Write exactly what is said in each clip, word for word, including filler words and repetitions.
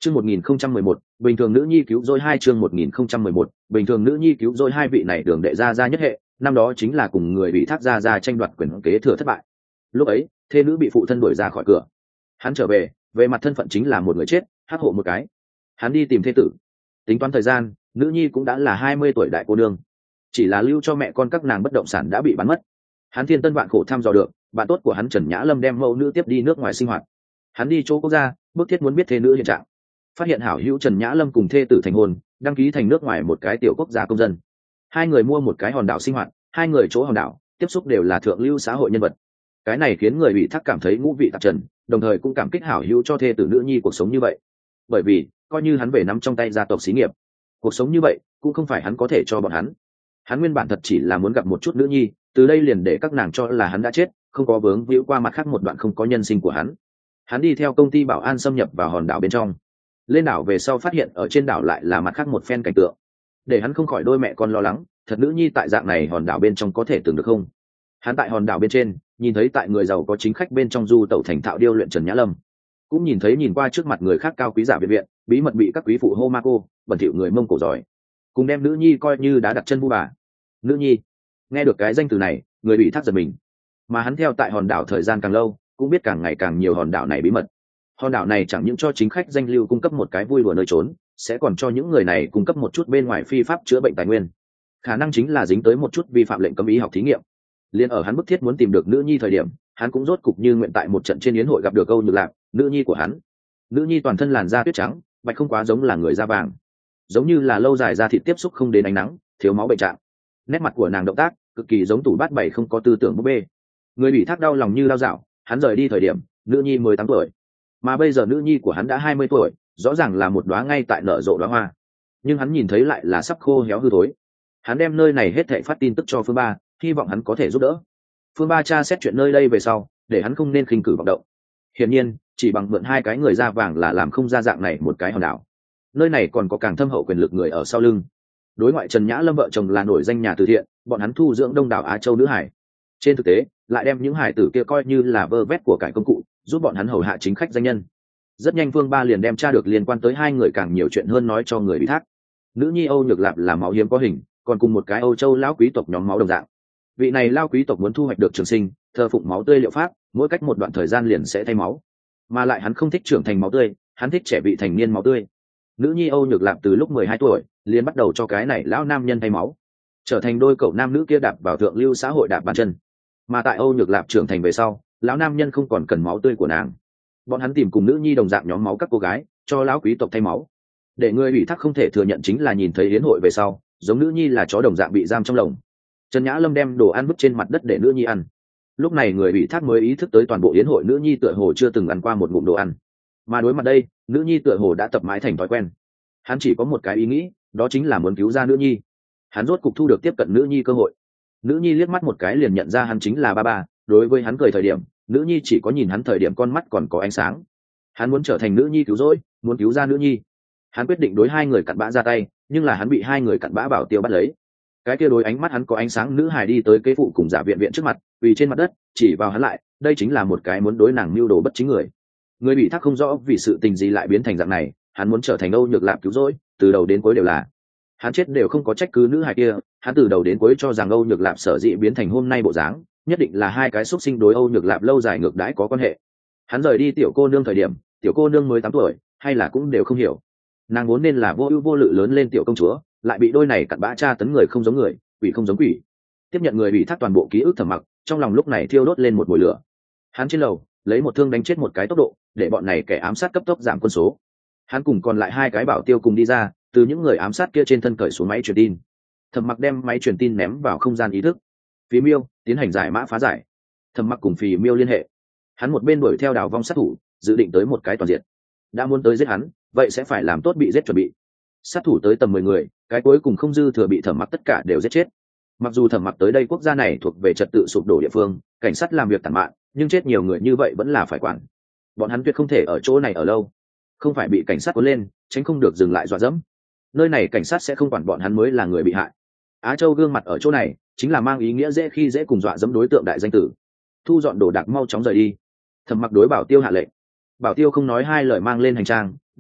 Chương một nghìn không trăm mười một, bình thường nữ nhi cứu rỗi hai chương một nghìn không trăm mười một, bình thường nữ nhi cứu rỗi hai vị này đường đệ gia gia nhất hệ, năm đó chính là cùng người bị thác gia gia tranh đoạt quyền kế thừa thất bại. Lúc ấy, thê nữ bị phụ thân đuổi ra khỏi cửa. Hắn trở về, về mặt thân phận chính là một người chết, hắc hộ một cái. Hắn đi tìm thê tử. Tính toán thời gian, nữ nhi cũng đã là hai mươi tuổi đại cô nương. Chỉ là lưu cho mẹ con các nàng bất động sản đã bị bán mất. Hắn thiên tân vạn khổ thăm dò được, bạn tốt của hắn Trần Nhã Lâm đem mẫu nữ tiếp đi nước ngoài sinh hoạt. Hắn đi chỗ quốc gia, bức thiết muốn biết thê nữ hiện trạng. Phát hiện hảo hữu Trần Nhã Lâm cùng thê tử thành hôn, đăng ký thành nước ngoài một cái tiểu quốc gia công dân. Hai người mua một cái hòn đảo sinh hoạt, hai người chỗ hòn đảo tiếp xúc đều là thượng lưu xã hội nhân vật. Cái này khiến người bị thác cảm thấy ngũ vị tạp trần, đồng thời cũng cảm kích hảo hữu cho thê tử nữ nhi cuộc sống như vậy. Bởi vì coi như hắn về nắm trong tay gia tộc xí nghiệp, cuộc sống như vậy cũng không phải hắn có thể cho bọn hắn. Hắn nguyên bản thật chỉ là muốn gặp một chút nữ nhi, từ đây liền để các nàng cho là hắn đã chết, không có vướng víu qua mặt khác một đoạn không có nhân sinh của hắn. Hắn đi theo công ty bảo an xâm nhập vào hòn đảo bên trong. Lên đảo về sau phát hiện ở trên đảo lại là mặt khác một phen cảnh tượng, để hắn không khỏi đôi mẹ con lo lắng, thật nữ nhi tại dạng này hòn đảo bên trong có thể tưởng được không. Hắn tại hòn đảo bên trên nhìn thấy tại người giàu có chính khách bên trong du tẩu thành thạo điêu luyện Trần Nhã Lâm, cũng nhìn thấy nhìn qua trước mặt người khác cao quý giả viện viện bí mật bị các quý phụ hô ma cô bẩn thỉu người Mông Cổ giỏi, cùng đem nữ nhi coi như đã đặt chân vu bà. Nữ nhi, nghe được cái danh từ này, người bị thác giật mình. Mà hắn theo tại hòn đảo thời gian càng lâu, cũng biết càng ngày càng nhiều hòn đảo này bí mật. Hòn đảo này chẳng những cho chính khách danh lưu cung cấp một cái vui đùa nơi trốn, sẽ còn cho những người này cung cấp một chút bên ngoài phi pháp chữa bệnh tài nguyên. Khả năng chính là dính tới một chút vi phạm lệnh cấm y học thí nghiệm. Liên ở hắn bức thiết muốn tìm được nữ nhi thời điểm, hắn cũng rốt cục như nguyện tại một trận trên yến hội gặp được Âu Nhược Lạc, nữ nhi của hắn. Nữ nhi toàn thân làn da tuyết trắng, bạch không quá giống là người da vàng, giống như là lâu dài da thịt tiếp xúc không đến ánh nắng, thiếu máu bệnh trạng. Nét mặt của nàng động tác cực kỳ giống tủ bát bảy không có tư tưởng búp bê. Người bị thác đau lòng như lao dạo, hắn rời đi thời điểm nữ nhi mười tám tuổi, mà bây giờ nữ nhi của hắn đã hai mươi tuổi, rõ ràng là một đóa ngay tại nở rộ đóa hoa, nhưng hắn nhìn thấy lại là sắp khô héo hư thối. Hắn đem nơi này hết thảy phát tin tức cho Phương Ba, hy vọng hắn có thể giúp đỡ. Phương Ba tra xét chuyện nơi đây về sau, để hắn không nên khinh cử vọng động. Hiển nhiên, chỉ bằng mượn hai cái người da vàng là làm không ra dạng này một cái hòn đảo. Nơi này còn có càng thâm hậu quyền lực người ở sau lưng. Đối ngoại Trần Nhã Lâm vợ chồng là nổi danh nhà từ thiện, bọn hắn thu dưỡng đông đảo Á Châu nữ hải. Trên thực tế, lại đem những hải tử kia coi như là vơ vét của cải công cụ, giúp bọn hắn hầu hạ chính khách danh nhân. Rất nhanh Phương Ba liền đem tra được liên quan tới hai người càng nhiều chuyện hơn nói cho người bị thác. Nữ nhi Âu Nhược Lạp là máu hiếm có hình, còn cùng một cái Âu Châu lão quý tộc nhóm máu đồng dạng. Vị này lao quý tộc muốn thu hoạch được trường sinh, thờ phụng máu tươi liệu pháp, mỗi cách một đoạn thời gian liền sẽ thay máu. Mà lại hắn không thích trưởng thành máu tươi, hắn thích trẻ vị thành niên máu tươi. Nữ nhi Âu Nhược Lạp từ lúc mười hai tuổi liền bắt đầu cho cái này lão nam nhân thay máu, trở thành đôi cậu nam nữ kia đạp vào thượng lưu xã hội đạp bàn chân. Mà tại Âu Nhược Lạp trưởng thành về sau, lão nam nhân không còn cần máu tươi của nàng, bọn hắn tìm cùng nữ nhi đồng dạng nhóm máu các cô gái cho lão quý tộc thay máu. Để người ủy thác không thể thừa nhận chính là nhìn thấy yến hội về sau, giống nữ nhi là chó đồng dạng bị giam trong lồng. Trần Nhã Lâm đem đồ ăn vứt trên mặt đất để nữ nhi ăn. Lúc này người ủy thác mới ý thức tới toàn bộ yến hội nữ nhi tựa hồ chưa từng ăn qua một ngụm đồ ăn, mà đối mặt đây, nữ nhi tựa hồ đã tập mãi thành thói quen. Hắn chỉ có một cái ý nghĩ, đó chính là muốn cứu ra nữ nhi. Hắn rốt cục thu được tiếp cận nữ nhi cơ hội. Nữ nhi liếc mắt một cái liền nhận ra hắn chính là ba ba, đối với hắn cười thời điểm, nữ nhi chỉ có nhìn hắn thời điểm con mắt còn có ánh sáng. Hắn muốn trở thành nữ nhi cứu rỗi, muốn cứu ra nữ nhi. Hắn quyết định đối hai người cặn bã ra tay, nhưng là hắn bị hai người cặn bã bảo tiêu bắt lấy. Cái kia đối ánh mắt hắn có ánh sáng nữ hài đi tới kế phụ cùng giả viện viện trước mặt, quỳ trên mặt đất, chỉ vào hắn lại, đây chính là một cái muốn đối nàng mưu đồ bất chính người. Người bị thác không rõ vì sự tình gì lại biến thành dạng này, hắn muốn trở thành Âu Nhược Lạp cứu rỗi, từ đầu đến cuối đều là hắn chết đều không có trách cứ nữ hài kia. Hắn từ đầu đến cuối cho rằng Âu Nhược Lạp sở dĩ biến thành hôm nay bộ dáng, nhất định là hai cái xúc sinh đối Âu Nhược Lạp lâu dài ngược đãi có quan hệ. Hắn rời đi tiểu cô nương thời điểm, tiểu cô nương mới tám tuổi, hay là cũng đều không hiểu. Nàng vốn nên là vô ưu vô lự lớn lên tiểu công chúa, lại bị đôi này cặn bã tra tấn người không giống người, quỷ không giống quỷ. Tiếp nhận người bị thác toàn bộ ký ức Thẩm Mặc, trong lòng lúc này thiêu đốt lên một mùi lửa. Hắn trên lầu lấy một thương đánh chết một cái tốc độ, để bọn này kẻ ám sát cấp tốc giảm quân số. Hắn cùng còn lại hai cái bảo tiêu cùng đi ra, từ những người ám sát kia trên thân cởi xuống máy truyền tin. Thẩm Mặc đem máy truyền tin ném vào không gian ý thức. Phí Miêu tiến hành giải mã phá giải. Thẩm Mặc cùng Phí Miêu liên hệ. Hắn một bên đuổi theo đào vong sát thủ, dự định tới một cái toàn diện. Đã muốn tới giết hắn, vậy sẽ phải làm tốt bị giết chuẩn bị. Sát thủ tới tầm mười người, cái cuối cùng không dư thừa bị Thẩm Mặc tất cả đều giết chết. Mặc dù Thẩm Mặc tới đây quốc gia này thuộc về trật tự sụp đổ địa phương, cảnh sát làm việc tàn mạn, nhưng chết nhiều người như vậy vẫn là phải quản. Bọn hắn tuyệt không thể ở chỗ này ở lâu, không phải bị cảnh sát cuốn lên, tránh không được dừng lại dọa dẫm. Nơi này cảnh sát sẽ không quản bọn hắn mới là người bị hại. Á Châu gương mặt ở chỗ này, chính là mang ý nghĩa dễ khi dễ cùng dọa dẫm đối tượng đại danh tử. Thu dọn đồ đạc mau chóng rời đi. Thẩm Mặc đối Bảo Tiêu hạ lệnh. Bảo Tiêu không nói hai lời mang lên hành trang,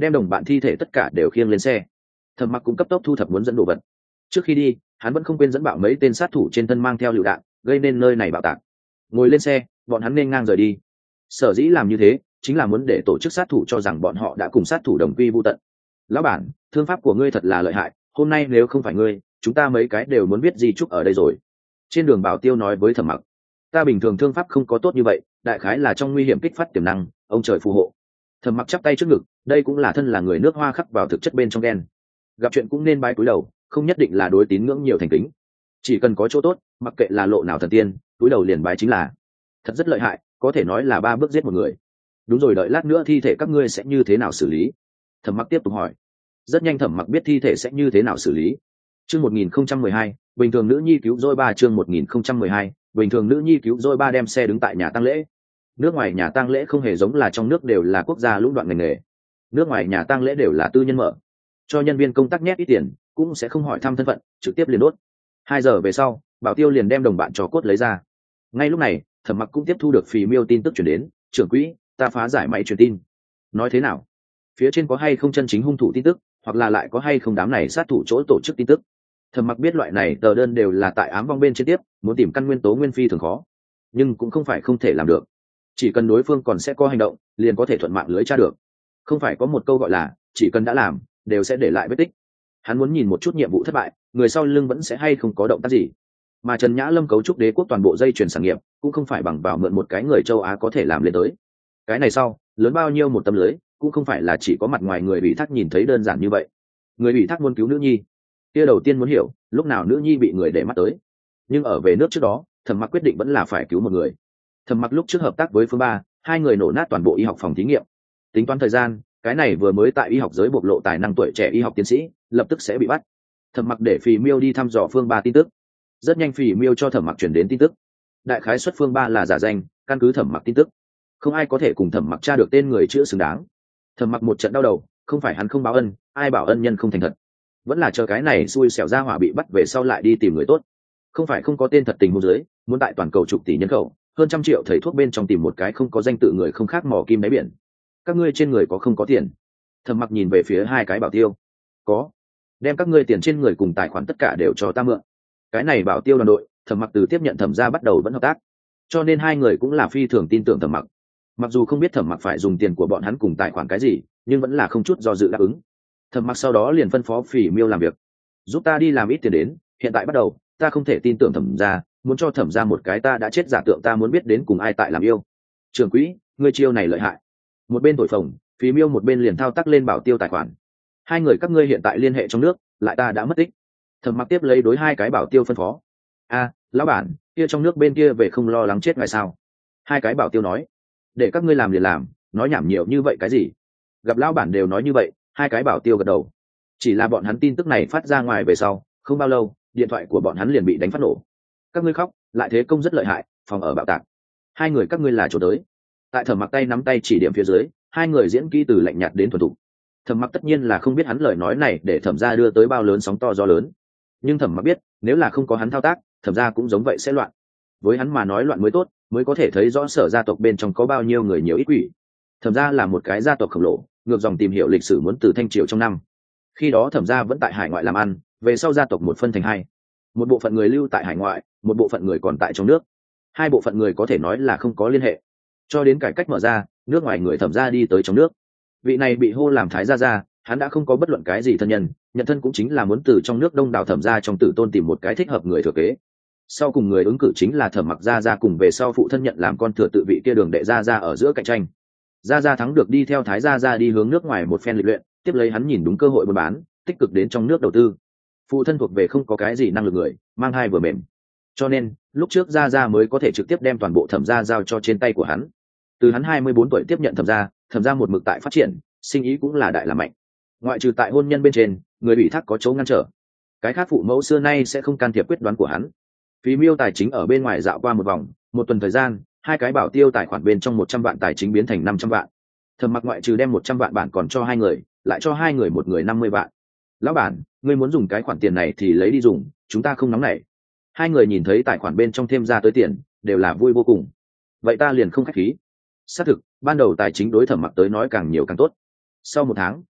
đem đồng bạn thi thể tất cả đều khiêng lên xe. Thẩm Mặc cũng cấp tốc thu thập muốn dẫn đồ vật. Trước khi đi, hắn vẫn không quên dẫn bảo mấy tên sát thủ trên thân mang theo lựu đạn, gây nên nơi này bạo tạc. Ngồi lên xe, bọn hắn nên ngang rời đi. Sở dĩ làm như thế, chính là muốn để tổ chức sát thủ cho rằng bọn họ đã cùng sát thủ đồng quy vu tận. Lão bản, thương pháp của ngươi thật là lợi hại, hôm nay nếu không phải ngươi, chúng ta mấy cái đều muốn biết gì chúc ở đây rồi. Trên đường Bảo Tiêu nói với Thẩm Mặc, ta bình thường thương pháp không có tốt như vậy, đại khái là trong nguy hiểm kích phát tiềm năng, ông trời phù hộ. Thẩm Mặc chắp tay trước ngực, đây cũng là thân là người nước Hoa khắc vào thực chất bên trong đen. Gặp chuyện cũng nên bái cúi đầu, không nhất định là đối tín ngưỡng nhiều thành kính. Chỉ cần có chỗ tốt, mặc kệ là lộ nào thần tiên, cúi đầu liền bái chính là. Thật rất lợi hại, có thể nói là ba bước giết một người. Đúng rồi, đợi lát nữa thi thể các ngươi sẽ như thế nào xử lý? Thẩm Mặc tiếp tục hỏi. Rất nhanh Thẩm Mặc biết thi thể sẽ như thế nào xử lý. Chương một nghìn không trăm mười hai, bình thường nữ nhi cứu rỗi ba chương một nghìn không trăm mười hai, bình thường nữ nhi cứu rỗi ba đem xe đứng tại nhà tang lễ. Nước ngoài nhà tang lễ không hề giống là trong nước đều là quốc gia lũng đoạn ngành nghề. Nước ngoài nhà tang lễ đều là tư nhân mở, cho nhân viên công tác nhét ít tiền, cũng sẽ không hỏi thăm thân phận, trực tiếp liền đốt. Hai giờ về sau, Bảo Tiêu liền đem đồng bạn cho cốt lấy ra. Ngay lúc này, Thẩm Mặc cũng tiếp thu được phì miêu tin tức chuyển đến, trưởng quỹ, ta phá giải máy truyền tin. Nói thế nào? Phía trên có hay không chân chính hung thủ tin tức, hoặc là lại có hay không đám này sát thủ chỗ tổ chức tin tức? Thẩm Mặc biết loại này tờ đơn đều là tại ám vong bên trên tiếp, muốn tìm căn nguyên tố nguyên phi thường khó, nhưng cũng không phải không thể làm được. Chỉ cần đối phương còn sẽ có hành động, liền có thể thuận mạng lưới tra được. Không phải có một câu gọi là chỉ cần đã làm, đều sẽ để lại vết tích. Hắn muốn nhìn một chút nhiệm vụ thất bại, người sau lưng vẫn sẽ hay không có động tác gì. Mà Trần Nhã Lâm cấu trúc đế quốc toàn bộ dây chuyền sản nghiệp, cũng không phải bằng vào mượn một cái người châu Á có thể làm lên tới. Cái này sau, lớn bao nhiêu một tấm lưới, cũng không phải là chỉ có mặt ngoài người ủy thác nhìn thấy đơn giản như vậy. Người ủy thác muốn cứu nữ nhi, kia đầu tiên muốn hiểu, lúc nào nữ nhi bị người để mắt tới. Nhưng ở về nước trước đó, Thẩm Mặc quyết định vẫn là phải cứu một người. Thẩm Mặc lúc trước hợp tác với Phương Ba, hai người nổ nát toàn bộ y học phòng thí nghiệm. Tính toán thời gian, cái này vừa mới tại y học giới bộc lộ tài năng tuổi trẻ y học tiến sĩ, lập tức sẽ bị bắt. Thẩm Mặc để Phì Miêu đi thăm dò Phương Ba tin tức. Rất nhanh Phì Miêu cho Thẩm Mặc chuyển đến tin tức. Đại khái xuất Phương Ba là giả danh, căn cứ Thẩm Mặc tin tức, không ai có thể cùng Thẩm Mặc tra được tên người chữa xứng đáng. Thẩm Mặc một trận đau đầu, không phải hắn không báo ân, ai bảo ân nhân không thành thật. Vẫn là chờ cái này xui xẻo ra hỏa bị bắt về sau lại đi tìm người tốt. Không phải không có tên thật tình huống dưới, muốn tại toàn cầu chục tỷ nhân khẩu, hơn trăm triệu thầy thuốc bên trong tìm một cái không có danh tự người không khác mò kim đáy biển. Các ngươi trên người có không có tiền? Thẩm Mặc nhìn về phía hai cái Bảo Tiêu. Có. Đem các ngươi tiền trên người cùng tài khoản tất cả đều cho ta mượn. Cái này Bảo Tiêu đoàn đội, Thẩm Mặc từ tiếp nhận Thẩm gia bắt đầu vẫn hợp tác, cho nên hai người cũng là phi thường tin tưởng Thẩm Mặc. Mặc dù không biết Thẩm Mặc phải dùng tiền của bọn hắn cùng tài khoản cái gì, nhưng vẫn là không chút do dự đáp ứng. Thẩm Mặc sau đó liền phân phó Phỉ Miêu làm việc, giúp ta đi làm ít tiền đến, hiện tại bắt đầu, ta không thể tin tưởng Thẩm gia, muốn cho Thẩm gia một cái ta đã chết giả tượng, ta muốn biết đến cùng ai tại làm yêu. Trưởng quỹ, ngươi chiêu này lợi hại. Một bên thổi phồng, Phỉ Miêu một bên liền thao tác lên Bảo Tiêu tài khoản. Hai người các ngươi hiện tại liên hệ trong nước, lại ta đã mất tích. Thẩm Mặc tiếp lấy đối hai cái Bảo Tiêu phân phó. A, lão bản, kia trong nước bên kia về không lo lắng chết ngài sao? Hai cái Bảo Tiêu nói. Để các ngươi làm liền làm, nói nhảm nhiều như vậy cái gì? Gặp lão bản đều nói như vậy, hai cái Bảo Tiêu gật đầu. Chỉ là bọn hắn tin tức này phát ra ngoài về sau, không bao lâu, điện thoại của bọn hắn liền bị đánh phát nổ. Các ngươi khóc, lại thế công rất lợi hại, phòng ở bạo tạc. Hai người các ngươi là chỗ tới. Tại Thẩm Mặc tay nắm tay chỉ điểm phía dưới, hai người diễn kỹ từ lạnh nhạt đến thuần thục. Thẩm Mặc tất nhiên là không biết hắn lời nói này để Thẩm gia đưa tới bao lớn sóng to gió lớn, nhưng Thẩm Mặc biết, nếu là không có hắn thao tác, Thẩm gia cũng giống vậy sẽ loạn. Với hắn mà nói loạn mới tốt, mới có thể thấy rõ Sở gia tộc bên trong có bao nhiêu người nhiều ít quỷ. Thẩm gia là một cái gia tộc khổng lồ, ngược dòng tìm hiểu lịch sử muốn từ thanh triều trong năm. Khi đó Thẩm gia vẫn tại hải ngoại làm ăn, về sau gia tộc một phân thành hai. Một bộ phận người lưu tại hải ngoại, một bộ phận người còn tại trong nước. Hai bộ phận người có thể nói là không có liên hệ. Cho đến cải cách mở ra, nước ngoài người Thẩm gia đi tới trong nước. Vị này bị hô làm thái gia gia, hắn đã không có bất luận cái gì thân nhân, nhận thân cũng chính là muốn từ trong nước đông đảo Thẩm gia trong tử tôn tìm một cái thích hợp người thừa kế. Sau cùng người ứng cử chính là Thẩm Mặc gia gia cùng về sau phụ thân nhận làm con thừa tự vị kia Đường Đệ gia gia ở giữa cạnh tranh. Gia gia thắng được đi theo thái gia gia đi hướng nước ngoài một phen lịch luyện, tiếp lấy hắn nhìn đúng cơ hội buôn bán, tích cực đến trong nước đầu tư. Phụ thân thuộc về không có cái gì năng lực người, mang hai vừa mềm. Cho nên, lúc trước gia gia mới có thể trực tiếp đem toàn bộ Thẩm gia giao cho trên tay của hắn. Từ hắn hai mươi bốn tuổi tiếp nhận Thẩm gia, Thẩm gia một mực tại phát triển, sinh ý cũng là đại làm mạnh. Ngoại trừ tại hôn nhân bên trên, người ủy thác có chỗ ngăn trở. Cái khác phụ mẫu xưa nay sẽ không can thiệp quyết đoán của hắn. Phí Miêu tài chính ở bên ngoài dạo qua một vòng, một tuần thời gian, hai cái Bảo Tiêu tài khoản bên trong một trăm vạn tài chính biến thành năm trăm vạn. Thẩm Mặc ngoại trừ đem một trăm vạn bản còn cho hai người, lại cho hai người một người năm mươi vạn. Lão bản, ngươi muốn dùng cái khoản tiền này thì lấy đi dùng, chúng ta không nóng nảy. Hai người nhìn thấy tài khoản bên trong thêm ra tới tiền, đều là vui vô cùng. Vậy ta liền không khách khí. Xác thực, ban đầu tài chính đối Thẩm Mặc tới nói càng nhiều càng tốt. Sau một tháng,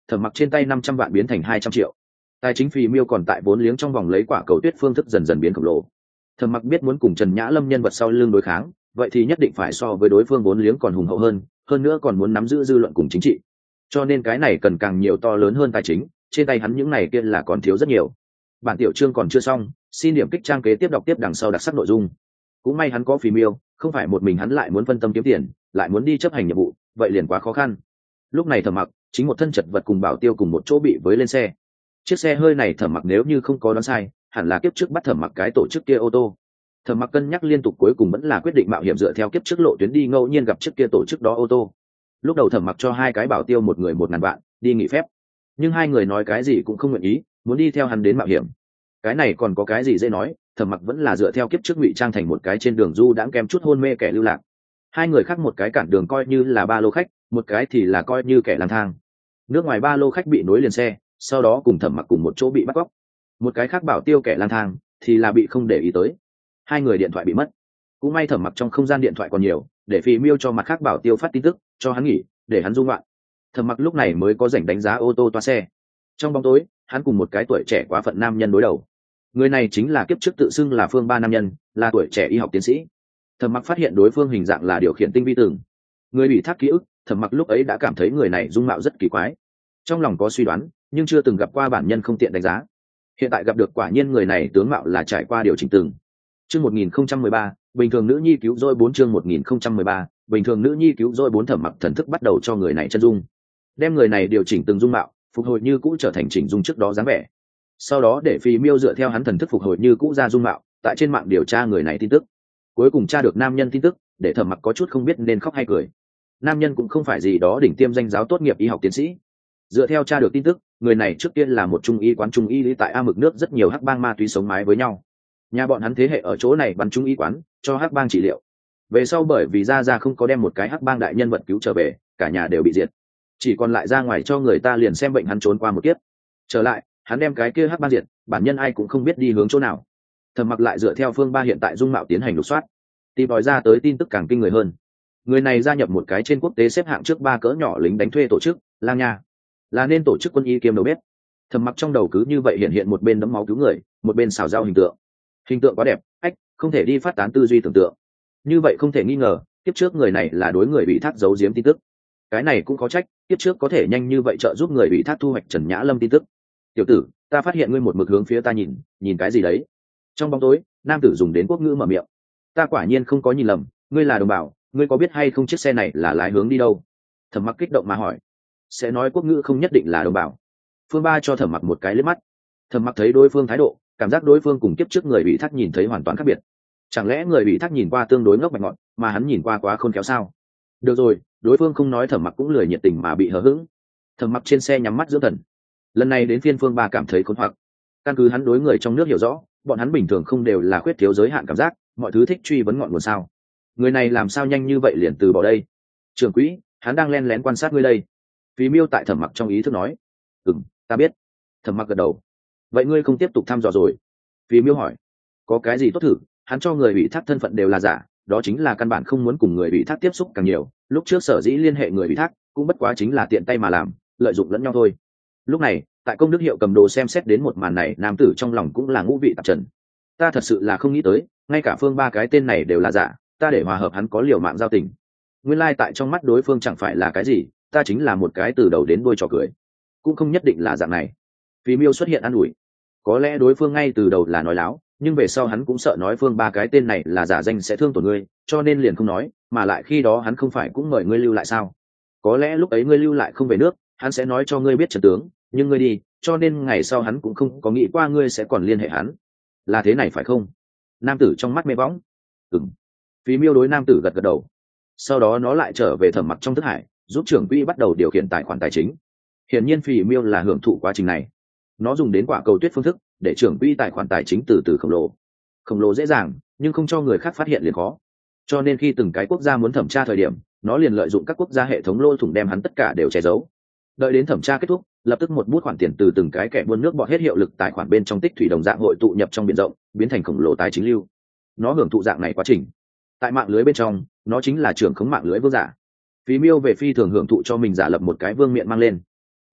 Thẩm Mặc trên tay năm trăm vạn biến thành hai trăm triệu. Tài chính phì miêu còn tại vốn liếng trong vòng lấy quả cầu tuyết phương thức dần dần biến khổng lồ. Thẩm Mặc biết muốn cùng Trần Nhã Lâm nhân vật sau lưng đối kháng, vậy thì nhất định phải so với đối phương vốn liếng còn hùng hậu hơn, hơn nữa còn muốn nắm giữ dư luận cùng chính trị. Cho nên cái này cần càng nhiều to lớn hơn tài chính, trên tay hắn những này kia là còn thiếu rất nhiều. Bản tiểu chương còn chưa xong, xin điểm kích trang kế tiếp đọc tiếp đằng sau đặc sắc nội dung. Cũng may hắn có phì miêu, không phải một mình hắn lại muốn phân tâm kiếm tiền, lại muốn đi chấp hành nhiệm vụ, vậy liền quá khó khăn. Lúc này Thẩm Mặc chính một thân chật vật cùng Bảo Tiêu cùng một chỗ bị với lên xe. Chiếc xe hơi này Thẩm Mặc nếu như không có đoán sai, hẳn là kiếp trước bắt Thẩm Mặc cái tổ chức kia ô tô. Thẩm Mặc cân nhắc liên tục cuối cùng vẫn là quyết định mạo hiểm dựa theo kiếp trước lộ tuyến đi, ngẫu nhiên gặp chiếc kia tổ chức đó ô tô. Lúc đầu Thẩm Mặc cho hai cái Bảo Tiêu một người một ngàn vạn đi nghỉ phép, nhưng hai người nói cái gì cũng không nguyện ý, muốn đi theo hắn đến mạo hiểm. Cái này còn có cái gì dễ nói, Thẩm Mặc vẫn là dựa theo kiếp trước ngụy trang thành một cái trên đường du đãng kém chút hôn mê kẻ lưu lạc. Hai người khác một cái cản đường coi như là ba lô khách, một cái thì là coi như kẻ lang thang. Nước ngoài ba lô khách bị nối liền xe, sau đó cùng Thẩm Mặc cùng một chỗ bị bắt cóc. Một cái khác Bảo Tiêu kẻ lang thang thì là bị không để ý tới. Hai người điện thoại bị mất, cũng may Thẩm Mặc trong không gian điện thoại còn nhiều, để phì miêu cho mặt khác Bảo Tiêu phát tin tức cho hắn nghỉ, để hắn dung loạn. Thẩm Mặc lúc này mới có rảnh đánh giá ô tô toa xe. Trong bóng tối, hắn cùng một cái tuổi trẻ quá phận nam nhân đối đầu. Người này chính là kiếp trước tự xưng là Phương Ba nam nhân, là tuổi trẻ y học tiến sĩ. Thẩm Mặc phát hiện đối phương hình dạng là điều khiển tinh vi tường. Người bị thác ký ức, Thẩm Mặc lúc ấy đã cảm thấy người này dung mạo rất kỳ quái. Trong lòng có suy đoán, nhưng chưa từng gặp qua bản nhân không tiện đánh giá. Hiện tại gặp được quả nhiên người này tướng mạo là trải qua điều chỉnh tường. Chương một nghìn không trăm mười ba, bình thường nữ nhi cứu rỗi bốn chương một nghìn không trăm mười ba, bình thường nữ nhi cứu rỗi bốn Thẩm Mặc thần thức bắt đầu cho người này chân dung. Đem người này điều chỉnh từng dung mạo, phục hồi như cũ trở thành chỉnh dung trước đó dáng vẻ. Sau đó để phì miêu dựa theo hắn thần thức phục hồi như cũ ra dung mạo, tại trên mạng điều tra người này tin tức. Cuối cùng tra được nam nhân tin tức, để Thẩm Mặc có chút không biết nên khóc hay cười. Nam nhân cũng không phải gì đó đỉnh tiêm danh giáo tốt nghiệp y học tiến sĩ. Dựa theo tra được tin tức, người này trước tiên là một trung y quán trung y lý tại A Mực nước rất nhiều hắc bang ma túy sống mái với nhau. Nhà bọn hắn thế hệ ở chỗ này bắn trung y quán, cho hắc bang trị liệu. Về sau bởi vì ra ra không có đem một cái hắc bang đại nhân vật cứu trở về, cả nhà đều bị diệt. Chỉ còn lại ra ngoài cho người ta liền xem bệnh hắn trốn qua một kiếp. Trở lại, hắn đem cái kia hắc bang diệt, bản nhân ai cũng không biết đi hướng chỗ nào. Thẩm Mặc lại dựa theo Phương Ba hiện tại dung mạo tiến hành lục soát, tìm tòi ra tới tin tức càng kinh người hơn. Người này gia nhập một cái trên quốc tế xếp hạng trước ba cỡ nhỏ lính đánh thuê tổ chức, Lang Nha, là nên tổ chức quân y kiêm đầu bếp. Thẩm Mặc trong đầu cứ như vậy hiện hiện một bên đấm máu cứu người, một bên xào rau hình tượng. Hình tượng quá đẹp, ách, không thể đi phát tán tư duy tưởng tượng. Như vậy không thể nghi ngờ, kiếp trước người này là đối người bị thác giấu giếm tin tức. Cái này cũng có trách, kiếp trước có thể nhanh như vậy trợ giúp người bị thác thu hoạch Trần Nhã Lâm tin tức. Tiểu tử, ta phát hiện ngươi một mực hướng phía ta nhìn, nhìn cái gì đấy? Trong bóng tối, nam tử dùng đến quốc ngữ mở miệng. Ta quả nhiên không có nhìn lầm, ngươi là đồng bào, ngươi có biết hay không chiếc xe này là lái hướng đi đâu? Thẩm Mặc kích động mà hỏi. Sẽ nói quốc ngữ không nhất định là đồng bào. Phương Ba cho Thẩm Mặc một cái liếc mắt. Thẩm Mặc thấy đối phương thái độ, cảm giác đối phương cùng kiếp trước người bị thác nhìn thấy hoàn toàn khác biệt. Chẳng lẽ người bị thác nhìn qua tương đối ngốc mạch ngọn, mà hắn nhìn qua quá khôn khéo sao? Được rồi, đối phương không nói Thẩm Mặc cũng lười nhiệt tình mà bị hờ hững. Thẩm Mặc trên xe nhắm mắt dưỡng thần. Lần này đến phiên Phương Ba cảm thấy khốn hoặc. Căn cứ hắn đối người trong nước hiểu rõ, bọn hắn bình thường không đều là khuyết thiếu giới hạn cảm giác, mọi thứ thích truy vấn ngọn nguồn sao? Người này làm sao nhanh như vậy liền từ bỏ đây? Trưởng quỹ, hắn đang lén lén quan sát ngươi đây. Phí miêu tại Thẩm Mặc trong ý thức nói. Ừm, ta biết. Thẩm Mặc gật đầu. Vậy ngươi không tiếp tục thăm dò rồi? Phí miêu hỏi. Có cái gì tốt thử? Hắn cho người bị thác thân phận đều là giả, đó chính là căn bản không muốn cùng người bị thác tiếp xúc càng nhiều. Lúc trước sở dĩ liên hệ người bị thác, cũng bất quá chính là tiện tay mà làm, lợi dụng lẫn nhau thôi. Lúc này, tại công đức hiệu cầm đồ xem xét đến một màn này, nam tử trong lòng cũng là ngũ vị tạp trần. Ta thật sự là không nghĩ tới, ngay cả Phương Ba cái tên này đều là giả, ta để hòa hợp hắn có liều mạng giao tình. Nguyên lai tại trong mắt đối phương chẳng phải là cái gì, ta chính là một cái từ đầu đến đuôi trò cười. Cũng không nhất định là dạng này. Phí miêu xuất hiện an ủi. Có lẽ đối phương ngay từ đầu là nói láo, nhưng về sau hắn cũng sợ nói Phương Ba cái tên này là giả danh sẽ thương tổn ngươi, cho nên liền không nói, mà lại khi đó hắn không phải cũng mời ngươi lưu lại sao? Có lẽ lúc ấy ngươi lưu lại không về nước, hắn sẽ nói cho ngươi biết trận tướng, nhưng ngươi đi, cho nên ngày sau hắn cũng không có nghĩ qua ngươi sẽ còn liên hệ hắn. Là thế này phải không? Nam tử trong mắt mê bóng. Ừm. Phí miêu đối nam tử gật gật đầu. Sau đó nó lại trở về Thẩm Mặc trong thức hải, giúp trưởng quỹ bắt đầu điều khiển tài khoản tài chính. Hiển nhiên Phỉ miêu là hưởng thụ quá trình này. Nó dùng đến quả cầu tuyết phương thức để trưởng quỹ tài khoản tài chính từ từ khổng lồ. Khổng lồ dễ dàng, nhưng không cho người khác phát hiện liền khó. Cho nên khi từng cái quốc gia muốn thẩm tra thời điểm, nó liền lợi dụng các quốc gia hệ thống lôi thủng đem hắn tất cả đều che giấu. Đợi đến thẩm tra kết thúc, lập tức một bút khoản tiền từ từng cái kẻ buôn nước bọt hết hiệu lực tài khoản bên trong tích thủy đồng dạng hội tụ nhập trong biển rộng, biến thành khổng lồ tài chính lưu. Nó hưởng thụ dạng này quá trình. Tại mạng lưới bên trong, nó chính là trưởng khống mạng lưới vương giả. Phí miêu về phi thường hưởng thụ cho mình giả lập một cái vương miện mang lên.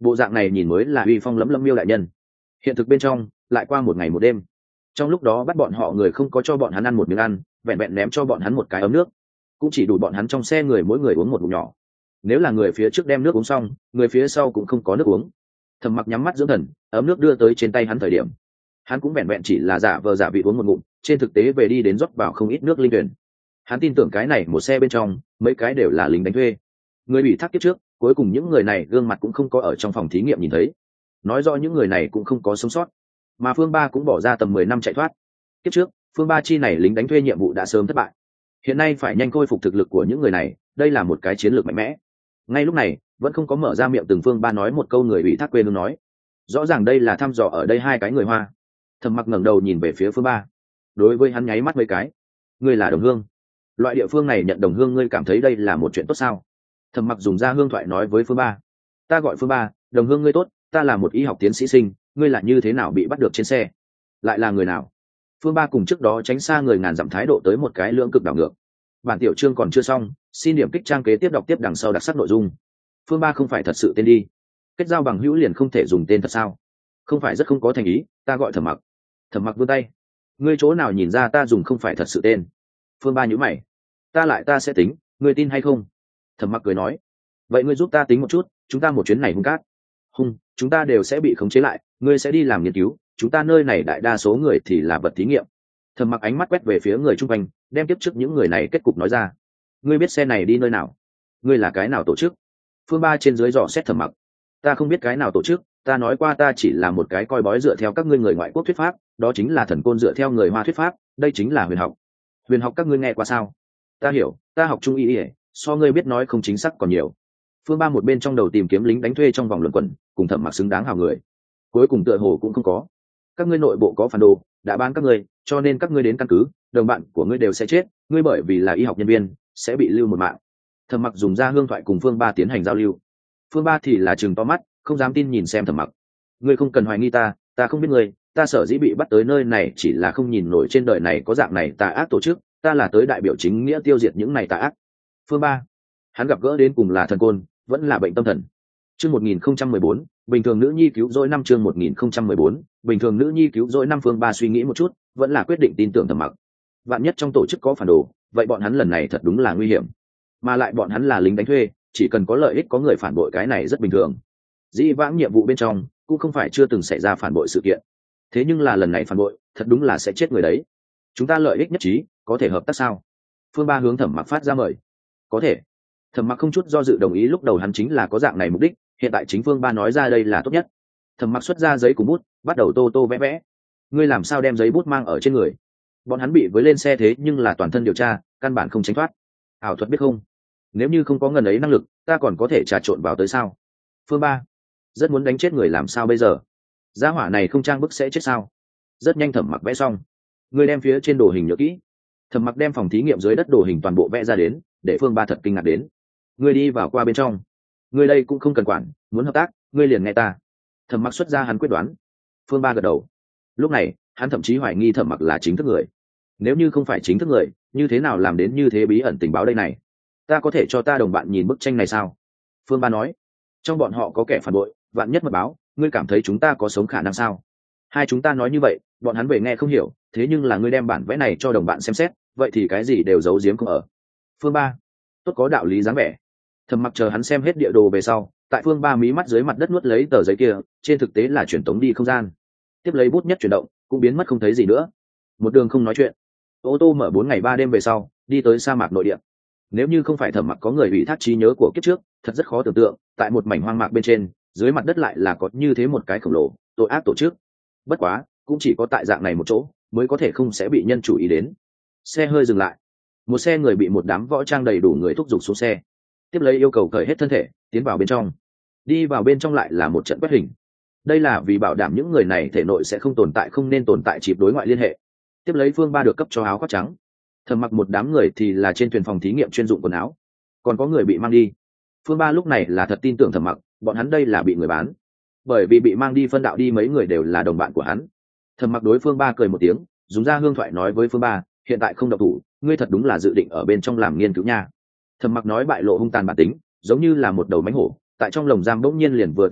bộ dạng này nhìn mới là uy phong lẫm lẫm miêu đại nhân. Hiện thực bên trong lại qua một ngày một đêm, trong lúc đó bắt bọn họ người không có cho bọn hắn ăn một miếng ăn, vẹn vẹn ném cho bọn hắn một cái ấm nước, cũng chỉ đủ bọn hắn trong xe người mỗi người uống một ngụm nhỏ. Nếu là người phía trước đem nước uống xong, người phía sau cũng không có nước uống. Thẩm Mặc nhắm mắt dưỡng thần, ấm nước đưa tới trên tay hắn thời điểm, hắn cũng vẹn vẹn chỉ là giả vờ giả vị uống một ngụm, trên thực tế về đi đến rót vào không ít nước linh tuyển. Hắn tin tưởng cái này một xe bên trong mấy cái đều là lính đánh thuê, người bị thác kiếp trước, cuối cùng những người này gương mặt cũng không có ở trong phòng thí nghiệm nhìn thấy, nói rõ những người này cũng không có sống sót. Mà Phương Ba cũng bỏ ra tầm mười năm chạy thoát. Kiếp trước Phương Ba chi này lính đánh thuê nhiệm vụ đã sớm thất bại, hiện nay phải nhanh khôi phục thực lực của những người này, đây là một cái chiến lược mạnh mẽ. Ngay lúc này vẫn không có mở ra miệng từng Phương Ba nói một câu người bị thác quên luôn nói, rõ ràng đây là thăm dò ở đây hai cái người Hoa. Thẩm Mặc ngẩng đầu nhìn về phía Phương Ba, đối với hắn nháy mắt mấy cái. Ngươi là đồng hương, loại địa phương này nhận đồng hương, ngươi cảm thấy đây là một chuyện tốt sao? Thẩm Mặc dùng ra hương thoại nói với Phương Ba, ta gọi Phương Ba, đồng hương ngươi tốt, ta là một y học tiến sĩ sinh, ngươi là như thế nào bị bắt được trên xe, lại là người nào? Phương Ba cùng trước đó tránh xa người ngàn dặm thái độ tới một cái lưỡng cực đảo ngược. Bản tiểu chương còn chưa xong, xin điểm kích trang kế tiếp đọc tiếp đằng sau đặc sắc nội dung. Phương Ba không phải thật sự tên đi, kết giao bằng hữu liền không thể dùng tên thật sao? Không phải rất không có thành ý, ta gọi Thẩm Mặc. Thẩm Mặc vươn tay, ngươi chỗ nào nhìn ra ta dùng không phải thật sự tên? Phương Ba nhíu mày, ta lại ta sẽ tính, ngươi tin hay không? Thẩm Mặc cười nói, vậy ngươi giúp ta tính một chút, chúng ta một chuyến này hung cát hung chúng ta đều sẽ bị khống chế lại, ngươi sẽ đi làm nghiên cứu, chúng ta nơi này đại đa số người thì là vật thí nghiệm. Thẩm Mặc ánh mắt quét về phía người chung quanh, đem tiếp trước những người này kết cục nói ra. Ngươi biết xe này đi nơi nào? Ngươi là cái nào tổ chức? Phương Ba trên dưới dò xét Thẩm Mặc. Ta không biết cái nào tổ chức, ta nói qua ta chỉ là một cái coi bói dựa theo các ngươi người ngoại quốc thuyết pháp, đó chính là thần côn dựa theo người Hoa thuyết pháp, đây chính là huyền học. Huyền học các ngươi nghe qua sao? Ta hiểu, ta học trung y, so ngươi biết nói không chính xác còn nhiều. Phương Ba một bên trong đầu tìm kiếm lính đánh thuê trong vòng luẩn quẩn, cùng Thẩm Mặc xứng đáng hào người, cuối cùng tựa hồ cũng không có. Các ngươi nội bộ có phản đồ, đã bán các ngươi, cho nên các ngươi đến căn cứ, đồng bạn của ngươi đều sẽ chết, ngươi bởi vì là y học nhân viên sẽ bị lưu một mạng. Thẩm Mặc dùng ra hương thoại cùng Phương Ba tiến hành giao lưu. Phương Ba thì là trừng to mắt, không dám tin nhìn xem Thẩm Mặc. Ngươi không cần hoài nghi ta, ta không biết ngươi, ta sở dĩ bị bắt tới nơi này chỉ là không nhìn nổi trên đời này có dạng này tà ác tổ chức, ta là tới đại biểu chính nghĩa tiêu diệt những này tà ác. Phương Ba, hắn gặp gỡ đến cùng là thần côn, vẫn là bệnh tâm thần. Chương một nghìn không trăm mười bốn, bình thường nữ nhi cứu rỗi năm. Chương một nghìn không trăm mười bốn, bình thường nữ nhi cứu rỗi năm. Phương Ba suy nghĩ một chút, vẫn là quyết định tin tưởng Thẩm Mặc. Vạn nhất trong tổ chức có phản đồ, vậy bọn hắn lần này thật đúng là nguy hiểm. Mà lại bọn hắn là lính đánh thuê, chỉ cần có lợi ích có người phản bội cái này rất bình thường. Dĩ vãng nhiệm vụ bên trong cũng không phải chưa từng xảy ra phản bội sự kiện, thế nhưng là lần này phản bội, thật đúng là sẽ chết người đấy. Chúng ta lợi ích nhất trí, có thể hợp tác sao? Phương Ba hướng Thẩm Mặc phát ra mời. Có thể. Thẩm Mặc không chút do dự đồng ý, lúc đầu hắn chính là có dạng này mục đích, hiện tại chính Phương Ba nói ra đây là tốt nhất. Thẩm Mặc xuất ra giấy cùng bút, bắt đầu tô tô vẽ vẽ. Ngươi làm sao đem giấy bút mang ở trên người? Bọn hắn bị với lên xe thế nhưng là toàn thân điều tra, căn bản không tránh thoát. Ảo thuật biết không? Nếu như không có ngần ấy năng lực, ta còn có thể trà trộn vào tới sao? Phương Ba, rất muốn đánh chết người, làm sao bây giờ? Gia hỏa này không trang bức sẽ chết sao? Rất nhanh Thẩm Mặc vẽ xong. Ngươi đem phía trên đồ hình nhớ kỹ. Thẩm Mặc đem phòng thí nghiệm dưới đất đồ hình toàn bộ vẽ ra đến, để Phương Ba thật kinh ngạc đến. Ngươi đi vào qua bên trong. Ngươi đây cũng không cần quản, muốn hợp tác, ngươi liền nghe ta. Thẩm Mặc xuất ra hắn quyết đoán. Phương Ba gật đầu. Lúc này, hắn thậm chí hoài nghi Thẩm Mặc là chính thức người. Nếu như không phải chính thức người, như thế nào làm đến như thế bí ẩn tình báo đây này? Ta có thể cho ta đồng bạn nhìn bức tranh này sao? Phương Ba nói. Trong bọn họ có kẻ phản bội, vạn nhất mật báo, ngươi cảm thấy chúng ta có sống khả năng sao? Hai chúng ta nói như vậy, bọn hắn về nghe không hiểu, thế nhưng là ngươi đem bản vẽ này cho đồng bạn xem xét, vậy thì cái gì đều giấu giếm không ở. Phương Ba, tốt, có đạo lý dáng vẻ. Thẩm Mặc chờ hắn xem hết địa đồ về sau, tại Phương Ba mí mắt dưới mặt đất nuốt lấy tờ giấy kia, trên thực tế là chuyển tống đi không gian. Tiếp lấy bút nhất chuyển động, cũng biến mất không thấy gì nữa. Một đường không nói chuyện, ô tô mở bốn ngày ba đêm về sau, đi tới sa mạc nội địa. Nếu như không phải Thẩm Mặc có người ủy thác trí nhớ của kiếp trước, thật rất khó tưởng tượng, tại một mảnh hoang mạc bên trên, dưới mặt đất lại là có như thế một cái khổng lồ, tội ác tổ chức. Bất quá, cũng chỉ có tại dạng này một chỗ, mới có thể không sẽ bị nhân chủ ý đến. Xe hơi dừng lại, một xe người bị một đám võ trang đầy đủ người thúc giục xuống xe, tiếp lấy yêu cầu cởi hết thân thể, tiến vào bên trong. Đi vào bên trong lại là một trận quét hình. Đây là vì bảo đảm những người này thể nội sẽ không tồn tại không nên tồn tại chịp đối ngoại liên hệ. Tiếp lấy Phương Ba được cấp cho áo khoác trắng. Thẩm Mặc một đám người thì là trên thuyền phòng thí nghiệm chuyên dụng quần áo, còn có người bị mang đi. Phương Ba lúc này là thật tin tưởng Thẩm Mặc, bọn hắn đây là bị người bán, bởi vì bị mang đi phân đạo đi mấy người đều là đồng bạn của hắn. Thẩm Mặc đối Phương Ba cười một tiếng, dùng ra hương thoại nói với Phương Ba, hiện tại không động thủ, ngươi thật đúng là dự định ở bên trong làm nghiên cứu nha. Thẩm Mặc nói bại lộ hung tàn bản tính, giống như là một đầu mánh hổ, tại trong lồng giam bỗng nhiên liền vừa tỉnh lại,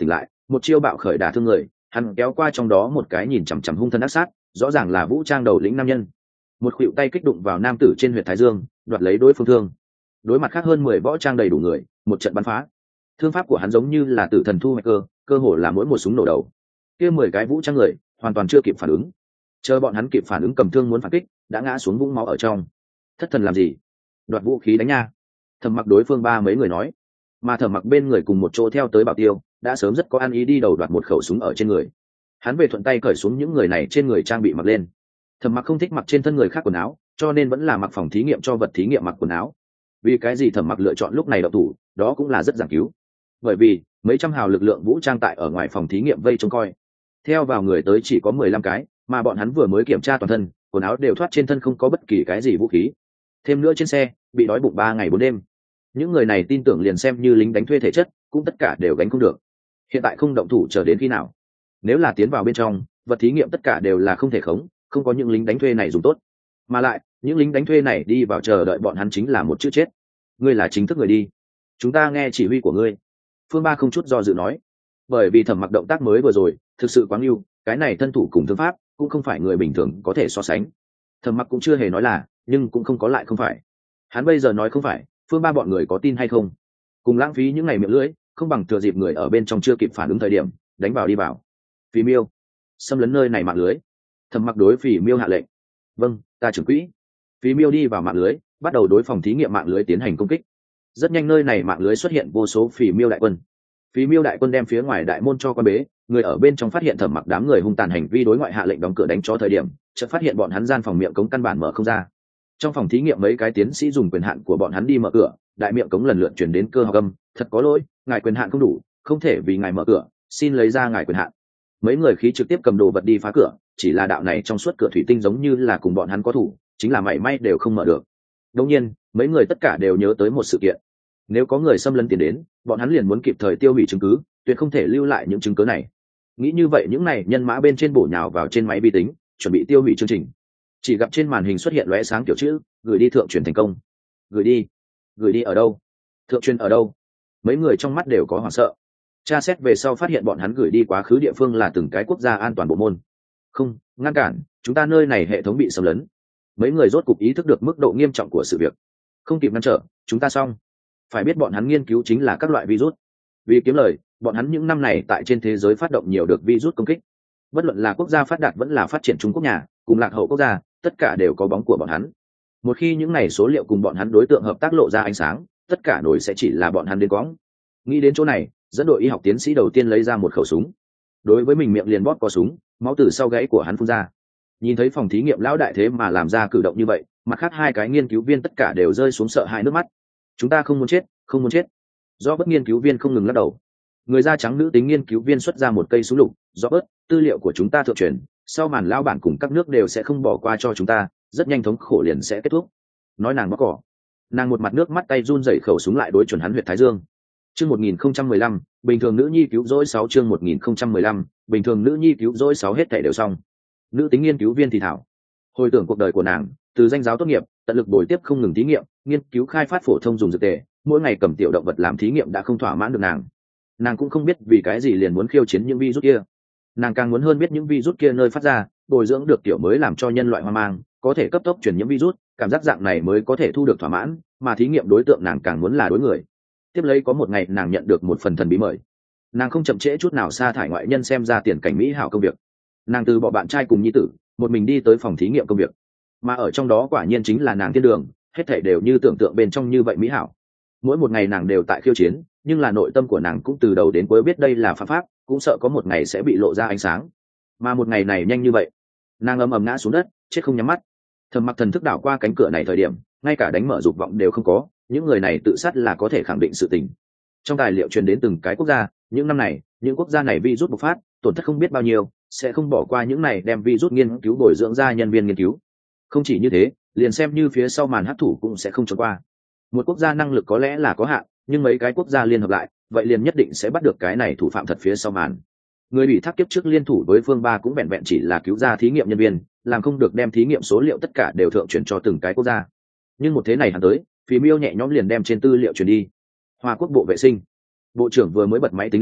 một chiêu bạo khởi đả thương người, hắn kéo qua trong đó một cái nhìn chằm chằm hung thân ác sát, rõ ràng là vũ trang đầu lĩnh nam nhân. Một khuỷu tay kích đụng vào nam tử trên huyệt thái dương, đoạt lấy đối phương thương. Đối mặt khác hơn mười võ trang đầy đủ người, một trận bắn phá. Thương pháp của hắn giống như là tử thần thu hoạch cơ, cơ hồ là mỗi một súng nổ đầu. Kia mười cái vũ trang người hoàn toàn chưa kịp phản ứng. Chờ bọn hắn kịp phản ứng cầm thương muốn phản kích, đã ngã xuống vũng máu ở trong. Thất thần làm gì? Đoạt vũ khí đánh nha. Thẩm Mặc đối phương ba mấy người nói, mà Thẩm Mặc bên người cùng một chỗ theo tới Bảo Tiêu, đã sớm rất có ăn ý đi đầu đoạt một khẩu súng ở trên người. Hắn về thuận tay cởi xuống những người này trên người trang bị mặc lên. Thẩm Mặc không thích mặc trên thân người khác quần áo, cho nên vẫn là mặc phòng thí nghiệm cho vật thí nghiệm mặc quần áo. Vì cái gì Thẩm Mặc lựa chọn lúc này động thủ, đó cũng là rất giảng cứu. Bởi vì mấy trăm hào lực lượng vũ trang tại ở ngoài phòng thí nghiệm vây trông coi, theo vào người tới chỉ có mười lăm cái, mà bọn hắn vừa mới kiểm tra toàn thân, quần áo đều thoát trên thân không có bất kỳ cái gì vũ khí. Thêm nữa trên xe bị đói bụng ba ngày bốn đêm, những người này tin tưởng liền xem như lính đánh thuê thể chất cũng tất cả đều gánh không được. Hiện tại không động thủ chờ đến khi nào? Nếu là tiến vào bên trong, vật thí nghiệm tất cả đều là không thể khống, không có những lính đánh thuê này dùng tốt. Mà lại những lính đánh thuê này đi vào chờ đợi bọn hắn chính là một chữ chết. Ngươi là chính thức người đi, chúng ta nghe chỉ huy của ngươi. Phương Ba không chút do dự nói, bởi vì Thẩm Mặc động tác mới vừa rồi thực sự quá ưu, cái này thân thủ cùng thương pháp cũng không phải người bình thường có thể so sánh. Thẩm Mặc cũng chưa hề nói là, nhưng cũng không có lại không phải. Hắn bây giờ nói không phải, Phương Ba bọn người có tin hay không? Cùng lãng phí những ngày miệng lưỡi, không bằng thừa dịp người ở bên trong chưa kịp phản ứng thời điểm, đánh vào đi vào. Phỉ Miêu, xâm lấn nơi này mạng lưới. Thẩm Mặc đối Phỉ Miêu hạ lệnh. Vâng, ta trưởng quỹ. Phỉ Miêu đi vào mạng lưới, bắt đầu đối phòng thí nghiệm mạng lưới tiến hành công kích. Rất nhanh nơi này mạng lưới xuất hiện vô số Phỉ Miêu đại quân. Phỉ Miêu đại quân đem phía ngoài đại môn cho quan bế, người ở bên trong phát hiện Thẩm Mặc đám người hung tàn hành vi đối ngoại hạ lệnh đóng cửa đánh chó thời điểm, chợt phát hiện bọn hắn gian phòng miệng cống căn bản mở không ra. Trong phòng thí nghiệm mấy cái tiến sĩ dùng quyền hạn của bọn hắn đi mở cửa, đại miệng cống lần lượt chuyển đến cơ học âm, thật có lỗi, ngài quyền hạn không đủ, không thể vì ngài mở cửa, xin lấy ra ngài quyền hạn. Mấy người khí trực tiếp cầm đồ vật đi phá cửa, chỉ là đạo này trong suốt cửa thủy tinh giống như là cùng bọn hắn có thủ, chính là mảy may đều không mở được. Đương nhiên, mấy người tất cả đều nhớ tới một sự kiện. Nếu có người xâm lấn tiến đến, bọn hắn liền muốn kịp thời tiêu hủy chứng cứ, tuyệt không thể lưu lại những chứng cứ này. Nghĩ như vậy những này nhân mã bên trên bổ nhào vào trên máy vi tính, chuẩn bị tiêu hủy chương trình. Chỉ gặp trên màn hình xuất hiện lóe sáng kiểu chữ, gửi đi thượng truyền thành công. Gửi đi? Gửi đi ở đâu? Thượng truyền ở đâu? Mấy người trong mắt đều có hoảng sợ. Tra xét về sau phát hiện bọn hắn gửi đi quá khứ địa phương là từng cái quốc gia an toàn bộ môn. Không, ngăn cản, chúng ta nơi này hệ thống bị xâm lấn. Mấy người rốt cục ý thức được mức độ nghiêm trọng của sự việc. Không kịp ngăn trở, chúng ta xong. Phải biết bọn hắn nghiên cứu chính là các loại virus. Vì kiếm lời, bọn hắn những năm này tại trên thế giới phát động nhiều được virus công kích. Bất luận là quốc gia phát đạt vẫn là phát triển Trung Quốc nhà, cùng lạc hậu quốc gia, tất cả đều có bóng của bọn hắn. Một khi những này số liệu cùng bọn hắn đối tượng hợp tác lộ ra ánh sáng, tất cả nổi sẽ chỉ là bọn hắn đến quõng. Nghĩ đến chỗ này, dẫn đội y học tiến sĩ đầu tiên lấy ra một khẩu súng. Đối với mình miệng liền bóp có súng, máu từ sau gáy của hắn phun ra. Nhìn thấy phòng thí nghiệm lão đại thế mà làm ra cử động như vậy, mặt khác hai cái nghiên cứu viên tất cả đều rơi xuống sợ hãi nước mắt. Chúng ta không muốn chết, không muốn chết. Do bất nghiên cứu viên không ngừng lắc đầu. Người da trắng nữ tính nghiên cứu viên xuất ra một cây súng lục, do bớt, tư liệu của chúng ta thượng truyền, sau màn lao bản cùng các nước đều sẽ không bỏ qua cho chúng ta, rất nhanh thống khổ liền sẽ kết thúc. Nói nàng bóc cỏ, nàng một mặt nước mắt tay run rẩy khẩu súng lại đối chuẩn hắn huyệt thái dương. Chương một nghìn không trăm mười lăm, bình thường nữ nhi cứu rỗi sáu chương một nghìn không trăm mười lăm, bình thường nữ nhi cứu rỗi sáu hết thảy đều xong. Nữ tính nghiên cứu viên thì thảo, hồi tưởng cuộc đời của nàng, từ danh giáo tốt nghiệp, tận lực bồi tiếp không ngừng thí nghiệm, nghiên cứu khai phát phổ thông dùng dược tề, mỗi ngày cầm tiểu động vật làm thí nghiệm đã không thỏa mãn được nàng. Nàng cũng không biết vì cái gì liền muốn khiêu chiến những virus kia. Nàng càng muốn hơn biết những virus kia nơi phát ra, bồi dưỡng được tiểu mới làm cho nhân loại hoang mang, có thể cấp tốc truyền nhiễm virus, cảm giác dạng này mới có thể thu được thỏa mãn, mà thí nghiệm đối tượng nàng càng muốn là đối người. Tiếp lấy có một ngày nàng nhận được một phần thần bí mời. Nàng không chậm trễ chút nào sa thải ngoại nhân xem ra tiền cảnh mỹ hảo công việc. Nàng từ bỏ bạn trai cùng nhi tử, một mình đi tới phòng thí nghiệm công việc. Mà ở trong đó quả nhiên chính là nàng thiên đường, hết thảy đều như tưởng tượng bên trong như vậy mỹ hảo. Mỗi một ngày nàng đều tại khiêu chiến, nhưng là nội tâm của nàng cũng từ đầu đến cuối biết đây là phạm pháp, cũng sợ có một ngày sẽ bị lộ ra ánh sáng. Mà một ngày này nhanh như vậy, nàng ầm ầm ngã xuống đất, chết không nhắm mắt. Thẩm Mặc thần thức đảo qua cánh cửa này thời điểm, ngay cả đánh mở dục vọng đều không có, những người này tự sát là có thể khẳng định sự tình. Trong tài liệu truyền đến từng cái quốc gia, những năm này, những quốc gia này virus bộc phát, tổn thất không biết bao nhiêu, sẽ không bỏ qua những này đem virus nghiên cứu bồi dưỡng ra nhân viên nghiên cứu. Không chỉ như thế, liền xem như phía sau màn hắc thủ cũng sẽ không trốn qua. Một quốc gia năng lực có lẽ là có hạn, nhưng mấy cái quốc gia liên hợp lại, vậy liền nhất định sẽ bắt được cái này thủ phạm thật phía sau màn. Người bị thác kiếp trước liên thủ với phương Ba cũng vẹn vẹn chỉ là cứu ra thí nghiệm nhân viên, làm không được đem thí nghiệm số liệu tất cả đều thượng chuyển cho từng cái quốc gia. Nhưng một thế này hắn tới, Phỉ Miêu nhẹ nhõm liền đem trên tư liệu chuyển đi. Hoa Quốc bộ vệ sinh, bộ trưởng vừa mới bật máy tính lên,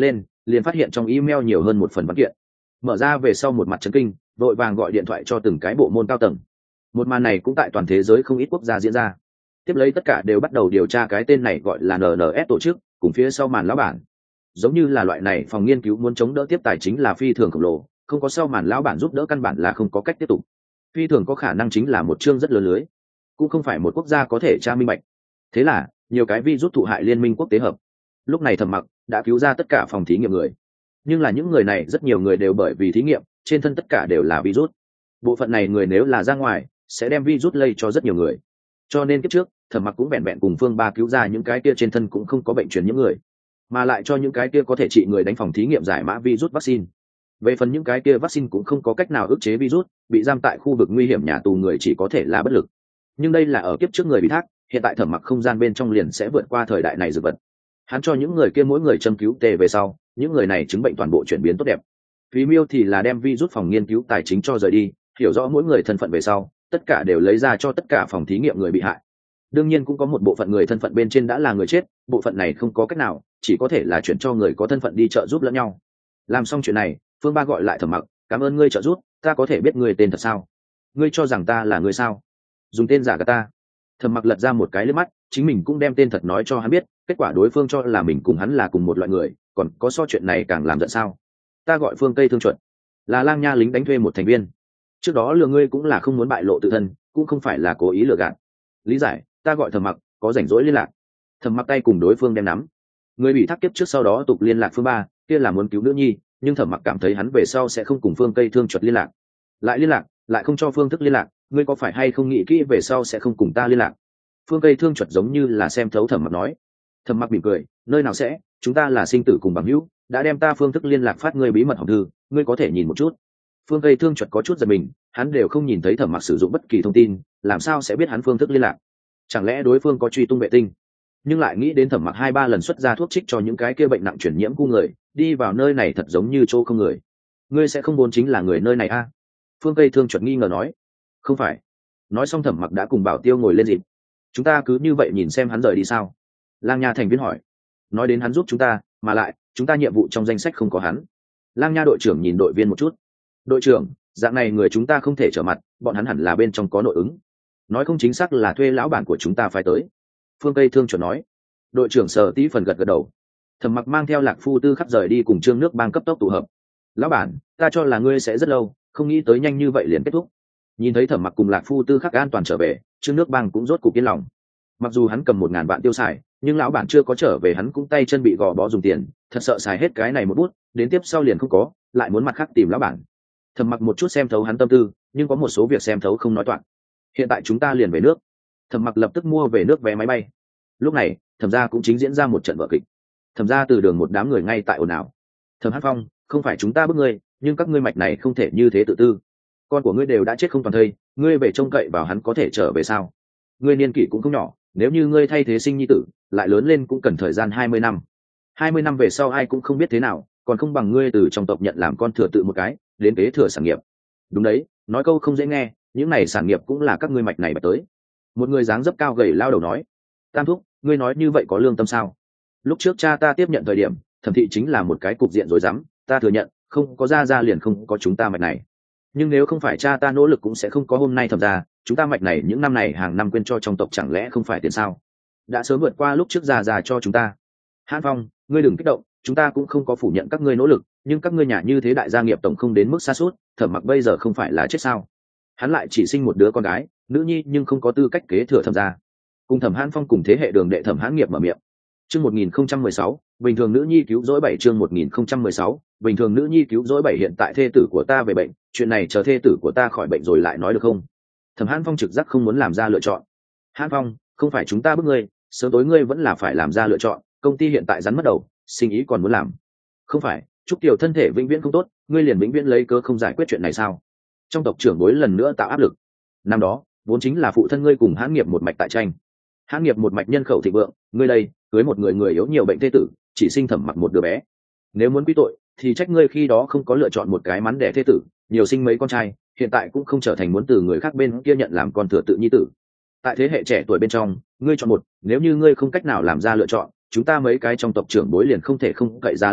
liền phát hiện trong email nhiều hơn một phần văn kiện. Mở ra về sau một mặt chấn kinh, vội vàng gọi điện thoại cho từng cái bộ môn cao tầng. Một màn này cũng tại toàn thế giới không ít quốc gia diễn ra. Tiếp lấy tất cả đều bắt đầu điều tra cái tên này gọi là en en ét tổ chức cùng phía sau màn lão bản. Giống như là loại này phòng nghiên cứu muốn chống đỡ tiếp tài chính là phi thường khổng lồ, không có sau màn lão bản giúp đỡ căn bản là không có cách tiếp tục. Phi thường có khả năng chính là một chương rất lớn lưới, cũng không phải một quốc gia có thể tra minh bạch. Thế là nhiều cái virus thụ hại liên minh quốc tế hợp. Lúc này Thẩm Mặc đã cứu ra tất cả phòng thí nghiệm người, nhưng là những người này rất nhiều người đều bởi vì thí nghiệm trên thân tất cả đều là virus. Bộ phận này người nếu là ra ngoài sẽ đem virus lây cho rất nhiều người, cho nên kiếp trước Thẩm Mặc cũng vẹn vẹn cùng Phương Ba cứu ra những cái kia trên thân cũng không có bệnh truyền nhiễm người, mà lại cho những cái kia có thể trị người đánh phòng thí nghiệm giải mã virus vaccine. Về phần những cái kia vaccine cũng không có cách nào ức chế virus, bị giam tại khu vực nguy hiểm nhà tù người chỉ có thể là bất lực. Nhưng đây là ở kiếp trước người bị thác, hiện tại Thẩm Mặc không gian bên trong liền sẽ vượt qua thời đại này dược vật. Hắn cho những người kia mỗi người châm cứu tề về sau, những người này chứng bệnh toàn bộ chuyển biến tốt đẹp. Phí Miêu thì là đem virus phòng nghiên cứu tài chính cho rời đi, hiểu rõ mỗi người thân phận về sau, tất cả đều lấy ra cho tất cả phòng thí nghiệm người bị hại. Đương nhiên cũng có một bộ phận người thân phận bên trên đã là người chết, bộ phận này không có cách nào, chỉ có thể là chuyển cho người có thân phận đi trợ giúp lẫn nhau. Làm xong chuyện này, Phương Ba gọi lại Thẩm Mặc, cảm ơn ngươi trợ giúp, ta có thể biết ngươi tên thật sao? Ngươi cho rằng ta là người sao? Dùng tên giả gạt ta? Thẩm Mặc lật ra một cái liếc mắt, chính mình cũng đem tên thật nói cho hắn biết, kết quả đối phương cho là mình cùng hắn là cùng một loại người, còn có so chuyện này càng làm giận sao? Ta gọi Phương Cây Thương Chuẩn, là Lang Nha lính đánh thuê một thành viên. Trước đó lừa ngươi cũng là không muốn bại lộ tự thân, cũng không phải là cố ý lừa gạt. Lý giải, ta gọi Thẩm Mặc, có rảnh rỗi liên lạc. Thẩm Mặc tay cùng đối phương đem nắm. Người bị thác kiếp trước sau đó tục liên lạc Phương Ba, kia là muốn cứu nữ nhi, nhưng Thẩm Mặc cảm thấy hắn về sau sẽ không cùng Phương Cây Thương Chuẩn liên lạc. Lại liên lạc, lại không cho phương thức liên lạc, ngươi có phải hay không nghĩ kỹ về sau sẽ không cùng ta liên lạc? Phương Cây Thương Chuẩn giống như là xem thấu Thẩm Mặc nói. Thẩm Mặc mỉm cười, nơi nào sẽ, chúng ta là sinh tử cùng bằng hữu, đã đem ta phương thức liên lạc phát ngươi bí mật hỏng thư, ngươi có thể nhìn một chút. Phương Cây Thương Chuẩn có chút giật mình, hắn đều không nhìn thấy Thẩm Mặc sử dụng bất kỳ thông tin, làm sao sẽ biết hắn phương thức liên lạc? Chẳng lẽ đối phương có truy tung vệ tinh? Nhưng lại nghĩ đến Thẩm Mặc hai ba lần xuất ra thuốc trích cho những cái kia bệnh nặng truyền nhiễm khu người, đi vào nơi này thật giống như chỗ không người. Ngươi sẽ không muốn chính là người nơi này a? À? Phương Cây Thương Chuẩn nghi ngờ nói. Không phải. Nói xong Thẩm Mặc đã cùng Bảo Tiêu ngồi lên dịp. Chúng ta cứ như vậy nhìn xem hắn rời đi sao? Lang Nha thành viên hỏi. Nói đến hắn giúp chúng ta, mà lại chúng ta nhiệm vụ trong danh sách không có hắn. Lang Nha đội trưởng nhìn đội viên một chút. Đội trưởng, dạng này người chúng ta không thể trở mặt, bọn hắn hẳn là bên trong có nội ứng. Nói không chính xác là thuê lão bản của chúng ta phải tới. Phương Cây Thương Chuẩn nói. Đội trưởng Sở Tí phần gật gật đầu. Thẩm Mặc mang theo Lạc Phu Tư khắc rời đi cùng Trương Nước Bang cấp tốc tụ hợp. Lão bản, ta cho là ngươi sẽ rất lâu, không nghĩ tới nhanh như vậy liền kết thúc. Nhìn thấy Thẩm Mặc cùng Lạc Phu Tư khắc an toàn trở về, Trương Nước Bang cũng rốt cục yên lòng. Mặc dù hắn cầm một ngàn vạn tiêu xài, nhưng lão bản chưa có trở về hắn cũng tay chân bị gò bó dùng tiền, thật sợ xài hết cái này một bút, đến tiếp sau liền không có, lại muốn mặt khác tìm lão bản. Thẩm Mặc một chút xem thấu hắn tâm tư, nhưng có một số việc xem thấu không nói toạc. Hiện tại chúng ta liền về nước. Thẩm Mặc lập tức mua về nước vé máy bay. Lúc này, Thẩm gia cũng chính diễn ra một trận vở kịch. Thẩm gia từ đường một đám người ngay tại ồn ào. Thẩm Hắc Phong, không phải chúng ta bức ngươi, nhưng các ngươi mạch này không thể như thế tự tư. Con của ngươi đều đã chết không toàn thây, ngươi về trông cậy vào hắn có thể trở về sao? Ngươi niên kỷ cũng không nhỏ, nếu như ngươi thay thế sinh nhi tử, lại lớn lên cũng cần thời gian hai mươi năm. Hai mươi năm về sau ai cũng không biết thế nào, còn không bằng ngươi từ trong tộc nhận làm con thừa tự một cái, đến kế thừa sản nghiệp. Đúng đấy, nói câu không dễ nghe, những này sản nghiệp cũng là các ngươi mạch này bạch tới. Một người dáng dấp cao gầy lao đầu nói. Tam thúc, ngươi nói như vậy có lương tâm sao? Lúc trước cha ta tiếp nhận thời điểm, Thẩm thị chính là một cái cục diện rối rắm, ta thừa nhận, không có gia gia liền không có chúng ta mạch này. Nhưng nếu không phải cha ta nỗ lực cũng sẽ không có hôm nay. Thẩm ra, chúng ta mạch này những năm này hàng năm quên cho trong tộc chẳng lẽ không phải tiền sao? Đã sớm vượt qua lúc trước gia gia cho chúng ta. Hãn Phong, ngươi đừng kích động, chúng ta cũng không có phủ nhận các ngươi nỗ lực, nhưng các ngươi nhà như thế đại gia nghiệp tổng không đến mức xa suốt. Thẩm Mặc bây giờ không phải là chết sao? Hắn lại chỉ sinh một đứa con gái, nữ nhi nhưng không có tư cách kế thừa Thẩm gia. Cùng Thẩm Hãn Phong cùng thế hệ đường đệ Thẩm Hãn nghiệp mở miệng. Chương một nghìn không trăm mười sáu, bình thường nữ nhi cứu rỗi bảy chương một nghìn không trăm mười sáu, bình thường nữ nhi cứu rỗi bảy hiện tại thê tử của ta về bệnh, chuyện này chờ thê tử của ta khỏi bệnh rồi lại nói được không? Thẩm Hãn Phong trực giác không muốn làm ra lựa chọn. Hãn Phong, không phải chúng ta bức ngươi, sớm tối ngươi vẫn là phải làm ra lựa chọn, công ty hiện tại rắn mất đầu, sinh ý còn muốn làm. Không phải, Trúc Tiểu thân thể vĩnh viễn không tốt, ngươi liền vĩnh viễn lấy cớ không giải quyết chuyện này sao? Trong tộc trưởng bối lần nữa tạo áp lực. Năm đó, vốn chính là phụ thân ngươi cùng Hãn nghiệp một mạch tại tranh. Hãn nghiệp một mạch nhân khẩu thịnh vượng, ngươi đây, cưới một người người yếu nhiều bệnh thê tử, chỉ sinh Thẩm Mặc một đứa bé. Nếu muốn quy tội, thì trách ngươi khi đó không có lựa chọn một cái mắn đẻ thê tử, nhiều sinh mấy con trai, hiện tại cũng không trở thành muốn từ người khác bên kia nhận làm con thừa tự nhi tử. Tại thế hệ trẻ tuổi bên trong, ngươi chọn một, nếu như ngươi không cách nào làm ra lựa chọn, chúng ta mấy cái trong tộc trưởng bối liền không thể không cậy ra lên mặt,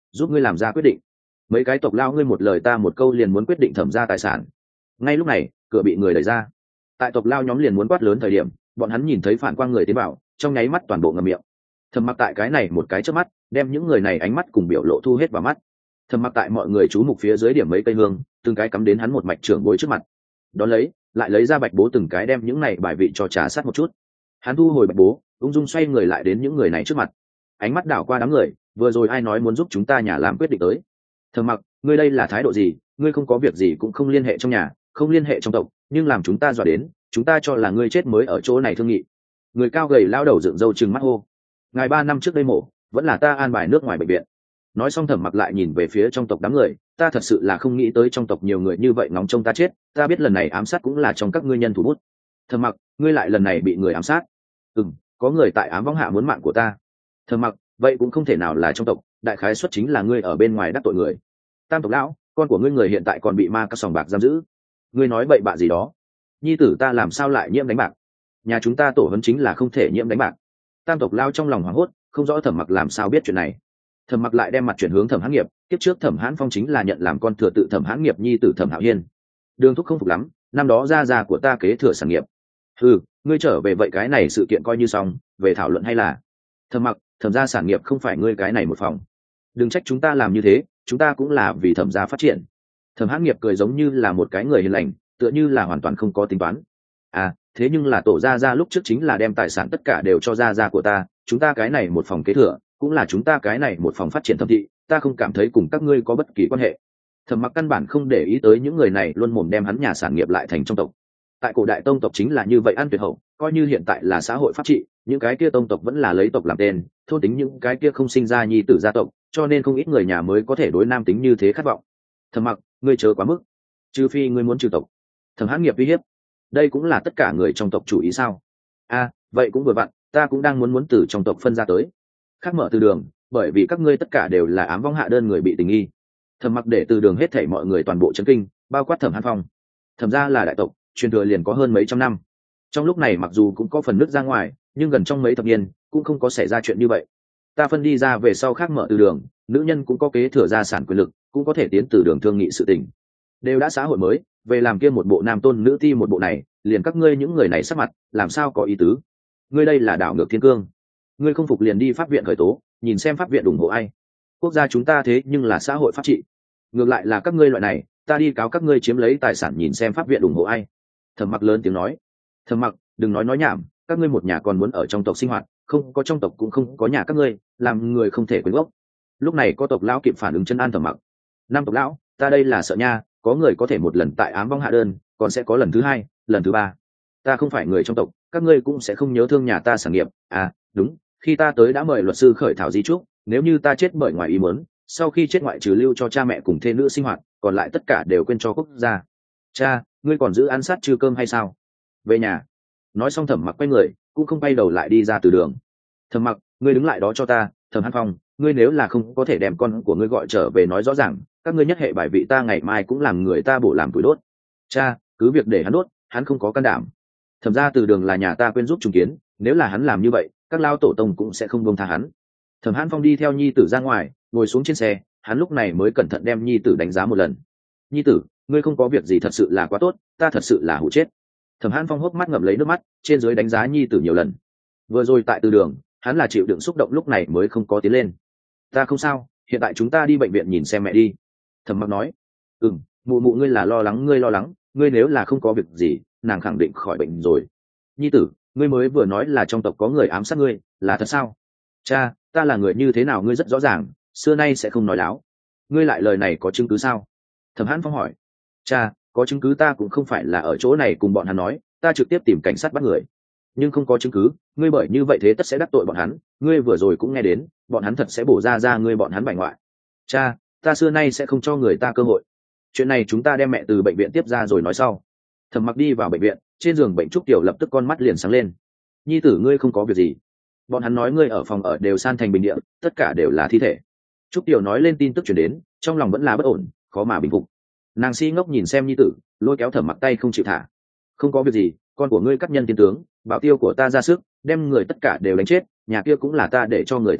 giúp ngươi làm ra quyết định. Mấy cái tộc lao ngươi một lời ta một câu liền muốn quyết định thẩm ra tài sản. Ngay lúc này cửa bị người đẩy ra, tại tộc lao nhóm liền muốn quát lớn thời điểm, bọn hắn nhìn thấy phản quang người tiến vào, trong nháy mắt toàn bộ ngậm miệng. Thẩm Mặc tại cái này một cái chớp mắt đem những người này ánh mắt cùng biểu lộ thu hết vào mắt. Thẩm Mặc tại mọi người chú mục phía dưới điểm mấy cây hương, từng cái cắm đến hắn một mạch trưởng bối trước mặt. Đón lấy lại lấy ra bạch bố từng cái đem những này bài vị cho trà sát một chút. Hắn thu hồi bạch bố, ung dung xoay người lại đến những người này trước mặt, ánh mắt đảo qua đám người, vừa rồi ai nói muốn giúp chúng ta nhà làm quyết định tới. Thẩm Mặc, ngươi đây là thái độ gì? Ngươi không có việc gì cũng không liên hệ trong nhà, không liên hệ trong tộc, nhưng làm chúng ta dọa đến, chúng ta cho là ngươi chết mới ở chỗ này thương nghị. Người cao gầy lao đầu dựng râu trừng mắt hô. Ngài ba năm trước đây mổ, vẫn là ta an bài nước ngoài bệnh viện. Nói xong Thẩm Mặc lại nhìn về phía trong tộc đám người, ta thật sự là không nghĩ tới trong tộc nhiều người như vậy ngóng trông ta chết, ta biết lần này ám sát cũng là trong các ngươi nhân thủ bút. Thẩm Mặc, ngươi lại lần này bị người ám sát? Ừm, có người tại ám võng hạ muốn mạng của ta. Thẩm Mặc, vậy cũng không thể nào là trong tộc, đại khái xuất chính là ngươi ở bên ngoài đắc tội người. Tam tộc lão, con của ngươi người hiện tại còn bị ma các sòng bạc giam giữ. Ngươi nói bậy bạ gì đó? Nhi tử ta làm sao lại nhiễm đánh bạc? Nhà chúng ta tổ huấn chính là không thể nhiễm đánh bạc. Tam tộc lao trong lòng hoảng hốt, không rõ Thẩm Mặc làm sao biết chuyện này. Thẩm Mặc lại đem mặt chuyển hướng Thẩm Hãn Nghiệp, tiếp trước Thẩm Hãn Phong chính là nhận làm con thừa tự Thẩm Hãn Nghiệp nhi tử Thẩm Hạo Hiên. Đường thúc không phục lắm, năm đó gia gia của ta kế thừa sản nghiệp. Ừ, ngươi trở về vậy cái này sự kiện coi như xong, về thảo luận hay là? Thẩm Mặc, Thẩm gia sản nghiệp không phải ngươi cái này một phòng. Đừng trách chúng ta làm như thế, chúng ta cũng là vì Thẩm gia phát triển. Thẩm Hãn Nghiệp cười giống như là một cái người hiền lành, tựa như là hoàn toàn không có tính toán. À, thế nhưng là tổ gia gia lúc trước chính là đem tài sản tất cả đều cho gia gia của ta, chúng ta cái này một phòng kế thừa, cũng là chúng ta cái này một phòng phát triển thẩm thị, ta không cảm thấy cùng các ngươi có bất kỳ quan hệ. Thẩm Mặc căn bản không để ý tới những người này luôn mồm đem hắn nhà sản nghiệp lại thành trong tộc. Tại cổ đại tông tộc chính là như vậy ăn tuyệt hậu, coi như hiện tại là xã hội pháp trị, những cái kia tông tộc vẫn là lấy tộc làm tên, thôn tính những cái kia không sinh ra nhi tử gia tộc, cho nên không ít người nhà mới có thể đối nam tính như thế khát vọng. Thẩm Mặc, ngươi chớ quá mức, trừ phi ngươi muốn trừ tộc. Thẩm Hãn Nghiệp uy hiếp, đây cũng là tất cả người trong tộc chủ ý sao? A, à, vậy cũng vừa vặn, ta cũng đang muốn muốn từ trong tộc phân ra tới. Khác mở từ đường, bởi vì các ngươi tất cả đều là ám vong hạ đơn người bị tình nghi. Thẩm Mặc để từ đường hết thảy mọi người toàn bộ chấn kinh, bao quát Thẩm Hãn Phong. Thẩm gia là đại tộc, truyền thừa liền có hơn mấy trăm năm. Trong lúc này mặc dù cũng có phần nứt ra ngoài, nhưng gần trong mấy thập niên cũng không có xảy ra chuyện như vậy. Ta phân đi ra về sau khác mở từ đường, nữ nhân cũng có kế thừa gia sản quyền lực, cũng có thể tiến từ đường thương nghị sự tình. Đều đã xã hội mới, về làm kia một bộ nam tôn nữ ti một bộ này, liền các ngươi những người này sắc mặt, làm sao có ý tứ? Ngươi đây là đảo ngược thiên cương. Ngươi không phục liền đi pháp viện khởi tố, nhìn xem pháp viện ủng hộ ai. Quốc gia chúng ta thế nhưng là xã hội pháp trị. Ngược lại là các ngươi loại này, ta đi cáo các ngươi chiếm lấy tài sản nhìn xem pháp viện ủng hộ ai. Thẩm Mặc lớn tiếng nói. Thẩm Mặc, đừng nói nói nhảm, các ngươi một nhà còn muốn ở trong tộc sinh hoạt, không có trong tộc cũng không có nhà các ngươi, làm người không thể quên gốc. Lúc này có tộc lão kịp phản ứng chân an Thẩm Mặc. Năm tộc lão, ta đây là sợ nha, có người có thể một lần tại ám vong hạ đơn, còn sẽ có lần thứ hai, lần thứ ba. Ta không phải người trong tộc, các ngươi cũng sẽ không nhớ thương nhà ta sản nghiệp. À, đúng, khi ta tới đã mời luật sư khởi thảo di chúc, nếu như ta chết bởi ngoài ý muốn, sau khi chết ngoại trừ lưu cho cha mẹ cùng thê nữ sinh hoạt, còn lại tất cả đều quên cho quốc gia. Cha, ngươi còn giữ ăn sát trừ cơm hay sao? Về nhà. Nói xong Thẩm Mặc quay người, cũng không quay đầu lại đi ra từ đường. Thẩm Mặc, ngươi đứng lại đó cho ta. Thẩm Hãn Phong, ngươi nếu là không có thể đem con của ngươi gọi trở về nói rõ ràng, các ngươi nhất hệ bài vị ta ngày mai cũng làm người ta bổ làm tuổi đốt. Cha, cứ việc để hắn đốt, hắn không có can đảm. Thẩm ra từ đường là nhà ta quên giúp trùng kiến, nếu là hắn làm như vậy, các lao tổ tông cũng sẽ không buông tha hắn. Thẩm Hãn Phong đi theo nhi tử ra ngoài, ngồi xuống trên xe, hắn lúc này mới cẩn thận đem nhi tử đánh giá một lần. Nhi tử, ngươi không có việc gì thật sự là quá tốt, ta thật sự là hụ chết. Thẩm Hãn Phong hốc mắt ngậm lấy nước mắt, trên dưới đánh giá nhi tử nhiều lần. Vừa rồi tại từ đường, hắn là chịu đựng xúc động lúc này mới không có tiến lên. Ta không sao, hiện tại chúng ta đi bệnh viện nhìn xem mẹ đi. Thẩm Mặc nói. Ừm, mụ mụ ngươi là lo lắng ngươi lo lắng, ngươi nếu là không có việc gì, nàng khẳng định khỏi bệnh rồi. Nhi tử, ngươi mới vừa nói là trong tộc có người ám sát ngươi, là thật sao? Cha, ta là người như thế nào ngươi rất rõ ràng, xưa nay sẽ không nói láo. Ngươi lại lời này có chứng cứ sao? Thẩm Hãn Phong hỏi. Cha, có chứng cứ ta cũng không phải là ở chỗ này cùng bọn hắn nói, ta trực tiếp tìm cảnh sát bắt người. Nhưng không có chứng cứ, ngươi bởi như vậy thế tất sẽ đắc tội bọn hắn, ngươi vừa rồi cũng nghe đến, bọn hắn thật sẽ bổ ra ra ngươi bọn hắn bại ngoại. Cha, ta xưa nay sẽ không cho người ta cơ hội. Chuyện này chúng ta đem mẹ từ bệnh viện tiếp ra rồi nói sau. Thẩm Mặc đi vào bệnh viện, trên giường bệnh Trúc Tiểu lập tức con mắt liền sáng lên. Nhi tử ngươi không có việc gì? Bọn hắn nói ngươi ở phòng ở đều san thành bình địa, tất cả đều là thi thể. Trúc Tiểu nói lên tin tức chuyển đến, trong lòng vẫn là bất ổn, khó mà bình phục. Nàng si ngốc nhìn xem nhi tử, lôi kéo Thẩm Mặc tay không chịu thả. Không có việc gì, con của ngươi cắt nhân tiên tướng, bảo tiêu của ta ra sức, đem người tất cả đều đánh chết, nhà kia cũng là ta để cho người ta nổ,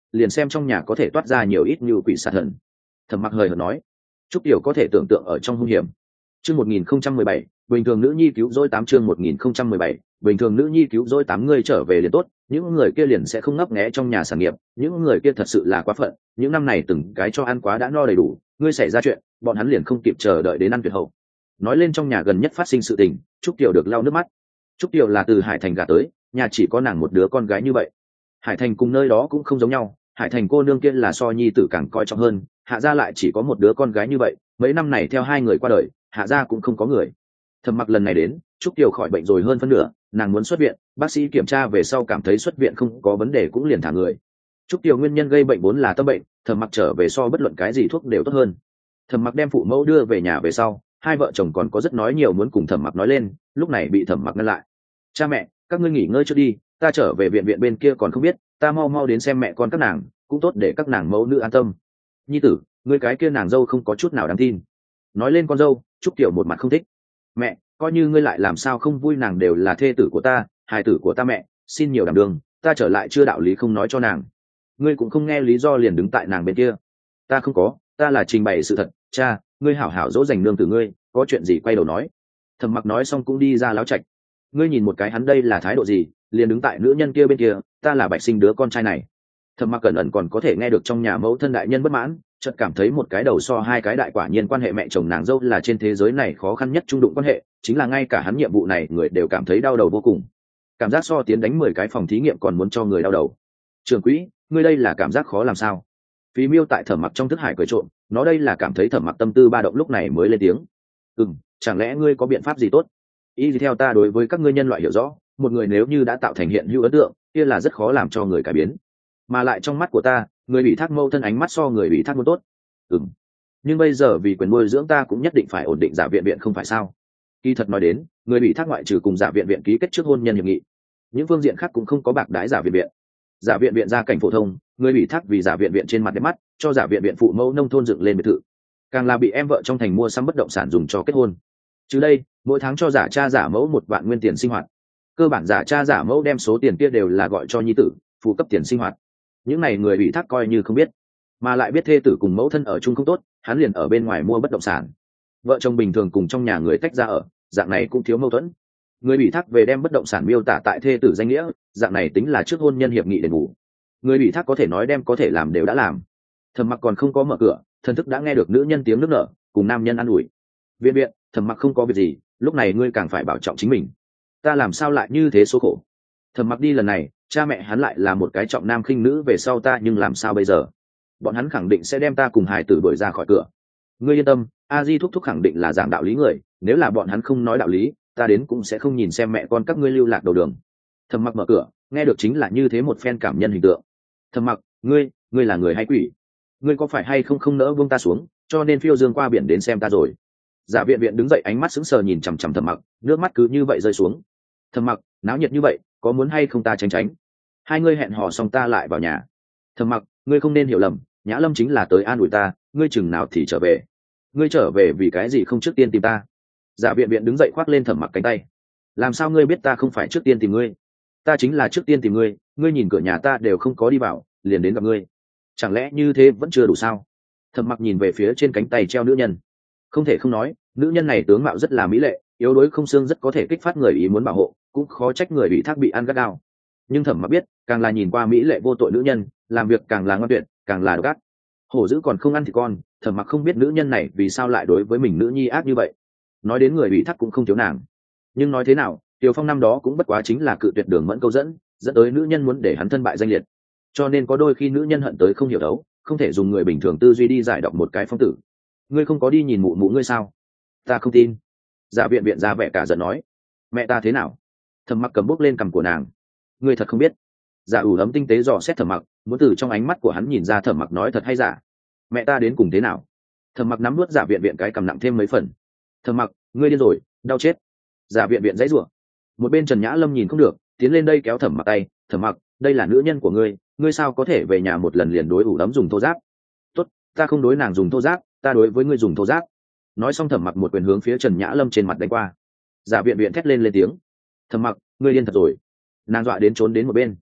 liền xem trong nhà có thể toát ra nhiều ít như quỷ sát thần. Thẩm Mặc hời hợt nói. Trúc Tiểu có thể tưởng tượng ở trong hung hiểm. Chương một nghìn không trăm mười bảy, bình thường nữ nhi cứu rỗi tám chương một nghìn không trăm mười bảy, bình thường nữ nhi cứu rỗi tám người trở về liền tốt, những người kia liền sẽ không ngấp nghé trong nhà sản nghiệp, những người kia thật sự là quá phận, những năm này từng cái cho ăn quá đã no đầy đủ, ngươi xảy ra chuyện, bọn hắn liền không kịp chờ đợi đến ăn tuyệt hậu. Nói lên trong nhà gần nhất phát sinh sự tình, Trúc Tiểu được lau nước mắt. Trúc Tiểu là từ Hải Thành gả tới, nhà chỉ có nàng một đứa con gái như vậy. Hải Thành cùng nơi đó cũng không giống nhau, Hải Thành cô nương kia là so nhi tử càng coi trọng hơn, Hạ gia lại chỉ có một đứa con gái như vậy, mấy năm này theo hai người qua đời, Hạ gia cũng không có người. Thẩm Mặc lần này đến, Trúc Tiểu khỏi bệnh rồi hơn phân nửa, nàng muốn xuất viện, bác sĩ kiểm tra về sau cảm thấy xuất viện không có vấn đề cũng liền thả người. Trúc Tiểu nguyên nhân gây bệnh vốn là tâm bệnh, Thẩm Mặc trở về so bất luận cái gì thuốc đều tốt hơn. Thẩm Mặc đem phụ mẫu đưa về nhà về sau, hai vợ chồng còn có rất nói nhiều muốn cùng Thẩm Mặc nói lên, lúc này bị Thẩm Mặc ngăn lại. Cha mẹ, các ngươi nghỉ ngơi trước đi, ta trở về viện viện bên kia còn không biết, ta mau mau đến xem mẹ con các nàng, cũng tốt để các nàng mẫu nữ an tâm. Nhi tử, ngươi cái kia nàng dâu không có chút nào đáng tin. Nói lên con dâu, Trúc Tiểu một mặt không thích. Mẹ, coi như ngươi lại làm sao không vui, nàng đều là thê tử của ta, hài tử của ta mẹ, xin nhiều đảm đường, ta trở lại chưa đạo lý không nói cho nàng. Ngươi cũng không nghe lý do liền đứng tại nàng bên kia. Ta không có, ta là trình bày sự thật. Cha, ngươi hảo hảo dỗ dành nương tử ngươi, có chuyện gì quay đầu nói. Thẩm Mặc nói xong cũng đi ra láo trạch. Ngươi nhìn một cái hắn đây là thái độ gì, liền đứng tại nữ nhân kia bên kia, ta là bạch sinh đứa con trai này. Thẩm Mặc cẩn ẩn còn có thể nghe được trong nhà mẫu thân đại nhân bất mãn, chợt cảm thấy một cái đầu so hai cái đại, quả nhiên quan hệ mẹ chồng nàng dâu là trên thế giới này khó khăn nhất trung đụng quan hệ, chính là ngay cả hắn nhiệm vụ này người đều cảm thấy đau đầu vô cùng. Cảm giác so tiến đánh mười cái phòng thí nghiệm còn muốn cho người đau đầu. Trưởng quỹ, ngươi đây là cảm giác khó làm sao? Phí Miêu tại Thẩm Mặc trong thức hải cười trộm, nó đây là cảm thấy Thẩm Mặc tâm tư ba động lúc này mới lên tiếng. Ừm, chẳng lẽ ngươi có biện pháp gì tốt? Ý gì theo ta đối với các ngươi nhân loại hiểu rõ, một người nếu như đã tạo thành hiện hữu ấn tượng, kia là rất khó làm cho người cải biến. Mà lại trong mắt của ta, người bị thác mâu thân ánh mắt so người bị thác muốn tốt. Ừm, nhưng bây giờ vì quyền nuôi dưỡng ta cũng nhất định phải ổn định Giả viện viện không phải sao? Kỳ thật nói đến, người bị thác ngoại trừ cùng Giả viện viện ký kết trước hôn nhân hiệp nghị, những phương diện khác cũng không có bạc đái Giả viện viện. Giả viện viện gia cảnh phổ thông, người bị thác vì Giả viện viện trên mặt đẹp mắt, cho Giả viện viện phụ mẫu nông thôn dựng lên biệt thự, càng là bị em vợ trong thành mua sắm bất động sản dùng cho kết hôn. Chứ đây, mỗi tháng cho giả cha giả mẫu một vạn nguyên tiền sinh hoạt, cơ bản giả cha giả mẫu đem số tiền kia đều là gọi cho nhi tử phụ cấp tiền sinh hoạt. Những này người bị thác coi như không biết, mà lại biết thê tử cùng mẫu thân ở chung không tốt, hắn liền ở bên ngoài mua bất động sản. Vợ chồng bình thường cùng trong nhà người tách ra ở, dạng này cũng thiếu mâu thuẫn. Người bị thác về đem bất động sản miêu tả tại thê tử danh nghĩa, dạng này tính là trước hôn nhân hiệp nghị đền bù. Người bị thác có thể nói đem có thể làm đều đã làm. Thẩm Mặc còn không có mở cửa, thần thức đã nghe được nữ nhân tiếng nức nở, cùng nam nhân ăn ủi. Viện viện, Thẩm Mặc không có việc gì, lúc này ngươi càng phải bảo trọng chính mình. Ta làm sao lại như thế số khổ. Thẩm Mặc đi lần này, cha mẹ hắn lại là một cái trọng nam khinh nữ về sau ta, nhưng làm sao bây giờ? Bọn hắn khẳng định sẽ đem ta cùng hài tử đuổi ra khỏi cửa. Ngươi yên tâm, a di thúc thúc khẳng định là giảng đạo lý người, nếu là bọn hắn không nói đạo lý, ta đến cũng sẽ không nhìn xem mẹ con các ngươi lưu lạc đầu đường. Thẩm Mặc mở cửa, nghe được chính là như thế một phen cảm nhân hình tượng. Thẩm Mặc, ngươi, ngươi là người hay quỷ? Ngươi có phải hay không không nỡ buông ta xuống, cho nên phiêu dương qua biển đến xem ta rồi? Giả viện viện đứng dậy, ánh mắt sững sờ nhìn chằm chằm Thẩm Mặc, nước mắt cứ như vậy rơi xuống. Thẩm Mặc, náo nhiệt như vậy, có muốn hay không ta tránh tránh? Hai ngươi hẹn hò xong ta lại vào nhà. Thẩm Mặc, ngươi không nên hiểu lầm, Nhã Lâm chính là tới an ủi ta, ngươi chừng nào thì trở về? Ngươi trở về vì cái gì không trước tiên tìm ta? Giả viện viện đứng dậy khoác lên Thẩm Mặc cánh tay. Làm sao ngươi biết ta không phải trước tiên tìm ngươi? Ta chính là trước tiên tìm ngươi, ngươi nhìn cửa nhà ta đều không có đi vào, liền đến gặp ngươi. Chẳng lẽ như thế vẫn chưa đủ sao? Thẩm Mặc nhìn về phía trên cánh tay treo nữ nhân, không thể không nói, nữ nhân này tướng mạo rất là mỹ lệ, yếu đuối không xương, rất có thể kích phát người ý muốn bảo hộ, cũng khó trách người bị thác bị ăn gắt gao. Nhưng Thẩm Mặc biết, càng là nhìn qua mỹ lệ vô tội nữ nhân, làm việc càng là ngoan tuyệt, càng là độc ác. Hổ dữ còn không ăn thì con, Thẩm Mặc không biết nữ nhân này vì sao lại đối với mình nữ nhi ác như vậy. Nói đến người bị thác cũng không thiếu nàng, nhưng nói thế nào, Tiểu Phong năm đó cũng bất quá chính là cự tuyệt đường mẫn câu dẫn, dẫn tới nữ nhân muốn để hắn thân bại danh liệt. Cho nên có đôi khi nữ nhân hận tới không hiểu đấu, không thể dùng người bình thường tư duy đi giải đọc một cái phong tử. Ngươi không có đi nhìn mụ mụ ngươi sao? Ta không tin. Giả viện viện ra vẻ cả giận nói. Mẹ ta thế nào? Thẩm Mặc cầm bút lên cằm của nàng. Ngươi thật không biết. Giả ủ ấm tinh tế dò xét Thẩm Mặc, muốn từ trong ánh mắt của hắn nhìn ra Thẩm Mặc nói thật hay giả. Mẹ ta đến cùng thế nào? Thẩm Mặc nắm nuốt giả viện viện cái cầm nặng thêm mấy phần. Thẩm Mặc, ngươi điên rồi, đau chết. Giả viện viện dãy rủa. Một bên Trần Nhã Lâm nhìn không được, tiến lên đây kéo Thẩm Mặc tay. Thẩm Mặc, đây là nữ nhân của ngươi, ngươi sao có thể về nhà một lần liền đối ủ ấm dùng thô giáp? Tốt, ta không đối nàng dùng thô giáp, ta đối với ngươi dùng thô giáp. Nói xong Thẩm Mặc một quyền hướng phía Trần Nhã Lâm trên mặt đánh qua. Giả viện viện thét lên lên tiếng. Thẩm Mặc, ngươi điên thật rồi. Nàng dọa đến trốn đến một bên.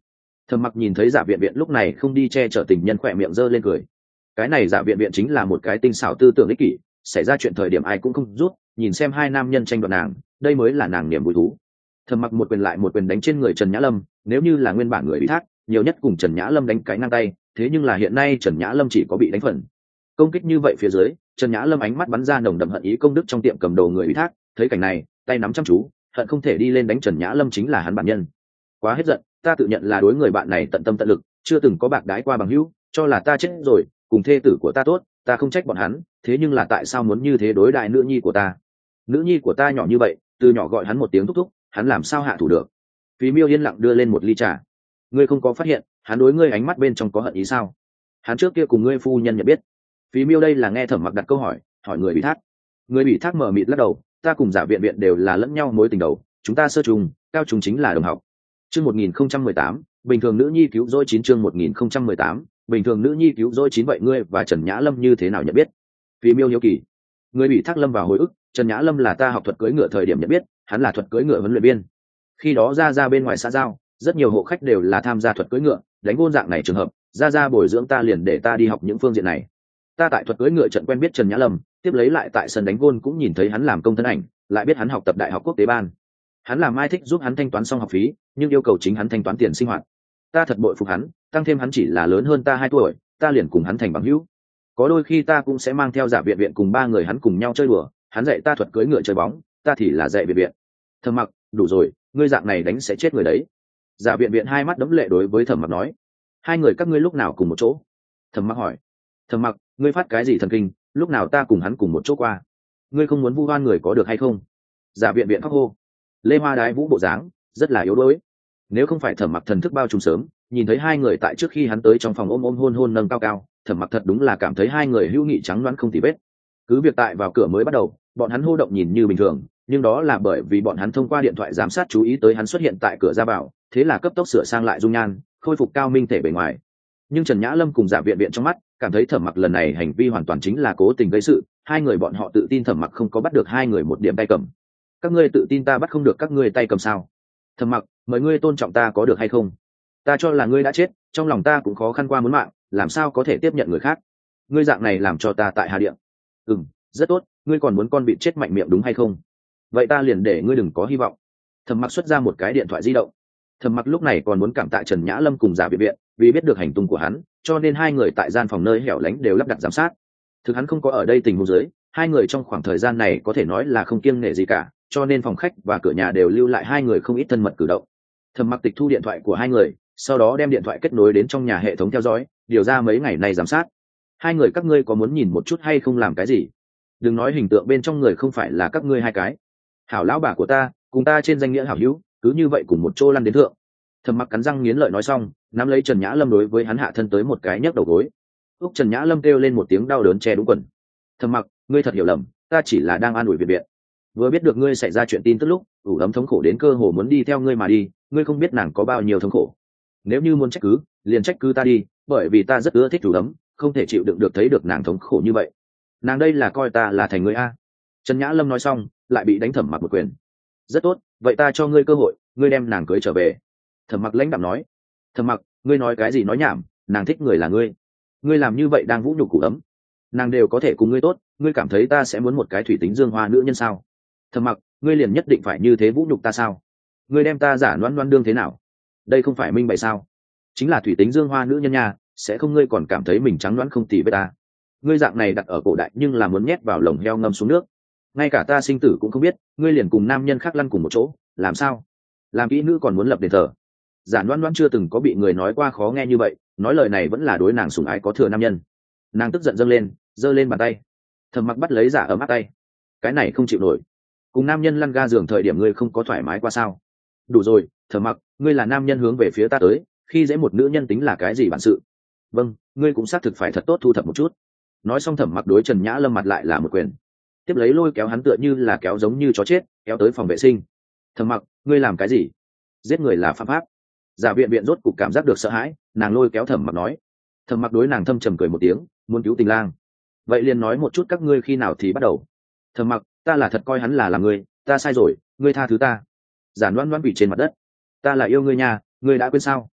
Thẩm Mặc nhìn thấy Giả Viện Viện lúc này không đi che chở tình nhân, khỏe miệng giơ lên cười. Cái này Giả Viện Viện chính là một cái tinh xảo tư tưởng ích kỷ, xảy ra chuyện thời điểm ai cũng không rút, nhìn xem hai nam nhân tranh đoạt nàng, đây mới là nàng niềm vui thú. Thẩm Mặc một quyền lại một quyền đánh trên người Trần Nhã Lâm, nếu như là nguyên bản người bị thác, nhiều nhất cùng Trần Nhã Lâm đánh cái ngang tay, thế nhưng là hiện nay Trần Nhã Lâm chỉ có bị đánh phần. Công kích như vậy phía dưới, Trần Nhã Lâm ánh mắt bắn ra nồng đậm hận ý công đức trong tiệm cầm đồ người bị thác, thấy cảnh này, tay nắm chăm chú, hận không thể đi lên đánh Trần Nhã Lâm chính là hắn bản nhân. Quá hết giận, ta tự nhận là đối người bạn này tận tâm tận lực, chưa từng có bạc đái qua bằng hữu, cho là ta chết rồi, cùng thê tử của ta tốt, ta không trách bọn hắn, thế nhưng là tại sao muốn như thế đối đại nữ nhi của ta? Nữ nhi của ta nhỏ như vậy, từ nhỏ gọi hắn một tiếng thúc thúc, hắn làm sao hạ thủ được? Phí Miêu yên lặng đưa lên một ly trà. Ngươi không có phát hiện, hắn đối ngươi ánh mắt bên trong có hận ý sao? Hắn trước kia cùng ngươi phu nhân nhận biết. Phí Miêu đây là nghe Thẩm Mặc đặt câu hỏi, hỏi người bị thác. Người bị thác mở mịt lắc đầu, ta cùng Giả Viện Viện đều là lẫn nhau mối tình đầu, chúng ta sơ trùng, cao trùng chính là đồng học. Chương một nghìn không trăm mười tám, bình thường nữ nhi cứu rỗi chín chương một nghìn không trăm mười tám, bình thường nữ nhi cứu rỗi chín vậy ngươi và Trần Nhã Lâm như thế nào nhận biết? Phí Miêu hiếu kỳ. Người bị thác lâm vào hồi ức, Trần Nhã Lâm là ta học thuật cưỡi ngựa thời điểm nhận biết, hắn là thuật cưỡi ngựa huấn luyện viên. Khi đó ra ra bên ngoài xã giao, rất nhiều hộ khách đều là tham gia thuật cưỡi ngựa, đánh gôn dạng này trường hợp, ra ra bồi dưỡng ta liền để ta đi học những phương diện này. Ta tại thuật cưỡi ngựa trận quen biết Trần Nhã Lâm, tiếp lấy lại tại sân đánh gôn cũng nhìn thấy hắn làm công thân ảnh, lại biết hắn học tập đại học quốc tế ban. Hắn làm ai thích giúp hắn thanh toán xong học phí, nhưng yêu cầu chính hắn thanh toán tiền sinh hoạt. Ta thật bội phục hắn, tăng thêm hắn chỉ là lớn hơn ta hai tuổi, ta liền cùng hắn thành bằng hữu. Có đôi khi ta cũng sẽ mang theo Giả Viện Viện cùng ba người hắn cùng nhau chơi đùa, hắn dạy ta thuật cưỡi ngựa chơi bóng, ta thì là dạy Viện Viện. Thẩm Mặc, đủ rồi, ngươi dạng này đánh sẽ chết người đấy. Giả Viện Viện hai mắt đẫm lệ đối với Thẩm Mặc nói. Hai người các ngươi lúc nào cùng một chỗ? Thẩm Mặc hỏi. Thẩm Mặc, ngươi phát cái gì thần kinh, lúc nào ta cùng hắn cùng một chỗ qua? Ngươi không muốn vu oan người có được hay không? Giả Viện Viện khóc hô. Lê Hoa đái vũ bộ dáng, rất là yếu đuối. Nếu không phải Thẩm Mặc thần thức bao trùm sớm, nhìn thấy hai người tại trước khi hắn tới trong phòng ôm ôm hôn hôn nâng cao cao, Thẩm Mặc thật đúng là cảm thấy hai người hữu nghị trắng đoán không tì vết. Cứ việc tại vào cửa mới bắt đầu, bọn hắn hô động nhìn như bình thường, nhưng đó là bởi vì bọn hắn thông qua điện thoại giám sát chú ý tới hắn xuất hiện tại cửa ra vào, thế là cấp tốc sửa sang lại dung nhan, khôi phục cao minh thể bề ngoài. Nhưng Trần Nhã Lâm cùng Giả Viện Viện trong mắt cảm thấy Thẩm Mặc lần này hành vi hoàn toàn chính là cố tình gây sự, hai người bọn họ tự tin Thẩm Mặc không có bắt được hai người một điểm tay cầm. Các ngươi tự tin ta bắt không được các ngươi tay cầm sao? Thẩm Mặc, mời ngươi tôn trọng ta có được hay không? Ta cho là ngươi đã chết, trong lòng ta cũng khó khăn qua muốn mạng, làm sao có thể tiếp nhận người khác? Ngươi dạng này làm cho ta tại Hà Địa. Ừm, rất tốt, ngươi còn muốn con bị chết mạnh miệng đúng hay không? Vậy ta liền để ngươi đừng có hy vọng. Thẩm Mặc xuất ra một cái điện thoại di động. Thẩm Mặc lúc này còn muốn cảm tạ Trần Nhã Lâm cùng Giả Viện Viện, vì biết được hành tung của hắn, cho nên hai người tại gian phòng nơi hẻo lánh đều lắp đặt giám sát. Thực hắn không có ở đây tình huống dưới, hai người trong khoảng thời gian này có thể nói là không kiêng nể gì cả, cho nên phòng khách và cửa nhà đều lưu lại hai người không ít thân mật cử động. Thẩm Mặc tịch thu điện thoại của hai người, sau đó đem điện thoại kết nối đến trong nhà hệ thống theo dõi, điều ra mấy ngày nay giám sát. Hai người các ngươi có muốn nhìn một chút hay không làm cái gì? Đừng nói hình tượng bên trong người không phải là các ngươi hai cái. Hảo lão bà của ta, cùng ta trên danh nghĩa hảo hữu, cứ như vậy cùng một chỗ lăn đến thượng. Thẩm Mặc cắn răng nghiến lợi nói xong, nắm lấy Trần Nhã Lâm đối với hắn hạ thân tới một cái nhấc đầu gối. Úc Trần Nhã Lâm kêu lên một tiếng đau đớn che đúng quần. Thẩm Mặc, ngươi thật hiểu lầm, ta chỉ là đang an ủi Viện Viện. Vừa biết được ngươi xảy ra chuyện tin tức lúc, ủ ấm thống khổ đến cơ hồ muốn đi theo ngươi mà đi, ngươi không biết nàng có bao nhiêu thống khổ. Nếu như muốn trách cứ, liền trách cứ ta đi, bởi vì ta rất ưa thích ủ ấm, không thể chịu đựng được thấy được nàng thống khổ như vậy. Nàng đây là coi ta là thành người a. Trần Nhã Lâm nói xong, lại bị đánh Thẩm Mặc một quyền. Rất tốt, vậy ta cho ngươi cơ hội, ngươi đem nàng cưới trở về. Thẩm Mặc lãnh đạm nói. Thẩm Mặc, ngươi nói cái gì nói nhảm, nàng thích người là ngươi, ngươi làm như vậy đang vũ nhục cụ ấm. Nàng đều có thể cùng ngươi tốt, ngươi cảm thấy ta sẽ muốn một cái thủy tính dương hoa nữ nhân sao? Thẩm Mặc, ngươi liền nhất định phải như thế vũ nhục ta sao? Ngươi đem ta giả loan loan đương thế nào? Đây không phải minh bạch sao? Chính là thủy tính dương hoa nữ nhân nha, sẽ không ngươi còn cảm thấy mình trắng loãng không tì với ta? Ngươi dạng này đặt ở cổ đại nhưng là muốn nhét vào lồng heo ngâm xuống nước, ngay cả ta sinh tử cũng không biết, ngươi liền cùng nam nhân khác lăn cùng một chỗ, làm sao? Làm kỹ nữ còn muốn lập đền thờ. Giả loan loan chưa từng có bị người nói qua khó nghe như vậy, nói lời này vẫn là đối nàng sủng ái có thừa nam nhân. Nàng tức giận dâng lên, giơ lên bàn tay. Thẩm Mặc bắt lấy giả ấm áp tay. Cái này không chịu nổi, cùng nam nhân lăn ga giường thời điểm ngươi không có thoải mái qua sao? Đủ rồi, Thẩm Mặc, ngươi là nam nhân hướng về phía ta tới, khi dễ một nữ nhân tính là cái gì bản sự? Vâng, ngươi cũng xác thực phải thật tốt thu thập một chút. Nói xong Thẩm Mặc đối Trần Nhã Lâm mặt lại là một quyền, tiếp lấy lôi kéo hắn tựa như là kéo giống như chó chết, kéo tới phòng vệ sinh. Thẩm Mặc, ngươi làm cái gì? Giết người là phạm pháp. Giả Viện Viện rốt cục cảm giác được sợ hãi, nàng lôi kéo Thẩm Mặc nói. Thẩm Mặc đối nàng thâm trầm cười một tiếng, muốn cứu tình lang. Vậy liền nói một chút các ngươi khi nào thì bắt đầu. Thẩm Mặc, ta là thật coi hắn là làm ngươi, ta sai rồi, ngươi tha thứ ta. Giả Loan Loan quỳ trên mặt đất. Ta là yêu ngươi nha, ngươi đã quên sao?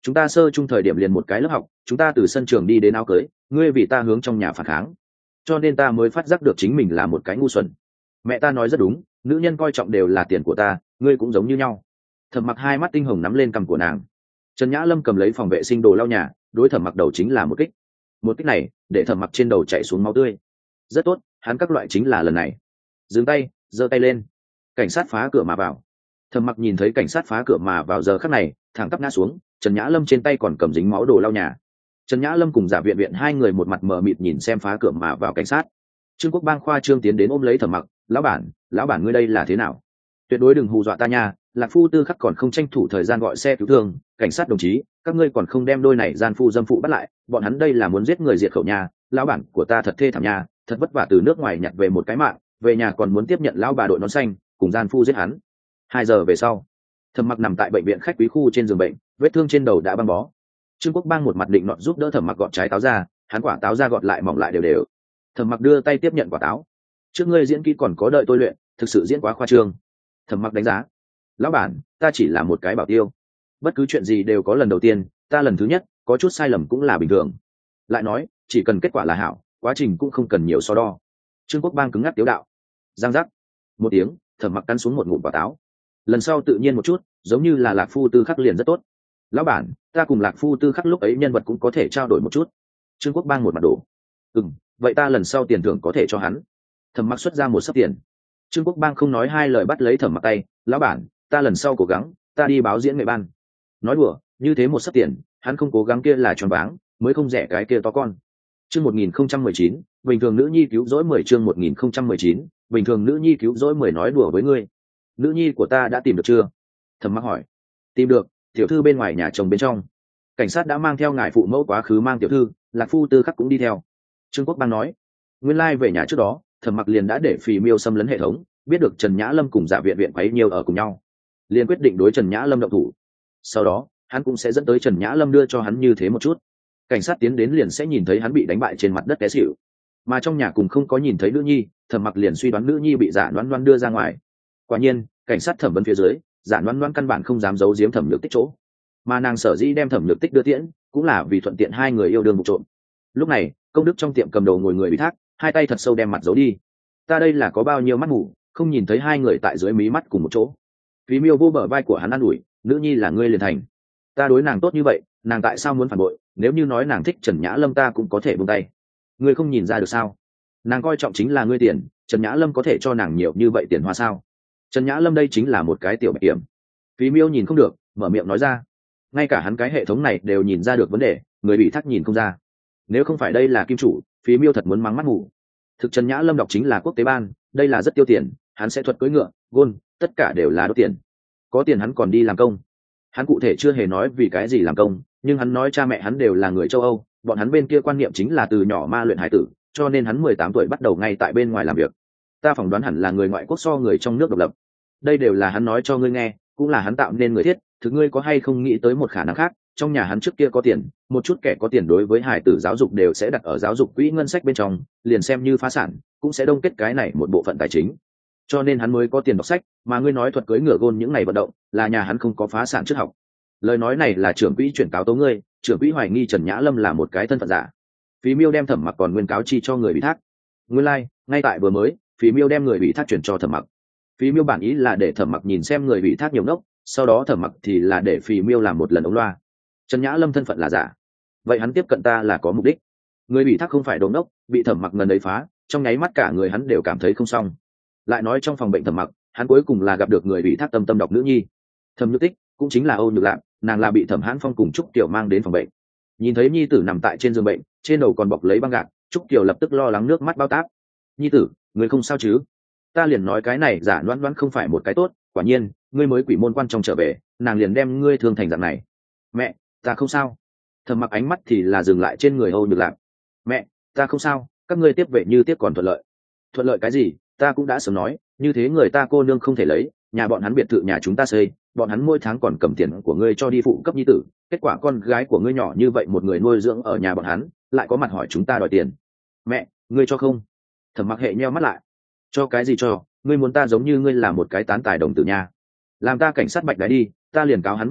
chúng ta sơ chung thời điểm liền một cái lớp học, chúng ta từ sân trường đi đến áo cưới, ngươi vì ta hướng trong nhà phản kháng, cho nên ta mới phát giác được chính mình là một cái ngu xuẩn. Mẹ ta nói rất đúng, nữ nhân coi trọng đều là tiền của ta, ngươi cũng giống như nhau. Thẩm Mặc hai mắt tinh hồng nắm lên cằm của nàng. Trần Nhã Lâm cầm lấy phòng vệ sinh đồ lau nhà, đối Thẩm Mặc đầu chính là một kích. Một kích này để Thẩm Mặc trên đầu chảy xuống máu tươi. Rất tốt, hắn các loại chính là lần này. Dừng tay, giơ tay lên. Cảnh sát phá cửa mà vào. Thẩm Mặc nhìn thấy cảnh sát phá cửa mà vào giờ khắc này, thẳng tắp ngã xuống. Trần Nhã Lâm trên tay còn cầm dính máu đồ lau nhà. Trần Nhã Lâm cùng Giả Viện Viện hai người một mặt mờ mịt nhìn xem phá cửa mà vào cảnh sát. Trương Quốc Bang khoa trương tiến đến ôm lấy Thẩm Mặc, lão bản, lão bản ngươi đây là thế nào? Tuyệt đối đừng hù dọa ta nha, Lạc Phu Tư Khắc còn không tranh thủ thời gian gọi xe cứu thương. Cảnh sát đồng chí, các ngươi còn không đem đôi này gian phu dâm phụ bắt lại, bọn hắn đây là muốn giết người diệt khẩu nhà, lão bản của ta thật thê thảm nha, thật vất vả từ nước ngoài nhặt về một cái mạng, về nhà còn muốn tiếp nhận lão bà đội nón xanh cùng gian phu giết hắn. Hai giờ về sau, Thẩm Mặc nằm tại bệnh viện khách quý khu trên giường bệnh, vết thương trên đầu đã băng bó. Trương Quốc Bang một mặt định nọt giúp đỡ Thẩm Mặc gọt trái táo ra, hắn quả táo ra gọt lại mỏng lại đều đều. Thẩm Mặc đưa tay tiếp nhận quả táo. Trước ngươi diễn kỹ còn có đợi tôi luyện, thực sự diễn quá khoa trương. Thẩm Mặc đánh giá, lão bản, ta chỉ là một cái bảo tiêu, bất cứ chuyện gì đều có lần đầu tiên, ta lần thứ nhất có chút sai lầm cũng là bình thường. Lại nói, chỉ cần kết quả là hảo, quá trình cũng không cần nhiều so đo. Trương Quốc Bang cứng ngắc tiếu đạo. Giang giác một tiếng, Thẩm Mặc cắn xuống một ngụm quả táo. Lần sau tự nhiên một chút, giống như là Lạc Phu Tư Khắc liền rất tốt. Lão bản, ta cùng Lạc Phu Tư Khắc lúc ấy nhân vật cũng có thể trao đổi một chút. Trương Quốc Bang một mặt đổ. Ừm, vậy ta lần sau tiền thưởng có thể cho hắn. Thẩm Mặc xuất ra một sấp tiền. Trương Quốc Bang không nói hai lời bắt lấy Thẩm Mặc tay, lão bản, ta lần sau cố gắng, ta đi báo diễn nghệ ban. Nói đùa, như thế một sấp tiền, hắn không cố gắng kia là tròn váng, mới không rẻ cái kia to con. Chương một nghìn không trăm mười chín, bình thường nữ nhi cứu rỗi mười chương một nghìn không trăm mười chín, bình thường nữ nhi cứu rỗi mười nói đùa với ngươi. Nữ nhi của ta đã tìm được chưa? Thẩm Mặc hỏi. Tìm được, tiểu thư bên ngoài nhà chồng bên trong. Cảnh sát đã mang theo ngài phụ mẫu quá khứ mang tiểu thư, Lạc Phu Tư Khắc cũng đi theo. Trương Quốc Bang nói. Nguyên lai like về nhà trước đó, Thẩm Mặc liền đã để Phì Miêu xâm lấn hệ thống, biết được Trần Nhã Lâm cùng Giả Viện Viện quấy nhiều ở cùng nhau, liền quyết định đối Trần Nhã Lâm động thủ. Sau đó, hắn cũng sẽ dẫn tới Trần Nhã Lâm đưa cho hắn như thế một chút. Cảnh sát tiến đến liền sẽ nhìn thấy hắn bị đánh bại trên mặt đất té xỉu, mà trong nhà cùng không có nhìn thấy nữ nhi, Thẩm Mặc liền suy đoán nữ nhi bị Giả Loan Loan đưa ra ngoài. Quả nhiên, cảnh sát thẩm vấn phía dưới, Giả Loan Loan căn bản không dám giấu giếm Thẩm Nhược Tích chỗ, mà nàng sở dĩ đem Thẩm Nhược Tích đưa tiễn, cũng là vì thuận tiện hai người yêu đương vụ trộm. Lúc này, công đức trong tiệm cầm đầu ngồi người bị thác, hai tay thật sâu đem mặt giấu đi. Ta đây là có bao nhiêu mắt mù, không nhìn thấy hai người tại dưới mí mắt cùng một chỗ. Phí Miêu vô bờ vai của hắn an ủi, nữ nhi là ngươi liền thành. Ta đối nàng tốt như vậy, nàng tại sao muốn phản bội? Nếu như nói nàng thích Trần Nhã Lâm ta cũng có thể buông tay. Ngươi không nhìn ra được sao? Nàng coi trọng chính là ngươi tiền, Trần Nhã Lâm có thể cho nàng nhiều như vậy tiền hoa sao? Trần Nhã Lâm đây chính là một cái tiểu bạch kiểm. Phí Miêu nhìn không được, mở miệng nói ra. Ngay cả hắn cái hệ thống này đều nhìn ra được vấn đề, người bị thác nhìn không ra. Nếu không phải đây là kim chủ, Phí Miêu thật muốn mắng mắt ngủ. Thực Trần Nhã Lâm đọc chính là quốc tế ban, đây là rất tiêu tiền, hắn sẽ thuật cưỡi ngựa, gôn, tất cả đều là đốt tiền. Có tiền hắn còn đi làm công. Hắn cụ thể chưa hề nói vì cái gì làm công, nhưng hắn nói cha mẹ hắn đều là người châu Âu, bọn hắn bên kia quan niệm chính là từ nhỏ ma luyện hải tử, cho nên hắn mười tám tuổi bắt đầu ngay tại bên ngoài làm việc. Ta phỏng đoán hẳn là người ngoại quốc so người trong nước độc lập. Đây đều là hắn nói cho ngươi nghe, cũng là hắn tạo nên người thiết, thực ngươi có hay không nghĩ tới một khả năng khác, trong nhà hắn trước kia có tiền, một chút kẻ có tiền đối với hải tử giáo dục đều sẽ đặt ở giáo dục quỹ ngân sách bên trong, liền xem như phá sản, cũng sẽ đông kết cái này một bộ phận tài chính. Cho nên hắn mới có tiền đọc sách, mà ngươi nói thuật cưới ngựa gôn những ngày vận động, là nhà hắn không có phá sản trước học. Lời nói này là trưởng quỹ chuyển cáo tố ngươi, trưởng quỹ hoài nghi Trần Nhã Lâm là một cái thân phận giả. Phí Miêu đem Thẩm Mặc còn nguyên cáo chi cho người bị thác. Nguyên lai, like, ngay tại vừa mới, Phí Miêu đem người bị thác chuyển cho Thẩm Mặc. Phí Miêu bản ý là để Thẩm Mặc nhìn xem người bị thác nhiều ngốc, sau đó Thẩm Mặc thì là để Phí Miêu làm một lần ống loa. Trần Nhã Lâm thân phận là giả, vậy hắn tiếp cận ta là có mục đích. Người bị thác không phải đồ ngốc, bị Thẩm Mặc ngần ấy phá, trong nháy mắt cả người hắn đều cảm thấy không xong. Lại nói trong phòng bệnh Thẩm Mặc, hắn cuối cùng là gặp được người bị thác tâm tâm đọc nữ nhi. Thẩm Nhược Tích cũng chính là Âu Nhược Lạp, nàng là bị Thẩm Hãn Phong cùng Trúc Kiều mang đến phòng bệnh. Nhìn thấy nhi tử nằm tại trên giường bệnh, trên đầu còn bọc lấy băng gạc, Trúc Kiều lập tức lo lắng nước mắt bao táp. Nhi tử, người không sao chứ? Ta liền nói cái này giả loan loan không phải một cái tốt, quả nhiên, ngươi mới quỷ môn quan trong trở về, nàng liền đem ngươi thương thành dạng này. Mẹ, ta không sao. Thẩm Mặc ánh mắt thì là dừng lại trên người Âu Nhược Lạp. Mẹ, ta không sao, các ngươi tiếp vệ như tiếp còn thuận lợi. Thuận lợi cái gì? Ta cũng đã sớm nói, như thế người ta cô nương không thể lấy, nhà bọn hắn biệt thự nhà chúng ta xây, bọn hắn mỗi tháng còn cầm tiền của ngươi cho đi phụ cấp nhi tử, kết quả con gái của ngươi nhỏ như vậy một người nuôi dưỡng ở nhà bọn hắn, lại có mặt hỏi chúng ta đòi tiền. Mẹ, ngươi cho không? Thẩm Mặc hệ nheo mắt lại. Cho cái gì cho? Ngươi muốn ta giống như ngươi là một cái tán tài đồng tử nha? Làm ta cảnh sát bạch đái đi, ta liền cáo hắn bắt chẹn,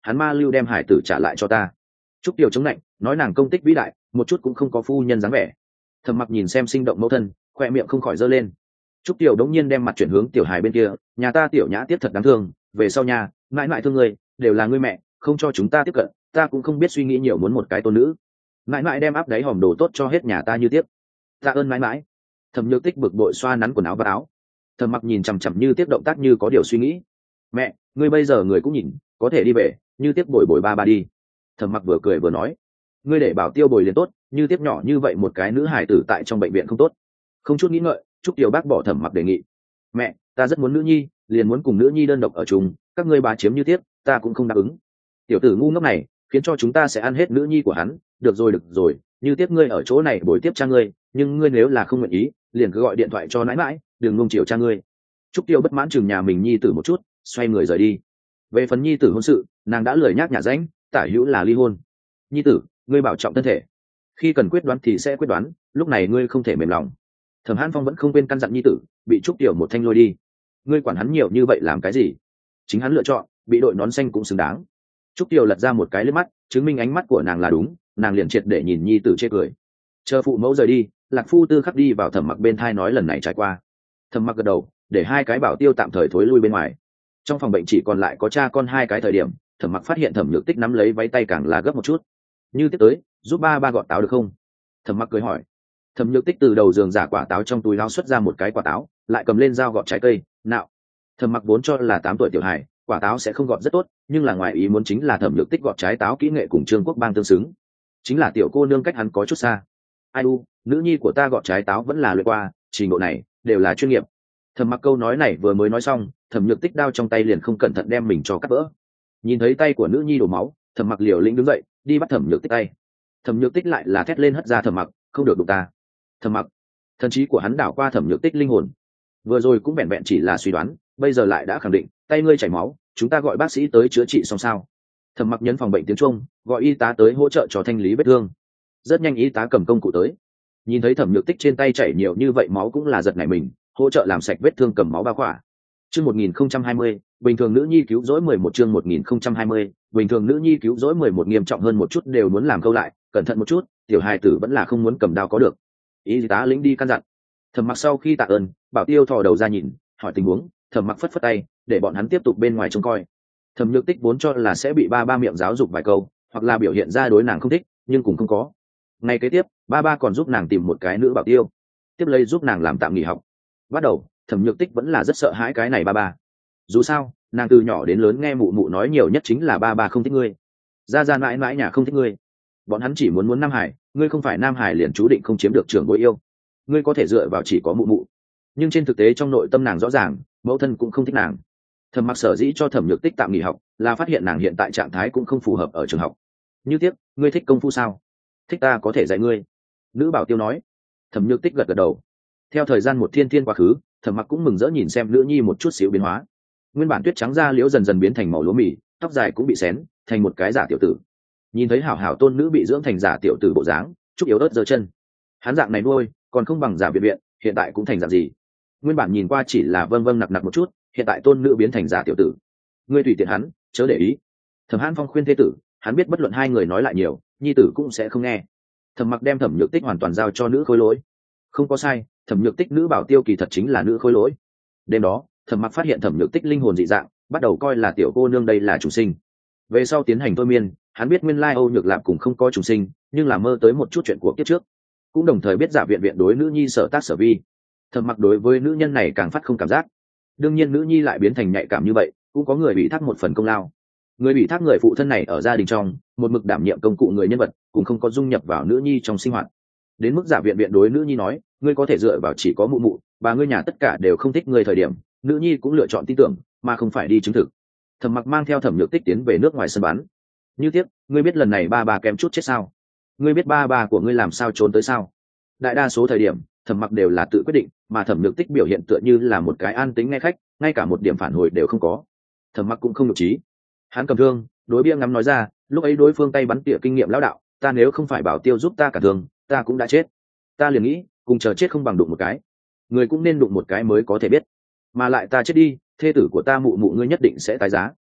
hắn ma lưu đem hải tử trả lại cho ta. Trúc Tiểu chống lạnh nói nàng công tích vĩ đại, một chút cũng không có phu nhân dáng vẻ. Thẩm Mặc nhìn xem sinh động mẫu thân, khoe miệng không khỏi giơ lên. Trúc Tiểu đống nhiên đem mặt chuyển hướng Tiểu Hải bên kia, nhà ta Tiểu Nhã tiếp thật đáng thương, về sau nhà mãi mãi thương người, đều là ngươi mẹ, không cho chúng ta tiếp cận, ta cũng không biết suy nghĩ nhiều muốn một cái tôn nữ. Mãi mãi đem áp đáy hòm đồ tốt cho hết nhà ta như tiếp. Tạ ơn mãi mãi. Thẩm Nhược Tích bực bội xoa nắn quần áo và áo. Thẩm Mặc nhìn chằm chằm Như tiếp động tác như có điều suy nghĩ. Mẹ, ngươi bây giờ người cũng nhìn, có thể đi về, Như tiếp bồi bồi ba ba đi. Thẩm Mặc vừa cười vừa nói, ngươi để Bảo Tiêu bồi liền tốt, Như tiếp nhỏ như vậy một cái nữ hài tử tại trong bệnh viện không tốt. Không chút nghĩ ngợi, Trúc Tiểu bác bỏ Thẩm Mặc đề nghị. Mẹ, ta rất muốn nữ nhi, liền muốn cùng nữ nhi đơn độc ở chung, các ngươi bá chiếm Như tiếp, ta cũng không đáp ứng. Tiểu tử ngu ngốc này, khiến cho chúng ta sẽ ăn hết nữ nhi của hắn. Được rồi được rồi, Như tiếp ngươi ở chỗ này bồi tiếp cha ngươi, nhưng ngươi nếu là không nguyện ý, liền cứ gọi điện thoại cho nãi mãi, đừng nung chiều cha ngươi. Trúc Tiêu bất mãn chừng nhà mình nhi tử một chút, xoay người rời đi. Về phần nhi tử hôn sự, nàng đã lười nhác nhà ránh, tả hữu là ly hôn. Nhi tử, ngươi bảo trọng thân thể, khi cần quyết đoán thì sẽ quyết đoán, lúc này ngươi không thể mềm lòng. Thẩm Hàn Phong vẫn không quên căn dặn nhi tử, bị Trúc Tiểu một thanh lôi đi. Ngươi quản hắn nhiều như vậy làm cái gì? Chính hắn lựa chọn, bị đội nón xanh cũng xứng đáng. Trúc Tiểu lật ra một cái liếc mắt, chứng minh ánh mắt của nàng là đúng, nàng liền triệt để nhìn nhi tử chê cười. Chờ phụ mẫu rời đi, Lạc Phu Tư khắc đi vào Thẩm Mặc bên thai nói lần này trải qua. Thẩm Mặc gật đầu, để hai cái bảo tiêu tạm thời thối lui bên ngoài. Trong phòng bệnh chỉ còn lại có cha con hai cái thời điểm, Thẩm Mặc phát hiện Thẩm Nhược Tích nắm lấy váy tay càng là gấp một chút. Như tiếp tới, giúp ba ba gọt táo được không? Thẩm Mặc cười hỏi. Thẩm Nhược Tích từ đầu giường giả quả táo trong túi lao xuất ra một cái quả táo, lại cầm lên dao gọt trái cây. Nào. Thẩm Mặc vốn cho là tám tuổi tiểu hài, quả táo sẽ không gọt rất tốt, nhưng là ngoài ý muốn chính là Thẩm Nhược Tích gọt trái táo kỹ nghệ cùng Trương Quốc Bang tương xứng. Chính là tiểu cô nương cách hắn có chút xa. Ai u, nữ nhi của ta gọt trái táo vẫn là luyện qua, trình độ này đều là chuyên nghiệp. Thẩm Mặc câu nói này vừa mới nói xong, Thẩm Nhược Tích đao trong tay liền không cẩn thận đem mình cho cắt vỡ. Nhìn thấy tay của nữ nhi đổ máu, Thẩm Mặc liều lĩnh đứng dậy, đi bắt Thẩm Nhược Tích tay. Thẩm Nhược Tích lại là thét lên hất ra Thẩm Mặc, không được đụng ta. Thẩm Mặc, thần trí của hắn đảo qua Thẩm Nhược Tích linh hồn. Vừa rồi cũng vẹn vẹn chỉ là suy đoán, bây giờ lại đã khẳng định, tay ngươi chảy máu, chúng ta gọi bác sĩ tới chữa trị xong sao? Thẩm Mặc nhấn phòng bệnh tiếng Trung, gọi y tá tới hỗ trợ cho thanh lý vết thương. Rất nhanh y tá cầm công cụ tới. Nhìn thấy Thẩm Nhược Tích trên tay chảy nhiều như vậy máu cũng là giật nảy mình, hỗ trợ làm sạch vết thương cầm máu bao khỏa. Chương một nghìn không trăm hai mươi, bình thường nữ nhi cứu rỗi mười một chương một nghìn không trăm hai mươi, bình thường nữ nhi cứu rỗi mười một nghiêm trọng hơn một chút đều muốn làm câu lại, cẩn thận một chút, tiểu hài tử vẫn là không muốn cầm đao có được. Y tá lĩnh đi căn dặn. Thẩm Mặc sau khi tạ ơn, Bảo Tiêu thò đầu ra nhìn, hỏi tình huống, Thẩm Mặc phất phất tay, để bọn hắn tiếp tục bên ngoài trông coi. Thẩm Nhược Tích vốn cho là sẽ bị ba ba miệng giáo dục vài câu, hoặc là biểu hiện ra đối nàng không thích, nhưng cũng không có. Ngày kế tiếp, ba ba còn giúp nàng tìm một cái nữ bảo tiêu, tiếp lấy giúp nàng làm tạm nghỉ học. Bắt đầu, Thẩm Nhược Tích vẫn là rất sợ hãi cái này ba ba. Dù sao, nàng từ nhỏ đến lớn nghe mụ mụ nói nhiều nhất chính là ba ba không thích ngươi, ra ra mãi mãi nhà không thích ngươi, bọn hắn chỉ muốn muốn Nam Hải, ngươi không phải Nam Hải liền chú định không chiếm được trưởng bối yêu, ngươi có thể dựa vào chỉ có mụ mụ. Nhưng trên thực tế trong nội tâm nàng rõ ràng, mẫu thân cũng không thích nàng. Thẩm Mặc sở dĩ cho Thẩm Nhược Tích tạm nghỉ học, là phát hiện nàng hiện tại trạng thái cũng không phù hợp ở trường học. Như tiếc, ngươi thích công phu sao? Thích, ta có thể dạy ngươi. Nữ bảo tiêu nói. Thẩm Nhược Tích gật gật đầu. Theo thời gian một thiên thiên quá khứ, Thẩm Mặc cũng mừng rỡ nhìn xem nữ nhi một chút xíu biến hóa. Nguyên bản tuyết trắng da liễu dần dần biến thành màu lúa mì, tóc dài cũng bị xén thành một cái giả tiểu tử. Nhìn thấy hảo hảo tôn nữ bị dưỡng thành giả tiểu tử bộ dáng, Trúc yếu ớt giơ chân. Hắn dạng này nuôi, còn không bằng giả viện viện, hiện tại cũng thành dạng gì? Nguyên bản nhìn qua chỉ là vâng vâng nặc nặc một chút, hiện tại tôn nữ biến thành giả tiểu tử. Ngươi tùy tiện hắn, chớ để ý. Thẩm Hàn Phong khuyên thế tử, hắn biết bất luận hai người nói lại nhiều, nhi tử cũng sẽ không nghe. Thẩm Mặc đem Thẩm Nhược Tích hoàn toàn giao cho nữ khối lỗi. Không có sai, Thẩm Nhược Tích nữ bảo tiêu kỳ thật chính là nữ khối lỗi. Đêm đó, Thẩm Mặc phát hiện Thẩm Nhược Tích linh hồn dị dạng, bắt đầu coi là tiểu cô nương đây là chủ sinh. Về sau tiến hành thôi miên, hắn biết nguyên lai Âu Nhược Lạp cùng không có chủ sinh, nhưng là mơ tới một chút chuyện của kiếp trước, cũng đồng thời biết giả viện viện đối nữ nhi sở tác sở vi. Thẩm Mặc đối với nữ nhân này càng phát không cảm giác. Đương nhiên nữ nhi lại biến thành nhạy cảm như vậy, cũng có người bị thác một phần công lao. Người bị thác người phụ thân này ở gia đình trong, một mực đảm nhiệm công cụ người nhân vật, cũng không có dung nhập vào nữ nhi trong sinh hoạt. Đến mức giả viện viện đối nữ nhi nói, ngươi có thể dựa vào chỉ có mụ mụ, và ngươi nhà tất cả đều không thích ngươi thời điểm, nữ nhi cũng lựa chọn tin tưởng, mà không phải đi chứng thực. Thẩm Mặc mang theo Thẩm Nhược Tích tiến về nước ngoài sân bắn. Như tiếc, ngươi biết lần này ba ba kém chút chết sao? Ngươi biết ba ba của ngươi làm sao trốn tới sao? Đại đa số thời điểm, Thẩm Mặc đều là tự quyết định, mà Thẩm Nhược Tích biểu hiện tựa như là một cái an tính nghe khách, ngay cả một điểm phản hồi đều không có. Thẩm Mặc cũng không nhục trí. Hắn cầm thương, đối bia ngắm nói ra, lúc ấy đối phương tay bắn tỉa kinh nghiệm lão đạo, ta nếu không phải bảo tiêu giúp ta cả thương, ta cũng đã chết. Ta liền nghĩ, cùng chờ chết không bằng đụng một cái. Người cũng nên đụng một cái mới có thể biết. Mà lại ta chết đi, thê tử của ta mụ mụ ngươi nhất định sẽ tái giá.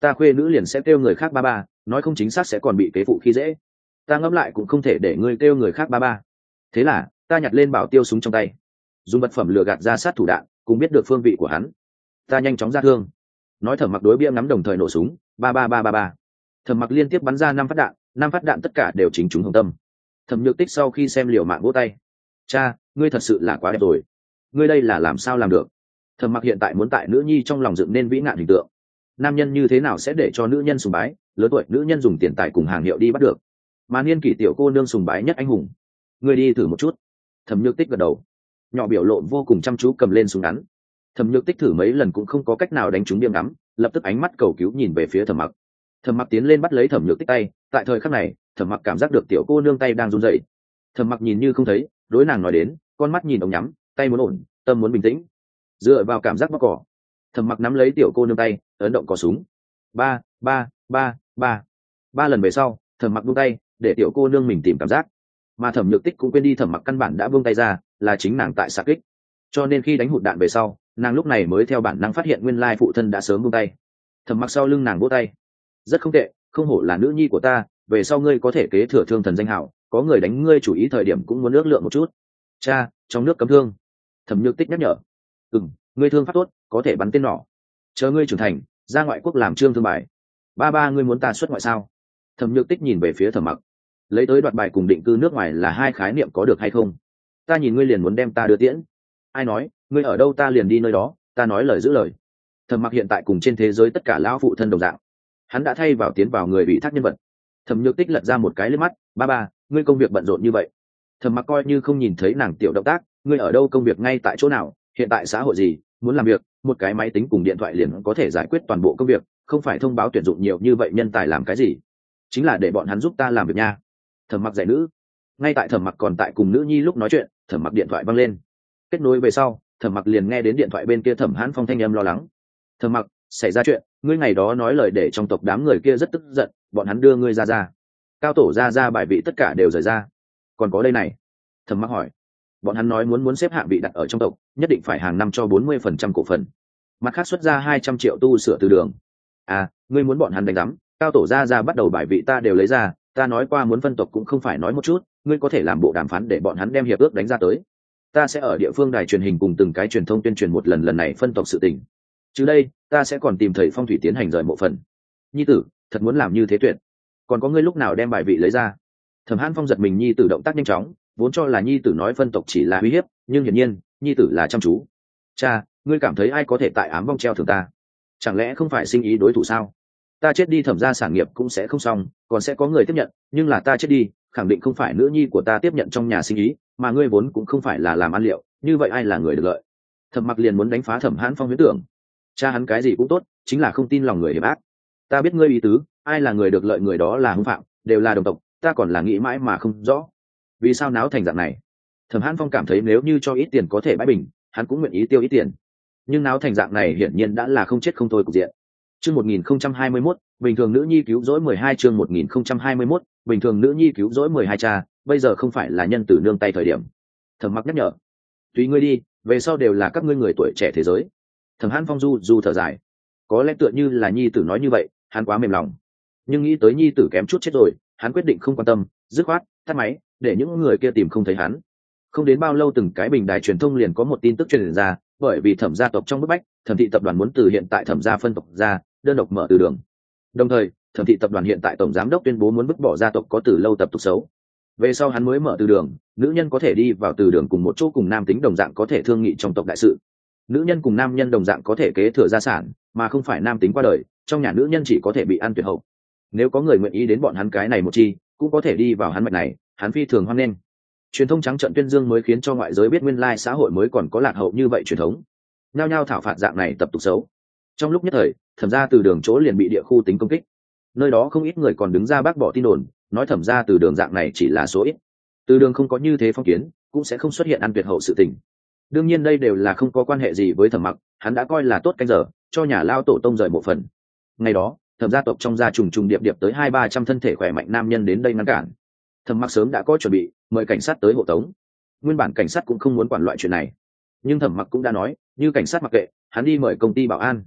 ta khuê nữ liền sẽ kêu người khác ba ba, nói không chính xác sẽ còn bị kế phụ khi dễ. Ta ngẫm lại cũng không thể để ngươi kêu người khác ba ba. Thế là ta nhặt lên bảo tiêu súng trong tay, dùng vật phẩm lừa gạt ra sát thủ đạn, cũng biết được phương vị của hắn. Ta nhanh chóng ra thương, nói Thẩm Mặc đối bia ngắm đồng thời nổ súng, ba ba ba ba ba. Thẩm Mặc liên tiếp bắn ra năm phát đạn, năm phát đạn tất cả đều chính trúng hồng tâm. Thẩm Nhược Tích sau khi xem liều mạng vỗ tay, cha, ngươi thật sự là quá đẹp rồi, ngươi đây là làm sao làm được? Thẩm Mặc hiện tại muốn tại nữ nhi trong lòng dựng nên vĩ nạn hình tượng. Nam nhân như thế nào sẽ để cho nữ nhân sùng bái, lớn tuổi nữ nhân dùng tiền tài cùng hàng hiệu đi bắt được, mà niên kỷ tiểu cô nương sùng bái nhất anh hùng. Ngươi đi thử một chút. Thẩm Nhược Tích gật đầu, nhỏ biểu lộ vô cùng chăm chú cầm lên súng ngắn. Thẩm Nhược Tích thử mấy lần cũng không có cách nào đánh trúng điểm ngắm, lập tức ánh mắt cầu cứu nhìn về phía Thẩm Mặc. Thẩm Mặc tiến lên bắt lấy Thẩm Nhược Tích tay, tại thời khắc này Thẩm Mặc cảm giác được tiểu cô nương tay đang run rẩy. Thẩm Mặc nhìn như không thấy, đối nàng nói đến, con mắt nhìn ống nhắm, tay muốn ổn, tâm muốn bình tĩnh. Dựa vào cảm giác bóc cỏ, Thẩm Mặc nắm lấy tiểu cô nương tay, ấn động cò súng. Ba, ba, ba, ba. Ba lần về sau, Thẩm Mặc buông tay, để tiểu cô nương mình tìm cảm giác. Mà Thẩm Nhược Tích cũng quên đi Thẩm Mặc căn bản đã buông tay ra, là chính nàng tại xạ kích. Cho nên khi đánh hụt đạn về sau, nàng lúc này mới theo bản năng phát hiện nguyên lai phụ thân đã sớm buông tay. Thẩm Mặc sau lưng nàng vỗ tay, rất không tệ, không hổ là nữ nhi của ta, về sau ngươi có thể kế thừa thương thần danh hảo, có người đánh ngươi chủ ý thời điểm cũng muốn ước lượng một chút. Cha, trong nước cấm thương. Thẩm Nhược Tích nhắc nhở. Ừm, ngươi thương pháp tốt, có thể bắn tên nỏ. Chờ ngươi trưởng thành, ra ngoại quốc làm trương thương bài. Ba ba ngươi muốn ta xuất ngoại sao? Thẩm Nhược Tích nhìn về phía Thẩm Mặc. Lấy tới đoạt bài cùng định cư nước ngoài là hai khái niệm có được hay không? Ta nhìn ngươi liền muốn đem ta đưa tiễn. Ai nói, ngươi ở đâu ta liền đi nơi đó, ta nói lời giữ lời. Thẩm Mặc hiện tại cùng trên thế giới tất cả lão phụ thân đồng dạng, hắn đã thay vào tiến vào người bị thác nhân vật. Thẩm Nhược Tích lật ra một cái liếc mắt, ba ba, ngươi công việc bận rộn như vậy. Thẩm Mặc coi như không nhìn thấy nàng tiểu động tác, ngươi ở đâu công việc ngay tại chỗ nào, hiện tại xã hội gì, muốn làm việc, một cái máy tính cùng điện thoại liền có thể giải quyết toàn bộ công việc, không phải thông báo tuyển dụng nhiều như vậy nhân tài làm cái gì? Chính là để bọn hắn giúp ta làm việc nha. Thẩm Mặc dạy nữ. Ngay tại Thẩm Mặc còn tại cùng nữ nhi lúc nói chuyện, Thẩm Mặc điện thoại văng lên. Kết nối về sau, Thẩm Mặc liền nghe đến điện thoại bên kia Thẩm Hãn Phong thanh âm lo lắng. Thẩm Mặc, xảy ra chuyện, ngươi ngày đó nói lời để trong tộc đám người kia rất tức giận, bọn hắn đưa ngươi ra ra. Cao tổ ra ra bài vị tất cả đều rời ra. Còn có đây này. Thẩm Mặc hỏi. Bọn hắn nói muốn muốn xếp hạng vị đặt ở trong tộc, nhất định phải hàng năm cho bốn mươi phần trăm cổ phần. Mặt khác xuất ra hai trăm triệu tu sửa từ đường. À, ngươi muốn bọn hắn đánh giám, cao tổ ra ra bắt đầu bài vị ta đều lấy ra, ta nói qua muốn phân tộc cũng không phải nói một chút, ngươi có thể làm bộ đàm phán để bọn hắn đem hiệp ước đánh ra tới. Ta sẽ ở địa phương đài truyền hình cùng từng cái truyền thông tuyên truyền một lần lần này phân tộc sự tình. Chứ đây, ta sẽ còn tìm thầy phong thủy tiến hành rời mộ phần. Nhi tử, thật muốn làm như thế tuyệt. Còn có ngươi lúc nào đem bài vị lấy ra? Thẩm Hãn Phong giật mình, nhi tử động tác nhanh chóng, vốn cho là nhi tử nói phân tộc chỉ là uy hiếp, nhưng hiển nhiên, nhi tử là chăm chú. Cha, ngươi cảm thấy ai có thể tại ám vong treo thường ta? Chẳng lẽ không phải sinh ý đối thủ sao? Ta chết đi Thẩm gia sản nghiệp cũng sẽ không xong, còn sẽ có người tiếp nhận, nhưng là ta chết đi, khẳng định không phải nữ nhi của ta tiếp nhận trong nhà sinh ý, mà ngươi vốn cũng không phải là làm ăn liệu, như vậy ai là người được lợi? Thẩm Mặc liền muốn đánh phá Thẩm Hãn Phong huyễn tưởng. Cha hắn cái gì cũng tốt, chính là không tin lòng người hiểm ác. Ta biết ngươi ý tứ, ai là người được lợi người đó là hung phạm, đều là đồng tộc, ta còn là nghĩ mãi mà không rõ. Vì sao náo thành dạng này? Thẩm Hãn Phong cảm thấy nếu như cho ít tiền có thể bãi bình, hắn cũng nguyện ý tiêu ít tiền. Nhưng náo thành dạng này hiển nhiên đã là không chết không thôi cục diện. Chương một nghìn không trăm hai mươi mốt, bình thường nữ nhi cứu rỗi mười hai chương một nghìn không trăm hai mươi mốt, bình thường nữ nhi cứu rỗi mười hai cha, bây giờ không phải là nhân tử nương tay thời điểm. Thẩm Mặc nhắc nhở. Tùy ngươi đi, về sau đều là các ngươi người tuổi trẻ thế giới. Thẩm Hãn Phong du du thở dài. Có lẽ tựa như là nhi tử nói như vậy, hắn quá mềm lòng. Nhưng nghĩ tới nhi tử kém chút chết rồi, hắn quyết định không quan tâm, dứt khoát tắt máy, để những người kia tìm không thấy hắn. Không đến bao lâu từng cái bình đài truyền thông liền có một tin tức truyền ra, bởi vì Thẩm gia tộc trong bức bách, Thẩm thị tập đoàn muốn từ hiện tại Thẩm gia phân tộc ra, đơn độc mở từ đường. Đồng thời, Thẩm thị tập đoàn hiện tại tổng giám đốc tuyên bố muốn bức bỏ gia tộc có từ lâu tập tục xấu. Về sau hắn mới mở từ đường, nữ nhân có thể đi vào từ đường cùng một chỗ cùng nam tính đồng dạng có thể thương nghị trong tộc đại sự. Nữ nhân cùng nam nhân đồng dạng có thể kế thừa gia sản, mà không phải nam tính qua đời, trong nhà nữ nhân chỉ có thể bị ăn tuyệt hậu. Nếu có người nguyện ý đến bọn hắn cái này một chi, cũng có thể đi vào hắn mạch này, hắn phi thường hoan nghênh. Truyền thông trắng trợn tuyên dương mới khiến cho ngoại giới biết nguyên lai xã hội mới còn có lạc hậu như vậy truyền thống. Nhao nhao thảo phạt dạng này tập tục xấu. Trong lúc nhất thời, Thẩm gia từ đường chỗ liền bị địa khu tính công kích. Nơi đó không ít người còn đứng ra bác bỏ tin đồn, nói Thẩm gia từ đường dạng này chỉ là số ít. Từ đường không có như thế phong kiến, cũng sẽ không xuất hiện ăn tuyệt hậu sự tình. Đương nhiên đây đều là không có quan hệ gì với Thẩm Mặc, hắn đã coi là tốt canh giờ, cho nhà lao tổ tông rời một phần. Ngày đó, Thẩm gia tộc trong gia trùng trùng điệp điệp tới hai ba trăm thân thể khỏe mạnh nam nhân đến đây ngăn cản. Thẩm Mặc sớm đã có chuẩn bị, mời cảnh sát tới hộ tống. Nguyên bản cảnh sát cũng không muốn quản loại chuyện này, nhưng Thẩm Mặc cũng đã nói, như cảnh sát mặc kệ, hắn đi mời công ty bảo an.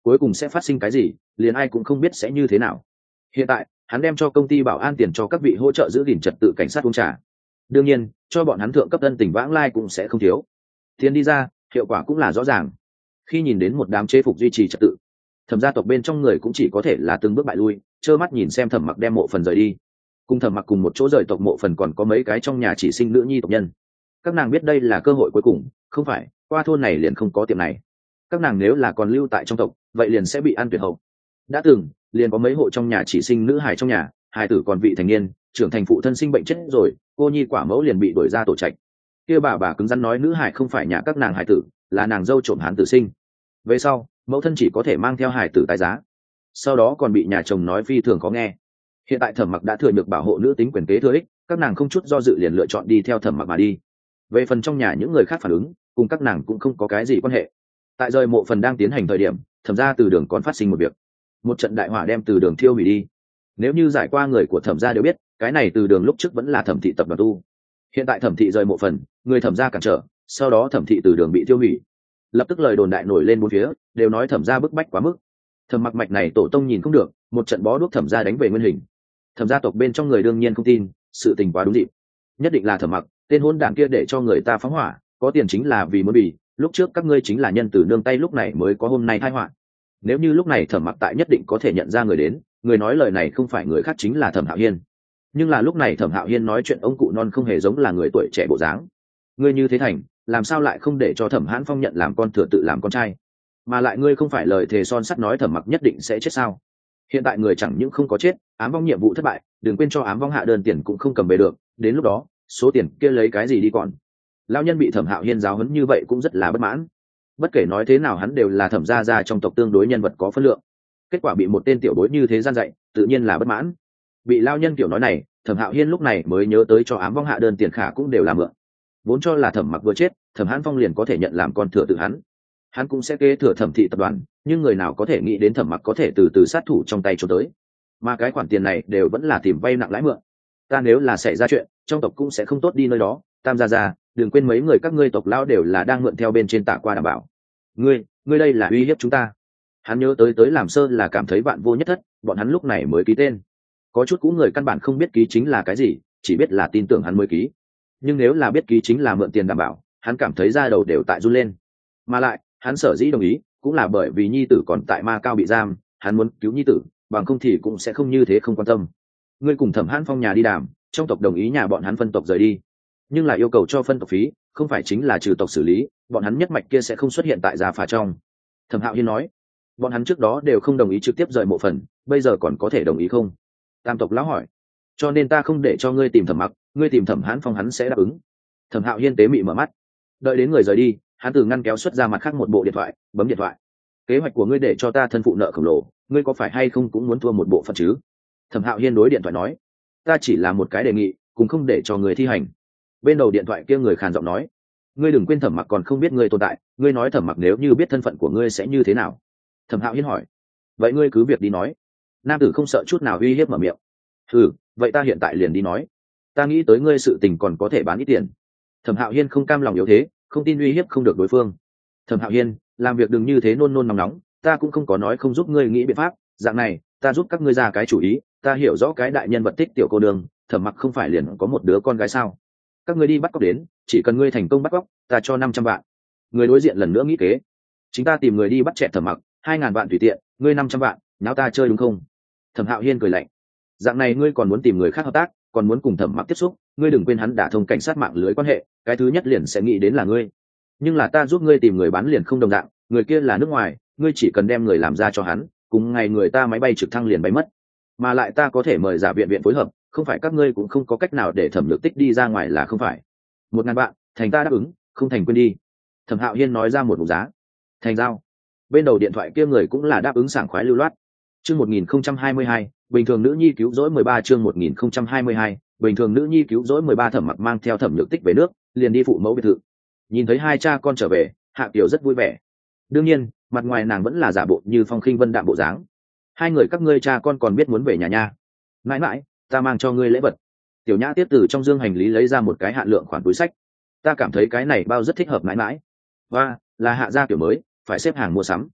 cuối cùng sẽ phát sinh cái gì liền ai cũng không biết sẽ như thế nào. Hiện tại hắn đem cho công ty bảo an tiền cho các vị hỗ trợ giữ gìn trật tự cảnh sát uống trà, đương nhiên cho bọn hắn thượng cấp ân tình vãng lai cũng sẽ không thiếu. Tiền đi ra, hiệu quả cũng là rõ ràng. Khi nhìn đến một đám chế phục duy trì trật tự, Thẩm gia tộc bên trong người cũng chỉ có thể là từng bước bại lui, trơ mắt nhìn xem Thẩm Mặc đem mộ phần rời đi. Cùng Thẩm Mặc cùng một chỗ rời tộc mộ phần còn có mấy cái trong nhà chỉ sinh nữ nhi tộc nhân. Các nàng biết đây là cơ hội cuối cùng, không phải qua thôn này liền không có tiệm này. Các nàng nếu là còn lưu tại trong tộc, vậy liền sẽ bị ăn tuyệt hậu. Đã từng liền có mấy hộ trong nhà chỉ sinh nữ hài trong nhà, hài tử còn vị thành niên, trưởng thành phụ thân sinh bệnh chết rồi, cô nhi quả mẫu liền bị đuổi ra tổ trạch. Kia bà bà cứng rắn nói nữ hài không phải nhà các nàng hài tử, là nàng dâu trộm hán tử sinh. Về sau mẫu thân chỉ có thể mang theo hài tử tái giá, sau đó còn bị nhà chồng nói phi thường có nghe. Hiện tại Thẩm Mặc đã thừa nhược bảo hộ nữ tính quyền kế thừa ích, các nàng không chút do dự liền lựa chọn đi theo Thẩm Mặc mà đi. Về phần trong nhà những người khác phản ứng, cùng các nàng cũng không có cái gì quan hệ. Tại rời mộ phần đang tiến hành thời điểm, Thẩm gia từ đường còn phát sinh một việc, một trận đại hỏa đem từ đường thiêu hủy đi. Nếu như giải qua người của Thẩm gia đều biết, cái này từ đường lúc trước vẫn là Thẩm thị tập đoàn tu. Hiện tại Thẩm thị rời mộ phần, người Thẩm gia cản trở, sau đó Thẩm thị từ đường bị thiêu hủy. Lập tức lời đồn đại nổi lên bốn phía, đều nói Thẩm gia bức bách quá mức. Thẩm Mặc mạch này tổ tông nhìn không được, một trận bó đuốc Thẩm gia đánh về nguyên hình. Thẩm gia tộc bên trong người đương nhiên không tin, sự tình quá đúng dịp. Nhất định là Thẩm Mặc, tên hôn đảng kia để cho người ta phóng hỏa, có tiền chính là vì muốn bì, lúc trước các ngươi chính là nhân từ nương tay lúc này mới có hôm nay tai họa. Nếu như lúc này Thẩm Mặc tại nhất định có thể nhận ra người đến, người nói lời này không phải người khác chính là Thẩm Hạo Hiên. Nhưng là lúc này Thẩm Hạo Hiên nói chuyện ông cụ non không hề giống là người tuổi trẻ bộ dáng. Ngươi như thế thành, làm sao lại không để cho Thẩm Hãn Phong nhận làm con thừa tự làm con trai? Mà lại ngươi không phải lời thề son sắt nói Thẩm Mặc nhất định sẽ chết sao? Hiện tại người chẳng những không có chết, ám vong nhiệm vụ thất bại, đừng quên cho ám vong hạ đơn tiền cũng không cầm về được, đến lúc đó số tiền kia lấy cái gì đi còn? Lão nhân bị Thẩm Hạo Hiên giáo huấn như vậy cũng rất là bất mãn. Bất kể nói thế nào hắn đều là Thẩm gia gia trong tộc tương đối nhân vật có phân lượng, kết quả bị một tên tiểu bối như thế gian dạy, tự nhiên là bất mãn. Bị lão nhân kiểu nói này, Thẩm Hạo Hiên lúc này mới nhớ tới cho ám vong hạ đơn tiền khả cũng đều là mượn. Vốn cho là Thẩm Mặc vừa chết, Thẩm Hãn Phong liền có thể nhận làm con thừa tự hắn, hắn cũng sẽ kế thừa Thẩm thị tập đoàn, nhưng người nào có thể nghĩ đến Thẩm Mặc có thể từ từ sát thủ trong tay cho tới. Mà cái khoản tiền này đều vẫn là tìm vay nặng lãi mượn. Ta nếu là xảy ra chuyện, trong tộc cũng sẽ không tốt đi nơi đó, Tam gia gia, đừng quên mấy người các ngươi tộc lão đều là đang mượn theo bên trên tạ qua đảm bảo. Ngươi, ngươi đây là uy hiếp chúng ta. Hắn nhớ tới tới làm sơ là cảm thấy bạn vô nhất thất, bọn hắn lúc này mới ký tên. Có chút cũ người căn bản không biết ký chính là cái gì, chỉ biết là tin tưởng hắn mới ký. Nhưng nếu là biết ký chính là mượn tiền đảm bảo, hắn cảm thấy da đầu đều tại run lên. Mà lại, hắn sở dĩ đồng ý, cũng là bởi vì nhi tử còn tại Ma Cao bị giam, hắn muốn cứu nhi tử, bằng không thì cũng sẽ không như thế không quan tâm. Ngươi cùng Thẩm Hãn Phong nhà đi đàm, trong tộc đồng ý nhà bọn hắn phân tộc rời đi, nhưng là yêu cầu cho phân tộc phí, không phải chính là trừ tộc xử lý, bọn hắn nhất mạch kia sẽ không xuất hiện tại gia phả trong. Thẩm Hạo Hiên nói, bọn hắn trước đó đều không đồng ý trực tiếp rời mộ phần, bây giờ còn có thể đồng ý không? Tam tộc lão hỏi, cho nên ta không để cho ngươi tìm Thẩm Mặc, ngươi tìm Thẩm Hãn Phong hắn sẽ đáp ứng. Thẩm Hạo Hiên tế mị mở mắt, đợi đến người rời đi, hắn từ ngăn kéo xuất ra mặt khác một bộ điện thoại, bấm điện thoại. Kế hoạch của ngươi để cho ta thân phụ nợ khổng lồ, ngươi có phải hay không cũng muốn thua một bộ phận chứ? Thẩm Hạo Hiên đối điện thoại nói, ta chỉ là một cái đề nghị, cũng không để cho người thi hành. Bên đầu điện thoại kia người khàn giọng nói, ngươi đừng quên Thẩm Mặc còn không biết ngươi tồn tại, ngươi nói Thẩm Mặc nếu như biết thân phận của ngươi sẽ như thế nào? Thẩm Hạo Hiên hỏi, vậy ngươi cứ việc đi nói. Nam tử không sợ chút nào uy hiếp mở miệng. Ừ, vậy ta hiện tại liền đi nói. Ta nghĩ tới ngươi sự tình còn có thể bán ít tiền. Thẩm Hạo Hiên không cam lòng yếu thế, không tin uy hiếp không được đối phương. Thẩm Hạo Hiên, làm việc đừng như thế nôn nôn nóng nóng, ta cũng không có nói không giúp ngươi nghĩ biện pháp, dạng này, ta giúp các ngươi ra cái chủ ý, ta hiểu rõ cái đại nhân vật thích tiểu cô đường, Thẩm Mặc không phải liền có một đứa con gái sao? Các ngươi đi bắt cóc đến, chỉ cần ngươi thành công bắt cóc, ta cho năm trăm vạn. Người đối diện lần nữa nghĩ kế, chính ta tìm người đi bắt chẹt Thẩm Mặc, hai ngàn vạn tùy tiện, ngươi năm trăm vạn, náo ta chơi đúng không? Thẩm Hạo Hiên cười lạnh, dạng này ngươi còn muốn tìm người khác hợp tác, còn muốn cùng Thẩm Mặc tiếp xúc, ngươi đừng quên hắn đã thông cảnh sát mạng lưới quan hệ, cái thứ nhất liền sẽ nghĩ đến là ngươi. Nhưng là ta giúp ngươi tìm người bán liền không đồng dạng, người kia là nước ngoài, ngươi chỉ cần đem người làm ra cho hắn, cùng ngày người ta máy bay trực thăng liền bay mất. Mà lại ta có thể mời giả viện viện phối hợp, không phải các ngươi cũng không có cách nào để Thẩm Lực Tích đi ra ngoài là không phải. Một ngàn vạn, thành ta đáp ứng, không thành quên đi. Thẩm Hạo Hiên nói ra một mục giá. Thành giao. Bên đầu điện thoại kia người cũng là đáp ứng sảng khoái lưu loát. Chương một nghìn không trăm hai mươi hai, bình thường nữ nhi cứu rỗi mười ba chương một nghìn không trăm hai mươi hai, bình thường nữ nhi cứu rỗi mười ba. Thẩm Mặc mang theo Thẩm Nhược Tích về nước, liền đi phụ mẫu biệt thự. Nhìn thấy hai cha con trở về, Hạ Kiều rất vui vẻ. Đương nhiên, mặt ngoài nàng vẫn là giả bộ như phong khinh vân đạm bộ dáng. Hai người các ngươi cha con còn biết muốn về nhà nha. Mãi mãi, ta mang cho ngươi lễ vật. Tiểu Nhã tiếp từ trong dương hành lý lấy ra một cái hạn lượng khoản túi sách. Ta cảm thấy cái này bao rất thích hợp mãi mãi. Và là Hạ gia kiểu mới, phải xếp hàng mua sắm.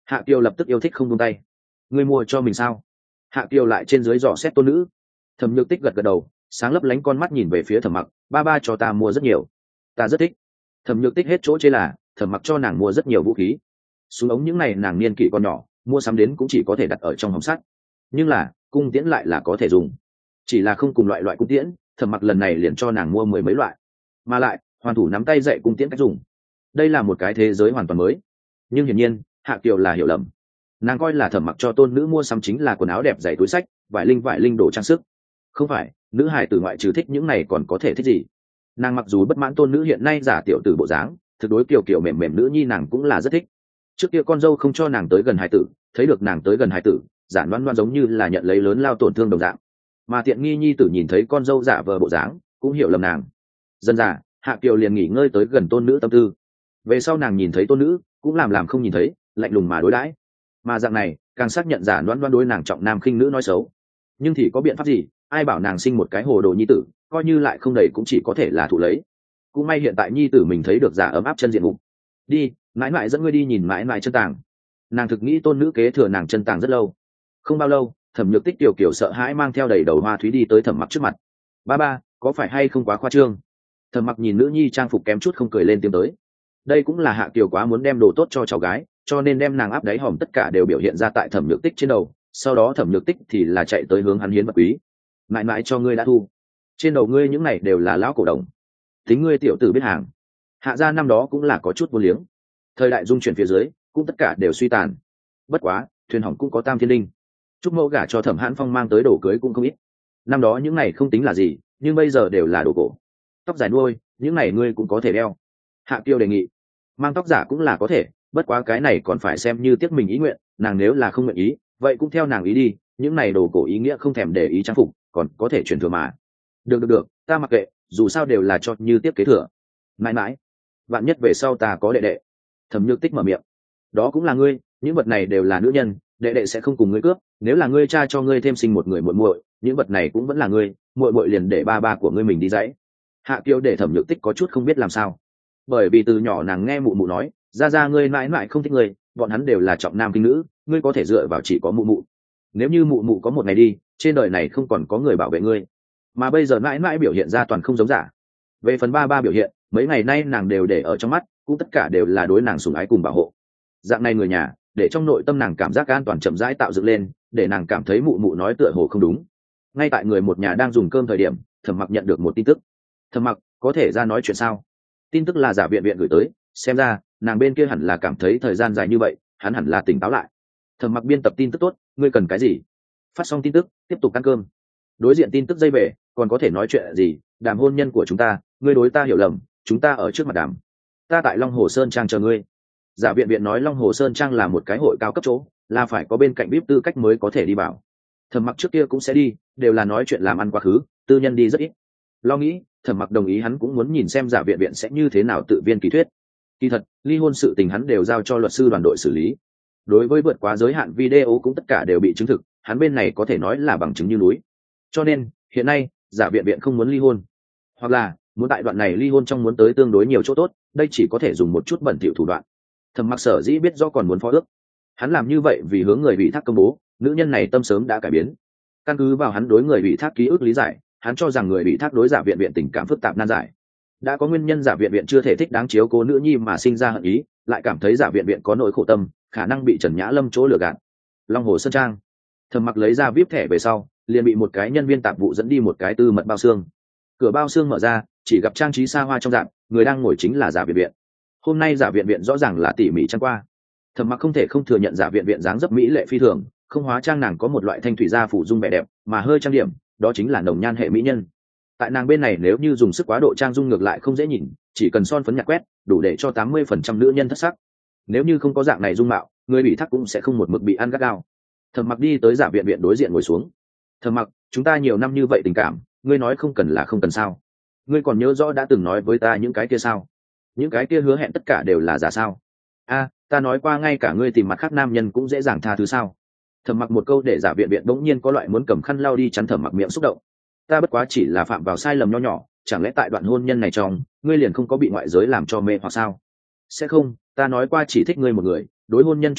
Hạ Kiều lập tức yêu thích không buông tay. Ngươi mua cho mình sao? Hạ Kiều lại trên dưới dò xét tôn nữ. Thẩm Nhược Tích gật gật đầu, sáng lấp lánh con mắt nhìn về phía Thẩm Mặc, ba ba cho ta mua rất nhiều, ta rất thích. Thẩm Nhược Tích hết chỗ chê là Thẩm Mặc cho nàng mua rất nhiều vũ khí, súng ống những này nàng niên kỷ còn nhỏ, mua sắm đến cũng chỉ có thể đặt ở trong hòm sắt, nhưng là cung tiễn lại là có thể dùng, chỉ là không cùng loại loại cung tiễn. Thẩm Mặc lần này liền cho nàng mua mười mấy loại, mà lại hoàn thủ nắm tay dạy cung tiễn cách dùng. Đây là một cái thế giới hoàn toàn mới. Nhưng hiển nhiên Hạ Kiều là hiểu lầm, nàng coi là Thẩm Mặc cho tôn nữ mua sắm chính là quần áo đẹp, giày, túi xách, vải linh vải linh đồ trang sức. Không phải, nữ hài tử ngoại trừ thích những này còn có thể thích gì? Nàng mặc dù bất mãn tôn nữ hiện nay giả tiểu tử bộ dáng, thực đối kiều kiều mềm mềm nữ nhi nàng cũng là rất thích. Trước kia con dâu không cho nàng tới gần hài tử, thấy được nàng tới gần hài tử, giả loan loan giống như là nhận lấy lớn lao tổn thương đồng dạng. Mà tiện nghi nhi tử nhìn thấy con dâu giả vờ bộ dáng, cũng hiểu lầm nàng. Dần dà, Hạ Kiều liền nghỉ ngơi tới gần tôn nữ tâm tư. Về sau nàng nhìn thấy tôn nữ, cũng làm làm không nhìn thấy, lạnh lùng mà đối đãi. Mà dạng này, càng xác nhận giả loan loan đối nàng trọng nam khinh nữ nói xấu. Nhưng thì có biện pháp gì? Ai bảo nàng sinh một cái hồ đồ nhi tử, coi như lại không đầy cũng chỉ có thể là thụ lấy. Cũng may hiện tại nhi tử mình thấy được giả ấm áp chân diện mục. Đi, mãi mãi dẫn ngươi đi nhìn mãi mãi chân tàng. Nàng thực nghĩ tôn nữ kế thừa nàng chân tàng rất lâu. Không bao lâu, Thẩm Nhược Tích tiểu kiểu sợ hãi mang theo đầy đầu hoa thúy đi tới Thẩm Mặc trước mặt. Ba ba, có phải hay không quá khoa trương? Thẩm Mặc nhìn nữ nhi trang phục kém chút không cười lên tiếng tới. Đây cũng là Hạ Kiều quá muốn đem đồ tốt cho cháu gái, cho nên đem nàng áp đáy hòm tất cả đều biểu hiện ra tại Thẩm Nhược Tích trên đầu. Sau đó Thẩm Nhược Tích thì là chạy tới hướng hắn hiến vật quý. Mãi mãi cho ngươi đã thu, trên đầu ngươi những này đều là lão cổ đồng, tính ngươi tiểu tử biết hàng. Hạ gia năm đó cũng là có chút vô liếng, thời đại dung chuyển phía dưới cũng tất cả đều suy tàn. Bất quá thuyền hỏng cũng có tam thiên linh, chúc mẫu gả cho Thẩm Hãn Phong mang tới đồ cưới cũng không ít. Năm đó những này không tính là gì, nhưng bây giờ đều là đồ cổ. Tóc dài nuôi những này ngươi cũng có thể đeo. Hạ Kiều đề nghị mang tóc giả cũng là có thể, bất quá cái này còn phải xem như tiếc mình ý nguyện. Nàng nếu là không nguyện ý, vậy cũng theo nàng ý đi. Những này đồ cổ ý nghĩa không thèm để ý trang phục, còn có thể truyền thừa mà. Được được được, ta mặc kệ, dù sao đều là cho như tiếp kế thừa. Mãi mãi, vạn nhất về sau ta có đệ đệ. Thẩm Nhược Tích mở miệng. Đó cũng là ngươi, những vật này đều là nữ nhân, đệ đệ sẽ không cùng ngươi cướp. Nếu là ngươi cha cho ngươi thêm sinh một người muội muội, những vật này cũng vẫn là ngươi, muội muội liền để ba ba của ngươi mình đi dãy. Hạ Kiều để Thẩm Nhược Tích có chút không biết làm sao, bởi vì từ nhỏ nàng nghe mụ mụ nói, ra ra ngươi mãi mãi không thích ngươi, bọn hắn đều là trọng nam khinh nữ, ngươi có thể dựa vào chỉ có mụ mụ. Nếu như mụ mụ có một ngày đi, trên đời này không còn có người bảo vệ ngươi. Mà bây giờ mãi mãi biểu hiện ra toàn không giống giả. Về phần ba ba biểu hiện, mấy ngày nay nàng đều để ở trong mắt, cũng tất cả đều là đối nàng sủng ái cùng bảo hộ. Dạng này người nhà, để trong nội tâm nàng cảm giác an toàn chậm rãi tạo dựng lên, để nàng cảm thấy mụ mụ nói tựa hồ không đúng. Ngay tại người một nhà đang dùng cơm thời điểm, Thẩm Mặc nhận được một tin tức. Thẩm Mặc, có thể ra nói chuyện sao? Tin tức là giả viện viện gửi tới, xem ra nàng bên kia hẳn là cảm thấy thời gian dài như vậy, hắn hẳn là tỉnh táo lại. Thẩm Mặc biên tập tin tức tốt, ngươi cần cái gì? Phát xong tin tức, tiếp tục ăn cơm. Đối diện tin tức dây về, còn có thể nói chuyện gì? Đàm hôn nhân của chúng ta, ngươi đối ta hiểu lầm, chúng ta ở trước mặt đàm. Ta tại Long Hồ Sơn Trang chờ ngươi. Giả viện viện nói Long Hồ Sơn Trang là một cái hội cao cấp chỗ, là phải có bên cạnh vê i pê tư cách mới có thể đi vào. Thẩm Mặc trước kia cũng sẽ đi, đều là nói chuyện làm ăn quá khứ, tư nhân đi rất ít. Lo nghĩ, Thẩm Mặc đồng ý, hắn cũng muốn nhìn xem giả viện viện sẽ như thế nào tự viên kỳ thuyết. Kỳ thật, ly hôn sự tình hắn đều giao cho luật sư đoàn đội xử lý. Đối với vượt quá giới hạn video cũng tất cả đều bị chứng thực, hắn bên này có thể nói là bằng chứng như núi. Cho nên hiện nay giả viện viện không muốn ly hôn, hoặc là muốn tại đoạn này ly hôn trong muốn tới tương đối nhiều chỗ tốt, đây chỉ có thể dùng một chút bẩn thỉu thủ đoạn. Thẩm Mặc sở dĩ biết do còn muốn phó ước, hắn làm như vậy vì hướng người bị thác công bố nữ nhân này tâm sớm đã cải biến. Căn cứ vào hắn đối người bị thác ký ức lý giải, hắn cho rằng người bị thác đối giả viện viện tình cảm phức tạp nan giải. Đã có nguyên nhân giả viện viện chưa thể thích đáng chiếu cố nữ nhi mà sinh ra hận ý, lại cảm thấy giả viện viện có nỗi khổ tâm, khả năng bị Trần Nhã Lâm chỗ lừa gạt. Long Hồ Sơn Trang, Thẩm Mặc lấy ra vê i pê thẻ về sau, liền bị một cái nhân viên tạp vụ dẫn đi một cái tư mật bao xương. Cửa bao xương mở ra, chỉ gặp trang trí xa hoa trong dạng, người đang ngồi chính là giả viện viện. Hôm nay giả viện viện rõ ràng là tỉ mỉ trang qua. Thẩm Mặc không thể không thừa nhận giả viện viện dáng dấp mỹ lệ phi thường, không hóa trang nàng có một loại thanh thủy gia phủ dung vẻ đẹp, mà hơi trang điểm, đó chính là nồng nhan hệ mỹ nhân. Tại nàng bên này nếu như dùng sức quá độ trang dung ngược lại không dễ nhìn, chỉ cần son phấn nhạt quét, đủ để cho tám mươi phần trăm nữ nhân thất sắc. Nếu như không có dạng này dung mạo, người bị thắc cũng sẽ không một mực bị ăn gắt gao. Thẩm Mặc đi tới giả viện viện đối diện ngồi xuống. Thẩm Mặc, chúng ta nhiều năm như vậy tình cảm, ngươi nói không cần là không cần sao? Ngươi còn nhớ rõ đã từng nói với ta những cái kia sao? Những cái kia hứa hẹn tất cả đều là giả sao? A, ta nói qua ngay cả ngươi tìm mặt khác nam nhân cũng dễ dàng tha thứ sao? Thẩm Mặc một câu để giả viện viện bỗng nhiên có loại muốn cầm khăn lau đi chắn Thẩm Mặc miệng xúc động. Ta bất quá chỉ là phạm vào sai lầm nho nhỏ, chẳng lẽ tại đoạn hôn nhân này trong, ngươi liền không có bị ngoại giới làm cho mê hoặc sao? Sẽ không, ta nói qua chỉ thích ngươi một người, đối hôn nhân trung thành,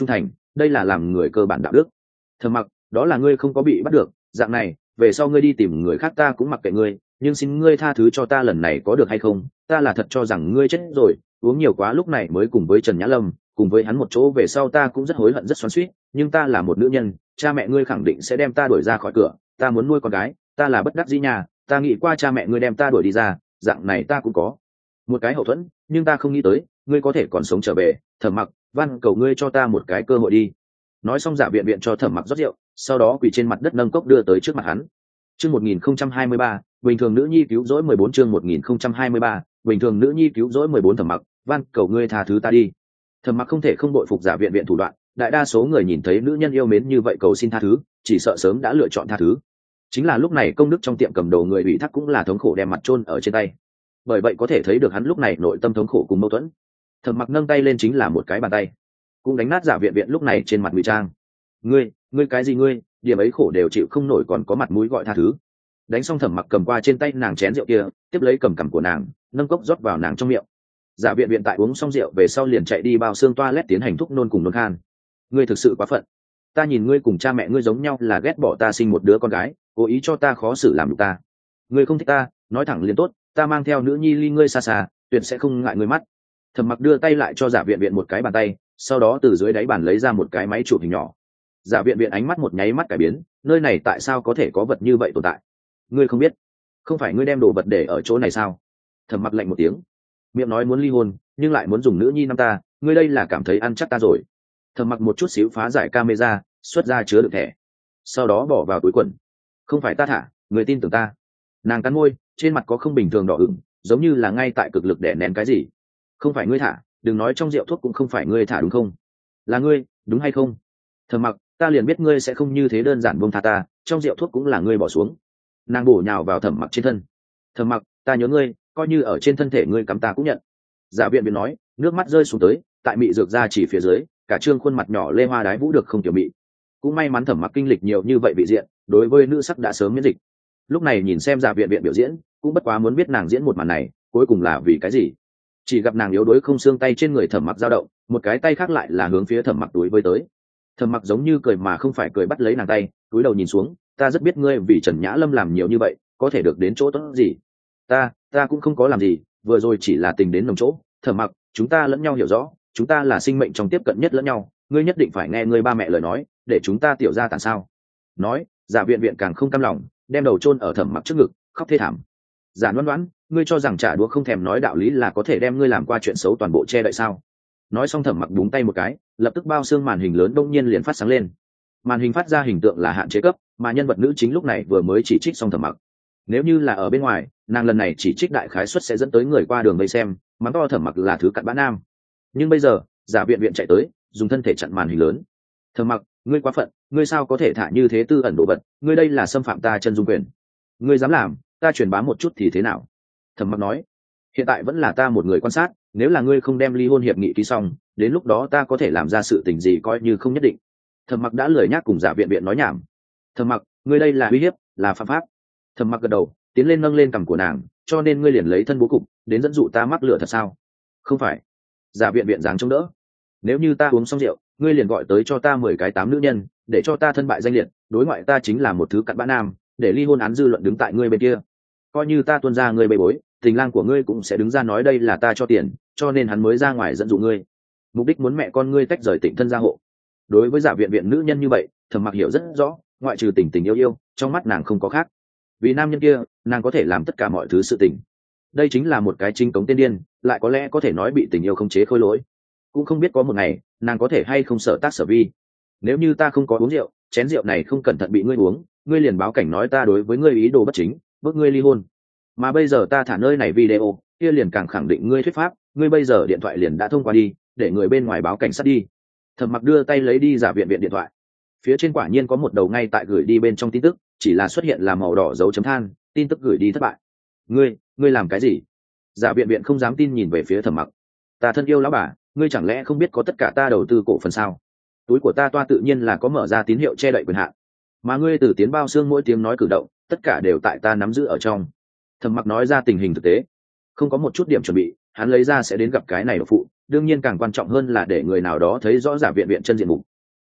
đây là làm người cơ bản đạo đức. Thầm Mặc, đó là ngươi không có bị bắt được, dạng này về sau ngươi đi tìm người khác ta cũng mặc kệ ngươi, nhưng xin ngươi tha thứ cho ta lần này có được hay không? Ta là thật cho rằng ngươi chết rồi, uống nhiều quá lúc này mới cùng với Trần Nhã Lâm, cùng với hắn một chỗ về sau ta cũng rất hối hận rất xoắn xuýt, nhưng ta là một nữ nhân, cha mẹ ngươi khẳng định sẽ đem ta đuổi ra khỏi cửa, ta muốn nuôi con gái, ta là bất đắc dĩ nhà, ta nghĩ qua cha mẹ ngươi đem ta đuổi đi ra, dạng này ta cũng có một cái hậu thuẫn, nhưng ta không nghĩ tới ngươi có thể còn sống trở về. Thẩm Mặc, van cầu ngươi cho ta một cái cơ hội đi. Nói xong Giả Viện Viện cho Thẩm Mặc rót rượu, sau đó quỳ trên mặt đất nâng cốc đưa tới trước mặt hắn. Chương một nghìn không trăm hai mươi ba, bình thường nữ nhi cứu rỗi mười bốn. Chương một nghìn không trăm hai mươi ba, bình thường nữ nhi cứu rỗi mười bốn. Thẩm Mặc, van cầu ngươi tha thứ ta đi. Thẩm Mặc không thể không bội phục Giả Viện Viện thủ đoạn, đại đa số người nhìn thấy nữ nhân yêu mến như vậy cầu xin tha thứ, chỉ sợ sớm đã lựa chọn tha thứ. Chính là lúc này công đức trong tiệm cầm đồ người ủy thác cũng là thống khổ đem mặt chôn ở trên tay. Bởi vậy có thể thấy được hắn lúc này nội tâm thống khổ cùng mâu thuẫn. Thẩm Mặc nâng tay lên chính là một cái bàn tay, cũng đánh nát Giả Viện Viện lúc này trên mặt ngụy trang. Ngươi, ngươi cái gì ngươi, điểm ấy khổ đều chịu không nổi còn có mặt mũi gọi tha thứ. Đánh xong Thẩm Mặc cầm qua trên tay nàng chén rượu kia, tiếp lấy cầm cằm của nàng, nâng cốc rót vào nàng trong miệng. Giả Viện Viện tại uống xong rượu về sau liền chạy đi bao xương toilet tiến hành thúc nôn cùng nôn khan. Ngươi thực sự quá phận. Ta nhìn ngươi cùng cha mẹ ngươi giống nhau là ghét bỏ ta sinh một đứa con gái, cố ý cho ta khó xử làm nhục ta. Ngươi không thích ta, nói thẳng liền tốt, ta mang theo nữ nhi ly ngươi xa xa, tuyệt sẽ không ngại ngươi mắt. Thẩm Mặc đưa tay lại cho Giả Viện Viện một cái bàn tay, sau đó từ dưới đáy bàn lấy ra một cái máy chụp hình nhỏ. Giả Viện Viện ánh mắt một nháy mắt cải biến, nơi này tại sao có thể có vật như vậy tồn tại? Ngươi không biết? Không phải ngươi đem đồ vật để ở chỗ này sao? Thẩm Mặc lạnh một tiếng, miệng nói muốn ly hôn, nhưng lại muốn dùng nữ nhi năm ta, ngươi đây là cảm thấy ăn chắc ta rồi. Thẩm Mặc một chút xíu phá giải camera, xuất ra chứa đựng thẻ, sau đó bỏ vào túi quần. Không phải ta thả, người tin tưởng ta. Nàng cắn môi, trên mặt có không bình thường đỏ ửng, giống như là ngay tại cực lực đè nén cái gì. Không phải ngươi thả, đừng nói trong rượu thuốc cũng không phải ngươi thả đúng không? Là ngươi, đúng hay không? Thẩm Mặc, ta liền biết ngươi sẽ không như thế đơn giản buông tha ta, trong rượu thuốc cũng là ngươi bỏ xuống. Nàng bổ nhào vào Thẩm Mặc trên thân. Thẩm Mặc, ta nhớ ngươi, coi như ở trên thân thể ngươi cắm ta cũng nhận. Giả Viện Viện nói, nước mắt rơi xuống tới, tại mị dược ra chỉ phía dưới, cả trương khuôn mặt nhỏ lê hoa đái vũ được không tiểu mị. Cũng may mắn Thẩm Mặc kinh lịch nhiều như vậy vị diện, đối với nữ sắc đã sớm miễn dịch. Lúc này nhìn xem Giả Viện Viện biểu diễn, cũng bất quá muốn biết nàng diễn một màn này cuối cùng là vì cái gì. Chỉ gặp nàng yếu đuối không xương tay trên người Thẩm Mặc dao động, một cái tay khác lại là hướng phía Thẩm Mặc túi với tới. Thẩm Mặc giống như cười mà không phải cười bắt lấy nàng tay, cúi đầu nhìn xuống, ta rất biết ngươi vì Trần Nhã Lâm làm nhiều như vậy, có thể được đến chỗ tốt gì? Ta, ta cũng không có làm gì, vừa rồi chỉ là tình đến nồng chỗ. Thẩm Mặc, chúng ta lẫn nhau hiểu rõ, chúng ta là sinh mệnh trong tiếp cận nhất lẫn nhau, ngươi nhất định phải nghe ngươi ba mẹ lời nói, để chúng ta tiểu ra tàn sao? Nói, Giả Viện Viện càng không cam lòng, đem đầu chôn ở Thẩm Mặc trước ngực, khóc thê thảm. Giả Đoán Đoán, ngươi cho rằng trả đũa không thèm nói đạo lý là có thể đem ngươi làm qua chuyện xấu toàn bộ che đậy sao? Nói xong Thẩm Mặc búng tay một cái, lập tức bao xương màn hình lớn đông nhiên liền phát sáng lên. Màn hình phát ra hình tượng là hạn chế cấp, mà nhân vật nữ chính lúc này vừa mới chỉ trích xong Thẩm Mặc. Nếu như là ở bên ngoài, nàng lần này chỉ trích đại khái suất sẽ dẫn tới người qua đường vây xem, mắng to Thẩm Mặc là thứ cặn bã nam. Nhưng bây giờ, Giả Viện Viện chạy tới, dùng thân thể chặn màn hình lớn. Thẩm Mặc, ngươi quá phận, ngươi sao có thể thả như thế tư ẩn đồ vật, ngươi đây là xâm phạm ta chân dung quyền. Ngươi dám làm, ta truyền bá một chút thì thế nào? Thẩm Mặc nói, hiện tại vẫn là ta một người quan sát, nếu là ngươi không đem ly hôn hiệp nghị ký xong, đến lúc đó ta có thể làm ra sự tình gì coi như không nhất định. Thẩm Mặc đã lười nhác cùng Giả Viện Viện nói nhảm. Thẩm Mặc, ngươi đây là uy hiếp, là phạm pháp. Thẩm Mặc gật đầu, tiến lên nâng lên cằm của nàng, cho nên ngươi liền lấy thân bố cục đến dẫn dụ ta mắc lửa thật sao? Không phải. Giả Viện Viện dáng chống đỡ. Nếu như ta uống xong rượu, ngươi liền gọi tới cho ta mười cái tám nữ nhân, để cho ta thân bại danh liệt, đối ngoại ta chính là một thứ cặn bã nam, để ly hôn án dư luận đứng tại ngươi bên kia. Coi như ta tuân ra ngươi bê bối, tình lang của ngươi cũng sẽ đứng ra nói đây là ta cho tiền, cho nên hắn mới ra ngoài dẫn dụ ngươi, mục đích muốn mẹ con ngươi tách rời Tịnh thân gia hộ. Đối với Giả Viện Viện nữ nhân như vậy, Thẩm Mặc hiểu rất rõ, ngoại trừ tình tình yêu yêu, trong mắt nàng không có khác. Vì nam nhân kia, nàng có thể làm tất cả mọi thứ sự tình. Đây chính là một cái chính cống tên điên, lại có lẽ có thể nói bị tình yêu khống chế khôi lỗi. Cũng không biết có một ngày, nàng có thể hay không sợ tác sở vi. Nếu như ta không có uống rượu, chén rượu này không cẩn thận bị ngươi uống, ngươi liền báo cảnh nói ta đối với ngươi ý đồ bất chính, bức ngươi ly hôn. Mà bây giờ ta thả nơi này video, kia liền càng khẳng định ngươi thuyết pháp, ngươi bây giờ điện thoại liền đã thông qua đi, để người bên ngoài báo cảnh sát đi. Thẩm Mặc đưa tay lấy đi Giả Viện Viện điện thoại, phía trên quả nhiên có một đầu ngay tại gửi đi bên trong tin tức, chỉ là xuất hiện là màu đỏ dấu chấm than, tin tức gửi đi thất bại. Ngươi, ngươi làm cái gì? Giả Viện Viện không dám tin nhìn về phía Thẩm Mặc. Ta thân yêu lão bà, ngươi chẳng lẽ không biết có tất cả ta đầu tư cổ phần sao? Túi của ta toa tự nhiên là có mở ra tín hiệu che đậy quyền hạn, mà ngươi từ tiến bao xương mỗi tiếng nói cử động, tất cả đều tại ta nắm giữ ở trong. Thẩm Mặc nói ra tình hình thực tế, không có một chút điểm chuẩn bị, hắn lấy ra sẽ đến gặp cái này độc phụ, đương nhiên càng quan trọng hơn là để người nào đó thấy rõ Giả Viện Viện chân diện mục.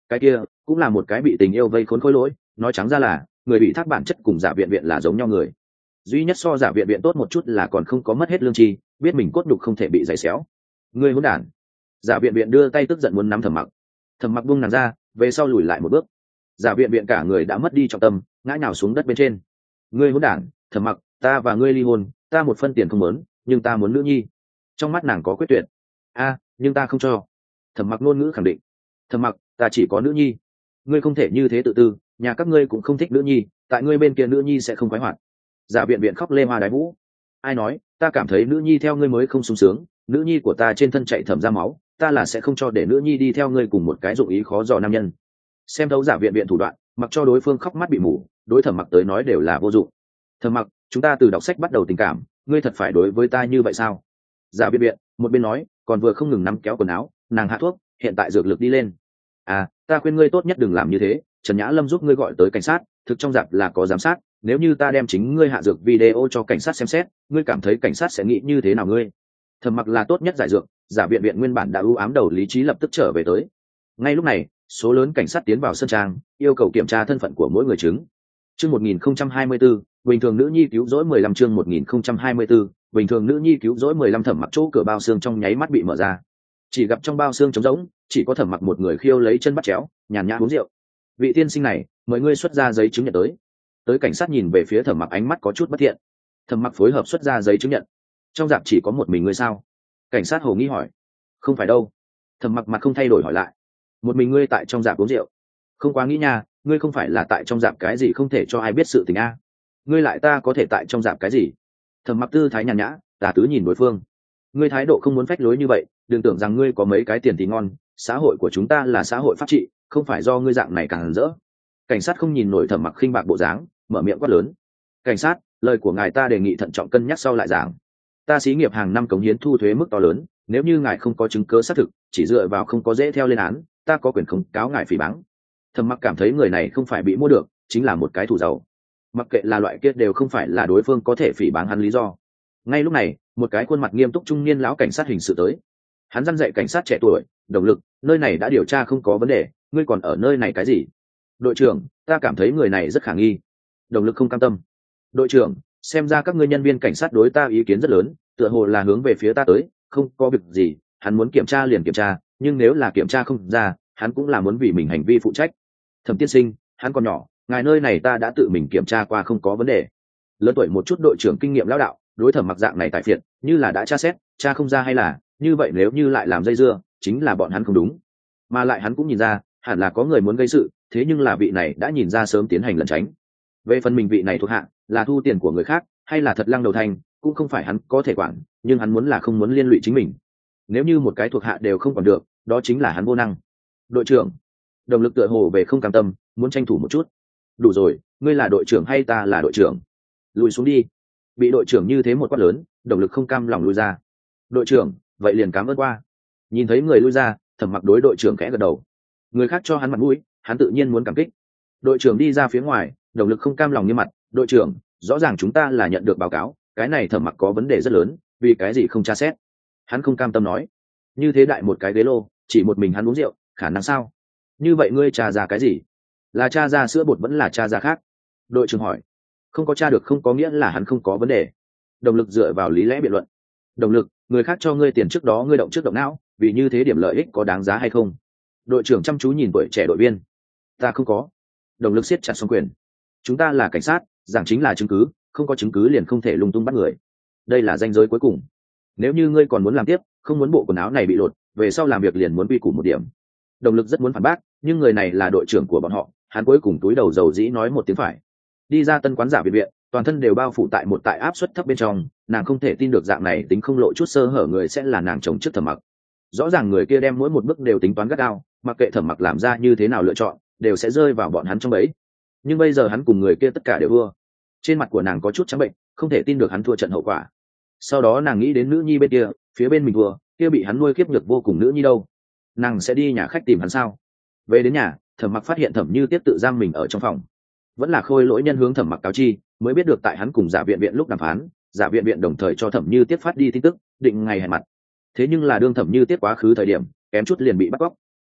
cái kia cũng là một cái bị tình yêu vây khốn khối lỗi. Nói trắng ra là người bị thác bản chất cùng giả viện viện là giống nhau người, duy nhất so giả viện viện tốt một chút là còn không có mất hết lương tri, biết mình cốt đục không thể bị giày xéo. Ngươi hỗn đản! Giả viện viện đưa tay tức giận muốn nắm Thẩm Mặc. Thẩm Mặc buông nàng ra, về sau lùi lại một bước. Giả viện viện cả người đã mất đi trọng tâm, ngã nhào xuống đất bên trên. Ngươi hỗn đản! Thẩm Mặc, ta và ngươi ly hôn, ta một phân tiền không muốn, nhưng ta muốn nữ nhi. Trong mắt nàng có quyết tuyệt. A, nhưng ta không cho. Thẩm Mặc ngôn ngữ khẳng định. Thẩm Mặc, ta chỉ có nữ nhi, ngươi không thể như thế tự tư, nhà các ngươi cũng không thích nữ nhi, tại ngươi bên kia nữ nhi sẽ không khoái hoạt. Giả viện viện khóc lê hoa đái vũ. Ai nói, ta cảm thấy nữ nhi theo ngươi mới không sung sướng, nữ nhi của ta trên thân chạy thẩm ra máu, ta là sẽ không cho để nữ nhi đi theo ngươi cùng một cái dụng ý khó dò nam nhân. Xem thấu giả viện viện thủ đoạn, mặc cho đối phương khóc mắt bị mù, đối Thẩm Mặc tới nói đều là vô dụng. Thẩm Mặc, chúng ta từ đọc sách bắt đầu tình cảm, ngươi thật phải đối với ta như vậy sao? Giả viện viện một bên nói, còn vừa không ngừng nắm kéo quần áo, nàng hạ thuốc, hiện tại dược lực đi lên. À, ta khuyên ngươi tốt nhất đừng làm như thế, Trần Nhã Lâm giúp ngươi gọi tới cảnh sát, thực trong dạp là có giám sát, nếu như ta đem chính ngươi hạ dược video cho cảnh sát xem xét, ngươi cảm thấy cảnh sát sẽ nghĩ như thế nào ngươi? Thẩm Mặc là tốt nhất giải dược, giả viện viện nguyên bản đã ưu ám đầu lý trí lập tức trở về tới. Ngay lúc này, số lớn cảnh sát tiến vào sân trang, yêu cầu kiểm tra thân phận của mỗi người chứng. Chương một nghìn không trăm hai mươi tư, bình thường nữ nhi cứu rỗi mười lăm chương một nghìn không trăm hai mươi tư, bình thường nữ nhi cứu rỗi mười lăm. Thẩm Mặc chỗ cửa bao xương trong nháy mắt bị mở ra. Chỉ gặp trong bao xương trống rỗng, chỉ có Thẩm Mặc một người khiêu lấy chân bắt chéo, nhàn nhã uống rượu. Vị tiên sinh này, mời ngươi xuất ra giấy chứng nhận tới. Tới cảnh sát nhìn về phía Thẩm Mặc ánh mắt có chút bất thiện. Thẩm Mặc phối hợp xuất ra giấy chứng nhận. Trong dạp chỉ có một mình ngươi sao? Cảnh sát hồ nghi hỏi. Không phải đâu. Thẩm Mặc mặt không thay đổi hỏi lại. Một mình ngươi tại trong dạp uống rượu? Không quá nghĩ nha, ngươi không phải là tại trong dạp cái gì không thể cho ai biết sự tình a? Ngươi lại ta có thể tại trong dạp cái gì? Thẩm Mặc tư thái nhàn nhã, tà tứ nhìn đối phương. Ngươi thái độ không muốn phách lối như vậy, đừng tưởng rằng ngươi có mấy cái tiền thì ngon, xã hội của chúng ta là xã hội pháp trị, không phải do ngươi dạng này càng rỡ. Cảnh sát không nhìn nổi Thẩm Mặc khinh bạc bộ dáng, mở miệng quát lớn. Cảnh sát, lời của ngài ta đề nghị thận trọng cân nhắc sau lại giảng. Ta xí nghiệp hàng năm cống hiến thu thuế mức to lớn, nếu như ngài không có chứng cứ xác thực, chỉ dựa vào không có dễ theo lên án, ta có quyền khống cáo ngài phỉ báng. Thẩm Mặc cảm thấy người này không phải bị mua được, chính là một cái thủ giàu. Mặc kệ là loại kia đều không phải là đối phương có thể phỉ báng hắn lý do. Ngay lúc này, một cái khuôn mặt nghiêm túc trung niên lão cảnh sát hình sự tới. Hắn răn dạy cảnh sát trẻ tuổi, Đồng Lực, nơi này đã điều tra không có vấn đề, ngươi còn ở nơi này cái gì? Đội trưởng, ta cảm thấy người này rất khả nghi. Đồng Lực không cam tâm. Đội trưởng, xem ra các ngươi nhân viên cảnh sát đối ta ý kiến rất lớn, tựa hồ là hướng về phía ta tới, không có việc gì, hắn muốn kiểm tra liền kiểm tra, nhưng nếu là kiểm tra không ra, hắn cũng là muốn vì mình hành vi phụ trách. Thẩm tiên sinh, hắn còn nhỏ, ngài nơi này ta đã tự mình kiểm tra qua không có vấn đề. Lớn tuổi một chút đội trưởng kinh nghiệm lão đạo, đối Thẩm Mặc dạng này tại phiệt, như là đã tra xét, tra không ra hay là, như vậy nếu như lại làm dây dưa, chính là bọn hắn không đúng. Mà lại hắn cũng nhìn ra, hẳn là có người muốn gây sự, thế nhưng là vị này đã nhìn ra sớm tiến hành lẩn tránh. Về phần mình vị này thuộc hạ, là thu tiền của người khác, hay là thật lăng đầu thành, cũng không phải hắn có thể quản, nhưng hắn muốn là không muốn liên lụy chính mình. Nếu như một cái thuộc hạ đều không còn được, đó chính là hắn vô năng. Đội trưởng, Đồng Lực tựa hồ về không cam tâm, muốn tranh thủ một chút. Đủ rồi, ngươi là đội trưởng hay ta là đội trưởng? Lùi xuống đi. Bị đội trưởng như thế một quát lớn, Đồng Lực không cam lòng lui ra. Đội trưởng, vậy liền cảm ơn qua. Nhìn thấy người lui ra, Thẩm Mặc đối đội trưởng khẽ gật đầu. Người khác cho hắn mặt mũi, hắn tự nhiên muốn cảm kích. Đội trưởng đi ra phía ngoài, Đồng Lực không cam lòng như mặt. Đội trưởng, rõ ràng chúng ta là nhận được báo cáo, cái này Thẩm Mặc có vấn đề rất lớn, vì cái gì không tra xét? Hắn không cam tâm nói. Như thế đại một cái ghế lô, chỉ một mình hắn uống rượu, khả năng sao? Như vậy ngươi tra ra cái gì? Là tra ra sữa bột vẫn là tra ra khác? Đội trưởng hỏi. Không có tra được không có nghĩa là hắn không có vấn đề. Đồng Lực dựa vào lý lẽ biện luận. Đồng Lực, người khác cho ngươi tiền trước đó ngươi động trước động não, vì như thế điểm lợi ích có đáng giá hay không? Đội trưởng chăm chú nhìn tuổi trẻ đội viên. Ta không có. Đồng Lực siết chặt song quyền. Chúng ta là cảnh sát, giảng chính là chứng cứ, không có chứng cứ liền không thể lung tung bắt người. Đây là ranh giới cuối cùng. Nếu như ngươi còn muốn làm tiếp, không muốn bộ quần áo này bị lột, về sau làm việc liền muốn quy củ một điểm. Đồng Lực rất muốn phản bác, nhưng người này là đội trưởng của bọn họ, hắn cuối cùng túi đầu dầu dĩ nói một tiếng phải. Đi ra tân quán giả biệt viện, toàn thân đều bao phủ tại một tại áp suất thấp bên trong, nàng không thể tin được dạng này tính không lộ chút sơ hở người sẽ là nàng chồng trước Thẩm Mặc. Rõ ràng người kia đem mỗi một bước đều tính toán gắt gao, mặc kệ Thẩm Mặc làm ra như thế nào lựa chọn, đều sẽ rơi vào bọn hắn trong bẫy. Nhưng bây giờ hắn cùng người kia tất cả đều thua. Trên mặt của nàng có chút trắng bệnh, không thể tin được hắn thua trận hậu quả. Sau đó nàng nghĩ đến nữ nhi bên kia, phía bên mình thua, kia bị hắn nuôi kiếp nhược vô cùng nữ nhi đâu, nàng sẽ đi nhà khách tìm hắn sao? Về đến nhà, Thẩm Mặc phát hiện Thẩm Như Tiếp tự giam mình ở trong phòng. Vẫn là Khôi Lỗi nhân hướng Thẩm Mặc cáo chi, mới biết được tại hắn cùng giả viện viện lúc đàm phán, giả viện viện đồng thời cho Thẩm Như Tiếp phát đi tin tức, định ngày hẹn mặt. Thế nhưng là đương Thẩm Như Tiếp quá khứ thời điểm, kém chút liền bị bắt cóc.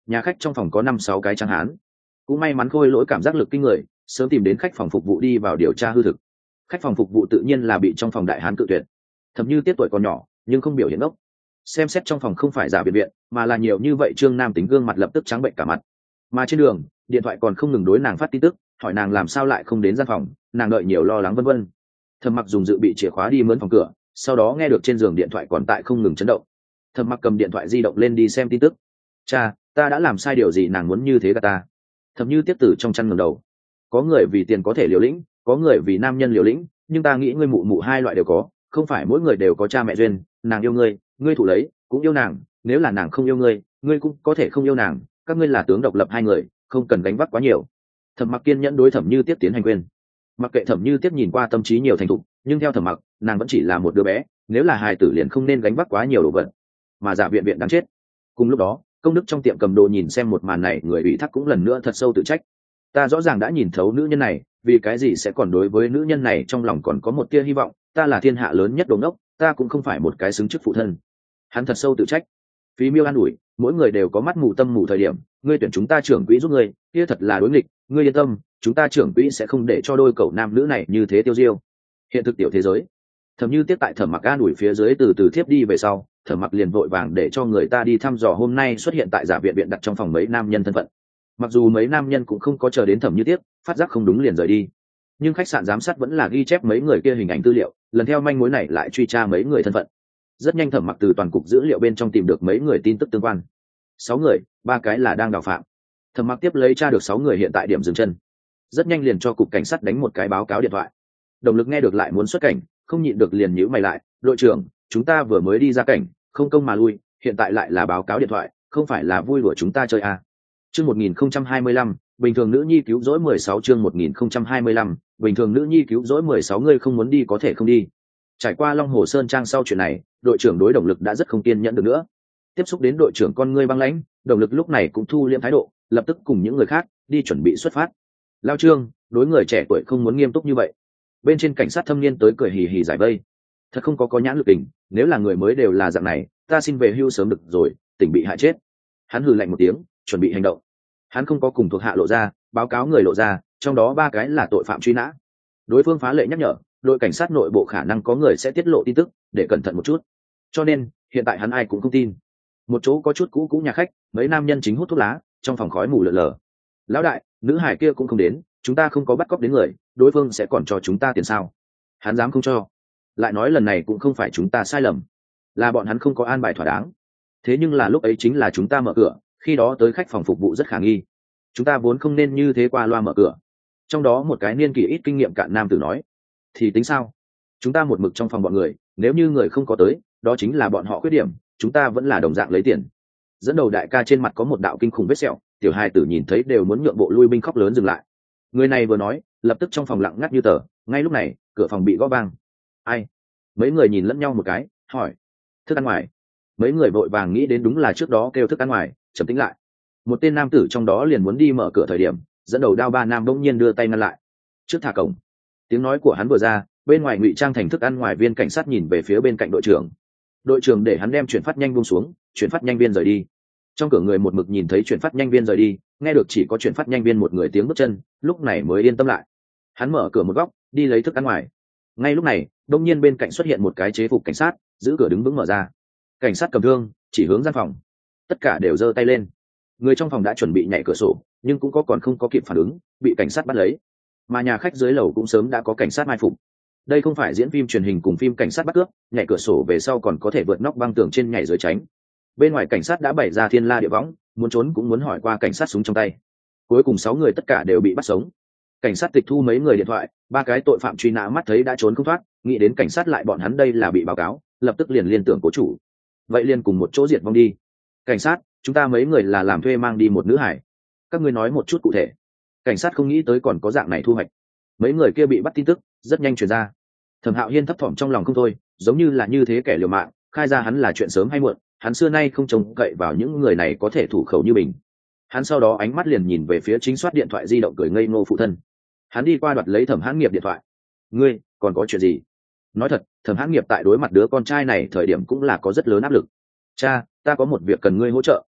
Nhà khách trong phòng có năm sáu cái trắng hán, cũng may mắn khôi lỗi cảm giác lực kinh người, sớm tìm đến khách phòng phục vụ đi vào điều tra hư thực. Khách phòng phục vụ tự nhiên là bị trong phòng đại hán cự tuyệt. Thẩm Như Tiết tuổi còn nhỏ nhưng không biểu hiện ngốc, xem xét trong phòng không phải giả biệt viện mà là nhiều như vậy trương nam tính gương mặt lập tức trắng bệnh cả mặt. Mà trên đường điện thoại còn không ngừng đối nàng phát tin tức, hỏi nàng làm sao lại không đến gian phòng, nàng đợi nhiều lo lắng vân vân. Thẩm Mặc dùng dự bị chìa khóa đi mướn phòng cửa, sau đó nghe được trên giường điện thoại còn tại không ngừng chấn động. Thẩm Mặc cầm điện thoại di động lên đi xem tin tức. Cha, ta đã làm sai điều gì nàng muốn như thế cả ta? Thẩm Như Tiết tử trong chăn ngẩng đầu. Có người vì tiền có thể liều lĩnh, có người vì nam nhân liều lĩnh, nhưng ta nghĩ ngươi mụ mụ hai loại đều có, không phải mỗi người đều có cha mẹ duyên. Nàng yêu ngươi, ngươi thủ lấy, cũng yêu nàng, nếu là nàng không yêu ngươi, ngươi cũng có thể không yêu nàng, các ngươi là tướng độc lập hai người, không cần gánh vác quá nhiều. Thẩm Mặc kiên nhẫn đối Thẩm Như Tiết tiến hành khuyên. Mặc kệ Thẩm Như Tiết nhìn qua tâm trí nhiều thành thục, nhưng theo Thẩm Mặc, nàng vẫn chỉ là một đứa bé, nếu là hài tử liền không nên gánh vác quá nhiều đồ vật, mà giả viện viện đáng chết. Cùng lúc đó, công đức trong tiệm cầm đồ nhìn xem một màn này, người ủy thác cũng lần nữa thật sâu tự trách. Ta rõ ràng đã nhìn thấu nữ nhân này, vì cái gì sẽ còn đối với nữ nhân này trong lòng còn có một tia hy vọng? Ta là thiên hạ lớn nhất đồ ngốc, ta cũng không phải một cái xứng chức phụ thân. Hắn thật sâu tự trách. Phí Miêu an ủi, mỗi người đều có mắt mù tâm mù thời điểm, ngươi tuyển chúng ta trưởng quỹ giúp ngươi, kia thật là đối nghịch, ngươi yên tâm, chúng ta trưởng quỹ sẽ không để cho đôi cậu nam nữ này như thế tiêu diêu. Hiện thực tiểu thế giới. Thẩm Như Tiết tại Thẩm Mặc an ủi phía dưới từ từ thiếp đi về sau, Thẩm Mặc liền vội vàng để cho người ta đi thăm dò hôm nay xuất hiện tại giả viện viện đặt trong phòng mấy nam nhân thân phận. Mặc dù mấy nam nhân cũng không có chờ đến Thẩm Như Tiết, phát giác không đúng liền rời đi, nhưng khách sạn giám sát vẫn là ghi chép mấy người kia hình ảnh tư liệu, lần theo manh mối này lại truy tra mấy người thân phận. Rất nhanh Thẩm Mặc từ toàn cục dữ liệu bên trong tìm được mấy người tin tức tương quan. Sáu người, ba cái là đang đào phạm. Thẩm Mặc tiếp lấy tra được sáu người hiện tại điểm dừng chân, rất nhanh liền cho cục cảnh sát đánh một cái báo cáo điện thoại. Đồng Lực nghe được lại muốn xuất cảnh, không nhịn được liền nhíu mày lại, đội trưởng, chúng ta vừa mới đi ra cảnh, không công mà lui, hiện tại lại là báo cáo điện thoại, không phải là vui đùa chúng ta chơi à? Chương một nghìn không trăm hai mươi lăm, bình thường nữ nhi cứu rỗi mười sáu chương một nghìn không trăm hai mươi lăm, bình thường nữ nhi cứu rỗi mười sáu ngươi không muốn đi có thể không đi. Trải qua Long Hồ Sơn Trang sau chuyện này, đội trưởng đối Đồng Lực đã rất không kiên nhẫn được nữa. Tiếp xúc đến đội trưởng con ngươi băng lãnh, Đồng Lực lúc này cũng thu liễm thái độ, lập tức cùng những người khác đi chuẩn bị xuất phát. Lao Trương, đối người trẻ tuổi không muốn nghiêm túc như vậy. Bên trên cảnh sát thâm niên tới cười hì hì giải vây. Thật không có có nhãn lực tình, nếu là người mới đều là dạng này, ta xin về hưu sớm được rồi, tỉnh bị hại chết. Hắn hừ lạnh một tiếng, chuẩn bị hành động. Hắn không có cùng thuộc hạ lộ ra, báo cáo người lộ ra, trong đó ba cái là tội phạm truy nã. Đối phương phá lệ nhắc nhở, đội cảnh sát nội bộ khả năng có người sẽ tiết lộ tin tức, để cẩn thận một chút. Cho nên, hiện tại hắn ai cũng không tin. Một chỗ có chút cũ cũ nhà khách, mấy nam nhân chính hút thuốc lá, trong phòng khói mù lờ lờ. Lão đại, nữ hải kia cũng không đến, chúng ta không có bắt cóc đến người, đối phương sẽ còn cho chúng ta tiền sao? Hắn dám không cho? Lại nói lần này cũng không phải chúng ta sai lầm, là bọn hắn không có an bài thỏa đáng. Thế nhưng là lúc ấy chính là chúng ta mở cửa, khi đó tới khách phòng phục vụ rất khả nghi, chúng ta vốn không nên như thế qua loa mở cửa. Trong đó một cái niên kỷ ít kinh nghiệm cạn nam tử nói, thì tính sao? Chúng ta một mực trong phòng bọn người, nếu như người không có tới, đó chính là bọn họ khuyết điểm, chúng ta vẫn là đồng dạng lấy tiền. Dẫn đầu đại ca trên mặt có một đạo kinh khủng vết sẹo, tiểu hai tử nhìn thấy đều muốn nhượng bộ lui binh, khóc lớn dừng lại. Người này vừa nói, lập tức trong phòng lặng ngắt như tờ. Ngay lúc này, cửa phòng bị gõ vang. Ai? Mấy người nhìn lẫn nhau một cái, hỏi. Thức ăn ngoài. Mấy người vội vàng nghĩ đến đúng là trước đó kêu thức ăn ngoài, trầm tĩnh lại. Một tên nam tử trong đó liền muốn đi mở cửa thời điểm, dẫn đầu đao ba nam bỗng nhiên đưa tay ngăn lại. Trước thả cổng. Tiếng nói của hắn vừa ra, bên ngoài ngụy trang thành thức ăn ngoài viên cảnh sát nhìn về phía bên cạnh đội trưởng. Đội trưởng để hắn đem chuyển phát nhanh buông xuống, chuyển phát nhanh viên rời đi. Trong cửa người một mực nhìn thấy chuyển phát nhanh viên rời đi, nghe được chỉ có chuyển phát nhanh viên một người tiếng bước chân, lúc này mới yên tâm lại. Hắn mở cửa một góc, đi lấy thức ăn ngoài. Ngay lúc này, đông nhiên bên cạnh xuất hiện một cái chế phục cảnh sát, giữ cửa đứng vững mở ra. Cảnh sát cầm thương, chỉ hướng gian phòng. Tất cả đều giơ tay lên. Người trong phòng đã chuẩn bị nhảy cửa sổ, nhưng cũng có còn không có kịp phản ứng, bị cảnh sát bắt lấy. Mà nhà khách dưới lầu cũng sớm đã có cảnh sát mai phục. Đây không phải diễn phim truyền hình cùng phim cảnh sát bắt cướp, nhảy cửa sổ về sau còn có thể vượt nóc băng tường trên nhảy dưới tránh. Bên ngoài cảnh sát đã bày ra thiên la địa võng, muốn trốn cũng muốn hỏi qua cảnh sát súng trong tay. Cuối cùng sáu người tất cả đều bị bắt sống. Cảnh sát tịch thu mấy người điện thoại, ba cái tội phạm truy nã mắt thấy đã trốn không thoát, nghĩ đến cảnh sát lại bọn hắn đây là bị báo cáo, lập tức liền liên tưởng cố chủ. Vậy liền cùng một chỗ diệt vong đi. Cảnh sát, chúng ta mấy người là làm thuê mang đi một nữ hải. Các ngươi nói một chút cụ thể. Cảnh sát không nghĩ tới còn có dạng này thu hoạch. Mấy người kia bị bắt tin tức rất nhanh truyền ra. Thẩm Hạo Hiên thấp thỏm trong lòng không thôi, giống như là như thế kẻ liều mạng, khai ra hắn là chuyện sớm hay muộn, hắn xưa nay không trông cậy vào những người này có thể thủ khẩu như mình. Hắn sau đó ánh mắt liền nhìn về phía chính soát điện thoại di động cười ngây ngô phụ thân. Hắn đi qua đoạt lấy Thẩm Hãn Nghiệp điện thoại. Ngươi còn có chuyện gì? Nói thật, Thẩm Hãn Nghiệp tại đối mặt đứa con trai này thời điểm cũng là có rất lớn áp lực. Cha, ta có một việc cần ngươi hỗ trợ.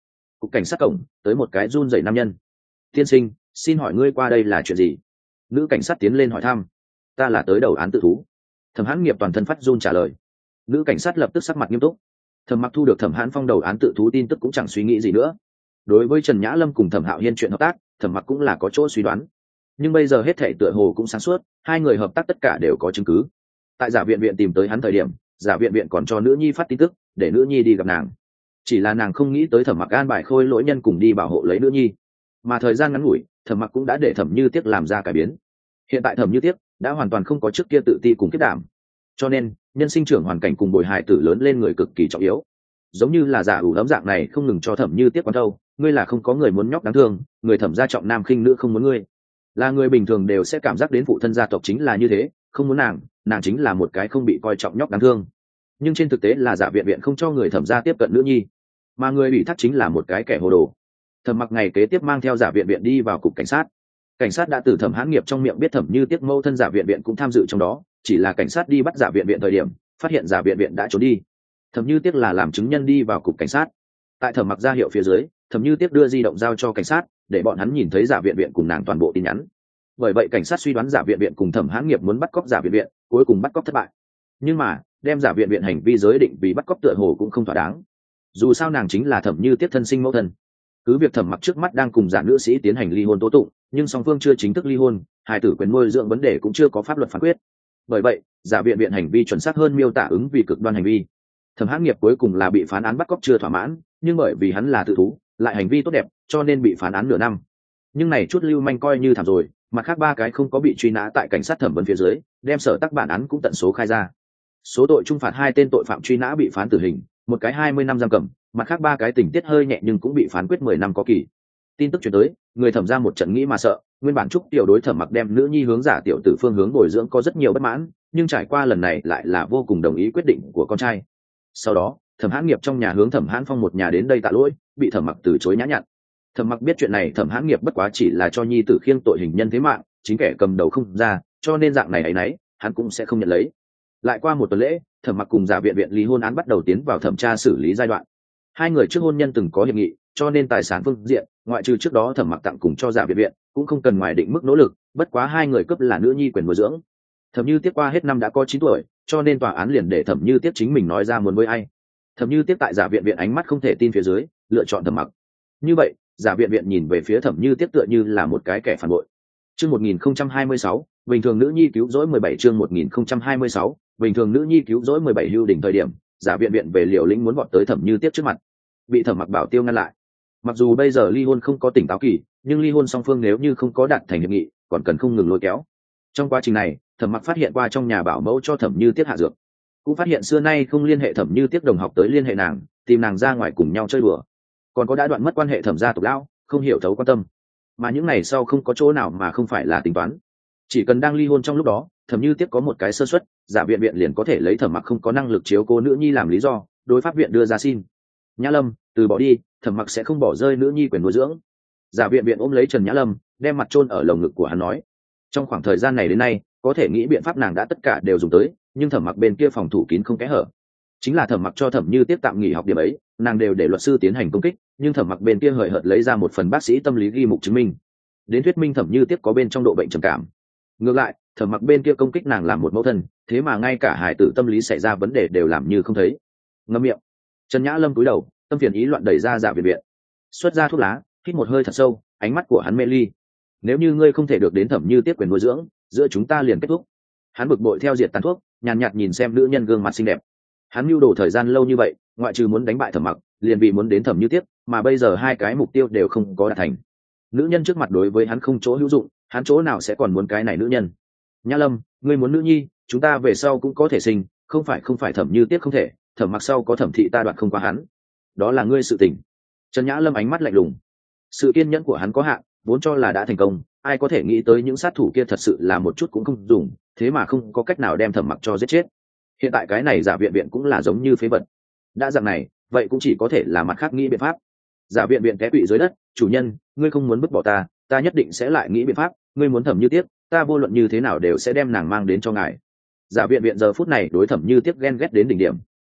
cục cảnh sát cổng tới một cái run rẩy nam nhân. Tiên sinh, xin hỏi ngươi qua đây là chuyện gì? Nữ cảnh sát tiến lên hỏi thăm. Ta là tới đầu án tự thú. Thẩm Hãn Nghiệp toàn thân phát run trả lời. Nữ cảnh sát lập tức sắc mặt nghiêm túc. Thẩm Mặc thu được Thẩm Hãn Phong đầu án tự thú tin tức cũng chẳng suy nghĩ gì nữa. Đối với Trần Nhã Lâm cùng Thẩm Hạo Hiên chuyện hợp tác, Thẩm Mặc cũng là có chỗ suy đoán. Nhưng bây giờ hết thảy tựa hồ cũng sáng suốt, hai người hợp tác tất cả đều có chứng cứ. Tại giả viện viện tìm tới hắn thời điểm, giả viện viện còn cho nữ nhi phát tin tức để nữ nhi đi gặp nàng. Chỉ là nàng không nghĩ tới Thẩm Mặc an bài khôi lỗi nhân cùng đi bảo hộ lấy nữ nhi, mà thời gian ngắn ngủi, Thẩm Mặc cũng đã để Thẩm Như Tiếc làm ra cải biến. Hiện tại Thẩm Như Tiếc đã hoàn toàn không có trước kia tự ti cùng kết đảm, cho nên nhân sinh trưởng hoàn cảnh cùng bồi hài tử lớn lên người cực kỳ trọng yếu. Giống như là giả ủ ấm dạng này không ngừng cho Thẩm Như Tiếc quán thâu, ngươi là không có người muốn nhóc đáng thương, người Thẩm gia trọng nam khinh nữ không muốn ngươi. Là người bình thường đều sẽ cảm giác đến phụ thân gia tộc chính là như thế, không muốn nàng, nàng chính là một cái không bị coi trọng nhóc đáng thương. Nhưng trên thực tế là giả viện viện không cho người Thẩm gia tiếp cận nữ nhi, mà người bị thác chính là một cái kẻ hồ đồ. Thẩm Mặc ngày kế tiếp mang theo giả viện viện đi vào cục cảnh sát. Cảnh sát đã từ Thẩm Hãn Nghiệp trong miệng biết Thẩm Như Tiếc mâu thân giả viện viện cũng tham dự trong đó, chỉ là cảnh sát đi bắt giả viện viện thời điểm, phát hiện giả viện viện đã trốn đi. Thẩm Như Tiếc là làm chứng nhân đi vào cục cảnh sát. Tại Thẩm Mặc ra hiệu phía dưới, Thẩm Như Tiếc đưa di động giao cho cảnh sát, để bọn hắn nhìn thấy giả viện viện cùng nàng toàn bộ tin nhắn. Bởi vậy cảnh sát suy đoán giả viện viện cùng Thẩm Hãn Nghiệp muốn bắt cóc giả viện viện, cuối cùng bắt cóc thất bại. Nhưng mà, đem giả viện viện hành vi giới định vì bắt cóc tựa hồ cũng không thỏa đáng. Dù sao nàng chính là Thẩm Như Tiếc thân sinh mẫu thân. Cứ việc Thẩm Mặc trước mắt đang cùng giả nữ sĩ tiến hành ly hôn tố tụng, nhưng song phương chưa chính thức ly hôn, hài tử quyền nuôi dưỡng vấn đề cũng chưa có pháp luật phán quyết. Bởi vậy, giả viện viện hành vi chuẩn xác hơn miêu tả ứng vì cực đoan hành vi. Thẩm Hãn Nghiệp cuối cùng là bị phán án bắt cóc chưa thỏa mãn, nhưng bởi vì hắn là tự thú, lại hành vi tốt đẹp, cho nên bị phán án nửa năm. Nhưng này chút lưu manh coi như thảm rồi, mặt khác ba cái không có bị truy nã tại cảnh sát thẩm vấn phía dưới, đem sở tác bản án cũng tận số khai ra. Số tội trung phạt hai tên tội phạm truy nã bị phán tử hình, một cái hai mươi năm giam cầm, mặt khác ba cái tình tiết hơi nhẹ nhưng cũng bị phán quyết mười năm có kỳ. Tin tức truyền tới, người Thẩm ra một trận nghĩ mà sợ, nguyên bản Trúc Tiểu đối Thẩm Mặc đem nữ nhi hướng giả tiểu tử phương hướng bồi dưỡng có rất nhiều bất mãn, nhưng trải qua lần này lại là vô cùng đồng ý quyết định của con trai. Sau đó, Thẩm Hãn Nghiệp trong nhà hướng Thẩm Hãn Phong một nhà đến đây tạ lỗi, bị Thẩm Mặc từ chối nhã nhặn. Thẩm Mặc biết chuyện này Thẩm Hãn Nghiệp bất quá chỉ là cho nhi tử khiêng tội hình nhân thế mạng, chính kẻ cầm đầu không ra, cho nên dạng này ấy nấy, hắn cũng sẽ không nhận lấy. Lại qua một tuần lễ, Thẩm Mặc cùng giả viện viện ly hôn án bắt đầu tiến vào thẩm tra xử lý giai đoạn. Hai người trước hôn nhân từng có hiệp nghị, cho nên tài sản phương diện, ngoại trừ trước đó Thẩm Mặc tặng cùng cho giả viện viện, cũng không cần ngoài định mức nỗ lực, bất quá hai người cấp là nữ nhi quyền nuôi dưỡng. Thẩm Như Tiếc qua hết năm đã có chín tuổi, cho nên tòa án liền để Thẩm Như Tiếc chính mình nói ra muốn với ai. Thẩm Như Tiếc tại giả viện viện ánh mắt không thể tin phía dưới, lựa chọn Thẩm Mặc. Như vậy, giả viện viện nhìn về phía Thẩm Như Tiếc tựa như là một cái kẻ phản bội. Chương một nghìn không trăm hai mươi sáu, bình thường nữ nhi cứu rỗi mười bảy chương một nghìn không trăm hai mươi sáu, bình thường nữ nhi cứu rỗi mười bảy hưu đỉnh thời điểm, giả viện viện về Liều Lĩnh muốn vọt tới Thẩm Như Tiếc trước mặt, bị Thẩm Mặc bảo tiêu ngăn lại. Mặc dù bây giờ ly hôn không có tỉnh táo kỳ, nhưng ly hôn song phương nếu như không có đạt thành hiệp nghị, còn cần không ngừng lôi kéo. Trong quá trình này, Thẩm Mặc phát hiện qua trong nhà bảo mẫu cho Thẩm Như Tiếc hạ dược, cũng phát hiện xưa nay không liên hệ Thẩm Như Tiếc đồng học tới liên hệ nàng, tìm nàng ra ngoài cùng nhau chơi đùa, còn có đã đoạn mất quan hệ Thẩm gia tộc lão, không hiểu thấu quan tâm. Mà những ngày sau không có chỗ nào mà không phải là tính toán. Chỉ cần đang ly hôn trong lúc đó, Thẩm Như Tiếc có một cái sơ suất, giả viện viện liền có thể lấy Thẩm Mặc không có năng lực chiếu cố nữ nhi làm lý do, đối pháp viện đưa ra xin. Nhã Lâm, từ bỏ đi, Thẩm Mặc sẽ không bỏ rơi nữ nhi quyền nuôi dưỡng. Giả viện viện ôm lấy Trần Nhã Lâm, đem mặt chôn ở lồng ngực của hắn nói. Trong khoảng thời gian này đến nay, có thể nghĩ biện pháp nàng đã tất cả đều dùng tới, nhưng Thẩm Mặc bên kia phòng thủ kín không kẽ hở. Chính là Thẩm Mặc cho Thẩm Như Tiếc tạm nghỉ học điểm ấy, nàng đều để luật sư tiến hành công kích, nhưng Thẩm Mặc bên kia hời hợt lấy ra một phần bác sĩ tâm lý ghi mục chứng minh, đến thuyết minh Thẩm Như Tiếc có bên trong độ bệnh trầm cảm. Ngược lại, Thẩm Mặc bên kia công kích nàng làm một mẫu thân, thế mà ngay cả hài tử tâm lý xảy ra vấn đề đều làm như không thấy. Ngậm miệng. Trần Nhã Lâm cúi đầu, tâm phiền ý loạn đẩy ra giả viện viện, xuất ra thuốc lá, hít một hơi thật sâu, ánh mắt của hắn mê ly. Nếu như ngươi không thể được đến Thẩm Như Tiếc quyền nuôi dưỡng, giữa chúng ta liền kết thúc. Hắn bực bội theo diệt tàn thuốc, nhàn nhạt nhìn xem nữ nhân gương mặt xinh đẹp. Hắn mưu đồ thời gian lâu như vậy, ngoại trừ muốn đánh bại Thẩm Mặc, liền vì muốn đến Thẩm Như Tiếc, mà bây giờ hai cái mục tiêu đều không có đạt thành. Nữ nhân trước mặt đối với hắn không chỗ hữu dụng, hắn chỗ nào sẽ còn muốn cái này nữ nhân. Nhã Lâm, ngươi muốn nữ nhi, chúng ta về sau cũng có thể sinh, không phải không phải Thẩm Như Tiếc không thể, Thẩm Mặc sau có Thẩm thị ta đoạt không qua hắn. Đó là ngươi sự tình. Trần Nhã Lâm ánh mắt lạnh lùng. Sự kiên nhẫn của hắn có hạn, vốn cho là đã thành công, ai có thể nghĩ tới những sát thủ kia thật sự là một chút cũng không dùng, thế mà không có cách nào đem Thẩm Mặc cho giết chết. Hiện tại cái này giả viện viện cũng là giống như phế vật. Đã dạng này, vậy cũng chỉ có thể là mặt khác nghĩ biện pháp. Giả viện viện té quỵ dưới đất, chủ nhân, ngươi không muốn vứt bỏ ta, ta nhất định sẽ lại nghĩ biện pháp, ngươi muốn Thẩm Như Tiếc, ta vô luận như thế nào đều sẽ đem nàng mang đến cho ngài. Giả viện viện giờ phút này đối Thẩm Như Tiếc ghen ghét đến đỉnh điểm,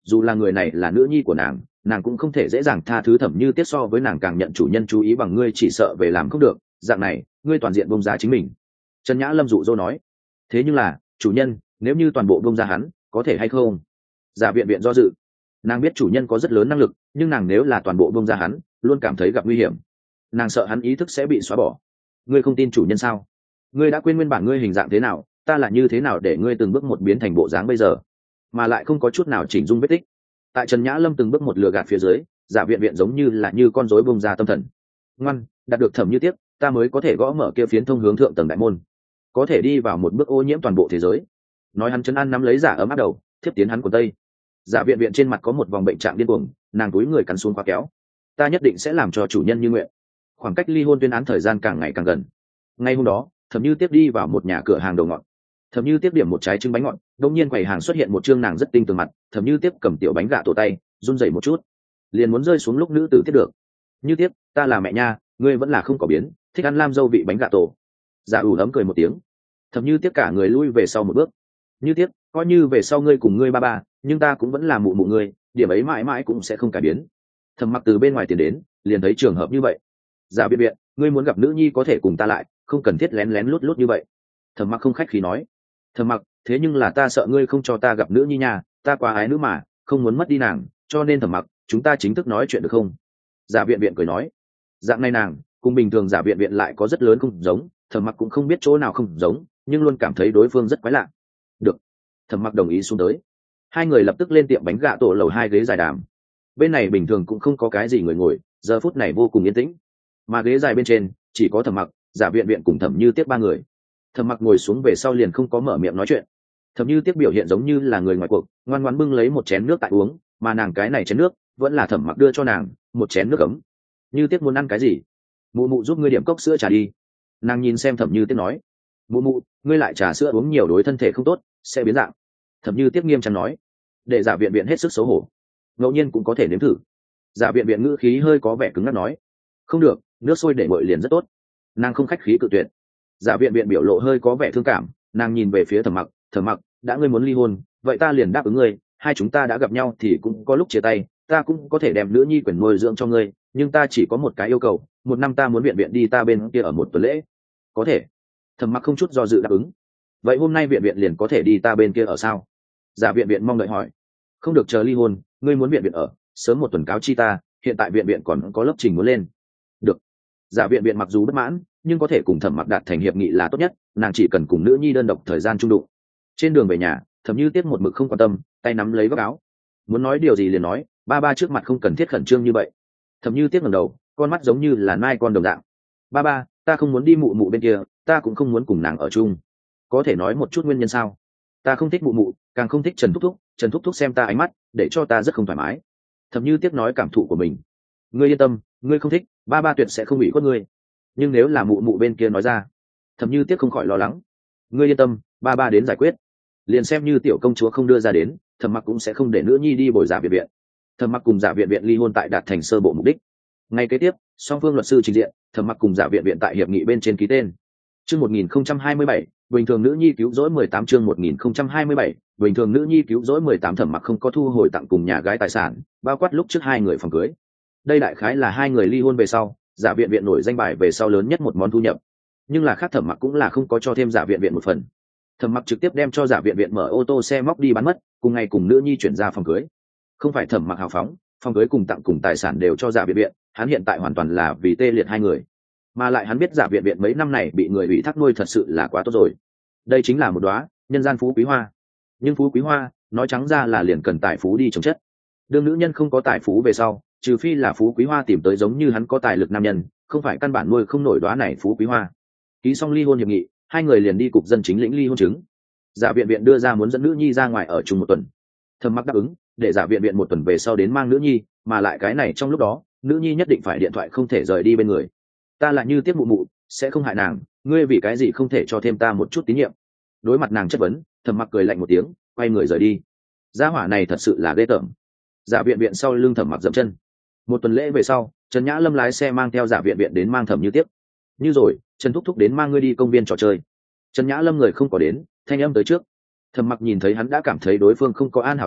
dù là người này là nữ nhi của nàng, nàng cũng không thể dễ dàng tha thứ Thẩm Như Tiết so với nàng càng nhận chủ nhân chú ý bằng ngươi chỉ sợ về làm không được, dạng này ngươi toàn diện bông ra chính mình. Trần Nhã Lâm dụ dỗ nói. Thế nhưng là chủ nhân, nếu như toàn bộ bông ra hắn có thể hay không? Giả viện viện do dự. Nàng biết chủ nhân có rất lớn năng lực, nhưng nàng nếu là toàn bộ bông ra hắn luôn cảm thấy gặp nguy hiểm. Nàng sợ hắn ý thức sẽ bị xóa bỏ. Ngươi không tin chủ nhân sao? Ngươi đã quên nguyên bản ngươi hình dạng thế nào, ta là như thế nào để ngươi từng bước một biến thành bộ dáng bây giờ, mà lại không có chút nào chỉnh dung vết tích. Tại Trần Nhã Lâm từng bước một lừa gạt phía dưới, Giả viện viện giống như là như con rối bông ra tâm thần. Ngoan, đạt được Thẩm Như Tiếp, ta mới có thể gõ mở kia phiến thông hướng thượng tầng đại môn, có thể đi vào một bước ô nhiễm toàn bộ thế giới. Nói hắn chấn an nắm lấy Giả ấm áp đầu, thiếp tiến hắn quần tây. Giả viện viện trên mặt có một vòng bệnh trạng điên cuồng, nàng túi người cắn xuống khóa kéo. Ta nhất định sẽ làm cho chủ nhân như nguyện. Khoảng cách ly hôn tuyên án thời gian càng ngày càng gần. Ngay hôm đó, Thẩm Như Tiếp đi vào một nhà cửa hàng đồ ngọt. Thẩm Như Tiếp điểm một trái trứng bánh ngọt, đột nhiên quầy hàng xuất hiện một trương nàng rất tinh tường mặt, Thẩm Như Tiếp cầm tiểu bánh gà tổ tay, run rẩy một chút, liền muốn rơi xuống lúc nữ tử tiếp được. Như Tiếp, ta là mẹ nha, ngươi vẫn là không có biến, thích ăn lam dâu vị bánh gà tổ. Giả ủ ấm cười một tiếng. Thẩm Như Tiếp cả người lui về sau một bước. Như Tiếp, coi như về sau ngươi cùng ngươi ba ba, nhưng ta cũng vẫn là mụ mụ ngươi, điểm ấy mãi mãi cũng sẽ không cải biến. Thẩm Mặc từ bên ngoài tiền đến, liền thấy trường hợp như vậy. Giả biện biện, ngươi muốn gặp nữ nhi có thể cùng ta lại, không cần thiết lén lén lút lút như vậy. Thẩm Mặc không khách khí nói. Thẩm Mặc, thế nhưng là ta sợ ngươi không cho ta gặp nữ nhi nhà, ta quá ái nữ mà, không muốn mất đi nàng, cho nên Thẩm Mặc, chúng ta chính thức nói chuyện được không? Giả viện viện cười nói. Dạng này nàng cùng bình thường Giả viện viện lại có rất lớn không giống, Thẩm Mặc cũng không biết chỗ nào không giống, nhưng luôn cảm thấy đối phương rất quái lạ. Được. Thẩm Mặc đồng ý xuống tới. Hai người lập tức lên tiệm bánh gà tổ lầu hai ghế dài đàm. Bên này bình thường cũng không có cái gì người ngồi, giờ phút này vô cùng yên tĩnh, mà ghế dài bên trên chỉ có Thẩm Mặc, Giả viện viện cùng Thẩm Như Tiếp ba người. Thẩm Mặc ngồi xuống về sau liền không có mở miệng nói chuyện. Thẩm Như Tiếp biểu hiện giống như là người ngoài cuộc, ngoan ngoãn bưng lấy một chén nước tại uống, mà nàng cái này chén nước vẫn là Thẩm Mặc đưa cho nàng, một chén nước ấm. Như Tiếp muốn ăn cái gì? Mụ mụ giúp ngươi điểm cốc sữa trà đi. Nàng nhìn xem Thẩm Như Tiếp nói. Mụ mụ, ngươi lại trà sữa uống nhiều đối thân thể không tốt, sẽ biến dạng. Thẩm Như Tiếp nghiêm trang nói. Để Giả viện viện hết sức xấu hổ. Ngẫu nhiên cũng có thể nếm thử. Giả viện viện ngữ khí hơi có vẻ cứng ngắc nói. Không được, nước sôi để nguội liền rất tốt. Nàng không khách khí cự tuyệt. Giả viện viện biểu lộ hơi có vẻ thương cảm, nàng nhìn về phía Thẩm Mặc. Thẩm Mặc, đã ngươi muốn ly hôn, vậy ta liền đáp ứng ngươi, hai chúng ta đã gặp nhau thì cũng có lúc chia tay, ta cũng có thể đem nữ nhi quyền nuôi dưỡng cho ngươi, nhưng ta chỉ có một cái yêu cầu, một năm ta muốn viện viện đi ta bên kia ở một tuần lễ. Có thể. Thẩm Mặc không chút do dự đáp ứng. Vậy hôm nay viện viện liền có thể đi ta bên kia ở sao? Giả viện viện mong đợi hỏi. Không được chờ ly hôn, ngươi muốn viện viện ở, sớm một tuần cáo chi ta, hiện tại viện viện còn có lớp trình muốn lên. Được. Giả viện viện mặc dù bất mãn, nhưng có thể cùng Thẩm Mặc đạt thành hiệp nghị là tốt nhất, nàng chỉ cần cùng nữ nhi đơn độc thời gian chung đụng. Trên đường về nhà, Thẩm Như Tiếp một mực không quan tâm, tay nắm lấy góc áo. Muốn nói điều gì liền nói, ba ba trước mặt không cần thiết khẩn trương như vậy. Thẩm Như Tiếp ngẩng đầu, con mắt giống như là nai con đồng dạng. Ba ba, ta không muốn đi mụ mụ bên kia, ta cũng không muốn cùng nàng ở chung. Có thể nói một chút nguyên nhân sao? Ta không thích mụ mụ, càng không thích Trần Thúc Thúc, Trần Thúc Thúc xem ta ánh mắt, để cho ta rất không thoải mái. Thẩm Như Tiếp nói cảm thụ của mình. Ngươi yên tâm, ngươi không thích, ba ba tuyệt sẽ không bị khuất ngươi. Nhưng nếu là mụ mụ bên kia nói ra, Thẩm Như Tiếp không khỏi lo lắng. Ngươi yên tâm, ba ba đến giải quyết. Liền xem như tiểu công chúa không đưa ra đến, Thẩm Mặc cũng sẽ không để nữ nhi đi bồi Giả viện viện. Thẩm Mặc cùng Giả viện viện ly hôn tại đạt thành sơ bộ mục đích. Ngay kế tiếp, song phương luật sư trình diện, Thẩm Mặc cùng Giả viện viện tại hiệp nghị bên trên ký tên. Chương một nghìn không trăm hai mươi bảy, bình thường nữ nhi cứu rỗi mười tám chương một nghìn không trăm hai mươi bảy, bình thường nữ nhi cứu rỗi mười tám. Thẩm Mặc không có thu hồi tặng cùng nhà gái tài sản, bao quát lúc trước hai người phòng cưới. Đây đại khái là hai người ly hôn về sau, Giả viện viện nổi danh bài về sau lớn nhất một món thu nhập. Nhưng là khác Thẩm Mặc cũng là không có cho thêm Giả viện viện một phần. Thẩm Mặc trực tiếp đem cho Giả viện viện mở ô tô xe móc đi bán mất, cùng ngày cùng nữ nhi chuyển ra phòng cưới. Không phải Thẩm Mặc hào phóng, phòng cưới cùng tặng cùng tài sản đều cho Giả viện viện, hắn hiện tại hoàn toàn là vì tê liệt hai người. Mà lại hắn biết Giả viện viện mấy năm này bị người ủy thác nuôi thật sự là quá tốt rồi. Đây chính là một đóa nhân gian phú quý hoa. Nhưng phú quý hoa, nói trắng ra là liền cần tài phú đi trồng chất. Đương nữ nhân không có tài phú về sau, trừ phi là phú quý hoa tìm tới giống như hắn có tài lực nam nhân, không phải căn bản nuôi không nổi đóa này phú quý hoa. Ký xong ly hôn hiệp nghị, hai người liền đi cục dân chính lĩnh ly hôn chứng. Giả viện viện đưa ra muốn dẫn nữ nhi ra ngoài ở chung một tuần. Thẩm Mặc đáp ứng, để Giả viện viện một tuần về sau đến mang nữ nhi, mà lại cái này trong lúc đó, nữ nhi nhất định phải điện thoại không thể rời đi bên người. Ta là Như Tiếp mụ mụ, sẽ không hại nàng, ngươi vì cái gì không thể cho thêm ta một chút tín nhiệm? Đối mặt nàng chất vấn, Thẩm Mặc cười lạnh một tiếng, quay người rời đi. Gia hỏa này thật sự là ghê tởm. Giả viện viện sau lưng Thẩm Mặc dậm chân. Một tuần lễ về sau, Trần Nhã Lâm lái xe mang theo Giả viện viện đến mang Thẩm Như Tiếp. Như rồi, Trần Thúc Thúc đến mang ngươi đi công viên trò chơi. Trần Nhã Lâm người không có đến, thanh âm tới trước. Thẩm Mặc nhìn thấy hắn đã cảm thấy đối phương không có an hảo tâm,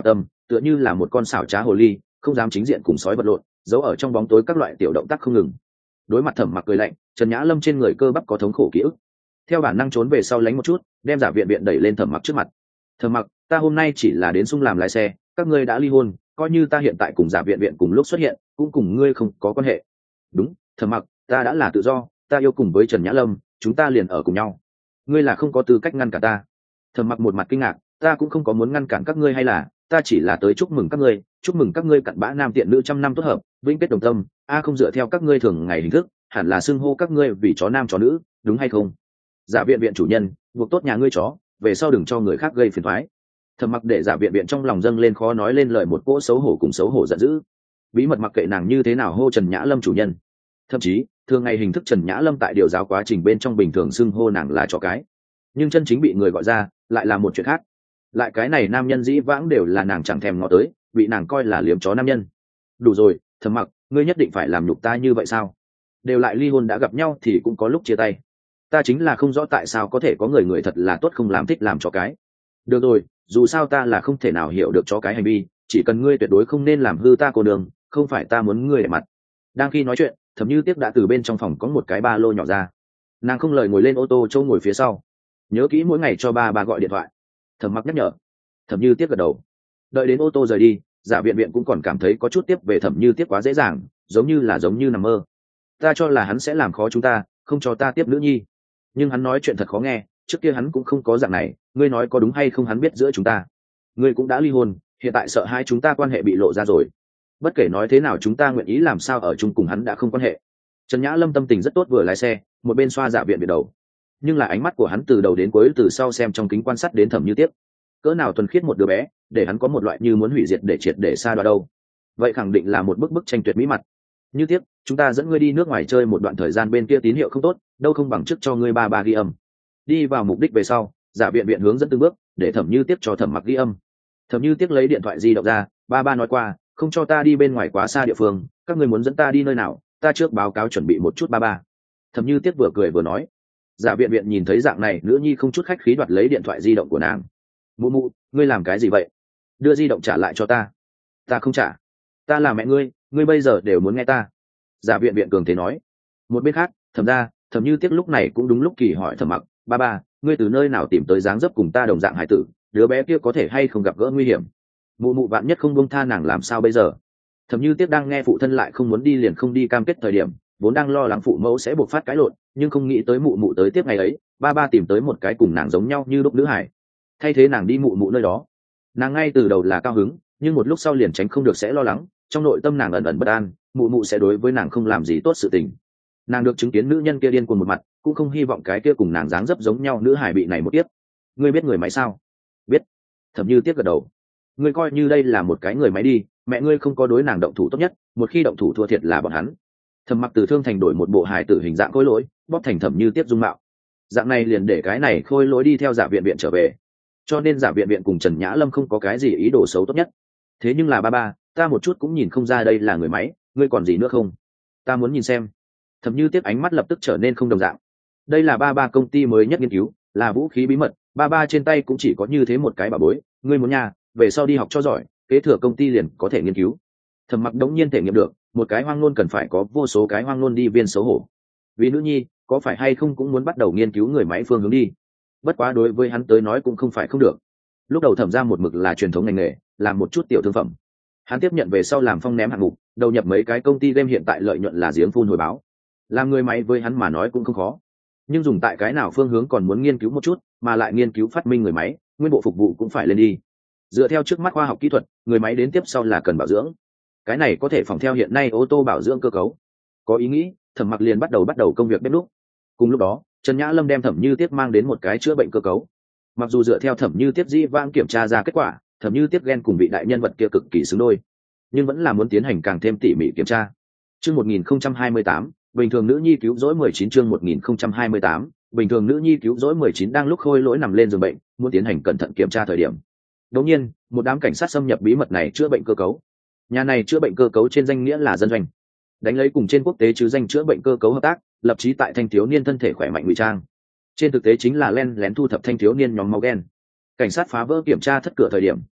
tựa như là một con xảo trá hồ ly, không dám chính diện cùng sói vật lộn, giấu ở trong bóng tối các loại tiểu động tác không ngừng. Đối mặt Thẩm Mặc cười lạnh, Trần Nhã Lâm trên người cơ bắp có thống khổ ký ức, theo bản năng trốn về sau lánh một chút, đem Giả Viện Viện đẩy lên Thẩm Mặc trước mặt. Thẩm Mặc, ta hôm nay chỉ là đến sung làm lái xe, các ngươi đã ly hôn, coi như ta hiện tại cùng Giả Viện Viện cùng lúc xuất hiện, cũng cùng ngươi không có quan hệ. Đúng, Thẩm Mặc, ta đã là tự do, ta yêu cùng với Trần Nhã Lâm, chúng ta liền ở cùng nhau. Ngươi là không có tư cách ngăn cản ta. Thẩm Mặc một mặt kinh ngạc, ta cũng không có muốn ngăn cản các ngươi, hay là ta chỉ là tới chúc mừng các ngươi, chúc mừng các ngươi cặn bã nam tiện nữ trăm năm tốt hợp, vĩnh kết đồng tâm. A không dựa theo các ngươi thường ngày hình thức, hẳn là xưng hô các ngươi vì chó nam chó nữ, đúng hay không? Giả Viện Viện chủ nhân, buộc tốt nhà ngươi chó, về sau đừng cho người khác gây phiền toái. Thẩm Mặc để Giả Viện Viện trong lòng dâng lên khó nói lên lời một cỗ xấu hổ cùng xấu hổ giận dữ, bí mật mặc kệ nàng như thế nào hô Trần Nhã Lâm chủ nhân, thậm chí thường ngày hình thức Trần Nhã Lâm tại điều giáo quá trình bên trong bình thường xưng hô nàng là chó cái, nhưng chân chính bị người gọi ra lại là một chuyện khác. Lại cái này nam nhân dĩ vãng đều là nàng chẳng thèm ngó tới, bị nàng coi là liếm chó nam nhân. Đủ rồi, Thẩm Mặc, ngươi nhất định phải làm nhục ta như vậy sao? Đều lại ly hôn đã gặp nhau thì cũng có lúc chia tay, ta chính là không rõ tại sao có thể có người người thật là tốt không làm thích làm chó cái. Được rồi, dù sao ta là không thể nào hiểu được chó cái hành vi, chỉ cần ngươi tuyệt đối không nên làm hư ta cô đường, không phải ta muốn ngươi để mặt. Đang khi nói chuyện, Thẩm Như Tiếc đã từ bên trong phòng có một cái ba lô nhỏ ra, nàng không lời ngồi lên ô tô châu ngồi phía sau, nhớ kỹ mỗi ngày cho ba ba gọi điện thoại. Thẩm Mặc nhắc nhở. Thẩm Như Tiếc gật đầu. Đợi đến ô tô rời đi, Giả Viện Viện cũng còn cảm thấy có chút tiếp về Thẩm Như Tiếc quá dễ dàng, giống như là giống như nằm mơ. Ta cho là hắn sẽ làm khó chúng ta, không cho ta tiếp nữ nhi, nhưng hắn nói chuyện thật khó nghe, trước kia hắn cũng không có dạng này, ngươi nói có đúng hay không? Hắn biết giữa chúng ta, ngươi cũng đã ly hôn, hiện tại sợ hai chúng ta quan hệ bị lộ ra rồi. Bất kể nói thế nào chúng ta nguyện ý làm sao ở chung cùng hắn đã không quan hệ. Trần Nhã Lâm tâm tình rất tốt, vừa lái xe một bên xoa Dạ Viện Viện đầu, nhưng là ánh mắt của hắn từ đầu đến cuối từ sau xem trong kính quan sát đến Thẩm Như Tiếc, cỡ nào thuần khiết một đứa bé, để hắn có một loại như muốn hủy diệt để triệt để xa đoạ đâu. Vậy khẳng định là một bức bức tranh tuyệt mỹ mặt. Như Tiếc, chúng ta dẫn ngươi đi nước ngoài chơi một đoạn thời gian, bên kia tín hiệu không tốt, đâu không bằng trước cho ngươi ba ba ghi âm. Đi vào mục đích về sau, Giả Viện Viện hướng dẫn từng bước, để Thẩm Như Tiếc cho Thẩm Mặc ghi âm. Thẩm Như Tiếc lấy điện thoại di động ra, ba ba nói qua, không cho ta đi bên ngoài quá xa địa phương, các ngươi muốn dẫn ta đi nơi nào, ta trước báo cáo chuẩn bị một chút ba ba. Thẩm Như Tiếc vừa cười vừa nói. Giả Viện Viện nhìn thấy dạng này, nữ nhi không chút khách khí đoạt lấy điện thoại di động của nàng. Mụ mụ, ngươi làm cái gì vậy? Đưa di động trả lại cho ta. Ta không trả, ta là mẹ ngươi, ngươi bây giờ đều muốn nghe ta. Giả Viện Viện cường thế nói. Một bên khác, Thẩm ra, Thẩm Như Tiếc lúc này cũng đúng lúc kỳ hỏi Thẩm Mặc, ba ba, ngươi từ nơi nào tìm tới dáng dấp cùng ta đồng dạng hải tử, đứa bé kia có thể hay không gặp gỡ nguy hiểm? Mụ mụ vạn nhất không buông tha nàng làm sao bây giờ? Thẩm Như Tiếc đang nghe phụ thân lại không muốn đi liền không đi cam kết thời điểm, vốn đang lo lắng phụ mẫu sẽ buộc phát cãi lộn, nhưng không nghĩ tới mụ mụ tới tiếp ngày ấy, ba ba tìm tới một cái cùng nàng giống nhau như lúc nữ hải, thay thế nàng đi mụ mụ nơi đó. Nàng ngay từ đầu là cao hứng, nhưng một lúc sau liền tránh không được sẽ lo lắng, trong nội tâm nàng ẩn ẩn bất an, mụ mụ sẽ đối với nàng không làm gì tốt sự tình. Nàng được chứng kiến nữ nhân kia điên cuồng một mặt, cũng không hy vọng cái kia cùng nàng dáng dấp giống nhau nữ hải bị này một tiếp. Ngươi biết người máy sao? Biết. Thẩm Như Tiếc gật đầu. Ngươi coi như đây là một cái người máy đi, mẹ ngươi không có đối nàng động thủ tốt nhất, một khi động thủ thua thiệt là bọn hắn. Thẩm Mặc từ thương thành đổi một bộ hài tử hình dạng khôi lỗi, bóp thành Thẩm Như Tiếc dung mạo. Dạng này liền để cái này khôi lỗi đi theo Giả Viện Viện trở về, cho nên Giả Viện Viện cùng Trần Nhã Lâm không có cái gì ý đồ xấu tốt nhất. Thế nhưng là ba ba, ta một chút cũng nhìn không ra đây là người máy, ngươi còn gì nữa không? Ta muốn nhìn xem. Thẩm Như Tiếc ánh mắt lập tức trở nên không đồng dạng. Đây là ba ba công ty mới nhất nghiên cứu, là vũ khí bí mật, ba ba trên tay cũng chỉ có như thế một cái bảo bối, ngươi muốn nhà, về sau đi học cho giỏi, kế thừa công ty liền có thể nghiên cứu. Thẩm Mặc đống nhiên thể nghiệm được, một cái hoang nôn cần phải có vô số cái hoang nôn đi viên xấu hổ. Vì nữ nhi, có phải hay không cũng muốn bắt đầu nghiên cứu người máy phương hướng đi. Bất quá đối với hắn tới nói cũng không phải không được. Lúc đầu Thẩm ra một mực là truyền thống ngành nghề, làm một chút tiểu thương phẩm. Hắn tiếp nhận về sau làm phong ném hạng mục, đầu nhập mấy cái công ty game, hiện tại lợi nhuận là giếng phun hồi báo. Làm người máy với hắn mà nói cũng không khó, nhưng dùng tại cái nào phương hướng còn muốn nghiên cứu một chút, mà lại nghiên cứu phát minh người máy, nguyên bộ phục vụ cũng phải lên đi. Dựa theo trước mắt khoa học kỹ thuật, người máy đến tiếp sau là cần bảo dưỡng. Cái này có thể phòng theo hiện nay ô tô bảo dưỡng cơ cấu. Có ý nghĩ, Thẩm Mặc liền bắt đầu bắt đầu công việc bếp núc. Cùng lúc đó, Trần Nhã Lâm đem Thẩm Như Tiếc mang đến một cái chữa bệnh cơ cấu. Mặc dù dựa theo Thẩm Như Tiếc dĩ vãng kiểm tra ra kết quả, Thẩm Như Tiếc ghen cùng vị đại nhân vật kia cực kỳ xứng đôi, nhưng vẫn là muốn tiến hành càng thêm tỉ mỉ kiểm tra. Chương một nghìn không trăm hai mươi tám, bình thường nữ nhi cứu rỗi mười chín. Chương một nghìn không trăm hai mươi tám, bình thường nữ nhi cứu rỗi mười chín. Đang lúc Khôi Lỗi nằm lên giường bệnh, muốn tiến hành cẩn thận kiểm tra thời điểm, đột nhiên, một đám cảnh sát xâm nhập bí mật này chữa bệnh cơ cấu. Nhà này chữa bệnh cơ cấu trên danh nghĩa là dân doanh, đánh lấy cùng trên quốc tế chứ danh chữa bệnh cơ cấu hợp tác, lập chí tại thanh thiếu niên thân thể khỏe mạnh ngụy trang. Trên thực tế chính là len lén thu thập thanh thiếu niên nhóm máu đen. Cảnh sát phá vỡ kiểm tra thất cửa thời điểm,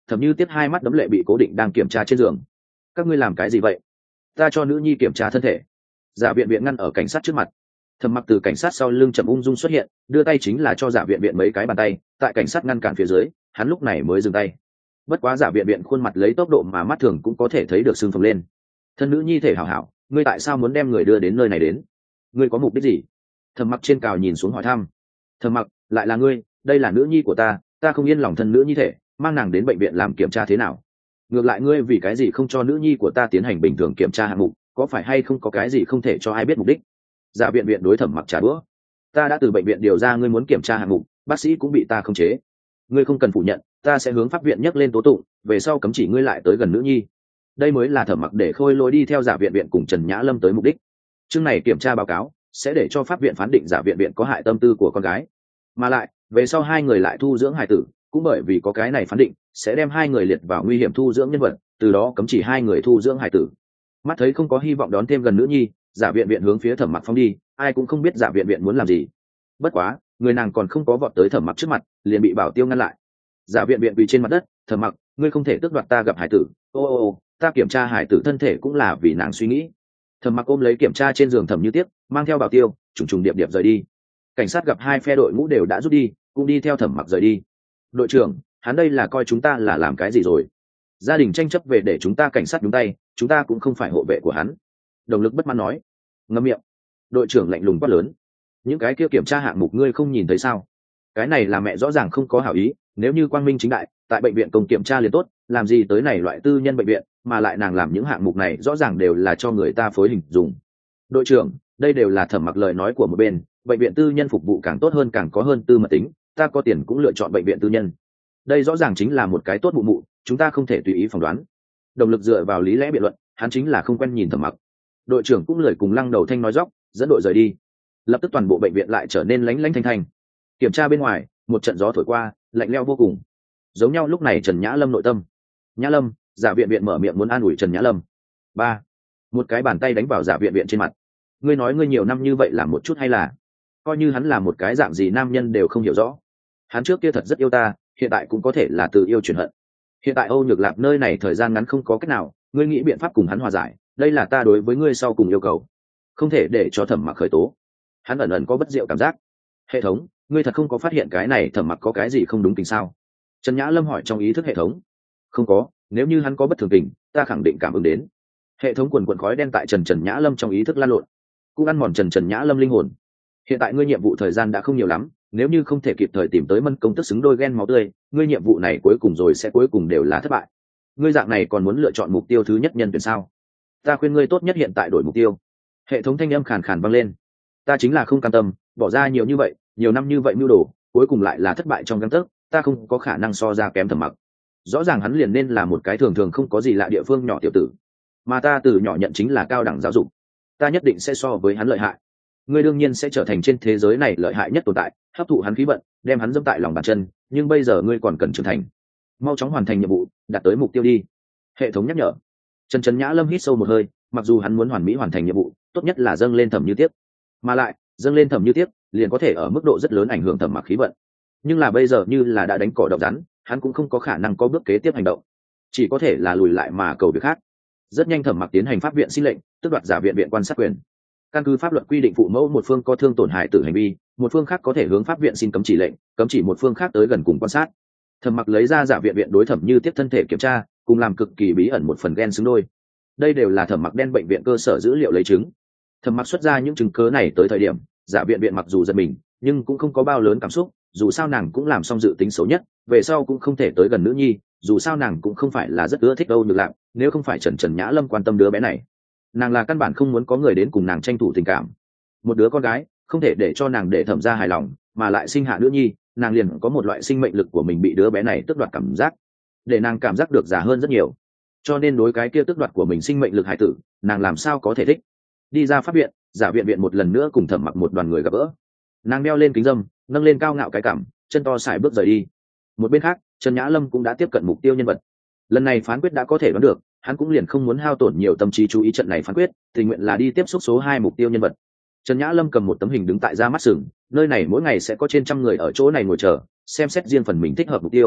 Thẩm Như Tiết hai mắt đấm lệ bị cố định đang kiểm tra trên giường. Các ngươi làm cái gì vậy? Ta cho nữ nhi kiểm tra thân thể. Giả viện viện ngăn ở cảnh sát trước mặt. Thẩm Mặc từ cảnh sát sau lưng chậm ung dung xuất hiện, đưa tay chính là cho giả viện viện mấy cái bàn tay, tại cảnh sát ngăn cản phía dưới, hắn lúc này mới dừng tay. Bất quá giả viện viện khuôn mặt lấy tốc độ mà mắt thường cũng có thể thấy được sưng phồng lên. Thân nữ nhi thể hảo hảo, ngươi tại sao muốn đem người đưa đến nơi này đến? Ngươi có mục đích gì? Thẩm Mặc trên cào nhìn xuống hỏi thăm. Thẩm Mặc, lại là ngươi? Đây là nữ nhi của ta, ta không yên lòng thân nữ nhi thể, mang nàng đến bệnh viện làm kiểm tra thế nào? Ngược lại ngươi vì cái gì không cho nữ nhi của ta tiến hành bình thường kiểm tra hạng mục, có phải hay không có cái gì không thể cho ai biết mục đích? Giả viện viện đối Thẩm Mặc trả đũa. Ta đã từ bệnh viện điều ra ngươi muốn kiểm tra hạng mục, bác sĩ cũng bị ta khống chế. Ngươi không cần phủ nhận, ta sẽ hướng pháp viện nhắc lên tố tụng, về sau cấm chỉ ngươi lại tới gần nữ nhi. Đây mới là Thẩm Mặc để khôi lỗi đi theo giả viện viện cùng Trần Nhã Lâm tới mục đích. Chương này kiểm tra báo cáo sẽ để cho pháp viện phán định giả viện viện có hại tâm tư của con gái, mà lại về sau hai người lại thu dưỡng hài tử, cũng bởi vì có cái này phán định sẽ đem hai người liệt vào nguy hiểm thu dưỡng nhân vật, từ đó cấm chỉ hai người thu dưỡng hài tử. Mắt thấy không có hy vọng đón thêm gần nữ nhi, giả viện viện hướng phía Thẩm Mặc phóng đi, ai cũng không biết giả viện viện muốn làm gì. Bất quá người nàng còn không có vọt tới Thẩm Mặc trước mặt, liền bị bảo tiêu ngăn lại. Giả viện viện quỳ trên mặt đất. Thẩm Mặc, ngươi không thể tước đoạt ta gặp hải tử. Ô ô ô, ta kiểm tra hải tử thân thể cũng là vì nàng suy nghĩ. Thẩm Mặc ôm lấy kiểm tra trên giường Thẩm Như Tiếc, mang theo bảo tiêu trùng trùng điệp điệp rời đi. Cảnh sát gặp hai phe đội ngũ đều đã rút đi, cũng đi theo Thẩm Mặc rời đi. Đội trưởng, hắn đây là coi chúng ta là làm cái gì rồi? Gia đình tranh chấp về để chúng ta cảnh sát nhúng tay, chúng ta cũng không phải hộ vệ của hắn. Đồng Lực bất mãn nói. Ngậm miệng. Đội trưởng lạnh lùng quát lớn. Những cái kia kiểm tra hạng mục ngươi không nhìn thấy sao? Cái này là mẹ rõ ràng không có hảo ý, nếu như quang minh chính đại tại bệnh viện công kiểm tra liền tốt, làm gì tới này loại tư nhân bệnh viện, mà lại nàng làm những hạng mục này rõ ràng đều là cho người ta phối hình dùng. Đội trưởng, đây đều là Thẩm Mặc lời nói của một bên, bệnh viện tư nhân phục vụ càng tốt hơn càng có hơn tư mật tính, ta có tiền cũng lựa chọn bệnh viện tư nhân. Đây rõ ràng chính là một cái tốt mụ mụ, chúng ta không thể tùy ý phỏng đoán. Đồng Lực dựa vào lý lẽ biện luận, hắn chính là không quen nhìn Thẩm Mặc. Đội trưởng cũng lười cùng Lăng Đầu Thanh nói dóc, dẫn đội rời đi. Lập tức toàn bộ bệnh viện lại trở nên lánh lánh thanh thanh. Kiểm tra bên ngoài, một trận gió thổi qua, lạnh lẽo vô cùng. Giống nhau lúc này Trần Nhã Lâm nội tâm. Nhã Lâm, giả viện viện mở miệng muốn an ủi Trần Nhã Lâm. Ba, một cái bàn tay đánh vào giả viện viện trên mặt. Ngươi nói ngươi nhiều năm như vậy làm một chút hay là? Coi như hắn là một cái dạng gì nam nhân đều không hiểu rõ. Hắn trước kia thật rất yêu ta, hiện tại cũng có thể là từ yêu chuyển hận. Hiện tại Âu Nhược Lạp nơi này thời gian ngắn không có cách nào, ngươi nghĩ biện pháp cùng hắn hòa giải, đây là ta đối với ngươi sau cùng yêu cầu. Không thể để cho Thẩm Mặc khởi tố. Hắn ẩn ẩn có bất diệu cảm giác. Hệ thống, ngươi thật không có phát hiện cái này Thẩm Mặc có cái gì không đúng tình sao? Trần Nhã Lâm hỏi trong ý thức hệ thống. Không có, nếu như hắn có bất thường tình, ta khẳng định cảm ứng đến. Hệ thống quần quần khói đen tại Trần Trần Nhã Lâm trong ý thức lan lộn, cũng ăn mòn Trần Trần Nhã Lâm linh hồn. Hiện tại ngươi nhiệm vụ thời gian đã không nhiều lắm, nếu như không thể kịp thời tìm tới Mân Công Tức xứng đôi ghen máu tươi, ngươi nhiệm vụ này cuối cùng rồi sẽ cuối cùng đều là thất bại. Ngươi dạng này còn muốn lựa chọn mục tiêu thứ nhất nhân tuyển sao? Ta khuyên ngươi tốt nhất hiện tại đổi mục tiêu. Hệ thống thanh âm khàn khàn vang lên. Ta chính là không cam tâm, bỏ ra nhiều như vậy, nhiều năm như vậy mưu đồ, cuối cùng lại là thất bại trong gang tấc, ta không có khả năng so ra kém Thẩm Mặc. Rõ ràng hắn liền nên là một cái thường thường không có gì lạ địa phương nhỏ tiểu tử, mà ta từ nhỏ nhận chính là cao đẳng giáo dục, ta nhất định sẽ so với hắn lợi hại. Ngươi đương nhiên sẽ trở thành trên thế giới này lợi hại nhất tồn tại, hấp thụ hắn khí vận, đem hắn dẫm tại lòng bàn chân, nhưng bây giờ ngươi còn cần trưởng thành, mau chóng hoàn thành nhiệm vụ, đạt tới mục tiêu đi. Hệ thống nhắc nhở. Trần Trần Nhã Lâm hít sâu một hơi, mặc dù hắn muốn hoàn mỹ hoàn thành nhiệm vụ, tốt nhất là dâng lên Thẩm Như Tiếc, mà lại dâng lên Thẩm Như Tiếc liền có thể ở mức độ rất lớn ảnh hưởng Thẩm Mặc khí vận, nhưng là bây giờ như là đã đánh cỏ độc rắn, hắn cũng không có khả năng có bước kế tiếp hành động, chỉ có thể là lùi lại mà cầu việc khác. Rất nhanh Thẩm Mặc tiến hành pháp viện xin lệnh, tước đoạt giả viện viện quan sát quyền. Căn cứ pháp luật quy định, phụ mẫu một phương có thương tổn hại tử hành vi, một phương khác có thể hướng pháp viện xin cấm chỉ lệnh, cấm chỉ một phương khác tới gần cùng quan sát. Thẩm Mặc lấy ra giả viện viện đối Thẩm Như Tiếc thân thể kiểm tra, cùng làm cực kỳ bí ẩn một phần gen xứng đôi. Đây đều là Thẩm Mặc đen bệnh viện cơ sở dữ liệu lấy chứng. Thẩm Mặc xuất ra những chứng cứ này tới thời điểm, giả viện viện mặc dù giật mình, nhưng cũng không có bao lớn cảm xúc, dù sao nàng cũng làm xong dự tính xấu nhất, về sau cũng không thể tới gần nữ nhi, dù sao nàng cũng không phải là rất ưa thích Âu Nhược Lạp, nếu không phải Trần Trần Nhã Lâm quan tâm đứa bé này, nàng là căn bản không muốn có người đến cùng nàng tranh thủ tình cảm. Một đứa con gái không thể để cho nàng để Thẩm gia hài lòng, mà lại sinh hạ nữ nhi, nàng liền có một loại sinh mệnh lực của mình bị đứa bé này tước đoạt cảm giác, để nàng cảm giác được già hơn rất nhiều. Cho nên đối cái kia tước đoạt của mình sinh mệnh lực hải tử, nàng làm sao có thể thích. Đi ra pháp viện, giả viện viện một lần nữa cùng Thẩm Mặc một đoàn người gặp gỡ. Nàng đeo lên kính dâm, nâng lên cao ngạo cái cằm, chân to sải bước rời đi. Một bên khác, Trần Nhã Lâm cũng đã tiếp cận mục tiêu nhân vật. Lần này phán quyết đã có thể đoán được, hắn cũng liền không muốn hao tổn nhiều tâm trí chú ý trận này phán quyết, tình nguyện là đi tiếp xúc số hai mục tiêu nhân vật. Trần Nhã Lâm cầm một tấm hình đứng tại ra mắt sừng, nơi này mỗi ngày sẽ có trên trăm người ở chỗ này ngồi chờ, xem xét riêng phần mình thích hợp mục tiêu.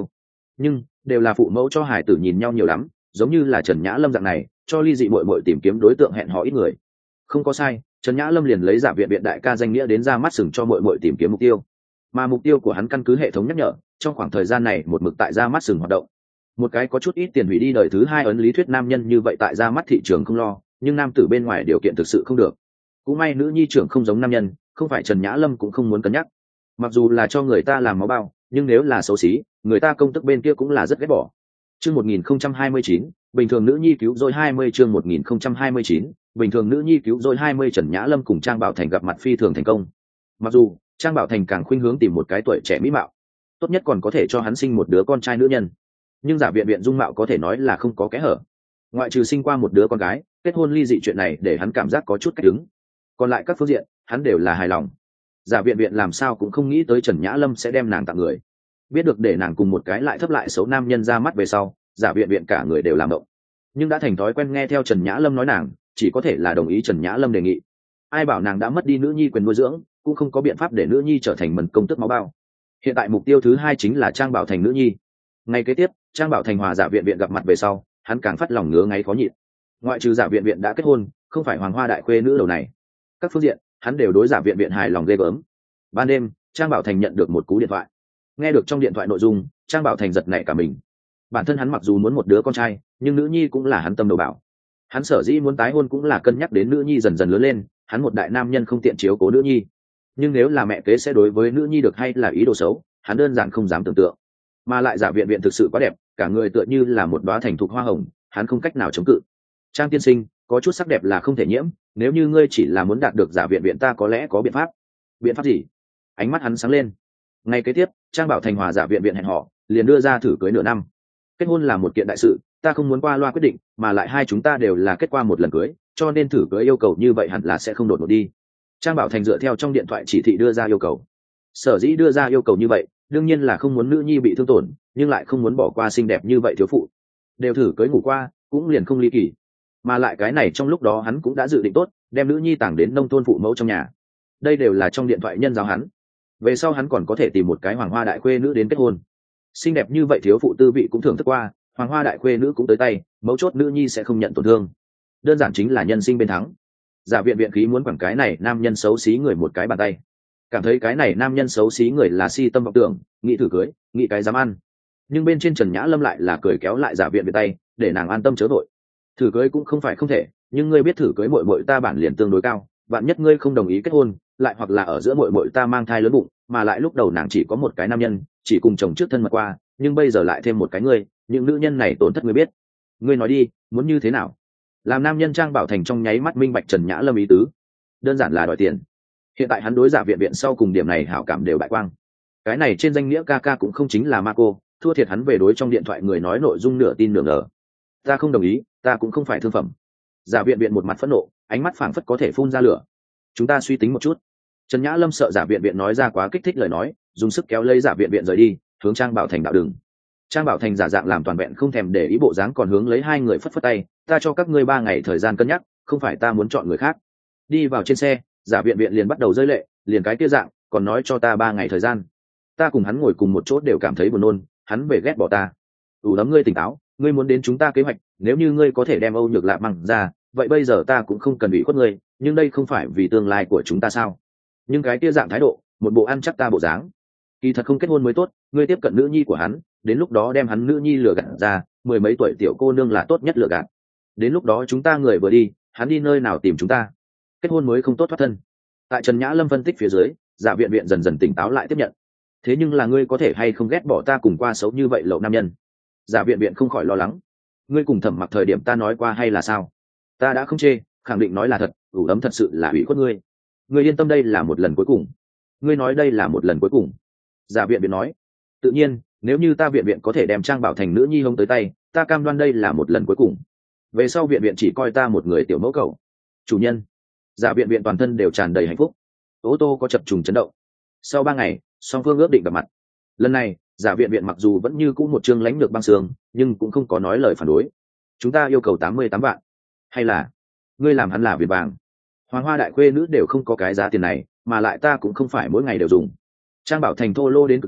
nhưng đều là phụ mẫu cho hải tử nhìn nhau nhiều lắm, giống như là Trần Nhã Lâm dạng này cho ly dị muội muội tìm kiếm đối tượng hẹn hò ít người. Không có sai, Trần Nhã Lâm liền lấy Giả Viện Viện đại ca danh nghĩa đến ra mắt sừng cho muội muội tìm kiếm mục tiêu, mà mục tiêu của hắn căn cứ hệ thống nhắc nhở trong khoảng thời gian này một mực tại ra mắt sừng hoạt động. Một cái có chút ít tiền hủy đi đời thứ hai ấn lý thuyết nam nhân như vậy tại ra mắt thị trường không lo, nhưng nam tử bên ngoài điều kiện thực sự không được. Cũng may nữ nhi trưởng không giống nam nhân, không phải Trần Nhã Lâm cũng không muốn cân nhắc. Mặc dù là cho người ta làm máu bao, nhưng nếu là xấu xí, người ta công tức bên kia cũng là rất ghét bỏ. Chương một nghìn không trăm hai mươi chín, bình thường nữ nhi cứu rỗi hai mươi chương một nghìn không trăm hai mươi chín, bình thường nữ nhi cứu rỗi hai mươi Trần Nhã Lâm cùng Trang Bảo Thành gặp mặt phi thường thành công. Mặc dù, Trang Bảo Thành càng khuynh hướng tìm một cái tuổi trẻ mỹ mạo, tốt nhất còn có thể cho hắn sinh một đứa con trai nữ nhân. Nhưng Giả Viện Viện dung mạo có thể nói là không có kẽ hở. Ngoại trừ sinh qua một đứa con gái, kết hôn ly dị chuyện này để hắn cảm giác có chút cách đứng. Còn lại các phương diện, hắn đều là hài lòng. Giả Viện Viện làm sao cũng không nghĩ tới Trần Nhã Lâm sẽ đem nàng tặng người. Biết được để nàng cùng một cái lại thấp lại xấu nam nhân ra mắt về sau, Giả Viện Viện cả người đều làm động. Nhưng đã thành thói quen nghe theo Trần Nhã Lâm nói, nàng chỉ có thể là đồng ý Trần Nhã Lâm đề nghị. Ai bảo nàng đã mất đi nữ nhi quyền nuôi dưỡng, cũng không có biện pháp để nữ nhi trở thành mần công tức máu bao. Hiện tại mục tiêu thứ hai chính là Trang Bảo Thành nữ nhi. Ngay kế tiếp, Trang Bảo Thành hòa Giả Viện Viện gặp mặt về sau, hắn càng phát lòng ngứa ngáy khó nhịn. Ngoại trừ Giả Viện Viện đã kết hôn, không phải Hoàng Hoa đại khuê nữ đầu này, các phương diện hắn đều đối Giả Viện Viện hài lòng ghê gớm. Ban đêm, Trang Bảo Thành nhận được một cú điện thoại. Nghe được trong điện thoại nội dung, Trang Bảo Thành giật nảy cả mình. Bản thân hắn mặc dù muốn một đứa con trai, nhưng nữ nhi cũng là hắn tâm đầu bảo. Hắn sở dĩ muốn tái hôn cũng là cân nhắc đến nữ nhi dần dần lớn lên, hắn một đại nam nhân không tiện chiếu cố nữ nhi. Nhưng nếu là mẹ kế sẽ đối với nữ nhi được hay là ý đồ xấu, hắn đơn giản không dám tưởng tượng. Mà lại Giả Viện Viện thực sự quá đẹp, cả người tựa như là một đóa thành thục hoa hồng, hắn không cách nào chống cự. Trang tiên sinh, có chút sắc đẹp là không thể nhiễm, nếu như ngươi chỉ là muốn đạt được Giả Viện Viện, ta có lẽ có biện pháp. Biện pháp gì? Ánh mắt hắn sáng lên. Ngay kế tiếp, Trang Bảo Thành hòa Giả Viện Viện hẹn hò, liền đưa ra thử cưới nửa năm. Kết hôn là một kiện đại sự, ta không muốn qua loa quyết định, mà lại hai chúng ta đều là kết qua một lần cưới, cho nên thử cưới yêu cầu như vậy hẳn là sẽ không đột ngột đi. Trang Bảo Thành dựa theo trong điện thoại chỉ thị đưa ra yêu cầu. Sở dĩ đưa ra yêu cầu như vậy, đương nhiên là không muốn nữ nhi bị thương tổn, nhưng lại không muốn bỏ qua xinh đẹp như vậy thiếu phụ. Đều thử cưới ngủ qua, cũng liền không ly kỳ. Mà lại cái này trong lúc đó hắn cũng đã dự định tốt, đem nữ nhi tàng đến nông thôn phụ mẫu trong nhà. Đây đều là trong điện thoại nhân giáo hắn. Về sau hắn còn có thể tìm một cái Hoàng Hoa đại khuê nữ đến kết hôn. Xinh đẹp như vậy thiếu phụ tư vị cũng thưởng thức qua, Hoàng Hoa đại khuê nữ cũng tới tay, mấu chốt nữ nhi sẽ không nhận tổn thương. Đơn giản chính là nhân sinh bên thắng. Giả Viện Viện khí muốn quẳng cái này nam nhân xấu xí người một cái bàn tay. Cảm thấy cái này nam nhân xấu xí người là si tâm vọng tưởng, nghĩ thử cưới, nghĩ cái dám ăn. Nhưng bên trên Trần Nhã Lâm lại là cười kéo lại Giả Viện Viện tay, để nàng an tâm chớ vội. Thử cưới cũng không phải không thể, nhưng ngươi biết thử cưới muội muội ta bản liền tương đối cao, vạn nhất ngươi không đồng ý kết hôn, lại hoặc là ở giữa muội muội ta mang thai lớn bụng, mà lại lúc đầu nàng chỉ có một cái nam nhân, chỉ cùng chồng trước thân mật qua, nhưng bây giờ lại thêm một cái ngươi, những nữ nhân này tổn thất ngươi biết. Ngươi nói đi, muốn như thế nào? Làm nam nhân Trang Bảo Thành trong nháy mắt minh bạch Trần Nhã Lâm ý tứ, đơn giản là đòi tiền. Hiện tại hắn đối Giả Viện Viện sau cùng điểm này hảo cảm đều bại quang. Cái này trên danh nghĩa ca ca cũng không chính là ma cô, thua thiệt hắn về đối trong điện thoại người nói nội dung nửa tin nửa ngờ. Ta không đồng ý, ta cũng không phải thương phẩm. Giả Viện Viện một mặt phẫn nộ, ánh mắt phảng phất có thể phun ra lửa. Chúng ta suy tính một chút. Trần Nhã Lâm sợ Giả Viện Viện nói ra quá kích thích lời nói, dùng sức kéo lấy Giả Viện Viện rời đi, hướng Trang Bảo Thành đạo đường. Trang Bảo Thành giả dạng làm toàn vẹn không thèm để ý bộ dáng, còn hướng lấy hai người phất phất tay, ta cho các ngươi ba ngày thời gian cân nhắc, không phải ta muốn chọn người khác. Đi vào trên xe, Giả Viện Viện liền bắt đầu rơi lệ, liền cái kia dạng, còn nói cho ta ba ngày thời gian. Ta cùng hắn ngồi cùng một chỗ đều cảm thấy buồn nôn, hắn về ghét bỏ ta. Ủ đấm ngươi tỉnh táo, ngươi muốn đến chúng ta kế hoạch, nếu như ngươi có thể đem Âu Nhược Lạp mang ra, vậy bây giờ ta cũng không cần ủy khuất ngươi, nhưng đây không phải vì tương lai của chúng ta sao? Nhưng cái kia dạng thái độ, một bộ ăn chắc ta bộ dáng. Kỳ thật không kết hôn mới tốt, ngươi tiếp cận nữ nhi của hắn, đến lúc đó đem hắn nữ nhi lừa gạt ra, mười mấy tuổi tiểu cô nương là tốt nhất lừa gạt. Đến lúc đó chúng ta người vừa đi, hắn đi nơi nào tìm chúng ta? Kết hôn mới không tốt thoát thân. Tại Trần Nhã Lâm phân tích phía dưới, Giả Viện Viện dần dần tỉnh táo lại tiếp nhận. Thế nhưng là ngươi có thể hay không ghét bỏ ta cùng qua xấu như vậy lậu nam nhân? Giả Viện Viện không khỏi lo lắng. Ngươi cùng Thẩm Mặc thời điểm ta nói qua hay là sao? Ta đã không chê, khẳng định nói là thật, ủ ấm thật sự là ủy khuất ngươi. Ngươi yên tâm, đây là một lần cuối cùng. Ngươi nói đây là một lần cuối cùng. Giả Viện Viện nói. Tự nhiên, nếu như ta Viện Viện có thể đem Trang Bảo Thành nữ nhi hông tới tay, ta cam đoan đây là một lần cuối cùng. Về sau Viện Viện chỉ coi ta một người tiểu mẫu cầu. Chủ nhân. Giả Viện Viện toàn thân đều tràn đầy hạnh phúc. Ô tô có chập trùng chấn động. Sau ba ngày, song phương ước định gặp mặt. Lần này, Giả Viện Viện mặc dù vẫn như cũ một chương lãnh lược băng sương, nhưng cũng không có nói lời phản đối. Chúng ta yêu cầu tám mươi tám vạn, hay là ngươi làm hắn là viền vàng? Hoàng Hoa đại khuê nữ đều không có cái giá tiền này, mà lại ta cũng không phải mỗi ngày đều dùng. Trang Bảo Thành thô lô đến cực điểm,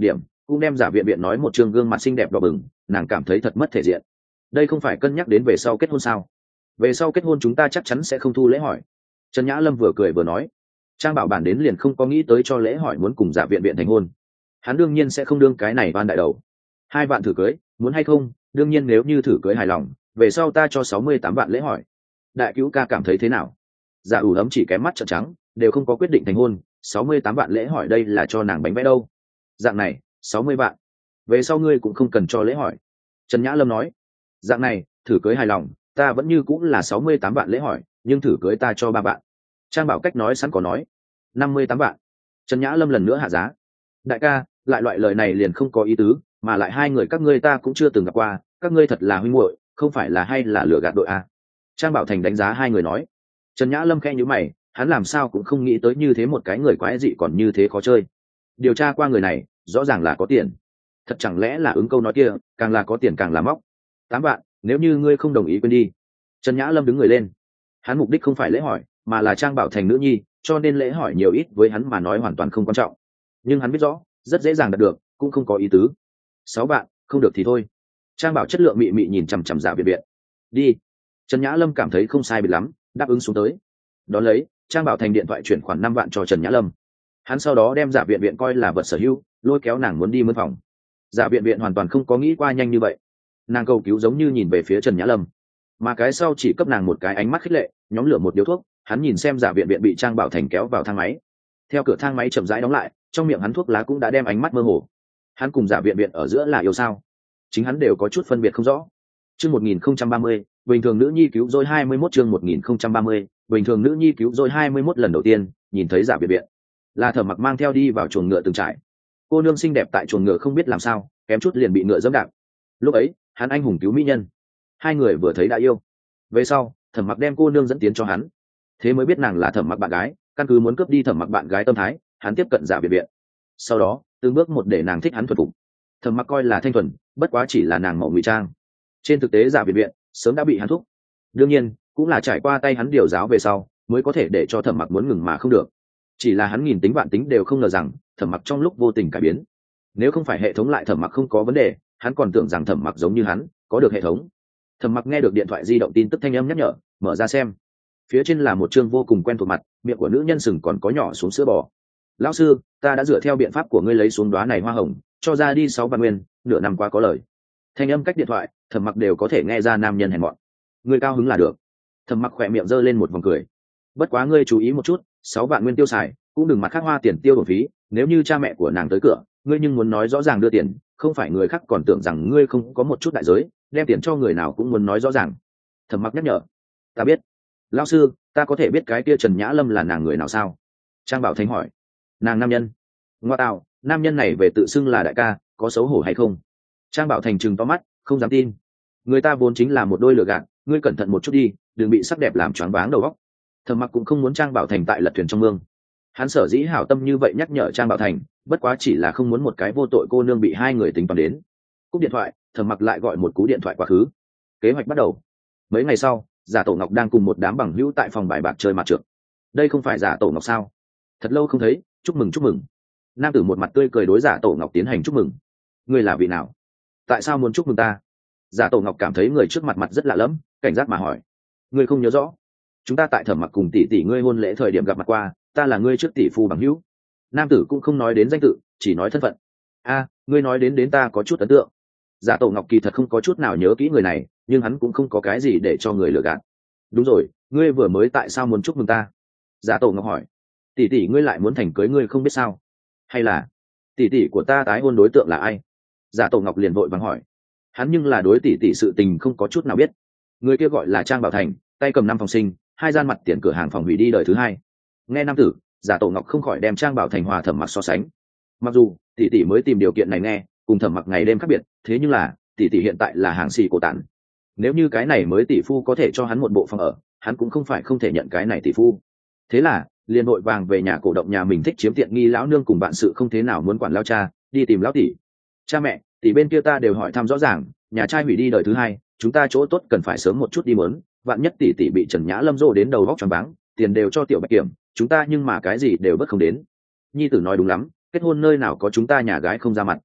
cũng đem giả viện viện nói một chương gương mặt xinh đẹp đỏ bừng, nàng cảm thấy thật mất thể diện. Đây không phải cân nhắc đến về sau kết hôn sao? Về sau kết hôn chúng ta chắc chắn sẽ không thu lễ hỏi. Trần Nhã Lâm vừa cười vừa nói. Trang Bảo Bản đến liền không có nghĩ tới cho lễ hỏi muốn cùng giả viện viện thành hôn. Hắn đương nhiên sẽ không đương cái này van đại đầu. Hai vạn thử cưới, muốn hay không? Đương nhiên nếu như thử cưới hài lòng, về sau ta cho sáu mươi tám vạn lễ hỏi. Đại cứu ca cảm thấy thế nào? Giả ủ ấm chỉ kém mắt trợn trắng, đều không có quyết định thành hôn, sáu mươi tám vạn lễ hỏi đây là cho nàng bánh vẽ đâu. Dạng này, sáu mươi vạn. Về sau ngươi cũng không cần cho lễ hỏi. Trần Nhã Lâm nói. Dạng này, thử cưới hài lòng, ta vẫn như cũng là sáu mươi tám vạn lễ hỏi, nhưng thử cưới ta cho ba vạn. Trang Bảo Cách nói sẵn có nói. năm mươi tám vạn. Trần Nhã Lâm lần nữa hạ giá. Đại ca, lại loại lời này liền không có ý tứ, mà lại hai người các ngươi ta cũng chưa từng gặp qua, các ngươi thật là huynh muội, không phải là hay là lừa gạt đội a? Trang Bảo Thành đánh giá hai người nói. Trần Nhã Lâm khẽ nhíu mày, hắn làm sao cũng không nghĩ tới như thế một cái người quái dị còn như thế khó chơi. Điều tra qua người này, rõ ràng là có tiền. Thật chẳng lẽ là ứng câu nói kia, càng là có tiền càng là móc. Tám vạn, nếu như ngươi không đồng ý quên đi. Trần Nhã Lâm đứng người lên. Hắn mục đích không phải lễ hỏi, mà là Trang Bảo Thành nữ nhi, cho nên lễ hỏi nhiều ít với hắn mà nói hoàn toàn không quan trọng. Nhưng hắn biết rõ, rất dễ dàng đạt được, cũng không có ý tứ. Sáu vạn, không được thì thôi. Trang Bảo chất lượng mị mị nhìn chằm chằm Dạ Viện Viện. Đi. Trần Nhã Lâm cảm thấy không sai biệt lắm, đáp ứng xuống tới. Đón lấy, Trang Bảo Thành điện thoại chuyển khoản năm vạn cho Trần Nhã Lâm. Hắn sau đó đem Dạ Viện Viện coi là vật sở hữu, lôi kéo nàng muốn đi mướn phòng. Dạ Viện Viện hoàn toàn không có nghĩ qua nhanh như vậy. Nàng cầu cứu giống như nhìn về phía Trần Nhã Lâm, mà cái sau chỉ cấp nàng một cái ánh mắt khích lệ, nhóm lửa một điếu thuốc. Hắn nhìn xem Dạ Viện Viện bị Trang Bảo Thành kéo vào thang máy. Theo cửa thang máy chậm rãi đóng lại, trong miệng hắn thuốc lá cũng đã đem ánh mắt mơ hồ. Hắn cùng Dạ Viện Viện ở giữa là yêu sao? Chính hắn đều có chút phân biệt không rõ. Chương một nghìn không trăm ba mươi, bình thường nữ nhi cứu rỗi hai mươi mốt chương một nghìn không trăm ba mươi, bình thường nữ nhi cứu rỗi hai mươi mốt lần đầu tiên, nhìn thấy Dạ Viện Viện, là Thẩm Mặc mang theo đi vào chuồng ngựa từng trại. Cô nương xinh đẹp tại chuồng ngựa không biết làm sao, kém chút liền bị ngựa giẫm đạp. Lúc ấy, hắn anh hùng cứu mỹ nhân. Hai người vừa thấy đã yêu. Về sau, Thẩm Mặc đem cô nương dẫn tiến cho hắn. Thế mới biết nàng là Thẩm Mặc bạn gái, căn cứ muốn cướp đi Thẩm Mặc bạn gái tâm thái, hắn tiếp cận Dạ Viện Viện. Sau đó, từng bước một để nàng thích hắn thuần phục. Thẩm Mặc coi là thanh thuần, bất quá chỉ là nàng mạo ngụy trang. Trên thực tế Dạ Viện Viện sớm đã bị hắn thúc. Đương nhiên, cũng là trải qua tay hắn điều giáo về sau, mới có thể để cho Thẩm Mặc muốn ngừng mà không được. Chỉ là hắn nghìn tính vạn tính đều không ngờ rằng, Thẩm Mặc trong lúc vô tình cải biến. Nếu không phải hệ thống lại Thẩm Mặc không có vấn đề, hắn còn tưởng rằng Thẩm Mặc giống như hắn, có được hệ thống. Thẩm Mặc nghe được điện thoại di động tin tức thanh âm nhắc nhở, mở ra xem. Phía trên là một chương vô cùng quen thuộc mặt, miệng của nữ nhân sừng còn có nhỏ xuống sữa bò. Lão sư, ta đã dựa theo biện pháp của ngươi lấy xuống đóa này hoa hồng, cho ra đi sáu vạn nguyên, nửa năm qua có lời. Thanh âm cách điện thoại, Thẩm Mặc đều có thể nghe ra nam nhân hèn mọn. Ngươi cao hứng là được. Thẩm Mặc khỏe miệng giơ lên một vòng cười. Bất quá ngươi chú ý một chút, sáu vạn nguyên tiêu xài, cũng đừng mặt khác hoa tiền tiêu bổng phí, nếu như cha mẹ của nàng tới cửa, ngươi nhưng muốn nói rõ ràng đưa tiền, không phải người khác còn tưởng rằng ngươi không có một chút đại giới, đem tiền cho người nào cũng muốn nói rõ ràng. Thẩm Mặc nhắc nhở. Ta biết. Lão sư, ta có thể biết cái kia Trần Nhã Lâm là nàng người nào sao? Trang Bảo Thành hỏi. Nàng nam nhân. Ngoa tạo, nam nhân này về tự xưng là đại ca, có xấu hổ hay không? Trang Bảo Thành trừng to mắt, không dám tin. Người ta vốn chính là một đôi lừa gạt, ngươi cẩn thận một chút đi, đừng bị sắc đẹp làm choáng váng đầu óc. Thẩm Mặc cũng không muốn Trang Bảo Thành tại lật thuyền trong mương. Hắn sở dĩ hảo tâm như vậy nhắc nhở Trang Bảo Thành, bất quá chỉ là không muốn một cái vô tội cô nương bị hai người tính toán đến. Cúp điện thoại, Thẩm Mặc lại gọi một cú điện thoại quá khứ. Kế hoạch bắt đầu. Mấy ngày sau, Giả Tổ Ngọc đang cùng một đám bằng hữu tại phòng bài bạc chơi mặt trượt. Đây không phải Giả Tổ Ngọc sao? Thật lâu không thấy, chúc mừng chúc mừng. Nam tử một mặt tươi cười đối Giả Tổ Ngọc tiến hành chúc mừng. Ngươi là vị nào? Tại sao muốn chúc mừng ta? Giả Tổ Ngọc cảm thấy người trước mặt mặt rất lạ lẫm, cảnh giác mà hỏi. Ngươi không nhớ rõ? Chúng ta tại Thẩm Mặc cùng tỷ tỷ ngươi hôn lễ thời điểm gặp mặt qua, ta là ngươi trước tỷ phu bằng hữu. Nam tử cũng không nói đến danh tự, chỉ nói thân phận. A, ngươi nói đến đến ta có chút ấn tượng. Giả Tổ Ngọc kỳ thật không có chút nào nhớ kỹ người này, nhưng hắn cũng không có cái gì để cho người lừa gạt. Đúng rồi, ngươi vừa mới tại sao muốn chúc mừng ta? Giả Tổ Ngọc hỏi. Tỷ tỷ ngươi lại muốn thành cưới ngươi không biết sao? Hay là tỷ tỷ của ta tái hôn đối tượng là ai? Giả Tổ Ngọc liền vội vàng hỏi. Hắn nhưng là đối tỷ tỷ sự tình không có chút nào biết. Người kia gọi là Trang Bảo Thành, tay cầm năm phòng sinh, hai gian mặt tiền cửa hàng phòng hủy đi đời thứ hai. Nghe nam tử, Giả Tổ Ngọc không khỏi đem Trang Bảo Thành hòa Thẩm Mặc so sánh. Mặc dù tỷ tỷ mới tìm điều kiện này nghe, cùng Thẩm Mặc ngày đêm khác biệt, thế nhưng là tỷ tỷ hiện tại là hàng xì cổ tản. Nếu như cái này mới tỷ phu có thể cho hắn một bộ phòng ở, hắn cũng không phải không thể nhận cái này tỷ phu. Thế là liền vội vàng về nhà cổ động nhà mình thích chiếm tiện nghi lão nương cùng bạn sự không thế nào muốn quản lao cha, đi tìm lão tỷ. Cha mẹ, tỷ bên kia ta đều hỏi thăm rõ ràng, nhà trai hủy đi đời thứ hai, chúng ta chỗ tốt cần phải sớm một chút đi mớn, vạn nhất tỷ tỷ bị Trần Nhã Lâm rô đến đầu vóc choáng váng, tiền đều cho tiểu Bạch Kiểm, chúng ta nhưng mà cái gì đều bất không đến. Nhi tử nói đúng lắm, kết hôn nơi nào có chúng ta nhà gái không ra mặt.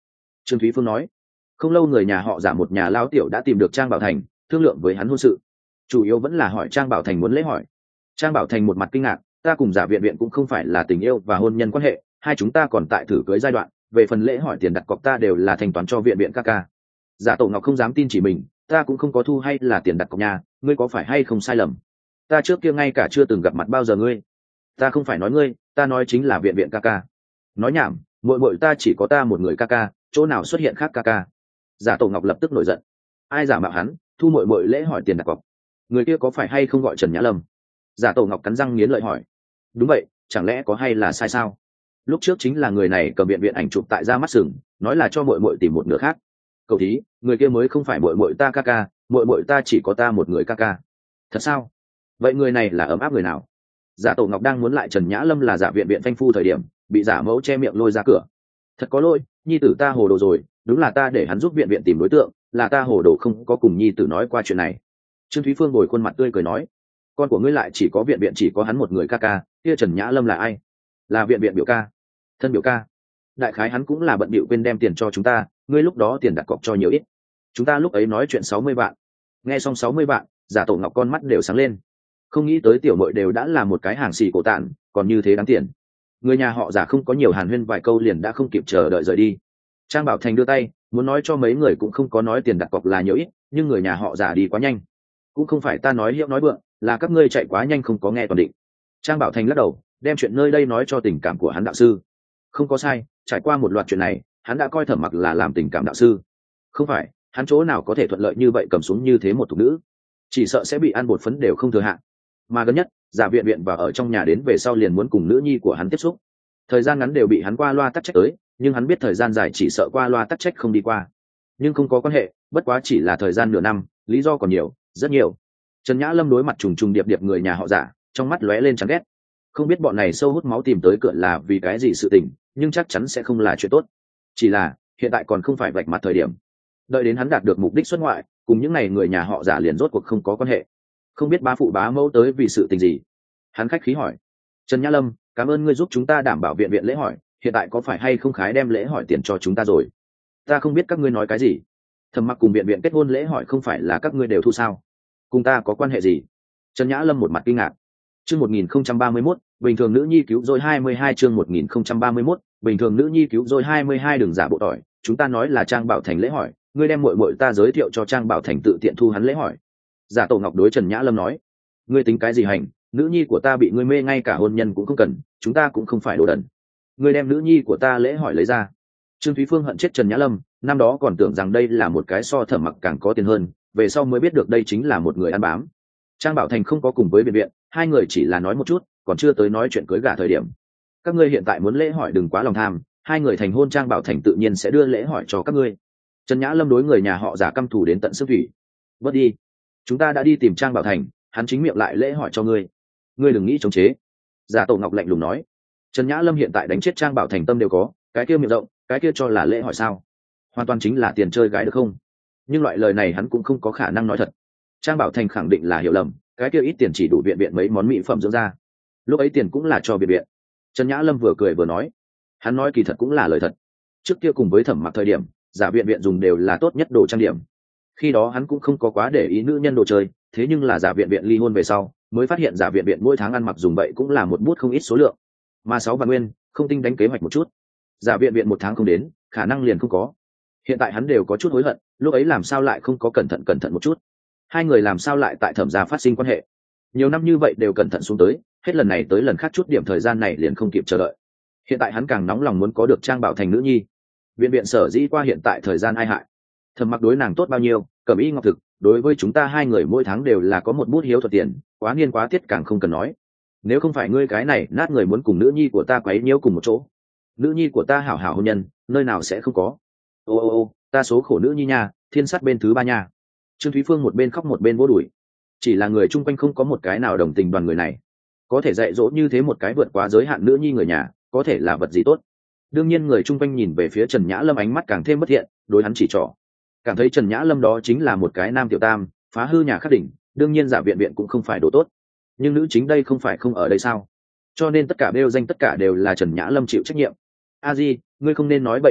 Trương Thúy Phương nói. Không lâu người nhà họ Giả một nhà lao tiểu đã tìm được Trang Bảo Thành, thương lượng với hắn hôn sự. Chủ yếu vẫn là hỏi Trang Bảo Thành muốn lễ hỏi. Trang Bảo Thành một mặt kinh ngạc, ta cùng Giả viện viện cũng không phải là tình yêu và hôn nhân quan hệ, hai chúng ta còn tại thử cưới giai đoạn, về phần lễ hỏi tiền đặt cọc ta đều là thanh toán cho viện viện ca ca. Giả Tổ Ngọc không dám tin chỉ mình, ta cũng không có thu hay là tiền đặt cọc nhà, ngươi có phải hay không sai lầm? Ta trước kia ngay cả chưa từng gặp mặt bao giờ ngươi. Ta không phải nói ngươi, ta nói chính là viện viện ca ca. Nói nhảm, muội muội ta chỉ có ta một người ca ca, chỗ nào xuất hiện khác ca ca? Giả Tổ Ngọc lập tức nổi giận. Ai giả mạo hắn, thu muội muội lễ hỏi tiền đặt cọc? Người kia có phải hay không gọi Trần Nhã Lâm? Giả Tổ Ngọc cắn răng nghiến lợi hỏi. Đúng vậy, chẳng lẽ có hay là sai sao? Lúc trước chính là người này cầm viện viện ảnh chụp tại ra mắt sừng, nói là cho muội muội tìm một nửa khác. Cậu thí, người kia mới không phải muội muội ta ca ca, muội muội ta chỉ có ta một người ca ca. Thật sao? Vậy người này là ấm áp người nào? Giả Tổ Ngọc đang muốn lại Trần Nhã Lâm là giả viện viện phanh phu thời điểm, bị giả mẫu che miệng lôi ra cửa. Thật có lỗi, nhi tử ta hồ đồ rồi, đúng là ta để hắn giúp viện viện tìm đối tượng, là ta hồ đồ không có cùng nhi tử nói qua chuyện này. Trương Thúy Phương ngồi khuôn mặt tươi cười nói, con của ngươi lại chỉ có viện viện chỉ có hắn một người ca ca, kia Trần Nhã Lâm là ai? Là viện viện biểu ca, thân biểu ca. Đại khái hắn cũng là bận bịu quên đem tiền cho chúng ta, ngươi lúc đó tiền đặt cọc cho nhiều ít. Chúng ta lúc ấy nói chuyện sáu mươi vạn. Nghe xong sáu mươi vạn, Giả Tổ Ngọc con mắt đều sáng lên. Không nghĩ tới tiểu muội đều đã là một cái hàng xì cổ tạn, còn như thế đáng tiền. Người nhà họ Giả không có nhiều hàn huyên vài câu liền đã không kịp chờ đợi rời đi. Trang Bảo Thành đưa tay muốn nói cho mấy người cũng không có nói tiền đặt cọc là nhiều ít, nhưng người nhà họ Giả đi quá nhanh. Cũng không phải ta nói hiệu nói vượng, là các ngươi chạy quá nhanh không có nghe toàn định. Trang Bảo Thành lắc đầu, đem chuyện nơi đây nói cho tình cảm của hắn đạo sư. Không có sai, trải qua một loạt chuyện này, hắn đã coi Thẩm Mặc là làm tình cảm đạo sư. Không phải, hắn chỗ nào có thể thuận lợi như vậy cầm xuống như thế một thục nữ, chỉ sợ sẽ bị ăn bột phấn đều không thừa hạn. Mà gần nhất, Giả viện viện và ở trong nhà đến về sau liền muốn cùng nữ nhi của hắn tiếp xúc. Thời gian ngắn đều bị hắn qua loa tắc trách tới, nhưng hắn biết thời gian dài chỉ sợ qua loa tắc trách không đi qua. Nhưng không có quan hệ, bất quá chỉ là thời gian nửa năm, lý do còn nhiều, rất nhiều. Trần Nhã Lâm đối mặt trùng trùng điệp điệp người nhà họ Giả, trong mắt lóe lên chán ghét. Không biết bọn này sâu hút máu tìm tới cửa là vì cái gì sự tình, nhưng chắc chắn sẽ không là chuyện tốt. Chỉ là hiện tại còn không phải vạch mặt thời điểm. Đợi đến hắn đạt được mục đích xuất ngoại, cùng những ngày người nhà họ Giả liền rốt cuộc không có quan hệ. Không biết bá phụ bá mẫu tới vì sự tình gì. Hắn khách khí hỏi, Trần Nhã Lâm, cảm ơn ngươi giúp chúng ta đảm bảo viện viện lễ hỏi, hiện tại có phải hay không khái đem lễ hỏi tiền cho chúng ta rồi? Ta không biết các ngươi nói cái gì. Thẩm Mặc cùng viện viện kết hôn lễ hỏi không phải là các ngươi đều thu sao? Cùng ta có quan hệ gì? Trần Nhã Lâm một mặt kinh ngạc. Chương một nghìn không trăm ba mươi mốt, bình thường nữ nhi cứu rồi hai mươi hai chương một nghìn không trăm ba mươi mốt, bình thường nữ nhi cứu rồi hai mươi hai đừng giả bộ tỏi, chúng ta nói là Trang Bảo Thành lễ hỏi, ngươi đem muội muội ta giới thiệu cho Trang Bảo Thành tự tiện thu hắn lễ hỏi. Giả Tổ Ngọc đối Trần Nhã Lâm nói, ngươi tính cái gì hành, nữ nhi của ta bị ngươi mê ngay cả hôn nhân cũng không cần, chúng ta cũng không phải đồ đần. Ngươi đem nữ nhi của ta lễ hỏi lấy ra. Trương Thúy Phương hận chết Trần Nhã Lâm, năm đó còn tưởng rằng đây là một cái so Thẩm Mặc càng có tiền hơn, về sau mới biết được đây chính là một người ăn bám. Trang Bảo Thành không có cùng với viện viện, hai người chỉ là nói một chút, còn chưa tới nói chuyện cưới gả thời điểm. Các ngươi hiện tại muốn lễ hỏi đừng quá lòng tham, hai người thành hôn Trang Bảo Thành tự nhiên sẽ đưa lễ hỏi cho các ngươi. Trần Nhã Lâm đối người nhà họ Giả căm thù đến tận xương thủy. Bớt đi, chúng ta đã đi tìm Trang Bảo Thành, hắn chính miệng lại lễ hỏi cho ngươi, ngươi đừng nghĩ chống chế. Giả Tổ Ngọc lạnh lùng nói. Trần Nhã Lâm hiện tại đánh chết Trang Bảo Thành tâm đều có, cái kia miệng rộng, cái kia cho là lễ hỏi sao? Hoàn toàn chính là tiền chơi gái được không? Nhưng loại lời này hắn cũng không có khả năng nói thật. Trang Bảo Thành khẳng định là hiểu lầm, cái kia ít tiền chỉ đủ viện viện mấy món mỹ phẩm dưỡng da, lúc ấy tiền cũng là cho viện viện. Trần Nhã Lâm vừa cười vừa nói, hắn nói kỳ thật cũng là lời thật. Trước kia cùng với Thẩm Mặc thời điểm, giả viện viện dùng đều là tốt nhất đồ trang điểm, khi đó hắn cũng không có quá để ý nữ nhân đồ chơi, thế nhưng là giả viện viện ly hôn về sau mới phát hiện giả viện viện mỗi tháng ăn mặc dùng vậy cũng là một bút không ít số lượng, mà sáu vạn nguyên không tinh đánh kế hoạch một chút, giả viện viện một tháng không đến khả năng liền không có. Hiện tại hắn đều có chút hối hận, lúc ấy làm sao lại không có cẩn thận cẩn thận một chút. Hai người làm sao lại tại Thẩm gia phát sinh quan hệ, nhiều năm như vậy đều cẩn thận xuống tới, hết lần này tới lần khác chút điểm thời gian này liền không kịp chờ đợi. Hiện tại hắn càng nóng lòng muốn có được Trang Bảo Thành nữ nhi. Viện viện sở dĩ qua hiện tại thời gian ai hại, Thẩm Mặc đối nàng tốt bao nhiêu, Cẩm Y Ngọc Thực đối với chúng ta hai người mỗi tháng đều là có một bút hiếu thuận tiền, quá niên quá tiết càng không cần nói. Nếu không phải ngươi cái này nát người muốn cùng nữ nhi của ta quấy nhiễu cùng một chỗ, nữ nhi của ta hảo hảo hôn nhân nơi nào sẽ không có. Ô ô ô, ta số khổ nữ nhi nha, thiên sắt bên thứ ba nha. Trương Thúy Phương một bên khóc một bên vỗ đùi. Chỉ là người chung quanh không có một cái nào đồng tình đoàn người này, có thể dạy dỗ như thế một cái vượt quá giới hạn nữ nhi người nhà, có thể là vật gì tốt. Đương nhiên người chung quanh nhìn về phía Trần Nhã Lâm ánh mắt càng thêm bất thiện, đối hắn chỉ trỏ, cảm thấy Trần Nhã Lâm đó chính là một cái nam tiểu tam, phá hư nhà khắc đỉnh. Đương nhiên giả viện viện cũng không phải đồ tốt, nhưng nữ chính đây không phải không ở đây sao, cho nên tất cả bêu danh tất cả đều là Trần Nhã Lâm chịu trách nhiệm. A Di, ngươi không nên nói bậy nói bạn,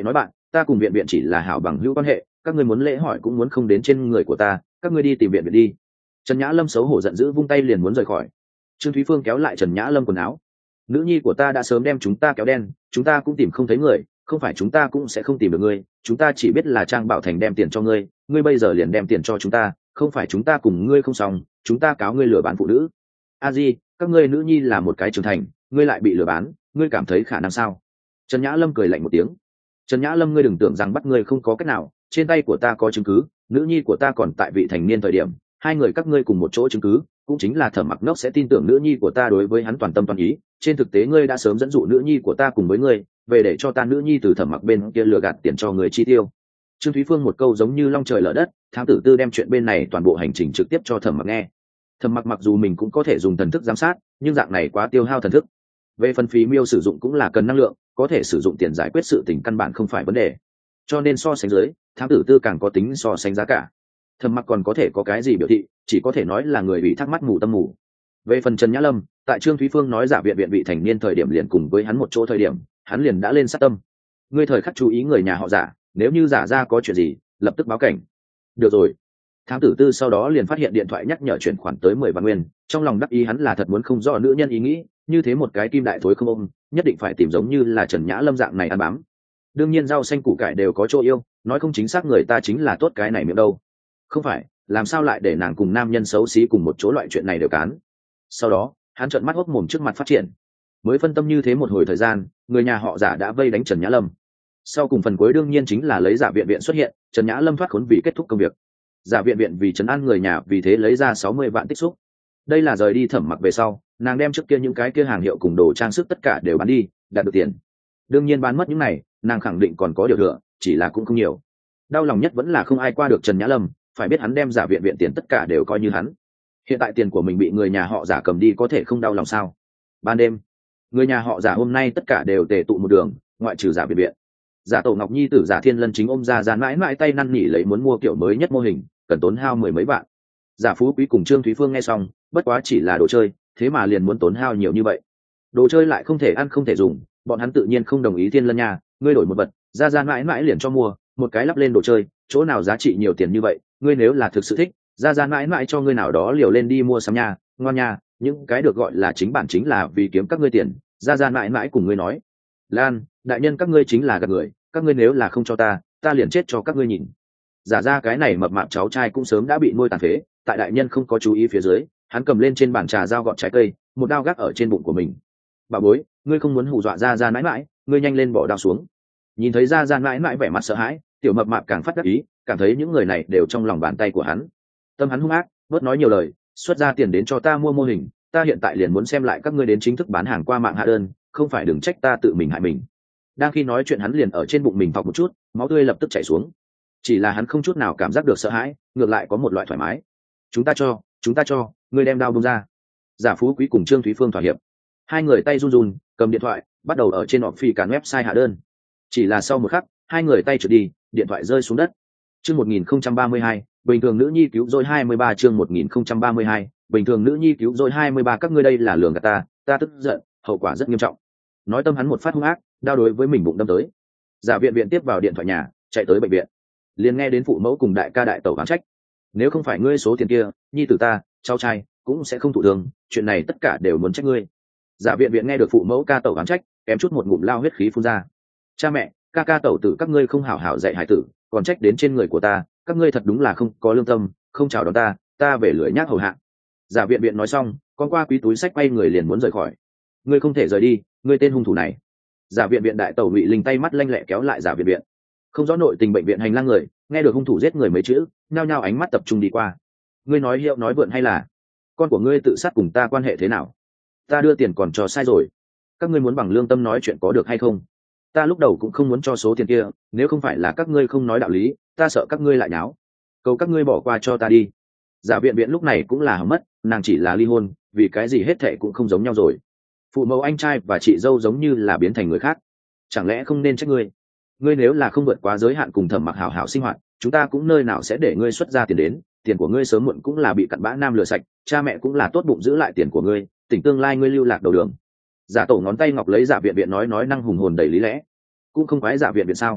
ta cùng viện viện chỉ là hảo bằng hữu quan hệ, các ngươi muốn lễ hỏi cũng muốn không đến trên người của ta, các ngươi đi tìm viện viện đi. Trần Nhã Lâm xấu hổ giận dữ vung tay liền muốn rời khỏi. Trương Thúy Phương kéo lại Trần Nhã Lâm quần áo. Nữ nhi của ta đã sớm đem chúng ta kéo đen, chúng ta cũng tìm không thấy người, không phải chúng ta cũng sẽ không tìm được ngươi, chúng ta chỉ biết là Trang Bảo Thành đem tiền cho ngươi, ngươi bây giờ liền đem tiền cho chúng ta, không phải chúng ta cùng ngươi không xong, chúng ta cáo ngươi lừa bán phụ nữ. A Di, các ngươi nữ nhi là một cái trưởng thành, ngươi lại bị lừa bán, ngươi cảm thấy khả năng sao? Trần Nhã Lâm cười lạnh một tiếng. Trần Nhã Lâm, ngươi đừng tưởng rằng bắt ngươi không có cách nào, trên tay của ta có chứng cứ, nữ nhi của ta còn tại vị thành niên thời điểm, hai người các ngươi cùng một chỗ chứng cứ, cũng chính là Thẩm Mặc Nốc sẽ tin tưởng nữ nhi của ta đối với hắn toàn tâm toàn ý, trên thực tế ngươi đã sớm dẫn dụ nữ nhi của ta cùng với ngươi, về để cho ta nữ nhi từ Thẩm Mặc bên kia lừa gạt tiền cho người chi tiêu. Trương Thúy Phương một câu giống như long trời lở đất, thám tử tư đem chuyện bên này toàn bộ hành trình trực tiếp cho Thẩm Mặc nghe. Thẩm Mặc mặc dù mình cũng có thể dùng thần thức giám sát, nhưng dạng này quá tiêu hao thần thức. Về phần phí miêu sử dụng cũng là cần năng lượng, có thể sử dụng tiền giải quyết sự tình căn bản không phải vấn đề. Cho nên so sánh dưới, thám tử tư càng có tính so sánh giá cả. Thẩm Mặc còn có thể có cái gì biểu thị, chỉ có thể nói là người bị thắc mắc mù tâm mù. Về phần Trần Nhã Lâm, tại Trương Thúy Phương nói giả viện viện vị thành niên thời điểm liền cùng với hắn một chỗ thời điểm, hắn liền đã lên sát tâm. Ngươi thời khắc chú ý người nhà họ giả, nếu như giả ra có chuyện gì, lập tức báo cảnh. Được rồi. Thám tử tư sau đó liền phát hiện điện thoại nhắc nhở chuyển khoản tới mười vạn nguyên, trong lòng đắc ý hắn là thật muốn không rõ nữ nhân ý nghĩ, như thế một cái kim đại thối không ôm, nhất định phải tìm giống như là Trần Nhã Lâm dạng này ăn bám. Đương nhiên rau xanh củ cải đều có chỗ yêu, nói không chính xác người ta chính là tốt cái này miệng đâu. Không phải, làm sao lại để nàng cùng nam nhân xấu xí cùng một chỗ loại chuyện này đều cán. Sau đó, hắn trợn mắt hốc mồm trước mặt phát triển. Mới phân tâm như thế một hồi thời gian, người nhà họ giả đã vây đánh Trần Nhã Lâm. Sau cùng phần cuối đương nhiên chính là lấy giả viện viện xuất hiện, Trần Nhã Lâm thoát khốn vì kết thúc công việc. Giả viện viện vì trấn an người nhà, vì thế lấy ra sáu mươi vạn tích xúc. Đây là rời đi Thẩm Mặc về sau, nàng đem trước kia những cái kia hàng hiệu cùng đồ trang sức tất cả đều bán đi, đạt được tiền. Đương nhiên bán mất những này, nàng khẳng định còn có điều thừa, chỉ là cũng không nhiều. Đau lòng nhất vẫn là không ai qua được Trần Nhã Lâm, phải biết hắn đem giả viện viện tiền tất cả đều coi như hắn. Hiện tại tiền của mình bị người nhà họ giả cầm đi có thể không đau lòng sao? Ban đêm, người nhà họ giả hôm nay tất cả đều tề tụ một đường, ngoại trừ giả viện viện. Giả Tổ Ngọc Nhi tử Giả Thiên Lân chính ôm ra ra mãi mãi tay năn nỉ lấy muốn mua kiểu mới nhất mô hình, cần tốn hao mười mấy vạn. Giả Phú Quý cùng Trương Thúy Phương nghe xong, bất quá chỉ là đồ chơi, thế mà liền muốn tốn hao nhiều như vậy. Đồ chơi lại không thể ăn không thể dùng, bọn hắn tự nhiên không đồng ý. Thiên Lân nha, ngươi đổi một vật, ra ra mãi mãi liền cho mua, một cái lắp lên đồ chơi, chỗ nào giá trị nhiều tiền như vậy, ngươi nếu là thực sự thích, ra ra mãi mãi cho ngươi nào đó liều lên đi mua sắm nha, ngoan nha, những cái được gọi là chính bản chính là vì kiếm các ngươi tiền, ra ra mãi mãi cùng ngươi nói. Lan, đại nhân các ngươi chính là gạt người, các ngươi nếu là không cho ta, ta liền chết cho các ngươi nhìn. Giả ra cái này mập mạp cháu trai cũng sớm đã bị nuôi tàn phế, tại đại nhân không có chú ý phía dưới, hắn cầm lên trên bàn trà dao gọt trái cây, một đao gác ở trên bụng của mình. Bà bối, ngươi không muốn hù dọa ra ra mãi mãi, ngươi nhanh lên bỏ đao xuống. Nhìn thấy ra ra mãi mãi vẻ mặt sợ hãi, tiểu mập mạp càng phát đắc ý, cảm thấy những người này đều trong lòng bàn tay của hắn. Tâm hắn hung ác, bớt nói nhiều lời, xuất ra tiền đến cho ta mua mô hình, ta hiện tại liền muốn xem lại các ngươi đến chính thức bán hàng qua mạng hạ đơn, không phải đừng trách ta tự mình hại mình. Đang khi nói chuyện hắn liền ở trên bụng mình phọc một chút, máu tươi lập tức chảy xuống. Chỉ là hắn không chút nào cảm giác được sợ hãi, ngược lại có một loại thoải mái. Chúng ta cho, chúng ta cho, ngươi đem đao bông ra. Giả Phú Quý cùng Trương Thúy Phương thỏa hiệp. Hai người tay run run, cầm điện thoại, bắt đầu ở trên họp phi cản website hạ đơn. Chỉ là sau một khắc, hai người tay trượt đi, điện thoại rơi xuống đất. Chương một nghìn không trăm ba mươi hai, bình thường nữ nhi cứu rỗi hai mươi ba. Chương một nghìn không trăm ba mươi hai, bình thường nữ nhi cứu rỗi hai mươi ba. Các ngươi đây là lường gạt ta, ta tức giận, hậu quả rất nghiêm trọng. Nói tâm hắn một phát hung ác, đao đối với mình bụng đâm tới. Giả viện viện tiếp vào điện thoại nhà, chạy tới bệnh viện, liền nghe đến phụ mẫu cùng đại ca đại tẩu oán trách. Nếu không phải ngươi số tiền kia, nhi tử ta, cháu trai cũng sẽ không thụ thương, chuyện này tất cả đều muốn trách ngươi. Giả viện viện nghe được phụ mẫu ca tẩu oán trách, kém chút một ngụm lao huyết khí phun ra. Cha mẹ, ca ca tẩu tử các ngươi không hảo hảo dạy hải tử, còn trách đến trên người của ta, các ngươi thật đúng là không có lương tâm, không chào đón ta, ta về lưỡi nhác hầu hạ. Giả viện viện nói xong, con qua quý túi sách quay người liền muốn rời khỏi. Ngươi không thể rời đi, ngươi tên hung thủ này. Giả viện viện đại tẩu Ngụy Linh tay mắt lanh lẹ kéo lại giả viện viện. Không rõ nội tình bệnh viện hành lang người, nghe được hung thủ giết người mấy chữ, nhao nhao ánh mắt tập trung đi qua. Ngươi nói hiệu nói vượn hay là con của ngươi tự sát cùng ta quan hệ thế nào? Ta đưa tiền còn cho sai rồi, các ngươi muốn bằng lương tâm nói chuyện có được hay không? Ta lúc đầu cũng không muốn cho số tiền kia, nếu không phải là các ngươi không nói đạo lý, ta sợ các ngươi lại náo. Cầu các ngươi bỏ qua cho ta đi. Giả viện viện lúc này cũng là hỏng mất, nàng chỉ là ly hôn, vì cái gì hết thệ cũng không giống nhau rồi. Phụ mẫu anh trai và chị dâu giống như là biến thành người khác, chẳng lẽ không nên trách ngươi? Ngươi nếu là không vượt quá giới hạn cùng Thẩm Mặc hảo hảo sinh hoạt, chúng ta cũng nơi nào sẽ để ngươi xuất ra tiền đến, tiền của ngươi sớm muộn cũng là bị cặn bã nam lừa sạch, cha mẹ cũng là tốt bụng giữ lại tiền của ngươi, tỉnh tương lai ngươi lưu lạc đầu đường. Giả tổ ngón tay ngọc lấy giả viện viện nói nói năng hùng hồn đầy lý lẽ. Cũng không phải giả viện viện sao?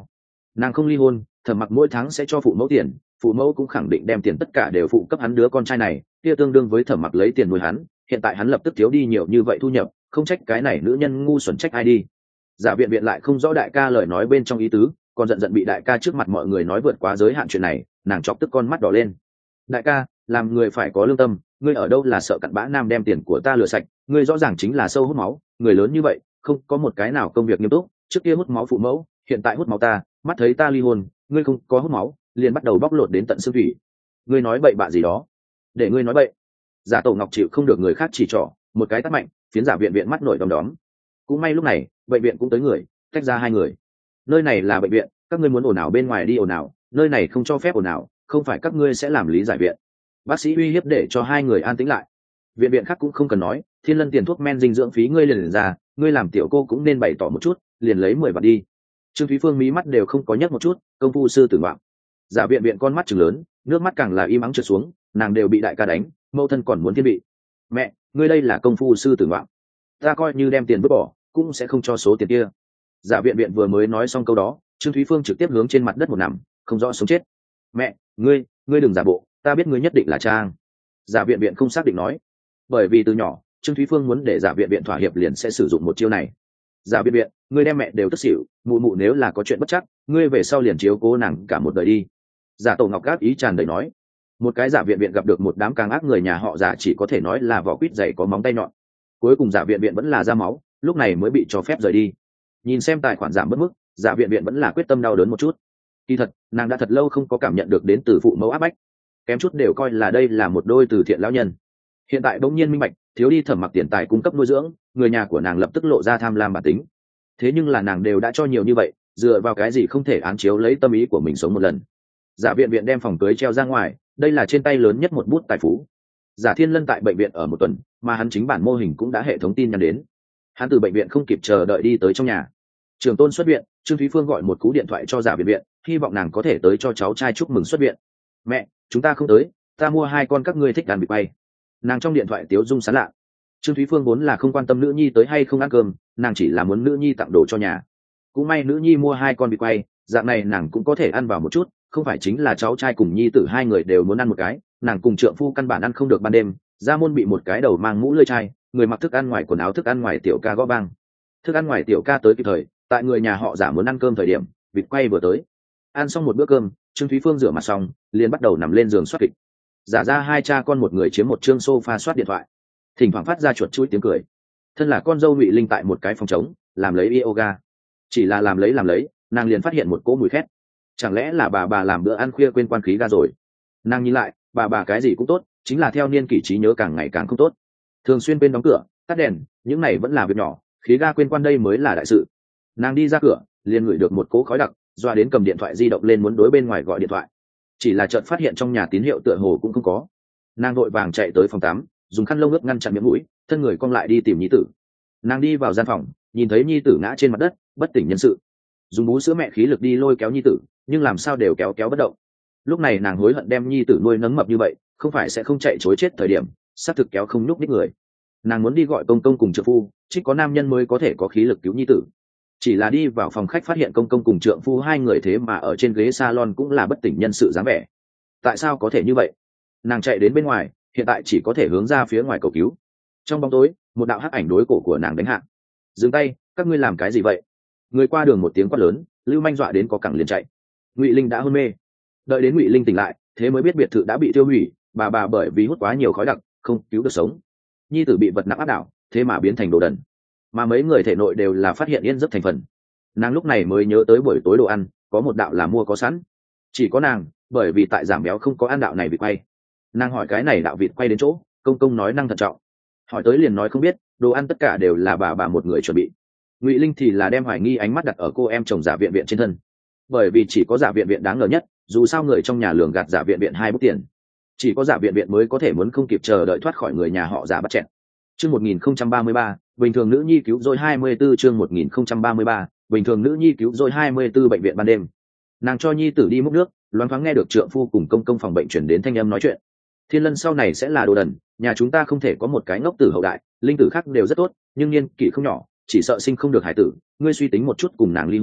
Nàng không ly hôn, Thẩm Mặc mỗi tháng sẽ cho phụ mẫu tiền, phụ mẫu cũng khẳng định đem tiền tất cả đều phụ cấp hắn đứa con trai này, kia tương đương với Thẩm Mặc lấy tiền nuôi hắn, hiện tại hắn lập tức thiếu đi nhiều như vậy thu nhập, không trách cái này nữ nhân ngu xuẩn, trách ai đi. Giả viện viện lại không rõ đại ca lời nói bên trong ý tứ, còn giận giận bị đại ca trước mặt mọi người nói vượt quá giới hạn chuyện này, nàng chọc tức con mắt đỏ lên. Đại ca, làm người phải có lương tâm, ngươi ở đâu là sợ cặn bã nam đem tiền của ta lừa sạch, ngươi rõ ràng chính là sâu hút máu, người lớn như vậy không có một cái nào công việc nghiêm túc, trước kia hút máu phụ mẫu, hiện tại hút máu ta, mắt thấy ta ly hôn, ngươi không có hút máu liền bắt đầu bóc lột đến tận xương thủy. Ngươi nói bậy bạ gì đó, để ngươi nói bậy. Giả Tổ Ngọc chịu không được người khác chỉ trỏ, một cái tát mạnh, phiến giả viện viện mắt nổi đom đóm. Cũng may lúc này bệnh viện cũng tới người, tách ra hai người. Nơi này là bệnh viện, các ngươi muốn ồn ào bên ngoài đi ồn ào, nơi này không cho phép ồn ào, không phải các ngươi sẽ làm lý giải viện. Bác sĩ uy hiếp để cho hai người an tĩnh lại. Viện viện khác cũng không cần nói, Thiên Lân tiền thuốc men dinh dưỡng phí ngươi liền, liền ra, ngươi làm tiểu cô cũng nên bày tỏ một chút, liền lấy mười vạn đi. Trương Thúy Phương mí mắt đều không có nhấc một chút, công phu sư tử ngoạm. Giả viện viện con mắt trừng lớn, nước mắt càng là im ắng trượt xuống, nàng đều bị đại ca đánh, mẫu thân còn muốn thiên bị. Mẹ, ngươi đây là công phu sư tử ngoạm, ta coi như đem tiền vứt bỏ cũng sẽ không cho số tiền kia. Giả viện viện vừa mới nói xong câu đó, Trương Thúy Phương trực tiếp hướng trên mặt đất một nằm, không rõ sống chết. Mẹ, ngươi ngươi đừng giả bộ, ta biết ngươi nhất định là trang. Giả viện viện không xác định nói, bởi vì từ nhỏ Trương Thúy Phương muốn để giả viện viện thỏa hiệp liền sẽ sử dụng một chiêu này. Giả viện viện, ngươi đem mẹ đều tức xỉu, mụ mụ nếu là có chuyện bất chắc, ngươi về sau liền chiếu cố nàng cả một đời đi. Giả Tổ Ngọc gác ý tràn đầy nói. Một cái giả viện viện gặp được một đám càng ác người nhà họ giả chỉ có thể nói là vỏ quýt dày có móng tay nhọn. Cuối cùng giả viện viện vẫn là ra máu, lúc này mới bị cho phép rời đi. Nhìn xem tài khoản giảm bớt mức, giả viện viện vẫn là quyết tâm đau đớn một chút. Kỳ thật nàng đã thật lâu không có cảm nhận được đến từ phụ mẫu áp bách, kém chút đều coi là đây là một đôi từ thiện lão nhân. Hiện tại bỗng nhiên minh bạch, thiếu đi Thẩm Mặc tiền tài cung cấp nuôi dưỡng, người nhà của nàng lập tức lộ ra tham lam bản tính. Thế nhưng là nàng đều đã cho nhiều như vậy, dựa vào cái gì không thể án chiếu lấy tâm ý của mình sống một lần. Giả viện viện đem phòng cưới treo ra ngoài, đây là trên tay lớn nhất một bút tài phú. Giả Thiên Lân tại bệnh viện ở một tuần, mà hắn chính bản mô hình cũng đã hệ thống tin nhắn đến. Hắn từ bệnh viện không kịp chờ đợi đi tới trong nhà. Trường Tôn xuất viện, Trương Thúy Phương gọi một cú điện thoại cho giả viện viện, hy vọng nàng có thể tới cho cháu trai chúc mừng xuất viện. Mẹ, chúng ta không tới, ta mua hai con các ngươi thích đàn bị quay. Nàng trong điện thoại tiếu dung sán lạ. Trương Thúy Phương vốn là không quan tâm nữ nhi tới hay không ăn cơm, nàng chỉ là muốn nữ nhi tặng đồ cho nhà. Cũng may nữ nhi mua hai con bị quay, dạng này nàng cũng có thể ăn vào một chút, không phải chính là cháu trai cùng nhi tử hai người đều muốn ăn một cái, nàng cùng trượng phu căn bản ăn không được ban đêm, ra môn bị một cái đầu mang mũ lưỡi chai, người mặc thức ăn ngoài quần áo thức ăn ngoài tiểu ca gõ vang. Thức ăn ngoài tiểu ca tới kịp thời, tại người nhà họ giả muốn ăn cơm thời điểm, vịt quay vừa tới. Ăn xong một bữa cơm, Trương Thúy Phương rửa mặt xong, liền bắt đầu nằm lên giường soát kịch. Giả ra hai cha con một người chiếm một chương sofa soát điện thoại, thỉnh thoảng phát ra chuột chuỗi tiếng cười. Thân là con dâu Ngụy Linh tại một cái phòng trống, làm lấy yoga. Chỉ là làm lấy làm lấy, nàng liền phát hiện một cỗ mùi khét. Chẳng lẽ là bà bà làm bữa ăn khuya quên quan khí ga rồi? Nàng nhìn lại, bà bà cái gì cũng tốt, chính là theo niên kỷ trí nhớ càng ngày càng không tốt. Thường xuyên bên đóng cửa, tắt đèn, những này vẫn là việc nhỏ, khí ga quên quan đây mới là đại sự. Nàng đi ra cửa, liền ngửi được một cỗ khói đặc, doa đến cầm điện thoại di động lên muốn đối bên ngoài gọi điện thoại. Chỉ là chợt phát hiện trong nhà tín hiệu tựa hồ cũng không có. Nàng vội vàng chạy tới phòng tắm, dùng khăn lông ướt ngăn chặn miệng mũi, thân người cong lại đi tìm nhi tử. Nàng đi vào gian phòng, nhìn thấy nhi tử ngã trên mặt đất, bất tỉnh nhân sự. Dùng bú sữa mẹ khí lực đi lôi kéo nhi tử, nhưng làm sao đều kéo kéo bất động. Lúc này nàng hối hận đem nhi tử nuôi nấng mập như vậy, không phải sẽ không chạy chối chết thời điểm, xác thực kéo không nhúc nhích người. Nàng muốn đi gọi công công cùng trượng phu, chỉ có nam nhân mới có thể có khí lực cứu nhi tử. Chỉ là đi vào phòng khách phát hiện công công cùng trượng phu hai người thế mà ở trên ghế salon cũng là bất tỉnh nhân sự dáng vẻ. Tại sao có thể như vậy? Nàng chạy đến bên ngoài, hiện tại chỉ có thể hướng ra phía ngoài cầu cứu. Trong bóng tối, một đạo hắc ảnh đối cổ của nàng đánh hạ. Dừng tay, các ngươi làm cái gì vậy? Người qua đường một tiếng quát lớn, lưu manh dọa đến có cẳng liền chạy. Ngụy Linh đã hôn mê. Đợi đến Ngụy Linh tỉnh lại, thế mới biết biệt thự đã bị tiêu hủy, bà bà bởi vì hút quá nhiều khói đặc, không cứu được sống. Nhi tử bị vật nặng áp đảo, thế mà biến thành đồ đần. Mà mấy người thể nội đều là phát hiện yên giấc thành phần. Nàng lúc này mới nhớ tới buổi tối đồ ăn, có một đạo là mua có sẵn. Chỉ có nàng, bởi vì tại giảm béo không có ăn đạo này vịt quay. Nàng hỏi cái này đạo vịt quay đến chỗ, công công nói năng thận trọng. Hỏi tới liền nói không biết, đồ ăn tất cả đều là bà bà một người chuẩn bị. Ngụy Linh thì là đem hoài nghi ánh mắt đặt ở cô em chồng giả viện viện trên thân, bởi vì chỉ có giả viện viện đáng ngờ nhất, dù sao người trong nhà lường gạt giả viện viện hai bút tiền, chỉ có giả viện viện mới có thể muốn không kịp chờ đợi thoát khỏi người nhà họ giả bắt chẹn. Chương một nghìn không trăm ba mươi ba, bình thường nữ nhi cứu rỗi hai mươi 24 chương một nghìn không trăm ba mươi ba, bình thường nữ nhi cứu rỗi hai mươi 24 bệnh viện ban đêm. Nàng cho nhi tử đi múc nước, loáng thoáng nghe được trượng phu cùng công công phòng bệnh chuyển đến thanh âm nói chuyện. Thiên Lân sau này sẽ là đồ đần, nhà chúng ta không thể có một cái ngốc tử hậu đại, linh tử khác đều rất tốt, nhưng niên kỷ không nhỏ, chỉ sợ sinh không được hải tử, ngươi suy tính một chút cùng nàng ly hôn,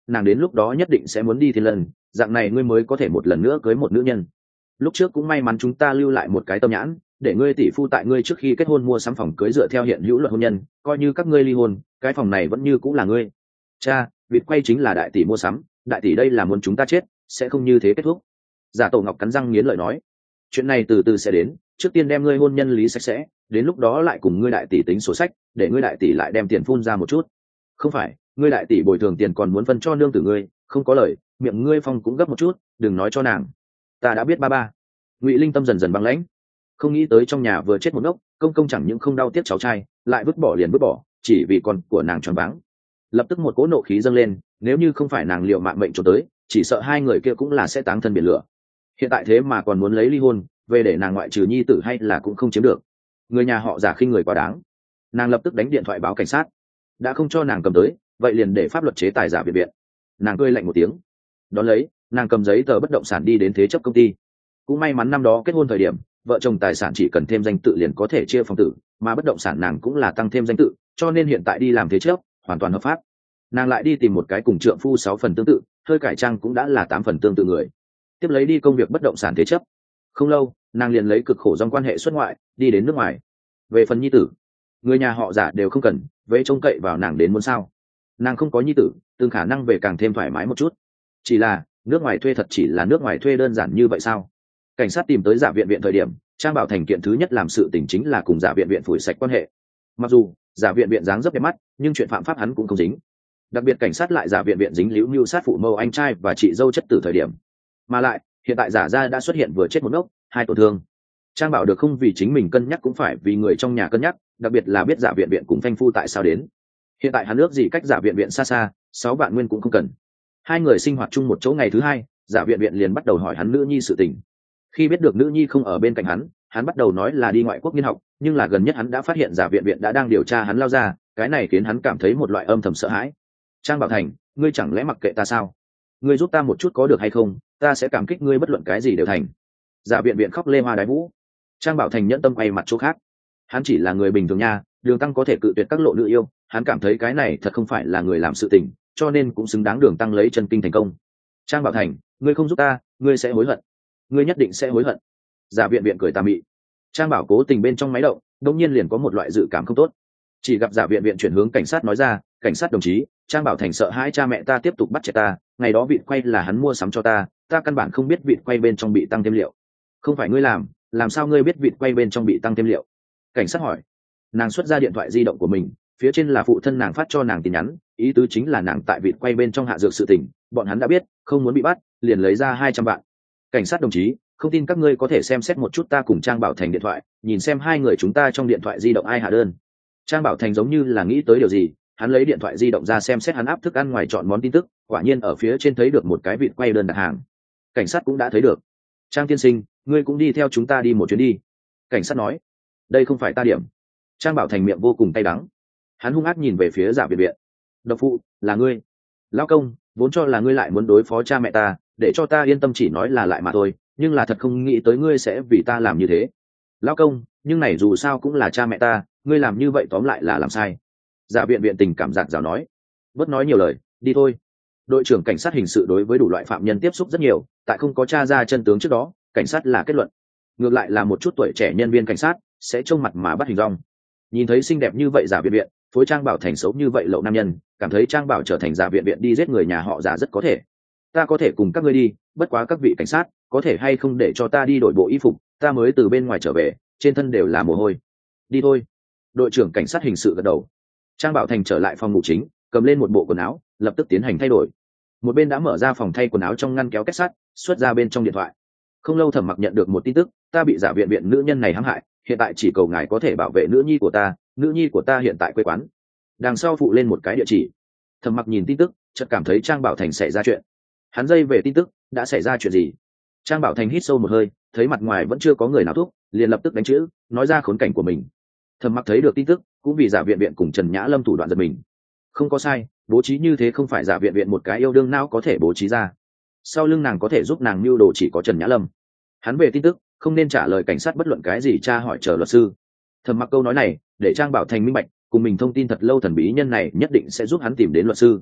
nàng đến lúc đó nhất định sẽ muốn đi thiên lân, dạng này ngươi mới có thể một lần nữa cưới một nữ nhân. Lúc trước cũng may mắn chúng ta lưu lại một cái tâm nhãn, để ngươi tỷ phu tại ngươi trước khi kết hôn mua sắm phòng cưới dựa theo hiện hữu luật hôn nhân, coi như các ngươi ly hôn, cái phòng này vẫn như cũng là ngươi. Cha, vịt quay chính là đại tỷ mua sắm, đại tỷ đây là muốn chúng ta chết, sẽ không như thế kết thúc. Giả Tổ Ngọc cắn răng nghiến lợi nói, chuyện này từ từ sẽ đến, trước tiên đem ngươi hôn nhân lý sạch sẽ, đến lúc đó lại cùng ngươi đại tỷ tính sổ sách, để ngươi đại tỷ lại đem tiền phun ra một chút. Không phải, ngươi đại tỷ bồi thường tiền còn muốn phân cho nương tử ngươi, không có lời, miệng ngươi phong cũng gấp một chút, đừng nói cho nàng. Ta đã biết ba ba. Ngụy Linh tâm dần dần băng lãnh, không nghĩ tới trong nhà vừa chết một ngốc, công công chẳng những không đau tiếc cháu trai, lại vứt bỏ liền vứt bỏ, chỉ vì con của nàng choáng váng. Lập tức một cỗ nộ khí dâng lên, nếu như không phải nàng liệu mạng mệnh trốn tới, chỉ sợ hai người kia cũng là sẽ táng thân biển lửa. Hiện tại thế mà còn muốn lấy ly hôn, về để nàng ngoại trừ nhi tử hay là cũng không chiếm được. Người nhà họ giả khinh người quá đáng. Nàng lập tức đánh điện thoại báo cảnh sát, đã không cho nàng cầm tới, vậy liền để pháp luật chế tài giả viện viện. Nàng cười lạnh một tiếng, đón lấy nàng cầm giấy tờ bất động sản đi đến thế chấp công ty. Cũng may mắn năm đó kết hôn thời điểm, vợ chồng tài sản chỉ cần thêm danh tự liền có thể chia phòng tử, mà bất động sản nàng cũng là tăng thêm danh tự, cho nên hiện tại đi làm thế chấp hoàn toàn hợp pháp. Nàng lại đi tìm một cái cùng trượng phu sáu phần tương tự, hơi cải trang cũng đã là tám phần tương tự người, tiếp lấy đi công việc bất động sản thế chấp. Không lâu nàng liền lấy cực khổ trong quan hệ xuất ngoại đi đến nước ngoài. Về phần nhi tử, người nhà họ giả đều không cần vế trông cậy vào nàng đến muốn sao. Nàng không có nhi tử, từng khả năng về càng thêm thoải mái một chút. Chỉ là nước ngoài thuê thật chỉ là nước ngoài thuê đơn giản như vậy sao? Cảnh sát tìm tới giả viện viện thời điểm, Trang Bảo Thành kiện thứ nhất làm sự tình chính là cùng giả viện viện phủi sạch quan hệ. Mặc dù giả viện viện dáng dấp đẹp mắt, nhưng chuyện phạm pháp hắn cũng không dính. Đặc biệt cảnh sát lại giả viện viện dính líu mưu sát phụ mẫu anh trai và chị dâu chất tử thời điểm. Mà lại hiện tại giả gia đã xuất hiện vừa chết một ngốc, hai tổn thương. Trang Bảo được không vì chính mình cân nhắc cũng phải vì người trong nhà cân nhắc, đặc biệt là biết giả viện viện cùng phanh phu tại sao đến. Hiện tại hắn ước gì cách giả viện viện xa xa, sáu vạn nguyên cũng không cần. Hai người sinh hoạt chung một chỗ ngày thứ hai, giả viện viện liền bắt đầu hỏi hắn nữ nhi sự tình. Khi biết được nữ nhi không ở bên cạnh hắn, hắn bắt đầu nói là đi ngoại quốc nghiên học, nhưng là gần nhất hắn đã phát hiện giả viện viện đã đang điều tra hắn lao ra, cái này khiến hắn cảm thấy một loại âm thầm sợ hãi. Trang Bảo Thành, ngươi chẳng lẽ mặc kệ ta sao? Ngươi giúp ta một chút có được hay không? Ta sẽ cảm kích ngươi bất luận cái gì đều thành. Giả viện viện khóc lê hoa đái vũ. Trang Bảo Thành nhẫn tâm quay mặt chỗ khác. Hắn chỉ là người bình thường nha, Đường Tăng có thể cự tuyệt các lộ nữ yêu, hắn cảm thấy cái này thật không phải là người làm sự tình, cho nên cũng xứng đáng Đường Tăng lấy chân kinh thành công. Trang Bảo Thành, ngươi không giúp ta, ngươi sẽ hối hận. Ngươi nhất định sẽ hối hận. Giả viện viện cười tà mị. Trang Bảo cố tình bên trong máy động, đột nhiên liền có một loại dự cảm không tốt. Chỉ gặp giả viện viện chuyển hướng cảnh sát nói ra, cảnh sát đồng chí, Trang Bảo Thành sợ hai cha mẹ ta tiếp tục bắt trẻ ta, ngày đó vịt quay là hắn mua sắm cho ta, ta căn bản không biết vịt quay bên trong bị tăng thêm liệu. Không phải ngươi làm, làm sao ngươi biết vịt quay bên trong bị tăng thêm liệu? Cảnh sát hỏi. Nàng xuất ra điện thoại di động của mình, phía trên là phụ thân nàng phát cho nàng tin nhắn, ý tứ chính là nàng tại vịt quay bên trong hạ dược sự tình, bọn hắn đã biết, không muốn bị bắt, liền lấy ra hai trăm vạn. Cảnh sát đồng chí, không tin các ngươi có thể xem xét một chút ta cùng Trang Bảo Thành điện thoại, nhìn xem hai người chúng ta trong điện thoại di động ai hạ đơn. Trang Bảo Thành giống như là nghĩ tới điều gì, hắn lấy điện thoại di động ra xem xét hắn áp thức ăn ngoài chọn món tin tức, quả nhiên ở phía trên thấy được một cái vịt quay đơn đặt hàng. Cảnh sát cũng đã thấy được. Trang tiên sinh, ngươi cũng đi theo chúng ta đi một chuyến đi. Cảnh sát nói. Đây không phải ta điểm. Trang Bảo Thành miệng vô cùng cay đắng. Hắn hung ác nhìn về phía giả viện viện. Độc phụ, là ngươi. Lão công, vốn cho là ngươi lại muốn đối phó cha mẹ ta, để cho ta yên tâm chỉ nói là lại mà thôi, nhưng là thật không nghĩ tới ngươi sẽ vì ta làm như thế. Lão công, nhưng này dù sao cũng là cha mẹ ta, ngươi làm như vậy tóm lại là làm sai. Giả viện viện tình cảm giạt rào nói. Bớt nói nhiều lời, đi thôi. Đội trưởng cảnh sát hình sự đối với đủ loại phạm nhân tiếp xúc rất nhiều, tại không có tra ra chân tướng trước đó, cảnh sát là kết luận. Ngược lại là một chút tuổi trẻ nhân viên cảnh sát sẽ trông mặt mà bắt hình dong. Nhìn thấy xinh đẹp như vậy giả viện viện, phối Trang Bảo thành xấu như vậy lậu nam nhân, cảm thấy Trang Bảo trở thành giả viện viện đi giết người nhà họ giả rất có thể. Ta có thể cùng các ngươi đi, bất quá các vị cảnh sát có thể hay không để cho ta đi đổi bộ y phục, ta mới từ bên ngoài trở về, trên thân đều là mồ hôi. Đi thôi. Đội trưởng cảnh sát hình sự gật đầu. Trang Bảo Thành trở lại phòng ngủ chính, cầm lên một bộ quần áo, lập tức tiến hành thay đổi. Một bên đã mở ra phòng thay quần áo trong ngăn kéo kết sắt, xuất ra bên trong điện thoại. Không lâu Thẩm Mặc nhận được một tin tức, ta bị giả viện viện nữ nhân này hãm hại, hiện tại chỉ cầu ngài có thể bảo vệ nữ nhi của ta, nữ nhi của ta hiện tại quê quán. Đằng sau phụ lên một cái địa chỉ. Thẩm Mặc nhìn tin tức, chợt cảm thấy Trang Bảo Thành xảy ra chuyện. Hắn dây về tin tức, đã xảy ra chuyện gì? Trang Bảo Thành hít sâu một hơi, thấy mặt ngoài vẫn chưa có người nào thúc, liền lập tức đánh chữ, nói ra khốn cảnh của mình. Thẩm Mặc thấy được tin tức, cũng vì giả viện viện cùng Trần Nhã Lâm thủ đoạn giật mình. Không có sai, bố trí như thế không phải giả viện viện một cái yêu đương nào có thể bố trí ra. Sau lưng nàng có thể giúp nàng mưu đồ chỉ có Trần Nhã Lâm. Hắn về tin tức, không nên trả lời cảnh sát bất luận cái gì tra hỏi chờ luật sư. Thẩm Mặc câu nói này, để Trang Bảo Thành minh bạch, cùng mình thông tin thật lâu thần bí nhân này nhất định sẽ giúp hắn tìm đến luật sư.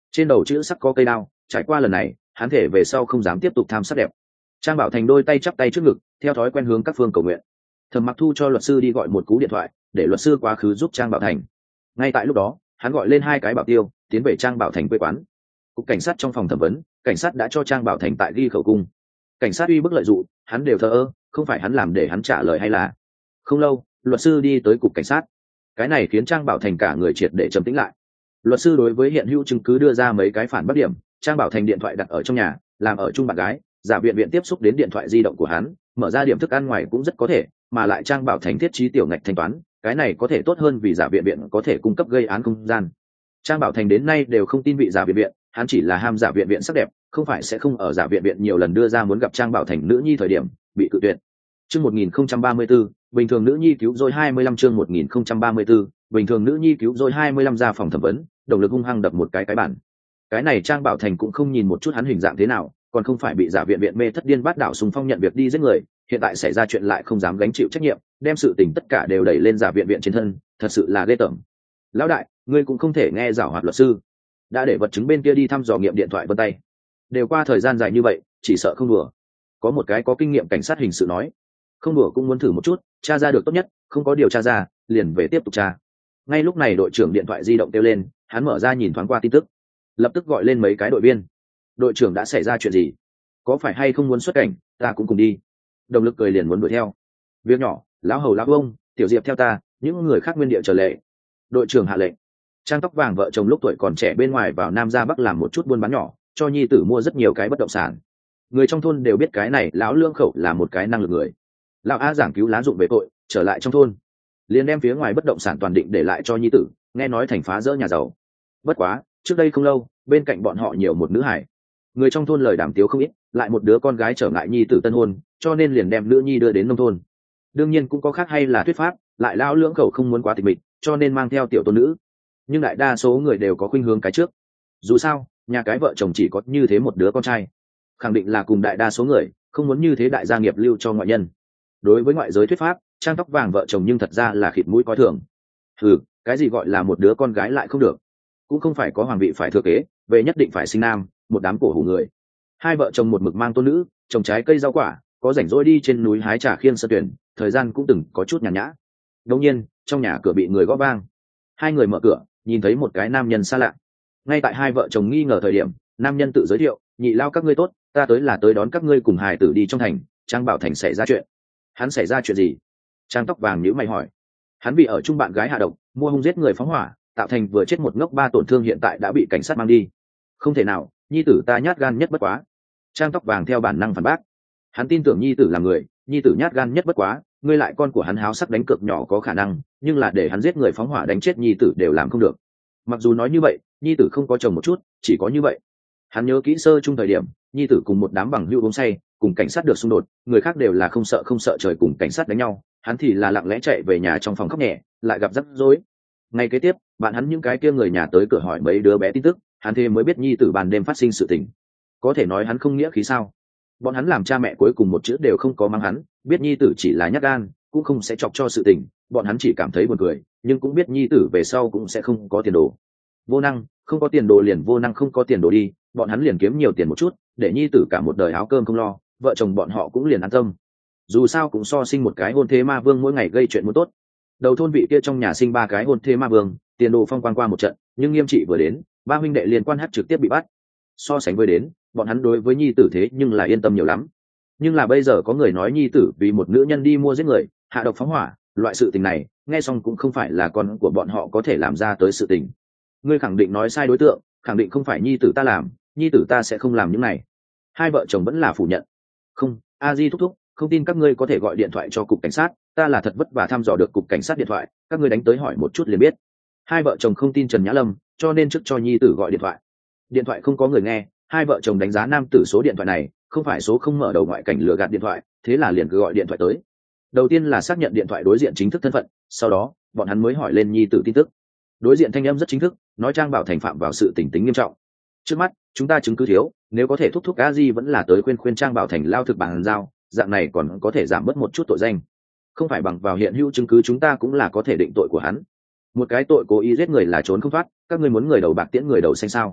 trên đầu chữ sắc có cây đao, trải qua lần này hắn thể về sau không dám tiếp tục tham sắc đẹp. Trang Bảo Thành đôi tay chắp tay trước ngực, theo thói quen hướng các phương cầu nguyện. Thẩm Mặc Thu cho luật sư đi gọi một cú điện thoại để luật sư quá khứ giúp Trang Bảo Thành. Ngay tại lúc đó hắn gọi lên hai cái bảo tiêu tiến về Trang Bảo Thành quê quán. Cục cảnh sát trong phòng thẩm vấn, cảnh sát đã cho Trang Bảo Thành tại ghi khẩu cung. Cảnh sát uy bức lợi dụng, hắn đều thờ ơ, không phải hắn làm để hắn trả lời hay là. Không lâu luật sư đi tới cục cảnh sát, cái này khiến Trang Bảo Thành cả người triệt để trầm tĩnh lại. Luật sư đối với hiện hữu chứng cứ đưa ra mấy cái phản bác điểm. Trang Bảo Thành điện thoại đặt ở trong nhà, làm ở chung bạn gái, giả viện viện tiếp xúc đến điện thoại di động của hắn, mở ra điểm thức ăn ngoài cũng rất có thể, mà lại Trang Bảo Thành thiết trí tiểu ngạch thanh toán, cái này có thể tốt hơn vì giả viện viện có thể cung cấp gây án không gian. Trang Bảo Thành đến nay đều không tin vị giả viện viện, hắn chỉ là ham giả viện viện sắc đẹp, không phải sẽ không ở giả viện viện nhiều lần đưa ra muốn gặp Trang Bảo Thành nữ nhi thời điểm bị cự tuyệt. Chương một nghìn không trăm ba mươi tư, bình thường nữ nhi cứu rỗi hai mươi lăm chương một nghìn không trăm ba mươi tư, bình thường nữ nhi cứu rỗi hai mươi lăm ra phòng thẩm vấn, Đồng Lực hung hăng đập một cái cái bản. Cái này Trang Bảo Thành cũng không nhìn một chút hắn hình dạng thế nào, còn không phải bị giả viện viện mê thất điên bát đảo xung phong nhận việc đi giết người, hiện tại xảy ra chuyện lại không dám gánh chịu trách nhiệm, đem sự tình tất cả đều đẩy lên giả viện viện trên thân, thật sự là ghê tởm. Lão đại, ngươi cũng không thể nghe giảo hoạt luật sư, đã để vật chứng bên kia đi thăm dò nghiệm điện thoại vân tay, đều qua thời gian dài như vậy, chỉ sợ không đùa. Có một cái có kinh nghiệm cảnh sát hình sự nói, không đùa cũng muốn thử một chút, tra ra được tốt nhất, không có điều tra ra liền về tiếp tục tra. Ngay lúc này đội trưởng điện thoại di động kêu lên, hắn mở ra nhìn thoáng qua tin tức, lập tức gọi lên mấy cái đội viên. Đội trưởng, đã xảy ra chuyện gì? Có phải hay không muốn xuất cảnh? Ta cũng cùng đi. Đồng Lực cười liền muốn đuổi theo. Việc nhỏ, lão hầu lão ông, tiểu diệp theo ta, những người khác nguyên địa trở lệ. Đội trưởng hạ lệnh. Trang Tóc Vàng vợ chồng lúc tuổi còn trẻ bên ngoài vào Nam ra Bắc làm một chút buôn bán nhỏ, cho nhi tử mua rất nhiều cái bất động sản. Người trong thôn đều biết cái này lão Lương Khẩu là một cái năng lực người. Lão A giảng cứu lá dụng về tội, trở lại trong thôn, liền đem phía ngoài bất động sản toàn định để lại cho nhi tử, nghe nói thành phá rỡ nhà giàu. Bất quá, trước đây không lâu, bên cạnh bọn họ nhiều một nữ hải. Người trong thôn lời đàm tiếu không ít, lại một đứa con gái trở ngại nhi tử tân hôn, cho nên liền đem nữ nhi đưa đến nông thôn. Đương nhiên cũng có khác hay là thuyết pháp, lại lão Lưỡng Khẩu không muốn quá tịch mịch, cho nên mang theo tiểu tôn nữ. Nhưng đại đa số người đều có khuynh hướng cái trước. Dù sao, nhà cái vợ chồng chỉ có như thế một đứa con trai, khẳng định là cùng đại đa số người không muốn như thế đại gia nghiệp lưu cho ngoại nhân. Đối với ngoại giới thuyết pháp, Trang Tóc Vàng vợ chồng nhưng thật ra là khịt mũi coi thường. Ừ, cái gì gọi là một đứa con gái lại không được, cũng không phải có hoàng vị phải thừa kế, về nhất định phải sinh nam, một đám cổ hủ người. Hai vợ chồng một mực mang tôn nữ, trồng trái cây rau quả, có rảnh rỗi đi trên núi hái trà khiên sơn tuyển, thời gian cũng từng có chút nhàn nhã. Đột nhiên, trong nhà cửa bị người gõ vang. Hai người mở cửa, nhìn thấy một cái nam nhân xa lạ. Ngay tại hai vợ chồng nghi ngờ thời điểm, nam nhân tự giới thiệu, nhị lao các ngươi tốt, ta tới là tới đón các ngươi cùng hài tử đi trong thành. Trang Bảo Thành xảy ra chuyện. Hắn xảy ra chuyện gì? Trang Tóc Vàng nhíu mày hỏi. Hắn bị ở chung bạn gái hạ độc, mua hung giết người phóng hỏa, tạo thành vừa chết một ngốc ba tổn thương, hiện tại đã bị cảnh sát mang đi. Không thể nào, nhi tử ta nhát gan nhất bất quá. Trang Tóc Vàng theo bản năng phản bác. Hắn tin tưởng nhi tử là người, nhi tử nhát gan nhất bất quá, ngươi lại con của hắn háo sắc đánh cược nhỏ có khả năng, nhưng là để hắn giết người phóng hỏa đánh chết nhi tử đều làm không được. Mặc dù nói như vậy, nhi tử không có chồng một chút, chỉ có như vậy. Hắn nhớ kỹ sơ chung thời điểm, nhi tử cùng một đám bằng hữu uống say, cùng cảnh sát được xung đột, người khác đều là không sợ không sợ trời cùng cảnh sát đánh nhau, hắn thì là lặng lẽ chạy về nhà trong phòng khóc nhẹ, lại gặp rắc rối. Ngày kế tiếp, bạn hắn những cái kia người nhà tới cửa hỏi mấy đứa bé tin tức, hắn thế mới biết nhi tử ban đêm phát sinh sự tình. Có thể nói hắn không nghĩa khí sao? Bọn hắn làm cha mẹ cuối cùng một chữ đều không có mang hắn, biết nhi tử chỉ là nhát gan, cũng không sẽ chọc cho sự tình, bọn hắn chỉ cảm thấy buồn cười, nhưng cũng biết nhi tử về sau cũng sẽ không có tiền đồ. Vô năng, không có tiền đồ liền vô năng không có tiền đồ đi, bọn hắn liền kiếm nhiều tiền một chút, để nhi tử cả một đời áo cơm không lo, vợ chồng bọn họ cũng liền an tâm. Dù sao cũng so sinh một cái hôn thế ma vương mỗi ngày gây chuyện muốn tốt. Đầu thôn vị kia trong nhà sinh ba cái hôn thế ma vương, tiền đồ phong quang qua một trận, nhưng nghiêm trị vừa đến, ba huynh đệ liên quan hát trực tiếp bị bắt. So sánh với đến, bọn hắn đối với nhi tử thế nhưng là yên tâm nhiều lắm. Nhưng là bây giờ có người nói nhi tử vì một nữ nhân đi mua giết người, hạ độc phóng hỏa, loại sự tình này nghe xong cũng không phải là con của bọn họ có thể làm ra tới sự tình. Ngươi khẳng định nói sai đối tượng, khẳng định không phải nhi tử ta làm, nhi tử ta sẽ không làm những này. Hai vợ chồng vẫn là phủ nhận. Không, a di thúc thúc, không tin các ngươi có thể gọi điện thoại cho cục cảnh sát, ta là thật vất vả thăm dò được cục cảnh sát điện thoại, các ngươi đánh tới hỏi một chút liền biết. Hai vợ chồng không tin Trần Nhã Lâm, cho nên trước cho nhi tử gọi điện thoại. Điện thoại không có người nghe, hai vợ chồng đánh giá nam tử số điện thoại này không phải số không mở đầu ngoại cảnh lừa gạt điện thoại, thế là liền cứ gọi điện thoại tới. Đầu tiên là xác nhận điện thoại đối diện chính thức thân phận, sau đó bọn hắn mới hỏi lên nhi tử tin tức. Đối diện thanh âm rất chính thức, nói Trang Bảo Thành phạm vào sự tình tính nghiêm trọng. Trước mắt chúng ta chứng cứ thiếu, nếu có thể thúc thúc a di vẫn là tới khuyên khuyên Trang Bảo Thành lao thực bàn giao, dạng này còn có thể giảm bớt một chút tội danh. Không phải bằng vào hiện hữu chứng cứ chúng ta cũng là có thể định tội của hắn. Một cái tội cố ý giết người là trốn không thoát, các ngươi muốn người đầu bạc tiễn người đầu xanh sao?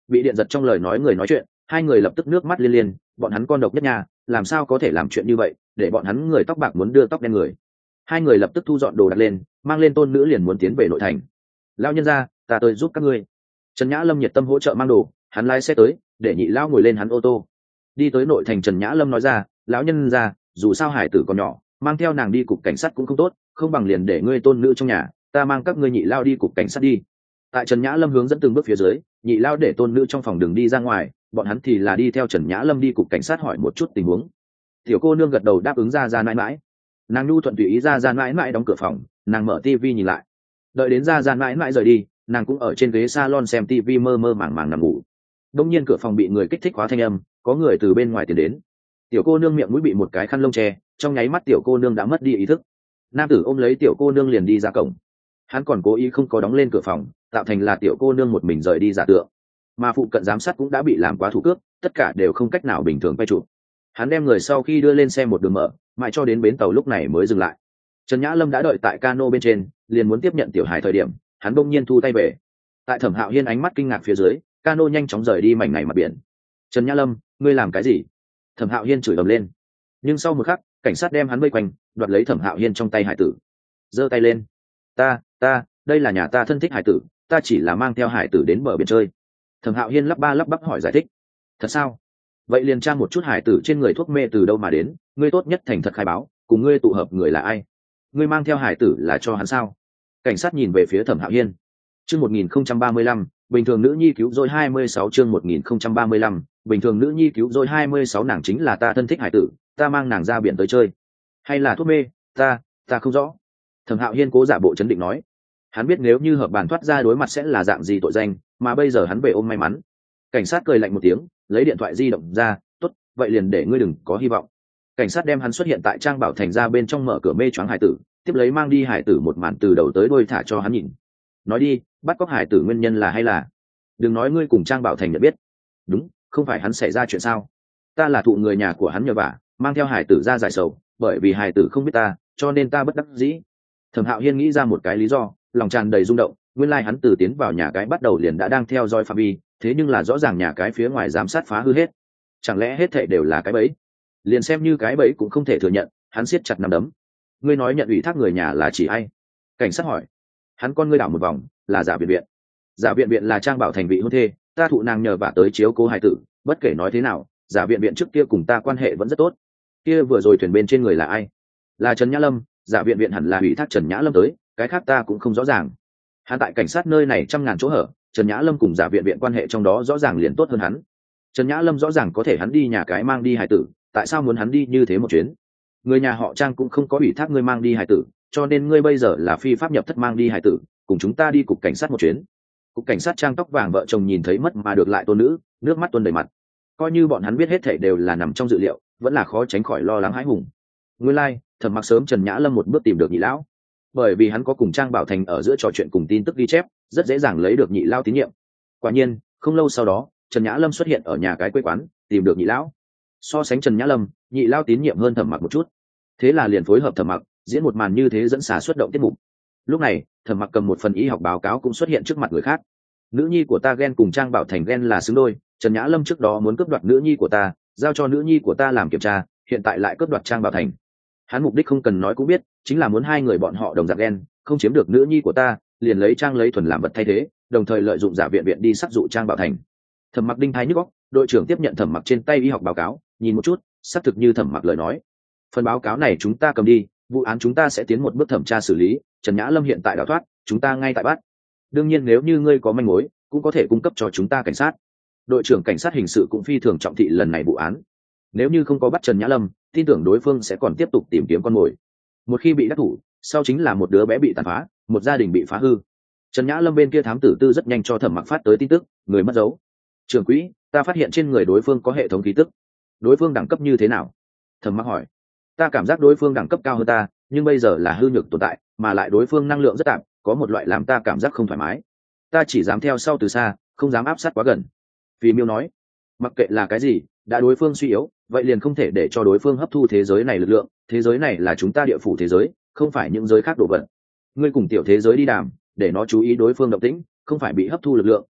bị điện giật trong lời nói người nói chuyện, hai người lập tức nước mắt liên liên, bọn hắn con độc nhất nhà, làm sao có thể làm chuyện như vậy, để bọn hắn người tóc bạc muốn đưa tóc đen người. Hai người lập tức thu dọn đồ đặt lên, mang lên tôn nữ liền muốn tiến về nội thành. Lão nhân gia, ta tới giúp các ngươi. Trần Nhã Lâm nhiệt tâm hỗ trợ mang đồ, hắn lái xe tới, để nhị lão ngồi lên hắn ô tô. Đi tới nội thành, Trần Nhã Lâm nói ra, lão nhân gia, dù sao hải tử còn nhỏ, mang theo nàng đi cục cảnh sát cũng không tốt, không bằng liền để ngươi tôn nữ trong nhà, ta mang các ngươi nhị lao đi cục cảnh sát đi. Tại Trần Nhã Lâm hướng dẫn từng bước phía dưới, nhị lao để tôn nữ trong phòng đường đi ra ngoài, bọn hắn thì là đi theo Trần Nhã Lâm đi cục cảnh sát hỏi một chút tình huống. Tiểu cô nương gật đầu đáp ứng. Ra Ra mãi mãi, nàng nhu thuận tùy ý. Ra Ra mãi mãi đóng cửa phòng, nàng mở tivi nhìn lại. Đợi đến Ra Ra mãi mãi rời đi, nàng cũng ở trên ghế salon xem tivi mơ mơ màng màng nằm ngủ. Đông nhiên cửa phòng bị người kích thích khóa thanh âm, có người từ bên ngoài tiến đến. Tiểu cô nương miệng mũi bị một cái khăn lông che, trong nháy mắt tiểu cô nương đã mất đi ý thức. Nam tử ôm lấy tiểu cô nương liền đi ra cổng, hắn còn cố ý không có đóng lên cửa phòng, tạo thành là tiểu cô nương một mình rời đi giả tượng. Mà phụ cận giám sát cũng đã bị làm quá thủ cướp, tất cả đều không cách nào bình thường quay chụp. Hắn đem người sau khi đưa lên xe một đường mở, mãi cho đến bến tàu lúc này mới dừng lại. Trần Nhã Lâm đã đợi tại cano bên trên, liền muốn tiếp nhận tiểu hải thời điểm, hắn bỗng nhiên thu tay về. Tại Thẩm Hạo Hiên ánh mắt kinh ngạc phía dưới, cano nhanh chóng rời đi mảnh này mặt biển. Trần Nhã Lâm, ngươi làm cái gì? Thẩm Hạo Hiên chửi ầm lên. Nhưng sau một khắc, cảnh sát đem hắn vây quanh, đoạt lấy Thẩm Hạo Hiên trong tay hải tử, giơ tay lên. Ta, ta, đây là nhà ta thân thích hải tử, ta chỉ là mang theo hải tử đến bờ biển chơi. Thẩm Hạo Hiên lắp ba lắp bắp hỏi giải thích. Thật sao? Vậy liền tra một chút hải tử trên người thuốc mê từ đâu mà đến, ngươi tốt nhất thành thật khai báo, cùng ngươi tụ hợp người là ai? Ngươi mang theo hải tử là cho hắn sao? Cảnh sát nhìn về phía Thẩm Hạo Hiên. Chương một nghìn không trăm ba mươi lăm, bình thường nữ nhi cứu rỗi hai mươi sáu. Chương một nghìn không trăm ba mươi lăm, bình thường nữ nhi cứu rỗi hai mươi sáu. Nàng chính là ta thân thích hải tử, ta mang nàng ra biển tới chơi. Hay là thuốc mê? Ta, ta không rõ. Thẩm Hạo Hiên cố giả bộ chấn định nói. Hắn biết nếu như hợp bàn thoát ra đối mặt sẽ là dạng gì tội danh, mà bây giờ hắn về ôm may mắn. Cảnh sát cười lạnh một tiếng, lấy điện thoại di động ra, tốt, vậy liền để ngươi đừng có hy vọng. Cảnh sát đem hắn xuất hiện tại Trang Bảo Thành ra bên trong, mở cửa mê choáng hải tử, tiếp lấy mang đi hải tử một màn từ đầu tới đuôi thả cho hắn nhìn. Nói đi, bắt cóc hải tử nguyên nhân là hay là? Đừng nói ngươi cùng Trang Bảo Thành nhận biết. Đúng, không phải hắn xảy ra chuyện sao? Ta là thụ người nhà của hắn nhờ vả, mang theo hải tử ra giải sầu, bởi vì hải tử không biết ta, cho nên ta bất đắc dĩ. Thẩm Hạo Hiên nghĩ ra một cái lý do, lòng tràn đầy rung động. Nguyên lai like hắn từ tiến vào nhà cái bắt đầu liền đã đang theo dõi phạm vi, thế nhưng là rõ ràng nhà cái phía ngoài giám sát phá hư hết. Chẳng lẽ hết thảy đều là cái bẫy? Liền xem như cái bẫy cũng không thể thừa nhận. Hắn siết chặt nắm đấm. Ngươi nói nhận ủy thác người nhà là chỉ ai? Cảnh sát hỏi. Hắn con ngươi đảo một vòng, là Giả Viện Viện. Giả Viện Viện là Trang Bảo Thành vị hôn thê, ta thụ nàng nhờ vả tới chiếu cố hài tử. Bất kể nói thế nào, Giả Viện Viện trước kia cùng ta quan hệ vẫn rất tốt. Kia vừa rồi thuyền bên trên người là ai? Là Trần Nhã Lâm. Giả Viện Viện hẳn là ủy thác Trần Nhã Lâm tới, cái khác ta cũng không rõ ràng. Hắn tại cảnh sát nơi này trăm ngàn chỗ hở, Trần Nhã Lâm cùng Giả Viện Viện quan hệ trong đó rõ ràng liền tốt hơn hắn. Trần Nhã Lâm rõ ràng có thể hắn đi nhà cái mang đi hài tử, tại sao muốn hắn đi như thế một chuyến? Người nhà họ Trang cũng không có ủy thác ngươi mang đi hài tử, cho nên ngươi bây giờ là phi pháp nhập thất mang đi hài tử, cùng chúng ta đi cục cảnh sát một chuyến. Cục cảnh sát Trang tóc vàng vợ chồng nhìn thấy mất mà được lại tôn nữ, nước mắt tuôn đầy mặt. Coi như bọn hắn biết hết thảy đều là nằm trong dự liệu, vẫn là khó tránh khỏi lo lắng hãi hùng. Nguyên lai, like, Thẩm Mặc sớm Trần Nhã Lâm một bước tìm được nhị lão, bởi vì hắn có cùng Trang Bảo Thành ở giữa trò chuyện cùng tin tức ghi chép, rất dễ dàng lấy được nhị lão tín nhiệm. Quả nhiên, không lâu sau đó, Trần Nhã Lâm xuất hiện ở nhà cái quê quán, tìm được nhị lão. So sánh Trần Nhã Lâm, nhị lão tín nhiệm hơn Thẩm Mặc một chút, thế là liền phối hợp Thẩm Mặc diễn một màn như thế dẫn xả xuất động tiết mục. Lúc này, Thẩm Mặc cầm một phần y học báo cáo cũng xuất hiện trước mặt người khác. Nữ nhi của ta ghen cùng Trang Bảo Thành ghen là xứng đôi, Trần Nhã Lâm trước đó muốn cướp đoạt nữ nhi của ta, giao cho nữ nhi của ta làm kiểm tra, hiện tại lại cướp đoạt Trang Bảo Thành. Hắn mục đích không cần nói cũng biết, chính là muốn hai người bọn họ đồng dạng ghen, không chiếm được nữ nhi của ta, liền lấy Trang lấy thuần làm vật thay thế, đồng thời lợi dụng Giả Viện Viện đi sắc dụ Trang Bảo Thành. Thẩm Mặc đinh thái nhức óc, đội trưởng tiếp nhận Thẩm Mặc trên tay y học báo cáo, nhìn một chút, xác thực như Thẩm Mặc lời nói. Phần báo cáo này chúng ta cầm đi, vụ án chúng ta sẽ tiến một bước thẩm tra xử lý, Trần Nhã Lâm hiện tại đào thoát, chúng ta ngay tại bắt. Đương nhiên nếu như ngươi có manh mối, cũng có thể cung cấp cho chúng ta cảnh sát. Đội trưởng cảnh sát hình sự cũng phi thường trọng thị lần này vụ án. Nếu như không có bắt Trần Nhã Lâm, tin tưởng đối phương sẽ còn tiếp tục tìm kiếm con mồi. Một khi bị đắc thủ, sau chính là một đứa bé bị tàn phá, một gia đình bị phá hư. Trần Nhã Lâm bên kia thám tử tư rất nhanh cho Thẩm Mặc phát tới tin tức, người mất dấu. Trưởng quỹ, ta phát hiện trên người đối phương có hệ thống ký tức. Đối phương đẳng cấp như thế nào? Thẩm Mặc hỏi. Ta cảm giác đối phương đẳng cấp cao hơn ta, nhưng bây giờ là hư nhược tồn tại, mà lại đối phương năng lượng rất tạm, có một loại làm ta cảm giác không thoải mái. Ta chỉ dám theo sau từ xa, không dám áp sát quá gần. Vì Miêu nói, mặc kệ là cái gì, đã đối phương suy yếu, vậy liền không thể để cho đối phương hấp thu thế giới này lực lượng, thế giới này là chúng ta địa phủ thế giới, không phải những giới khác đồ vật. Ngươi cùng tiểu thế giới đi đàm, để nó chú ý đối phương động tĩnh, không phải bị hấp thu lực lượng,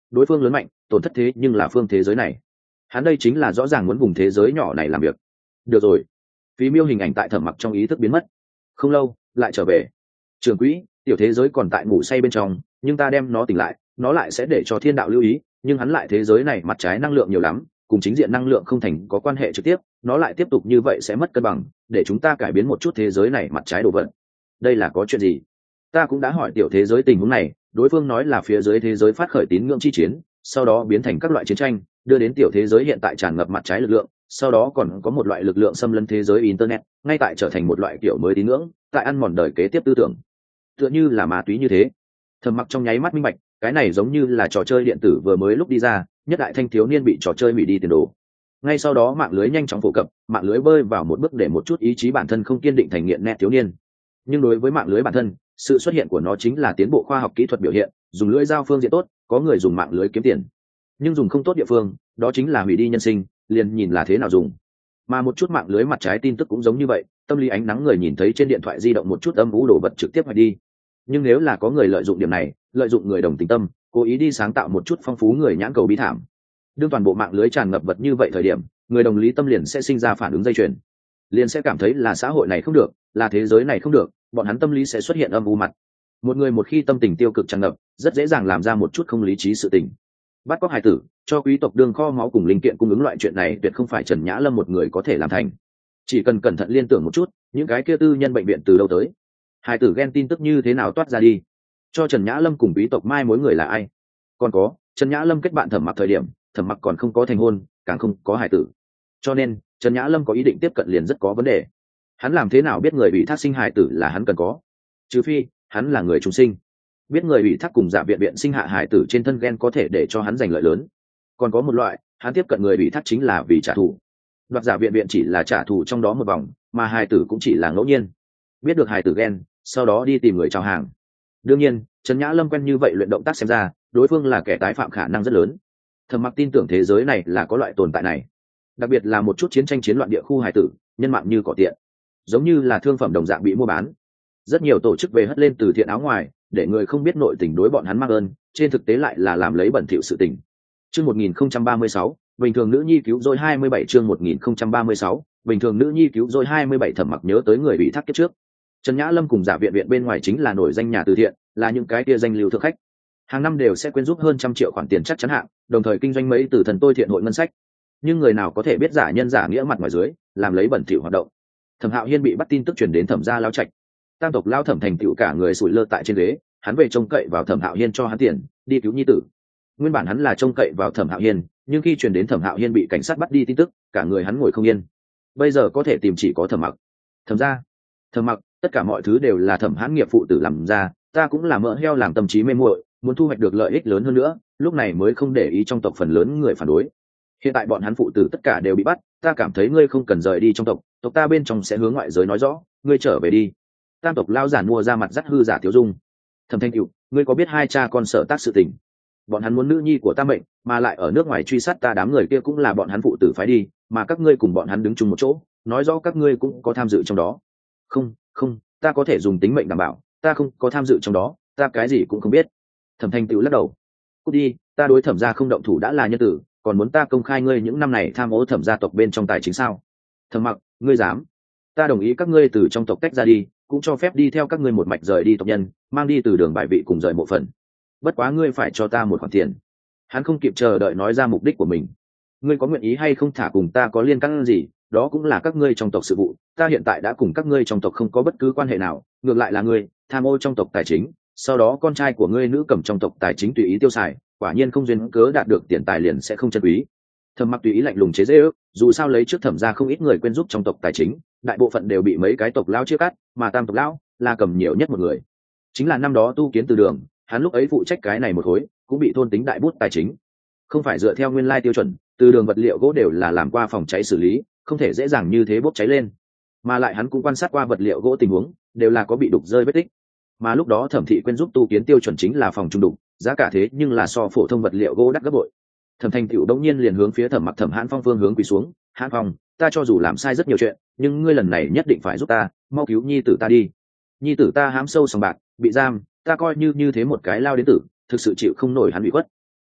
đối phương lớn mạnh tổn thất thế nhưng là phương thế giới này. Hắn đây chính là rõ ràng muốn vùng thế giới nhỏ này làm việc. Được rồi. Phí Miêu hình ảnh tại Thẩm Mặc trong ý thức biến mất. Không lâu lại trở về. Trường quỹ, tiểu thế giới còn tại ngủ say bên trong, nhưng ta đem nó tỉnh lại, nó lại sẽ để cho thiên đạo lưu ý, nhưng hắn lại thế giới này mặt trái năng lượng nhiều lắm, cùng chính diện năng lượng không thành có quan hệ trực tiếp, nó lại tiếp tục như vậy sẽ mất cân bằng, để chúng ta cải biến một chút thế giới này mặt trái đồ vật. Đây là có chuyện gì? Ta cũng đã hỏi tiểu thế giới tình huống này, đối phương nói là phía dưới thế giới phát khởi tín ngưỡng chi chiến, sau đó biến thành các loại chiến tranh, đưa đến tiểu thế giới hiện tại tràn ngập mặt trái lực lượng, sau đó còn có một loại lực lượng xâm lấn thế giới internet, ngay tại trở thành một loại kiểu mới tín ngưỡng, tại ăn mòn đời kế tiếp tư tưởng, tựa như là ma túy như thế. Thẩm Mặc trong nháy mắt minh bạch, cái này giống như là trò chơi điện tử vừa mới lúc đi ra, nhất đại thanh thiếu niên bị trò chơi hủy đi tiền đồ. Ngay sau đó mạng lưới nhanh chóng phổ cập, mạng lưới bơi vào một bước để một chút ý chí bản thân không kiên định thành nghiện net thiếu niên. Nhưng đối với mạng lưới bản thân, sự xuất hiện của nó chính là tiến bộ khoa học kỹ thuật biểu hiện, dùng lưới giao phương diện tốt, có người dùng mạng lưới kiếm tiền. Nhưng dùng không tốt địa phương, đó chính là hủy đi nhân sinh, liền nhìn là thế nào dùng. Mà một chút mạng lưới mặt trái tin tức cũng giống như vậy, tâm lý ánh nắng người nhìn thấy trên điện thoại di động một chút âm u đồ vật trực tiếp hoài đi. Nhưng nếu là có người lợi dụng điểm này, lợi dụng người đồng tình tâm, cố ý đi sáng tạo một chút phong phú người nhãn cầu bi thảm, đương toàn bộ mạng lưới tràn ngập vật như vậy thời điểm, người đồng lý tâm liền sẽ sinh ra phản ứng dây chuyền, liền sẽ cảm thấy là xã hội này không được, là thế giới này không được, bọn hắn tâm lý sẽ xuất hiện âm u mặt. Một người một khi tâm tình tiêu cực tràn ngập, rất dễ dàng làm ra một chút không lý trí sự tình. Bắt cóc hài tử, cho quý tộc đương kho máu cùng linh kiện cung ứng, loại chuyện này tuyệt không phải Trần Nhã Lâm một người có thể làm thành. Chỉ cần cẩn thận liên tưởng một chút, những cái kia tư nhân bệnh viện từ đâu tới, hài tử ghen tin tức như thế nào toát ra đi, cho Trần Nhã Lâm cùng quý tộc mai mối người là ai. Còn có, Trần Nhã Lâm kết bạn Thẩm Mặc thời điểm, Thẩm Mặc còn không có thành hôn, càng không có hài tử, cho nên Trần Nhã Lâm có ý định tiếp cận liền rất có vấn đề. Hắn làm thế nào biết người ủy thác sinh hài tử là hắn cần có, trừ phi hắn là người trùng sinh, biết người ủy thác cùng Dạ viện viện sinh hạ hài tử trên thân ghen có thể để cho hắn giành lợi lớn. Còn có một loại, hắn tiếp cận người ủy thác chính là vì trả thù, đoạt Dạ viện viện chỉ là trả thù trong đó một vòng, mà hài tử cũng chỉ là ngẫu nhiên, biết được hài tử ghen, sau đó đi tìm người chào hàng. Đương nhiên, Trần Nhã Lâm quen như vậy luyện động tác, xem ra đối phương là kẻ tái phạm khả năng rất lớn. Thẩm Mặc tin tưởng thế giới này là có loại tồn tại này, đặc biệt là một chút chiến tranh chiến loạn địa khu hài tử, nhân mạng như cỏ tiện, giống như là thương phẩm đồng dạng bị mua bán. Rất nhiều tổ chức về hất lên từ thiện áo ngoài, để người không biết nội tình đối bọn hắn mang ơn, trên thực tế lại là làm lấy bẩn thỉu sự tình. Chương một nghìn không trăm ba mươi sáu, bình thường nữ nhi cứu rỗi hai mươi bảy. Chương một nghìn không trăm ba mươi sáu, bình thường nữ nhi cứu rỗi hai mươi bảy. Thẩm Mặc nhớ tới người bị thác kiếp trước, Trần Nhã Lâm cùng Dạ viện viện bên ngoài chính là nổi danh nhà từ thiện, là những cái kia danh lưu thượng khách, hàng năm đều sẽ quyên giúp hơn trăm triệu khoản tiền chắc chắn hạng, đồng thời kinh doanh mấy từ thần tôi thiện hội ngân sách. Nhưng người nào có thể biết giả nhân giả nghĩa mặt ngoài dưới làm lấy bẩn thỉu hoạt động. Thẩm Hạo Hiên bị bắt tin tức truyền đến Thẩm gia lao trạch, tam tộc lao Thẩm thành tựu cả người sủi lơ tại trên ghế, hắn về trông cậy vào Thẩm Hạo Hiên cho hắn tiền đi cứu nhi tử. Nguyên bản hắn là trông cậy vào Thẩm Hạo Hiên, nhưng khi truyền đến Thẩm Hạo Hiên bị cảnh sát bắt đi tin tức, cả người hắn ngồi không yên. Bây giờ có thể tìm chỉ có Thẩm Mặc. Thẩm gia, Thẩm Mặc, tất cả mọi thứ đều là Thẩm Hãn nghiệp phụ tử làm ra, ta cũng là mỡ heo làm tâm trí mê muội, muốn thu hoạch được lợi ích lớn hơn nữa, lúc này mới không để ý trong tộc phần lớn người phản đối. Hiện tại bọn hắn phụ tử tất cả đều bị bắt, ta cảm thấy ngươi không cần rời đi trong tộc, tộc ta bên trong sẽ hướng ngoại giới nói rõ, ngươi trở về đi. Tam tộc lao giản mua ra mặt dắt hư giả thiếu dung. Thẩm Thanh Cửu, ngươi có biết hai cha con sở tác sự tình? Bọn hắn muốn nữ nhi của ta mệnh, mà lại ở nước ngoài truy sát ta, đám người kia cũng là bọn hắn phụ tử phái đi, mà các ngươi cùng bọn hắn đứng chung một chỗ, nói rõ các ngươi cũng có tham dự trong đó. Không, không, ta có thể dùng tính mệnh đảm bảo, ta không có tham dự trong đó, ta cái gì cũng không biết. Thẩm Thanh Cửu lắc đầu. Cút đi, ta đối Thẩm gia không động thủ đã là nhân tử, còn muốn ta công khai ngươi những năm này tham ô Thẩm gia tộc bên trong tài chính sao? Thẩm Mặc, ngươi dám? Ta đồng ý các ngươi từ trong tộc tách ra đi, cũng cho phép đi theo các ngươi một mạch rời đi tộc nhân, mang đi từ đường bài vị cùng rời mộ phần. Bất quá ngươi phải cho ta một khoản tiền. Hắn không kịp chờ đợi nói ra mục đích của mình. Ngươi có nguyện ý hay không thả cùng ta có liên can gì, đó cũng là các ngươi trong tộc sự vụ, ta hiện tại đã cùng các ngươi trong tộc không có bất cứ quan hệ nào, ngược lại là ngươi tham ô trong tộc tài chính, sau đó con trai của ngươi nữ cầm trong tộc tài chính tùy ý tiêu xài, quả nhiên không duyên cớ đạt được tiền tài liền sẽ không chân quý. Thẩm Mặc tùy ý lạnh lùng chế giễu, dù sao lấy trước Thẩm gia không ít người quên giúp trong tộc tài chính, đại bộ phận đều bị mấy cái tộc lão chia cắt, mà tam tộc lão là cầm nhiều nhất một người, chính là năm đó tu kiến từ đường, hắn lúc ấy phụ trách cái này một khối, cũng bị thôn tính đại bút tài chính. Không phải dựa theo nguyên lai tiêu chuẩn, từ đường vật liệu gỗ đều là làm qua phòng cháy xử lý, không thể dễ dàng như thế bốc cháy lên, mà lại hắn cũng quan sát qua vật liệu gỗ tình huống, đều là có bị đục rơi vết tích. Mà lúc đó Thẩm thị quên giúp tu kiến tiêu chuẩn chính là phòng trung đục, giá cả thế nhưng là so phổ thông vật liệu gỗ đắt gấp bội. Thẩm Thanh Cửu đống nhiên liền hướng phía Thẩm Mặc Thẩm Hãn Phong phương hướng quỳ xuống. Hãn Phong, ta cho dù làm sai rất nhiều chuyện, nhưng ngươi lần này nhất định phải giúp ta, mau cứu nhi tử ta đi. Nhi tử ta hám sâu sòng bạc, bị giam, ta coi như như thế một cái lao đến tử, thực sự chịu không nổi hắn bị khuất.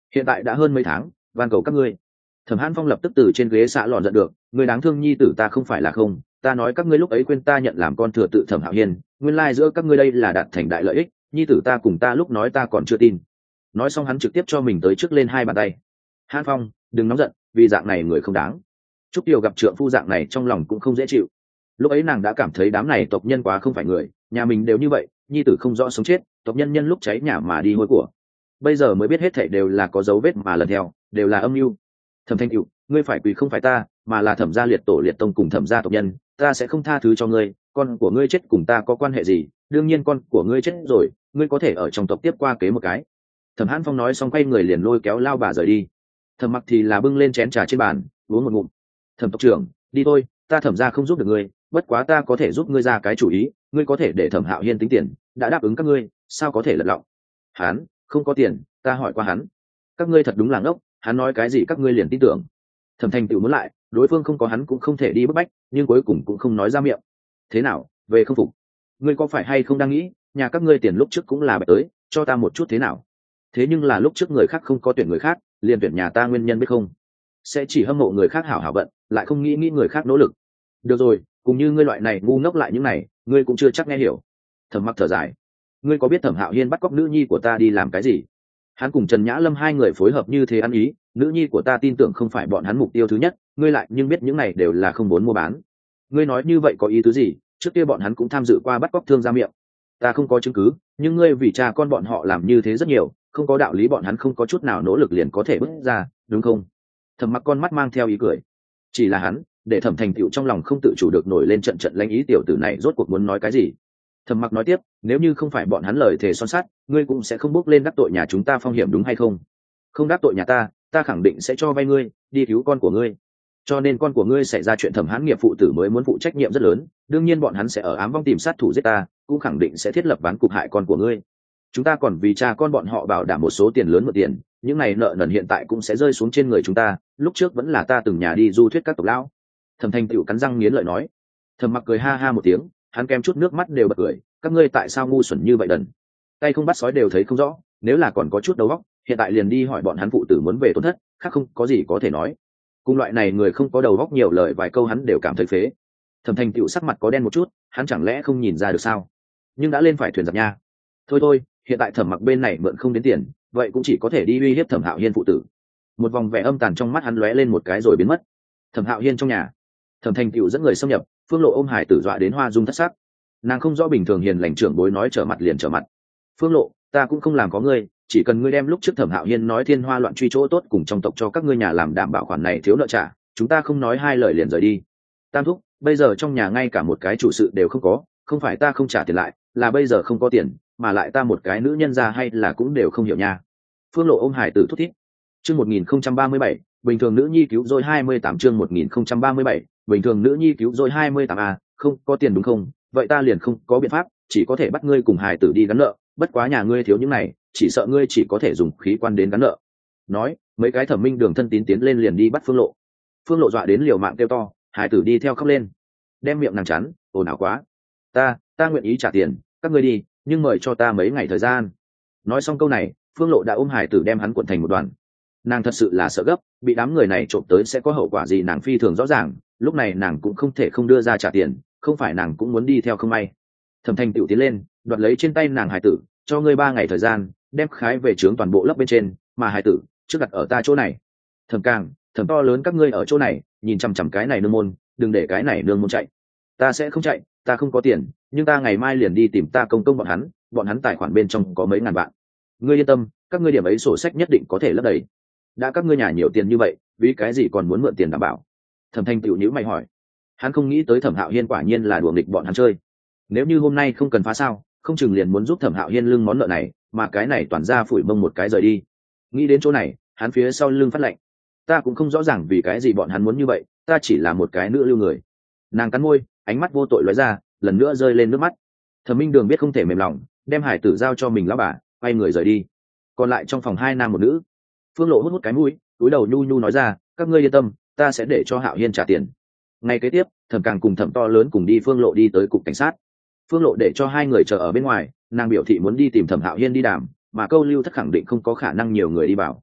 hiện tại đã hơn mấy tháng, van cầu các ngươi. Thẩm Hãn Phong lập tức từ trên ghế xạ lòn giận được, người đáng thương nhi tử ta không phải là không, ta nói các ngươi lúc ấy quên ta nhận làm con thừa tự Thẩm Hạo Hiên, nguyên lai giữa các ngươi đây là đạt thành đại lợi ích, nhi tử ta cùng ta lúc nói ta còn chưa tin. Nói xong hắn trực tiếp cho mình tới trước lên hai bàn tay. Hãn Phong, đừng nóng giận, vì dạng này người không đáng. Trúc Kiều gặp trượng phu dạng này trong lòng cũng không dễ chịu. Lúc ấy nàng đã cảm thấy đám này tộc nhân quá không phải người, nhà mình đều như vậy, nhi tử không rõ sống chết, tộc nhân nhân lúc cháy nhà mà đi hôi của. Bây giờ mới biết hết thảy đều là có dấu vết mà lần theo, đều là âm mưu. Thẩm Thanh Cựu, ngươi phải quỳ không phải ta, mà là Thẩm gia liệt tổ liệt tông cùng Thẩm gia tộc nhân, ta sẽ không tha thứ cho ngươi, con của ngươi chết cùng ta có quan hệ gì? Đương nhiên con của ngươi chết rồi, ngươi có thể ở trong tộc tiếp qua kế một cái. Thẩm Hãn Phong nói xong quay người liền lôi kéo lao bà rời đi. Thẩm Mặc thì là bưng lên chén trà trên bàn, uống một ngụm. Thẩm tộc trưởng, đi thôi, ta Thẩm gia không giúp được ngươi, bất quá ta có thể giúp ngươi ra cái chủ ý, ngươi có thể để Thẩm Hạo Hiên tính tiền, đã đáp ứng các ngươi, sao có thể lật lọng? Hắn không có tiền, ta hỏi qua hắn. Các ngươi thật đúng là ngốc, hắn nói cái gì các ngươi liền tin tưởng. Thẩm Thành Tựu muốn lại, đối phương không có hắn cũng không thể đi bức bách, nhưng cuối cùng cũng không nói ra miệng. Thế nào, về không phục? Ngươi có phải hay không đang nghĩ, nhà các ngươi tiền lúc trước cũng là bạch tới, cho ta một chút thế nào? Thế nhưng là lúc trước người khác không có tuyển người khác, liền tuyển nhà ta nguyên nhân biết không? Sẽ chỉ hâm mộ người khác hảo hảo vận, lại không nghĩ nghĩ người khác nỗ lực. Được rồi, cùng như ngươi loại này ngu ngốc lại những này, ngươi cũng chưa chắc nghe hiểu. Thẩm Mặc thở dài, ngươi có biết Thẩm Hạo Hiên bắt cóc nữ nhi của ta đi làm cái gì? Hắn cùng Trần Nhã Lâm hai người phối hợp như thế ăn ý, nữ nhi của ta tin tưởng không phải bọn hắn mục tiêu thứ nhất, ngươi lại nhưng biết những này đều là không muốn mua bán. Ngươi nói như vậy có ý tứ gì? Trước kia bọn hắn cũng tham dự qua bắt cóc thương gia miệng. Ta không có chứng cứ, nhưng ngươi vì cha con bọn họ làm như thế rất nhiều, không có đạo lý bọn hắn không có chút nào nỗ lực liền có thể bước ra, đúng không? Thẩm Mặc con mắt mang theo ý cười. Chỉ là hắn, để Thẩm Thành Tựu trong lòng không tự chủ được nổi lên trận trận lãnh ý, tiểu tử này rốt cuộc muốn nói cái gì? Thẩm Mặc nói tiếp, nếu như không phải bọn hắn lời thề son sắt, ngươi cũng sẽ không bước lên đắc tội nhà chúng ta phong hiểm đúng hay không? Không đắc tội nhà ta, ta khẳng định sẽ cho vay ngươi, đi cứu con của ngươi. Cho nên con của ngươi xảy ra chuyện Thẩm Hãn nghiệp phụ tử mới muốn phụ trách nhiệm rất lớn, đương nhiên bọn hắn sẽ ở ám vong tìm sát thủ giết ta, cũng khẳng định sẽ thiết lập ván cục hại con của ngươi. Chúng ta còn vì cha con bọn họ bảo đảm một số tiền lớn mượn tiền, những này nợ nần hiện tại cũng sẽ rơi xuống trên người chúng ta, lúc trước vẫn là ta từng nhà đi du thuyết các tộc lão. Thẩm Thành Tựu cắn răng nghiến lợi nói. Thẩm Mặc cười ha ha một tiếng, hắn kèm chút nước mắt đều bật cười, các ngươi tại sao ngu xuẩn như vậy đần? Tay không bắt sói đều thấy không rõ, nếu là còn có chút đầu óc, hiện tại liền đi hỏi bọn hắn phụ tử muốn về tổn thất, khác không có gì có thể nói. Cùng loại này người không có đầu óc nhiều lời vài câu hắn đều cảm thấy phế. Thẩm Thành Tựu sắc mặt có đen một chút, hắn chẳng lẽ không nhìn ra được sao? Nhưng đã lên phải thuyền giặc nha. Thôi thôi, hiện tại Thẩm Mặc bên này mượn không đến tiền, vậy cũng chỉ có thể đi uy hiếp Thẩm Hạo Hiên phụ tử. Một vòng vẻ âm tàn trong mắt hắn lóe lên một cái rồi biến mất. Thẩm Hạo Hiên trong nhà, Thẩm Thành Tựu dẫn người xâm nhập, Phương Lộ ôm hải tử dọa đến hoa dung thất sắc. Nàng không rõ bình thường hiền lành trưởng bối nói trở mặt liền trở mặt. Phương Lộ, ta cũng không làm có ngươi, chỉ cần ngươi đem lúc trước Thẩm Hạo Hiên nói thiên hoa loạn truy chỗ tốt cùng trong tộc cho các ngươi nhà làm đảm bảo khoản này thiếu nợ trả, chúng ta không nói hai lời liền rời đi. Tam thúc, bây giờ trong nhà ngay cả một cái chủ sự đều không có, không phải ta không trả tiền lại, là bây giờ không có tiền, mà lại ta một cái nữ nhân ra hay là cũng đều không hiểu nha. Phương Lộ ôm hải tử thút thít. Chương một nghìn không trăm ba mươi bảy, bình thường nữ nhi cứu rỗi hai mươi tám chương một nghìn không trăm ba mươi bảy, bình thường nữ nhi cứu rỗi hai mươi tám a, không có tiền đúng không? Vậy ta liền không có biện pháp, chỉ có thể bắt ngươi cùng hải tử đi gắn nợ, bất quá nhà ngươi thiếu những này, chỉ sợ ngươi chỉ có thể dùng khí quan đến gắn nợ. Nói, mấy cái Thẩm Minh Đường thân tín tiến lên liền đi bắt Phương Lộ. Phương Lộ dọa đến liều mạng kêu to, hải tử đi theo khóc lên, đem miệng nàng chắn, ồn ào quá. Ta, ta nguyện ý trả tiền, các ngươi đi, nhưng mời cho ta mấy ngày thời gian. Nói xong câu này, Phương Lộ đã ôm hải tử đem hắn cuộn thành một đoàn. Nàng thật sự là sợ gấp, bị đám người này trộm tới sẽ có hậu quả gì nàng phi thường rõ ràng, lúc này nàng cũng không thể không đưa ra trả tiền, không phải nàng cũng muốn đi theo không may. Thẩm Thành Tựu tiến lên, đoạt lấy trên tay nàng hải tử, cho ngươi ba ngày thời gian, đem khái về trướng toàn bộ lấp bên trên, mà hải tử trước đặt ở ta chỗ này. Thẩm Càng, Thẩm to lớn các ngươi ở chỗ này, nhìn chằm chằm cái này nương môn, đừng để cái này nương môn chạy. Ta sẽ không chạy, ta không có tiền, nhưng ta ngày mai liền đi tìm ta công công bọn hắn, bọn hắn tài khoản bên trong có mấy ngàn vạn. Ngươi yên tâm, các ngươi điểm ấy sổ sách nhất định có thể lấp đầy. Đã các ngươi nhà nhiều tiền như vậy, vì cái gì còn muốn mượn tiền đảm bảo? Thẩm Thành Tựu nhíu mày hỏi. Hắn không nghĩ tới Thẩm Hạo Hiên quả nhiên là đùa nghịch bọn hắn chơi. Nếu như hôm nay không cần phá sao, không chừng liền muốn giúp Thẩm Hạo Hiên lưng món nợ này, mà cái này toàn ra phủi mông một cái rời đi. Nghĩ đến chỗ này, hắn phía sau lưng phát lạnh. Ta cũng không rõ ràng vì cái gì bọn hắn muốn như vậy, ta chỉ là một cái nữ lưu người. Nàng cắn môi, ánh mắt vô tội lóe ra, lần nữa rơi lên nước mắt. Thẩm Minh Đường biết không thể mềm lòng, đem hải tử giao cho mình lão bà, quay người rời đi. Còn lại trong phòng hai nam một nữ. Phương Lộ hút hút cái mũi, cúi đầu nhu nhu nói ra, các ngươi yên tâm, ta sẽ để cho Hạo Hiên trả tiền. Ngày kế tiếp, Thẩm Càng cùng Thẩm to lớn cùng đi Phương Lộ đi tới cục cảnh sát. Phương Lộ để cho hai người chờ ở bên ngoài, nàng biểu thị muốn đi tìm Thẩm Hạo Hiên đi đàm, mà Câu Lưu Thất khẳng định không có khả năng nhiều người đi vào.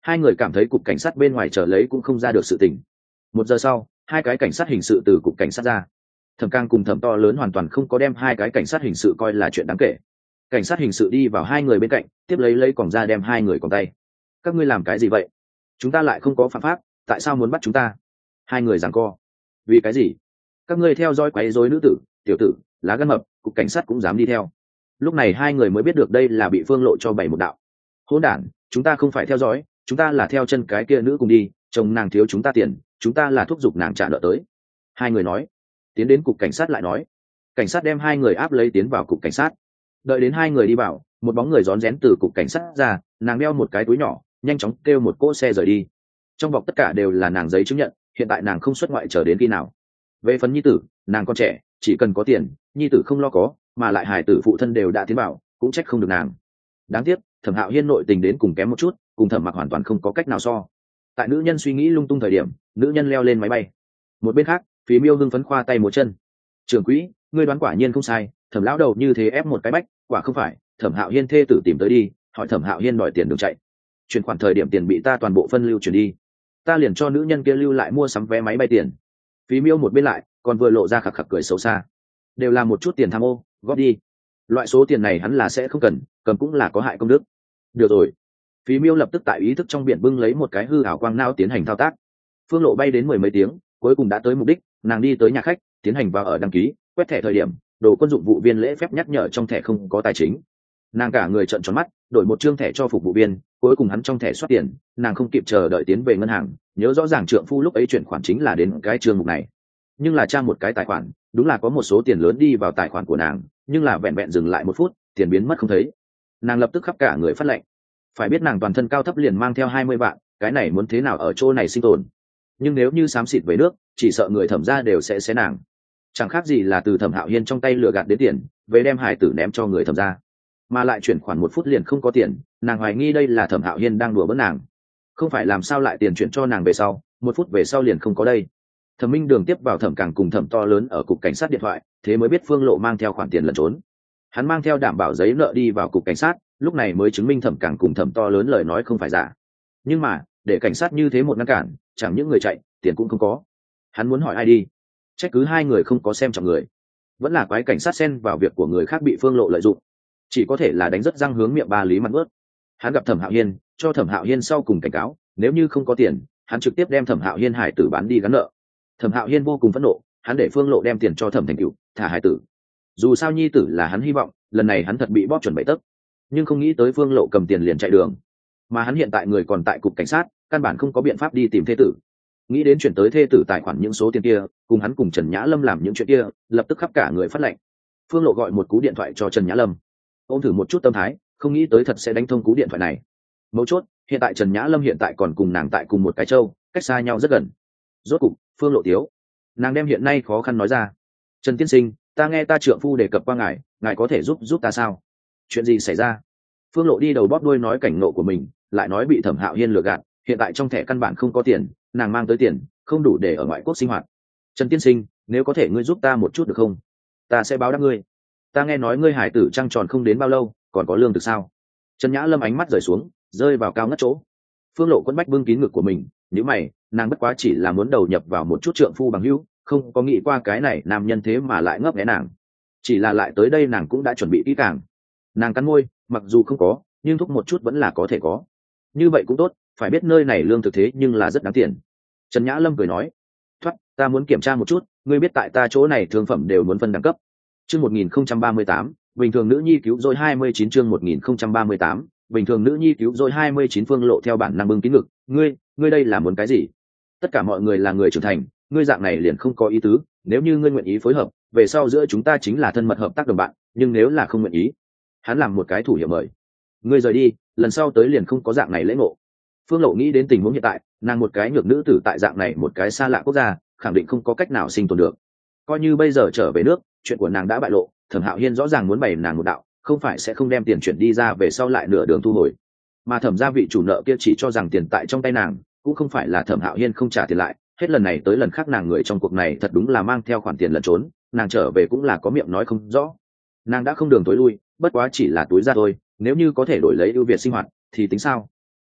Hai người cảm thấy cục cảnh sát bên ngoài chờ lấy cũng không ra được sự tình. Một giờ sau, hai cái cảnh sát hình sự từ cục cảnh sát ra. Thẩm Cang cùng Thẩm To Lớn hoàn toàn không có đem hai cái cảnh sát hình sự coi là chuyện đáng kể. Cảnh sát hình sự đi vào hai người bên cạnh, tiếp lấy lấy còng ra đem hai người còng tay. Các ngươi làm cái gì vậy? Chúng ta lại không có phạm pháp, tại sao muốn bắt chúng ta? Hai người giằng co. Vì cái gì? Các ngươi theo dõi quấy rối nữ tử, tiểu tử, lá gan mập, cục cảnh sát cũng dám đi theo. Lúc này hai người mới biết được đây là bị Phương Lộ cho bày một đạo. Hỗn đản, chúng ta không phải theo dõi, chúng ta là theo chân cái kia nữ cùng đi, chồng nàng thiếu chúng ta tiền, chúng ta là thúc giục nàng trả nợ tới. Hai người nói. Tiến đến cục cảnh sát lại nói. Cảnh sát đem hai người áp lấy tiến vào cục cảnh sát. Đợi đến hai người đi vào, một bóng người rón rén từ cục cảnh sát ra, nàng đeo một cái túi nhỏ, nhanh chóng kêu một cỗ xe rời đi. Trong bọc tất cả đều là nàng giấy chứng nhận, hiện tại nàng không xuất ngoại chờ đến khi nào. Về phần nhi tử, nàng còn trẻ, chỉ cần có tiền, nhi tử không lo có, mà lại hài tử phụ thân đều đã tiến bảo, cũng trách không được nàng. Đáng tiếc, Thẩm Hạo Hiên nội tình đến cùng kém một chút, cùng Thẩm Mặc hoàn toàn không có cách nào so. Tại nữ nhân suy nghĩ lung tung thời điểm, nữ nhân leo lên máy bay. Một bên khác, Phí Miêu hưng phấn khoa tay múa chân. Trưởng quỹ, ngươi đoán quả nhiên không sai, Thẩm lão đầu như thế ép một cái bách, quả không phải, Thẩm Hạo Hiên thê tử tìm tới đi, hỏi Thẩm Hạo Hiên đòi tiền đường chạy. Chuyển khoản thời điểm tiền bị ta toàn bộ phân lưu chuyển đi, ta liền cho nữ nhân kia lưu lại mua sắm vé máy bay tiền. Phí Miêu một bên lại, còn vừa lộ ra khặc khặc cười xấu xa. Đều là một chút tiền tham ô, góp đi. Loại số tiền này hắn là sẽ không cần, cầm cũng là có hại công đức. Được rồi. Phí Miêu lập tức tại ý thức trong biển bưng lấy một cái hư ảo quang não tiến hành thao tác. Phương Lộ bay đến mười mấy tiếng, cuối cùng đã tới mục đích, nàng đi tới nhà khách, tiến hành vào ở đăng ký, quét thẻ thời điểm, đồ quân dụng vụ viên lễ phép nhắc nhở trong thẻ không có tài chính. Nàng cả người trợn tròn mắt, đổi một trương thẻ cho phục vụ viên, cuối cùng hắn trong thẻ soát tiền, nàng không kịp chờ đợi tiến về ngân hàng, nhớ rõ ràng trượng phu lúc ấy chuyển khoản chính là đến cái chương mục này. Nhưng là tra một cái tài khoản, đúng là có một số tiền lớn đi vào tài khoản của nàng, nhưng là vẹn vẹn dừng lại một phút, tiền biến mất không thấy. Nàng lập tức khắp cả người phát lệnh. Phải biết nàng toàn thân cao thấp liền mang theo hai mươi vạn, cái này muốn thế nào ở chỗ này sinh tồn. Nhưng nếu như xám xịt về nước, chỉ sợ người Thẩm gia đều sẽ xé nàng. Chẳng khác gì là từ Thẩm Hạo Hiên trong tay lừa gạt đến tiền, về đem hài tử ném cho người Thẩm gia, mà lại chuyển khoản một phút liền không có tiền, nàng hoài nghi đây là Thẩm Hạo Hiên đang đùa bỡn nàng. Không phải làm sao lại tiền chuyển cho nàng về sau, một phút về sau liền không có đây. Thẩm Minh Đường tiếp vào Thẩm Càng cùng Thẩm To Lớn ở cục cảnh sát điện thoại, thế mới biết Phương Lộ mang theo khoản tiền lẩn trốn. Hắn mang theo đảm bảo giấy nợ đi vào cục cảnh sát, lúc này mới chứng minh Thẩm Càng cùng Thẩm To Lớn lời nói không phải giả. Nhưng mà, để cảnh sát như thế một ngăn cản, chẳng những người chạy, tiền cũng không có. Hắn muốn hỏi ai đi? Trách cứ hai người không có xem trọng người. Vẫn là quái cảnh sát xen vào việc của người khác bị Phương Lộ lợi dụng. Chỉ có thể là đánh rất răng hướng miệng ba lý mặt ướt. Hắn gặp Thẩm Hạo Hiên, cho Thẩm Hạo Hiên sau cùng cảnh cáo, nếu như không có tiền, hắn trực tiếp đem Thẩm Hạo Hiên hải tử bán đi gắn nợ. Thẩm Hạo Hiên vô cùng phẫn nộ, hắn để Phương Lộ đem tiền cho Thẩm Thành Cửu, thả hải tử. Dù sao nhi tử là hắn hy vọng, lần này hắn thật bị bóp chuẩn bậy tấc. Nhưng không nghĩ tới Phương Lộ cầm tiền liền chạy đường, mà hắn hiện tại người còn tại cục cảnh sát, căn bản không có biện pháp đi tìm thê tử. Nghĩ đến chuyển tới thê tử tài khoản những số tiền kia, cùng hắn cùng Trần Nhã Lâm làm những chuyện kia, lập tức khắp cả người phát lệnh. Phương Lộ gọi một cú điện thoại cho Trần Nhã Lâm. Ôm thử một chút tâm thái, không nghĩ tới thật sẽ đánh thông cú điện thoại này. Mấu chốt, hiện tại Trần Nhã Lâm hiện tại còn cùng nàng tại cùng một cái châu, cách xa nhau rất gần. Rốt cục, Phương Lộ thiếu, nàng đem hiện nay khó khăn nói ra. Trần tiên sinh, ta nghe ta trượng phu đề cập qua ngài, ngài có thể giúp giúp ta sao? Chuyện gì xảy ra? Phương Lộ đi đầu bóp đuôi nói cảnh nộ của mình, lại nói bị Thẩm Hạo Hiên lừa gạt, hiện tại trong thẻ căn bản không có tiền, nàng mang tới tiền không đủ để ở ngoại quốc sinh hoạt. Trần tiên sinh, nếu có thể ngươi giúp ta một chút được không? Ta sẽ báo đáp ngươi. Ta nghe nói ngươi hải tử trăng tròn không đến bao lâu, còn có lương thực sao? Trần Nhã Lâm ánh mắt rời xuống, rơi vào cao ngất chỗ. Phương Lộ quấn bách bưng kín ngực của mình, nhíu mày, nàng bất quá chỉ là muốn đầu nhập vào một chút trượng phu bằng hữu, không có nghĩ qua cái này nam nhân thế mà lại ngấp nghé nàng. Chỉ là lại tới đây nàng cũng đã chuẩn bị kỹ càng. Nàng cắn môi, mặc dù không có, nhưng thúc một chút vẫn là có thể có. Như vậy cũng tốt, phải biết nơi này lương thực thế nhưng là rất đáng tiền. Trần Nhã Lâm cười nói, thoát, ta muốn kiểm tra một chút, ngươi biết tại ta chỗ này thương phẩm đều muốn phân đẳng cấp. Chương một nghìn không trăm ba mươi tám, bình thường nữ nhi cứu rỗi hai mươi chín chương một nghìn không trăm ba mươi tám, bình thường nữ nhi cứu rỗi hai mươi chín. Phương Lộ theo bản năng bưng kín ngực, ngươi, ngươi đây là muốn cái gì? Tất cả mọi người là người trưởng thành, ngươi dạng này liền không có ý tứ, nếu như ngươi nguyện ý phối hợp, về sau giữa chúng ta chính là thân mật hợp tác đồng bạn, nhưng nếu là không nguyện ý, hắn làm một cái thủ hiệu mời. Ngươi rời đi, lần sau tới liền không có dạng này lễ ngộ. Phương Lộ nghĩ đến tình huống hiện tại, nàng một cái nhược nữ tử tại dạng này một cái xa lạ quốc gia, khẳng định không có cách nào sinh tồn được. Coi như bây giờ trở về nước, chuyện của nàng đã bại lộ, Thẩm Hạo Hiên rõ ràng muốn bày nàng một đạo, không phải sẽ không đem tiền chuyển đi ra về sau lại nửa đường thu hồi. Mà Thẩm gia vị chủ nợ kia chỉ cho rằng tiền tại trong tay nàng, cũng không phải là Thẩm Hạo Hiên không trả tiền lại, hết lần này tới lần khác nàng người trong cuộc này thật đúng là mang theo khoản tiền lẩn trốn, nàng trở về cũng là có miệng nói không rõ. Nàng đã không đường tối lui, bất quá chỉ là túi ra thôi, nếu như có thể đổi lấy ưu việt sinh hoạt thì tính sao?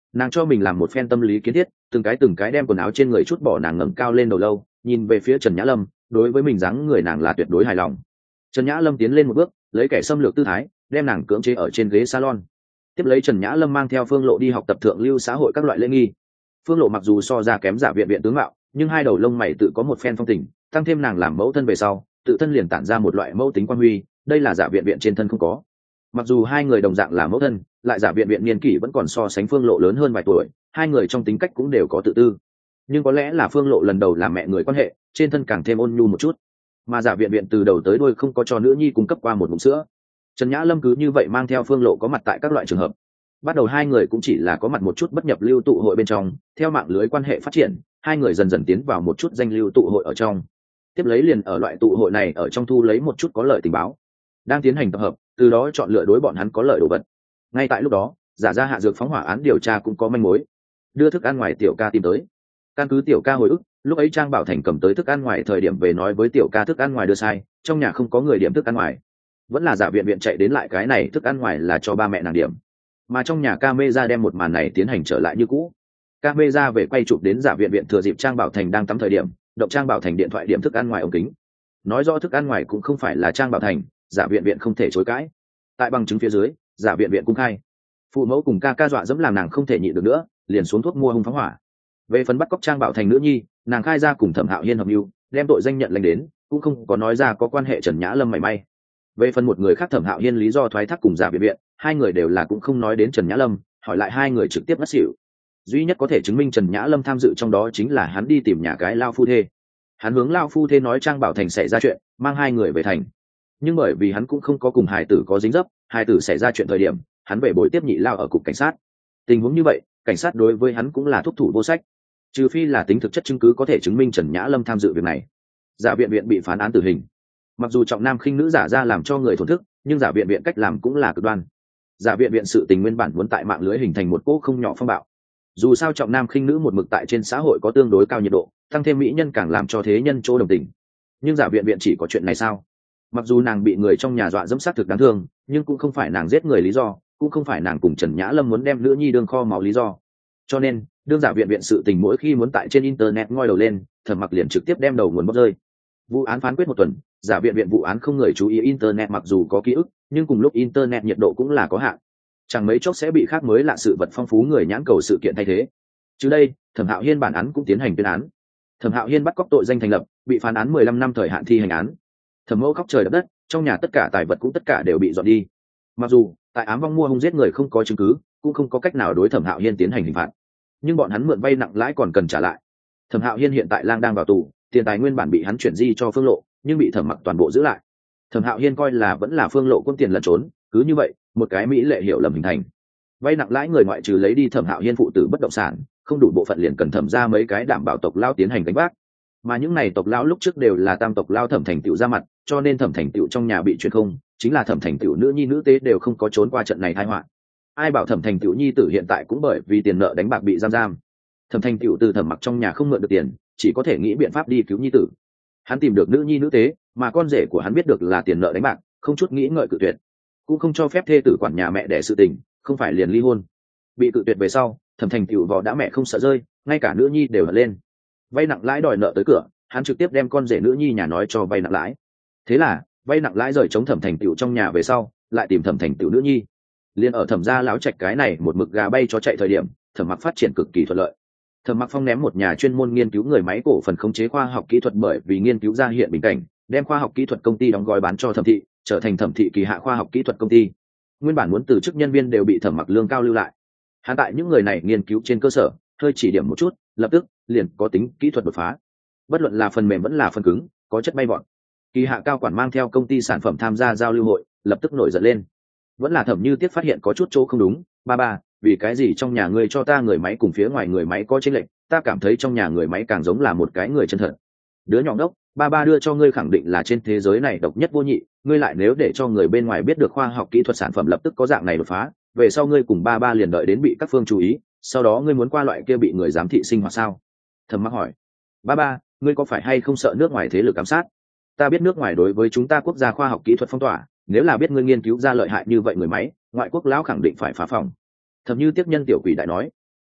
Nàng cho mình làm một phen tâm lý kiến thiết, từng cái từng cái đem quần áo trên người chút bỏ, nàng ngẩng cao lên đầu lâu, nhìn về phía Trần Nhã Lâm, đối với mình dáng người nàng là tuyệt đối hài lòng. Trần Nhã Lâm tiến lên một bước, lấy kẻ xâm lược tư thái, đem nàng cưỡng chế ở trên ghế salon. Tiếp lấy Trần Nhã Lâm mang theo Phương Lộ đi học tập thượng lưu xã hội các loại lễ nghi. Phương Lộ mặc dù so ra kém Giả Viện Viện tướng mạo, nhưng hai đầu lông mày tự có một phen phong tình, tăng thêm nàng làm mẫu thân về sau, tự thân liền tản ra một loại mẫu tính quan huy, đây là Giả Viện Viện trên thân không có. Mặc dù hai người đồng dạng là mẫu thân, lại Giả Viện Viện niên kỷ vẫn còn so sánh Phương Lộ lớn hơn vài tuổi, hai người trong tính cách cũng đều có tự tư. Nhưng có lẽ là Phương Lộ lần đầu làm mẹ người quan hệ, trên thân càng thêm ôn nhu một chút. Mà Giả Viện Viện từ đầu tới đuôi không có cho nữ nhi cung cấp qua một ngụm sữa. Trần Nhã Lâm cứ như vậy mang theo Phương Lộ có mặt tại các loại trường hợp. Bắt đầu hai người cũng chỉ là có mặt một chút bất nhập lưu tụ hội bên trong, theo mạng lưới quan hệ phát triển, hai người dần dần tiến vào một chút danh lưu tụ hội ở trong. Tiếp lấy liền ở loại tụ hội này ở trong thu lấy một chút có lợi tình báo, đang tiến hành tập hợp, từ đó chọn lựa đối bọn hắn có lợi đồ vật. Ngay tại lúc đó, Giả Gia hạ dược phóng hỏa án điều tra cũng có manh mối, đưa thức ăn ngoài Tiểu Ca tìm tới. Căn cứ Tiểu Ca hồi ức, lúc ấy Trang Bảo Thành cầm tới thức ăn ngoài thời điểm về nói với Tiểu Ca thức ăn ngoài đưa sai, trong nhà không có người điểm thức ăn ngoài. Vẫn là Giả Viện Viện chạy đến lại cái này thức ăn ngoài là cho ba mẹ nàng điểm, mà trong nhà camera đem một màn này tiến hành trở lại như cũ. Camera về quay chụp đến Giả Viện Viện thừa dịp Trang Bảo Thành đang tắm thời điểm, động Trang Bảo Thành điện thoại điểm thức ăn ngoài ống kính, nói rõ thức ăn ngoài cũng không phải là Trang Bảo Thành, Giả Viện Viện không thể chối cãi. Tại bằng chứng phía dưới, Giả Viện Viện cung khai, phụ mẫu cùng ca ca dọa dẫm làm nàng không thể nhịn được nữa, liền xuống thuốc mua hung phóng hỏa. Về phần bắt cóc Trang Bảo Thành nữ nhi, nàng khai ra cùng Thẩm Hạo Hiên hợp mưu, đem tội danh nhận lãnh đến, cũng không có nói ra có quan hệ Trần Nhã Lâm mảy may. Về phần một người khác Thẩm Hạo Hiên lý do thoái thác cùng Giả Viện Viện, hai người đều là cũng không nói đến Trần Nhã Lâm, hỏi lại hai người trực tiếp ngất xỉu. Duy nhất có thể chứng minh Trần Nhã Lâm tham dự trong đó chính là hắn đi tìm nhà cái lao phu thê. Hắn hướng lao phu thê nói Trang Bảo Thành xảy ra chuyện, mang hai người về thành. Nhưng bởi vì hắn cũng không có cùng hài tử có dính dấp, hài tử xảy ra chuyện thời điểm, hắn về bồi tiếp nhị lao ở cục cảnh sát. Tình huống như vậy, cảnh sát đối với hắn cũng là thúc thủ vô sách, trừ phi là tính thực chất chứng cứ có thể chứng minh Trần Nhã Lâm tham dự việc này. Giả Viện Viện bị phán án tử hình. Mặc dù trọng nam khinh nữ giả ra làm cho người thổn thức, nhưng Giả Viện Viện cách làm cũng là cực đoan. Giả Viện Viện sự tình nguyên bản muốn tại mạng lưới hình thành một cỗ không nhỏ phong bạo. Dù sao trọng nam khinh nữ một mực tại trên xã hội có tương đối cao nhiệt độ, tăng thêm mỹ nhân càng làm cho thế nhân chỗ đồng tình. Nhưng Giả Viện Viện chỉ có chuyện này sao? Mặc dù nàng bị người trong nhà dọa dẫm sát thực đáng thương, nhưng cũng không phải nàng giết người lý do, cũng không phải nàng cùng Trần Nhã Lâm muốn đem nữ nhi đương kho máu lý do. Cho nên đương Giả Viện Viện sự tình mỗi khi muốn tại trên internet ngoi đầu lên, Thẩm Mặc liền trực tiếp đem đầu nguồn bóc rơi. Vụ án phán quyết một tuần, Giả Viện Viện vụ án không người chú ý internet, mặc dù có ký ức, nhưng cùng lúc internet nhiệt độ cũng là có hạn, chẳng mấy chốc sẽ bị khác mới lạ sự vật phong phú người nhãn cầu sự kiện thay thế. Chứ đây, Thẩm Hạo Hiên bản án cũng tiến hành tuyên án. Thẩm Hạo Hiên bắt cóc tội danh thành lập, bị phán án mười lăm năm thời hạn thi hành án. Thẩm Mẫu khóc trời đập đất, trong nhà tất cả tài vật cũng tất cả đều bị dọn đi. Mặc dù tại ám vong mua hung giết người không có chứng cứ, cũng không có cách nào đối Thẩm Hạo Hiên tiến hành hình phạt, nhưng bọn hắn mượn vay nặng lãi còn cần trả lại. Thẩm Hạo Hiên hiện tại lang đang vào tù, tiền tài nguyên bản bị hắn chuyển di cho Phương Lộ, nhưng bị Thẩm Mặc toàn bộ giữ lại. Thẩm Hạo Hiên coi là vẫn là Phương Lộ quân tiền lẩn trốn, cứ như vậy, một cái mỹ lệ hiểu lầm hình thành. Vay nặng lãi người ngoại trừ lấy đi Thẩm Hạo Hiên phụ tử bất động sản, không đủ bộ phận liền cần thẩm ra mấy cái đảm bảo tộc lao tiến hành đánh bác. Mà những này tộc lao lúc trước đều là tam tộc lao Thẩm Thành Tựu ra mặt, cho nên Thẩm Thành Tựu trong nhà bị chuyển không, chính là Thẩm Thành Tựu nữ nhi nữ tế đều không có trốn qua trận này tai họa. Ai bảo Thẩm Thành Tựu nhi tử hiện tại cũng bởi vì tiền nợ đánh bạc bị giam giam. Thẩm Thành Tựu từ Thẩm Mặc trong nhà không mượn được tiền, chỉ có thể nghĩ biện pháp đi cứu nhi tử. Hắn tìm được nữ nhi nữ tế, mà con rể của hắn biết được là tiền nợ đánh bạc, không chút nghĩ ngợi cự tuyệt, cũng không cho phép thê tử quản nhà mẹ đẻ sự tình, không phải liền ly hôn. Bị cự tuyệt về sau, Thẩm Thành Tựu vò đã mẹ không sợ rơi, ngay cả nữ nhi đều hận lên. Vay nặng lãi đòi nợ tới cửa, hắn trực tiếp đem con rể nữ nhi nhà nói cho vay nặng lãi. Thế là vay nặng lãi rời chống Thẩm Thành Tựu trong nhà về sau, lại tìm Thẩm Thành Tựu nữ nhi. Liên ở Thẩm gia láo trạch cái này một mực gà bay cho chạy thời điểm, Thẩm Mặc phát triển cực kỳ thuận lợi. Thẩm Mặc phong ném một nhà chuyên môn nghiên cứu người máy cổ phần khống chế khoa học kỹ thuật, bởi vì nghiên cứu ra hiện bình cảnh, đem khoa học kỹ thuật công ty đóng gói bán cho Thẩm thị, trở thành Thẩm thị kỳ hạ khoa học kỹ thuật công ty. Nguyên bản muốn từ chức nhân viên đều bị Thẩm Mặc lương cao lưu lại. Hắn tại những người này nghiên cứu trên cơ sở, hơi chỉ điểm một chút, lập tức liền có tính kỹ thuật đột phá. Bất luận là phần mềm vẫn là phần cứng, có chất bay bọn. Kỳ hạ cao quản mang theo công ty sản phẩm tham gia giao lưu hội, lập tức nổi giận lên. Vẫn là Thẩm Như Tiếc phát hiện có chút chỗ không đúng, ba ba, vì cái gì trong nhà ngươi cho ta người máy cùng phía ngoài người máy có chênh lệch, ta cảm thấy trong nhà người máy càng giống là một cái người chân thật. Đứa nhỏ ngốc, ba ba đưa cho ngươi khẳng định là trên thế giới này độc nhất vô nhị, ngươi lại nếu để cho người bên ngoài biết được khoa học kỹ thuật sản phẩm lập tức có dạng này đột phá, về sau ngươi cùng ba ba liền đợi đến bị các phương chú ý, sau đó ngươi muốn qua loại kia bị người giám thị sinh hoạt sao? Thẩm Mặc hỏi. Ba ba, ngươi có phải hay không sợ nước ngoài thế lực ám sát? Ta biết nước ngoài đối với chúng ta quốc gia khoa học kỹ thuật phong tỏa, nếu là biết ngươi nghiên cứu ra lợi hại như vậy người máy, ngoại quốc lão khẳng định phải phá phòng. Thẩm Như Tiếc nhân tiểu quỷ đại nói.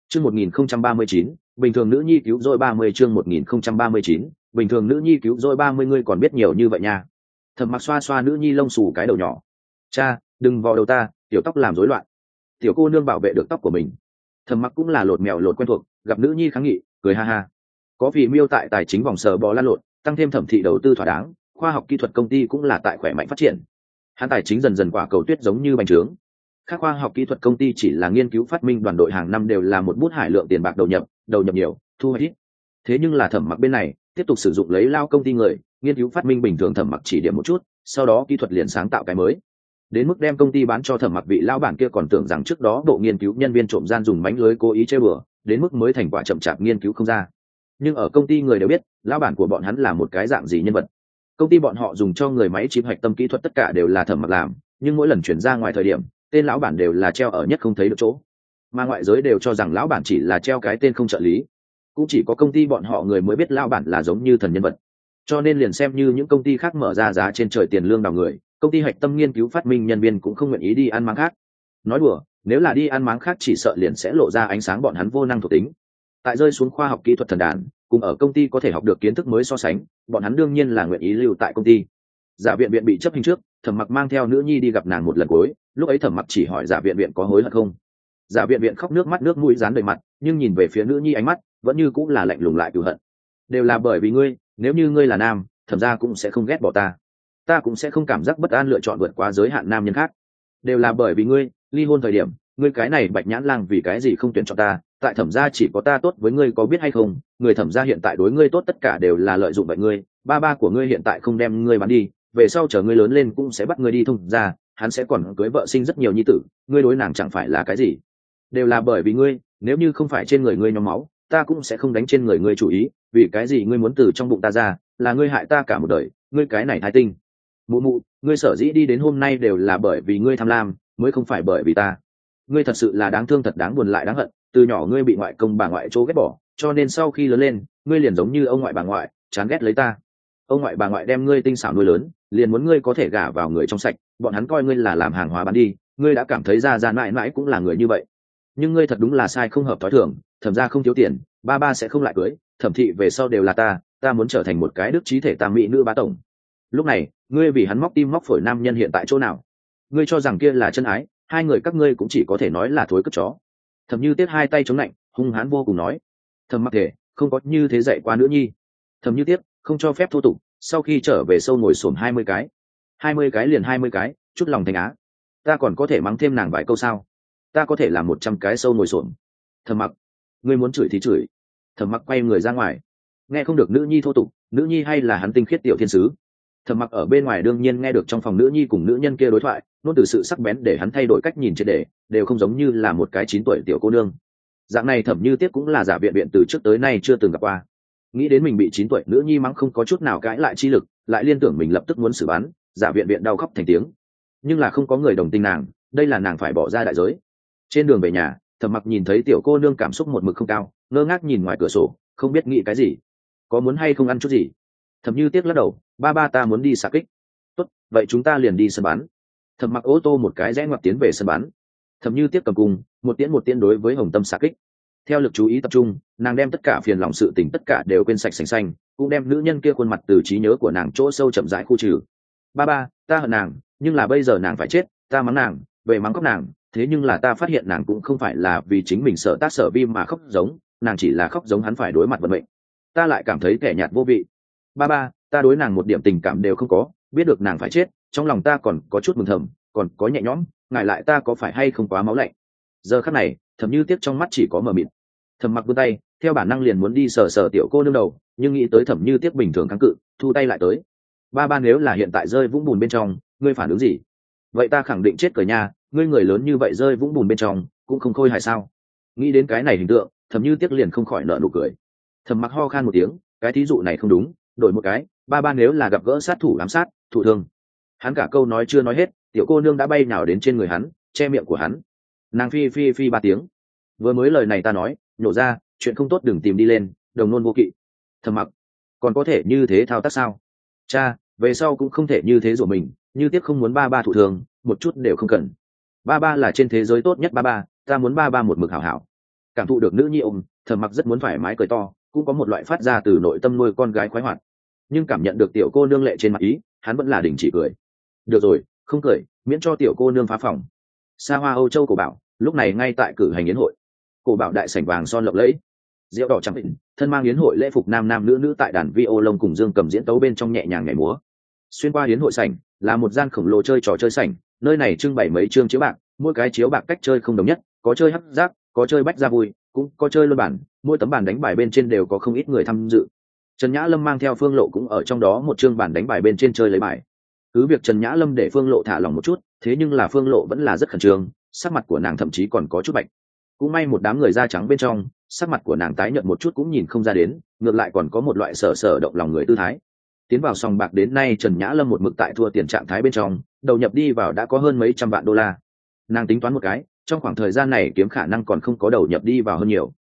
Chương một nghìn không trăm ba mươi chín, bình thường nữ nhi cứu rỗi ba mươi chương một nghìn không trăm ba mươi chín, bình thường nữ nhi cứu rỗi ba mươi ngươi còn biết nhiều như vậy nha. Thẩm Mặc xoa xoa nữ nhi lông xù cái đầu nhỏ. Cha, đừng vào đầu ta, tiểu tóc làm rối loạn. Tiểu cô nương bảo vệ được tóc của mình. Thẩm Mặc cũng là lột mèo lột quen thuộc, gặp nữ nhi kháng nghị, cười ha ha. Có vì miêu tại tài chính vòng sờ bò lan lộn, tăng thêm thẩm thị đầu tư thỏa đáng, khoa học kỹ thuật công ty cũng là tại khỏe mạnh phát triển. Hắn tài chính dần dần quả cầu tuyết giống như bánh trướng. Các khoa học kỹ thuật công ty chỉ là nghiên cứu phát minh đoàn đội hàng năm đều là một bút hải lượng tiền bạc đầu nhập, đầu nhập nhiều, thu hoạch ít. Thế nhưng là Thẩm Mặc bên này, tiếp tục sử dụng lấy lao công ty người, nghiên cứu phát minh bình thường Thẩm Mặc chỉ điểm một chút, sau đó kỹ thuật liền sáng tạo cái mới. Đến mức đem công ty bán cho Thẩm Mặc vị lão bản kia còn tưởng rằng trước đó bộ nghiên cứu nhân viên trộm gian dùng mánh lưới cố ý chơi bừa, đến mức mới thành quả chậm chạp nghiên cứu không ra. Nhưng ở công ty người đều biết, lão bản của bọn hắn là một cái dạng gì nhân vật. Công ty bọn họ dùng cho người máy chip hạch tâm kỹ thuật tất cả đều là Thẩm Mặc làm, nhưng mỗi lần chuyển ra ngoài thời điểm, tên lão bản đều là treo ở nhất không thấy được chỗ, mà ngoại giới đều cho rằng lão bản chỉ là treo cái tên không trợ lý. Cũng chỉ có công ty bọn họ người mới biết lão bản là giống như thần nhân vật, cho nên liền xem như những công ty khác mở ra giá trên trời tiền lương đào người, công ty hạch tâm nghiên cứu phát minh nhân viên cũng không nguyện ý đi ăn máng khác. Nói đùa, nếu là đi ăn máng khác chỉ sợ liền sẽ lộ ra ánh sáng bọn hắn vô năng thuộc tính. Tại rơi xuống khoa học kỹ thuật thần đàn, cùng ở công ty có thể học được kiến thức mới so sánh, bọn hắn đương nhiên là nguyện ý lưu tại công ty. Giả viện viện bị chấp hình trước, Thẩm Mặc mang theo nữ nhi đi gặp nàng một lần cuối, lúc ấy Thẩm Mặc chỉ hỏi giả viện viện có hối hận không. Giả viện viện khóc nước mắt nước mũi dán đầy mặt, nhưng nhìn về phía nữ nhi ánh mắt vẫn như cũng là lạnh lùng lại cừu hận. Đều là bởi vì ngươi, nếu như ngươi là nam, Thẩm gia cũng sẽ không ghét bỏ ta, ta cũng sẽ không cảm giác bất an lựa chọn vượt quá giới hạn nam nhân khác. Đều là bởi vì ngươi, ly hôn thời điểm, ngươi cái này bạch nhãn lang vì cái gì không tuyển chọn ta, tại Thẩm gia chỉ có ta tốt với ngươi có biết hay không, người Thẩm gia hiện tại đối ngươi tốt tất cả đều là lợi dụng vậy ngươi, ba ba của ngươi hiện tại không đem ngươi bán đi, về sau chờ ngươi lớn lên cũng sẽ bắt ngươi đi thông ra, hắn sẽ còn cưới vợ sinh rất nhiều nhi tử, ngươi đối nàng chẳng phải là cái gì. Đều là bởi vì ngươi, nếu như không phải trên người ngươi nhóm máu, ta cũng sẽ không đánh trên người ngươi chủ ý, vì cái gì ngươi muốn từ trong bụng ta ra, là ngươi hại ta cả một đời, ngươi cái này thái tinh. Mụ mụ, ngươi sở dĩ đi đến hôm nay đều là bởi vì ngươi tham lam, mới không phải bởi vì ta. Ngươi thật sự là đáng thương thật đáng buồn lại đáng hận, từ nhỏ ngươi bị ngoại công bà ngoại chỗ ghét bỏ, cho nên sau khi lớn lên, ngươi liền giống như ông ngoại bà ngoại, chán ghét lấy ta. Ông ngoại bà ngoại đem ngươi tinh xảo nuôi lớn, liền muốn ngươi có thể gả vào người trong sạch, bọn hắn coi ngươi là làm hàng hóa bán đi, ngươi đã cảm thấy ra ra mãi mãi cũng là người như vậy. Nhưng ngươi thật đúng là sai không hợp thói thường, Thẩm gia không thiếu tiền, ba ba sẽ không lại cưới, Thẩm thị về sau đều là ta, ta muốn trở thành một cái đức trí thể tam mỹ nữ bá tổng. Lúc này, ngươi vì hắn móc tim móc phổi nam nhân hiện tại chỗ nào? Ngươi cho rằng kia là chân ái, hai người các ngươi cũng chỉ có thể nói là thối cất chó. Thẩm Như Tiết hai tay chống lạnh, hung hãn vô cùng nói. Thẩm Mặc thể, không có như thế dạy qua nữ nhi. Thẩm Như Tiết không cho phép thô tục, sau khi trở về sâu ngồi xổm hai mươi cái, hai mươi cái liền hai mươi cái, chút lòng thành á. Ta còn có thể mắng thêm nàng vài câu sao? Ta có thể làm một trăm cái sâu ngồi xổm. Thẩm Mặc, ngươi muốn chửi thì chửi. Thẩm Mặc quay người ra ngoài, nghe không được nữ nhi thô tục, nữ nhi hay là hắn tinh khiết tiểu thiên sứ. Thẩm Mặc ở bên ngoài đương nhiên nghe được trong phòng nữ nhi cùng nữ nhân kia đối thoại, nôn từ sự sắc bén để hắn thay đổi cách nhìn triệt để, đều không giống như là một cái chín tuổi tiểu cô nương. Dạng này Thẩm Như Tiết cũng là giả viện viện từ trước tới nay chưa từng gặp qua. Nghĩ đến mình bị chín tuổi nữ nhi mắng không có chút nào cãi lại chi lực, lại liên tưởng mình lập tức muốn xử bắn, giả viện viện đau khóc thành tiếng. Nhưng là không có người đồng tình nàng, đây là nàng phải bỏ ra đại giới. Trên đường về nhà, Thẩm Mặc nhìn thấy tiểu cô nương cảm xúc một mực không cao, ngơ ngác nhìn ngoài cửa sổ, không biết nghĩ cái gì. Có muốn hay không ăn chút gì? Thẩm Như Tiếc lắc đầu, ba ba ta muốn đi xạ kích. Tốt, vậy chúng ta liền đi sân bắn. Thẩm Mặc ô tô một cái rẽ ngoặt tiến về sân bắn. Thẩm Như Tiếc cầm cung, một tiễn một tiễn đối với Hồng Tâm xạ kích. Theo lực chú ý tập trung, nàng đem tất cả phiền lòng sự tình tất cả đều quên sạch sành xanh, cũng đem nữ nhân kia khuôn mặt từ trí nhớ của nàng chỗ sâu chậm rãi khu trừ. Ba ba, ta hận nàng, nhưng là bây giờ nàng phải chết, ta mắng nàng, về mắng cóc nàng, thế nhưng là ta phát hiện nàng cũng không phải là vì chính mình sợ tác sợ vi mà khóc giống, nàng chỉ là khóc giống hắn phải đối mặt vận mệnh. Ta lại cảm thấy kẻ nhạt vô vị. Ba ba, ta đối nàng một điểm tình cảm đều không có, biết được nàng phải chết, trong lòng ta còn có chút mừng thầm, còn có nhẹ nhõm, ngại lại ta có phải hay không quá máu lạnh. Giờ khắc này, Thẩm Như Tiếc trong mắt chỉ có mờ mịt. Thẩm Mặc vươn tay, theo bản năng liền muốn đi sờ sờ tiểu cô nương đầu, nhưng nghĩ tới Thẩm Như Tiếc bình thường kháng cự, thu tay lại tới. Ba ba, nếu là hiện tại rơi vũng bùn bên trong, ngươi phản ứng gì? Vậy ta khẳng định chết cười nha, ngươi người lớn như vậy rơi vũng bùn bên trong, cũng không khôi hài sao? Nghĩ đến cái này hình tượng, Thẩm Như Tiếc liền không khỏi nở nụ cười. Thẩm Mặc ho khan một tiếng, cái thí dụ này không đúng, đổi một cái, ba ba nếu là gặp gỡ sát thủ ám sát, thụ thương. Hắn cả câu nói chưa nói hết, tiểu cô nương đã bay nhào đến trên người hắn, che miệng của hắn. Nàng phi phi phi ba tiếng. Vừa mới lời này ta nói, nhổ ra, chuyện không tốt đừng tìm đi lên, đồng nôn vô kỵ. Thẩm Mặc, còn có thể như thế thao tác sao? Cha, về sau cũng không thể như thế rồi mình, Như Tiếc không muốn ba ba thụ thường, một chút đều không cần. Ba ba là trên thế giới tốt nhất ba ba, ta muốn ba ba một mực hảo hảo. cảm thụ được nữ nhi ôm, Thẩm Mặc rất muốn thoải mái cười to, cũng có một loại phát ra từ nội tâm nuôi con gái khoái hoạt. Nhưng cảm nhận được tiểu cô nương lệ trên mặt ý, hắn vẫn là đình chỉ cười. Được rồi, không cười, miễn cho tiểu cô nương phá phòng. Xa hoa Âu Châu cổ bảo, lúc này ngay tại cử hành yến hội. Cổ bảo đại sảnh vàng son lộng lẫy, rượu đỏ trắng định, thân mang yến hội lễ phục nam nam nữ nữ tại đàn vi ô lông cùng dương cầm diễn tấu bên trong nhẹ nhàng nhảy múa. Xuyên qua yến hội sảnh là một gian khổng lồ chơi trò chơi sảnh, nơi này trưng bày mấy chương chiếu bạc, mỗi cái chiếu bạc cách chơi không đồng nhất, có chơi hắc giác, có chơi bách gia vui, cũng có chơi luân bản, mỗi tấm bàn đánh bài bên trên đều có không ít người tham dự. Trần Nhã Lâm mang theo Phương Lộ cũng ở trong đó một chương bàn đánh bài bên trên chơi lấy bài. Cứ việc Trần Nhã Lâm để Phương Lộ thả lòng một chút, thế nhưng là Phương Lộ vẫn là rất khẩn trương, sắc mặt của nàng thậm chí còn có chút bạch. Cũng may một đám người da trắng bên trong, sắc mặt của nàng tái nhợt một chút cũng nhìn không ra đến, ngược lại còn có một loại sở sở động lòng người tư thái. Tiến vào sòng bạc đến nay Trần Nhã Lâm một mực tại thua tiền trạng thái bên trong, đầu nhập đi vào đã có hơn mấy trăm vạn đô la. Nàng tính toán một cái, trong khoảng thời gian này kiếm khả năng còn không có đầu nhập đi vào hơn nhiều.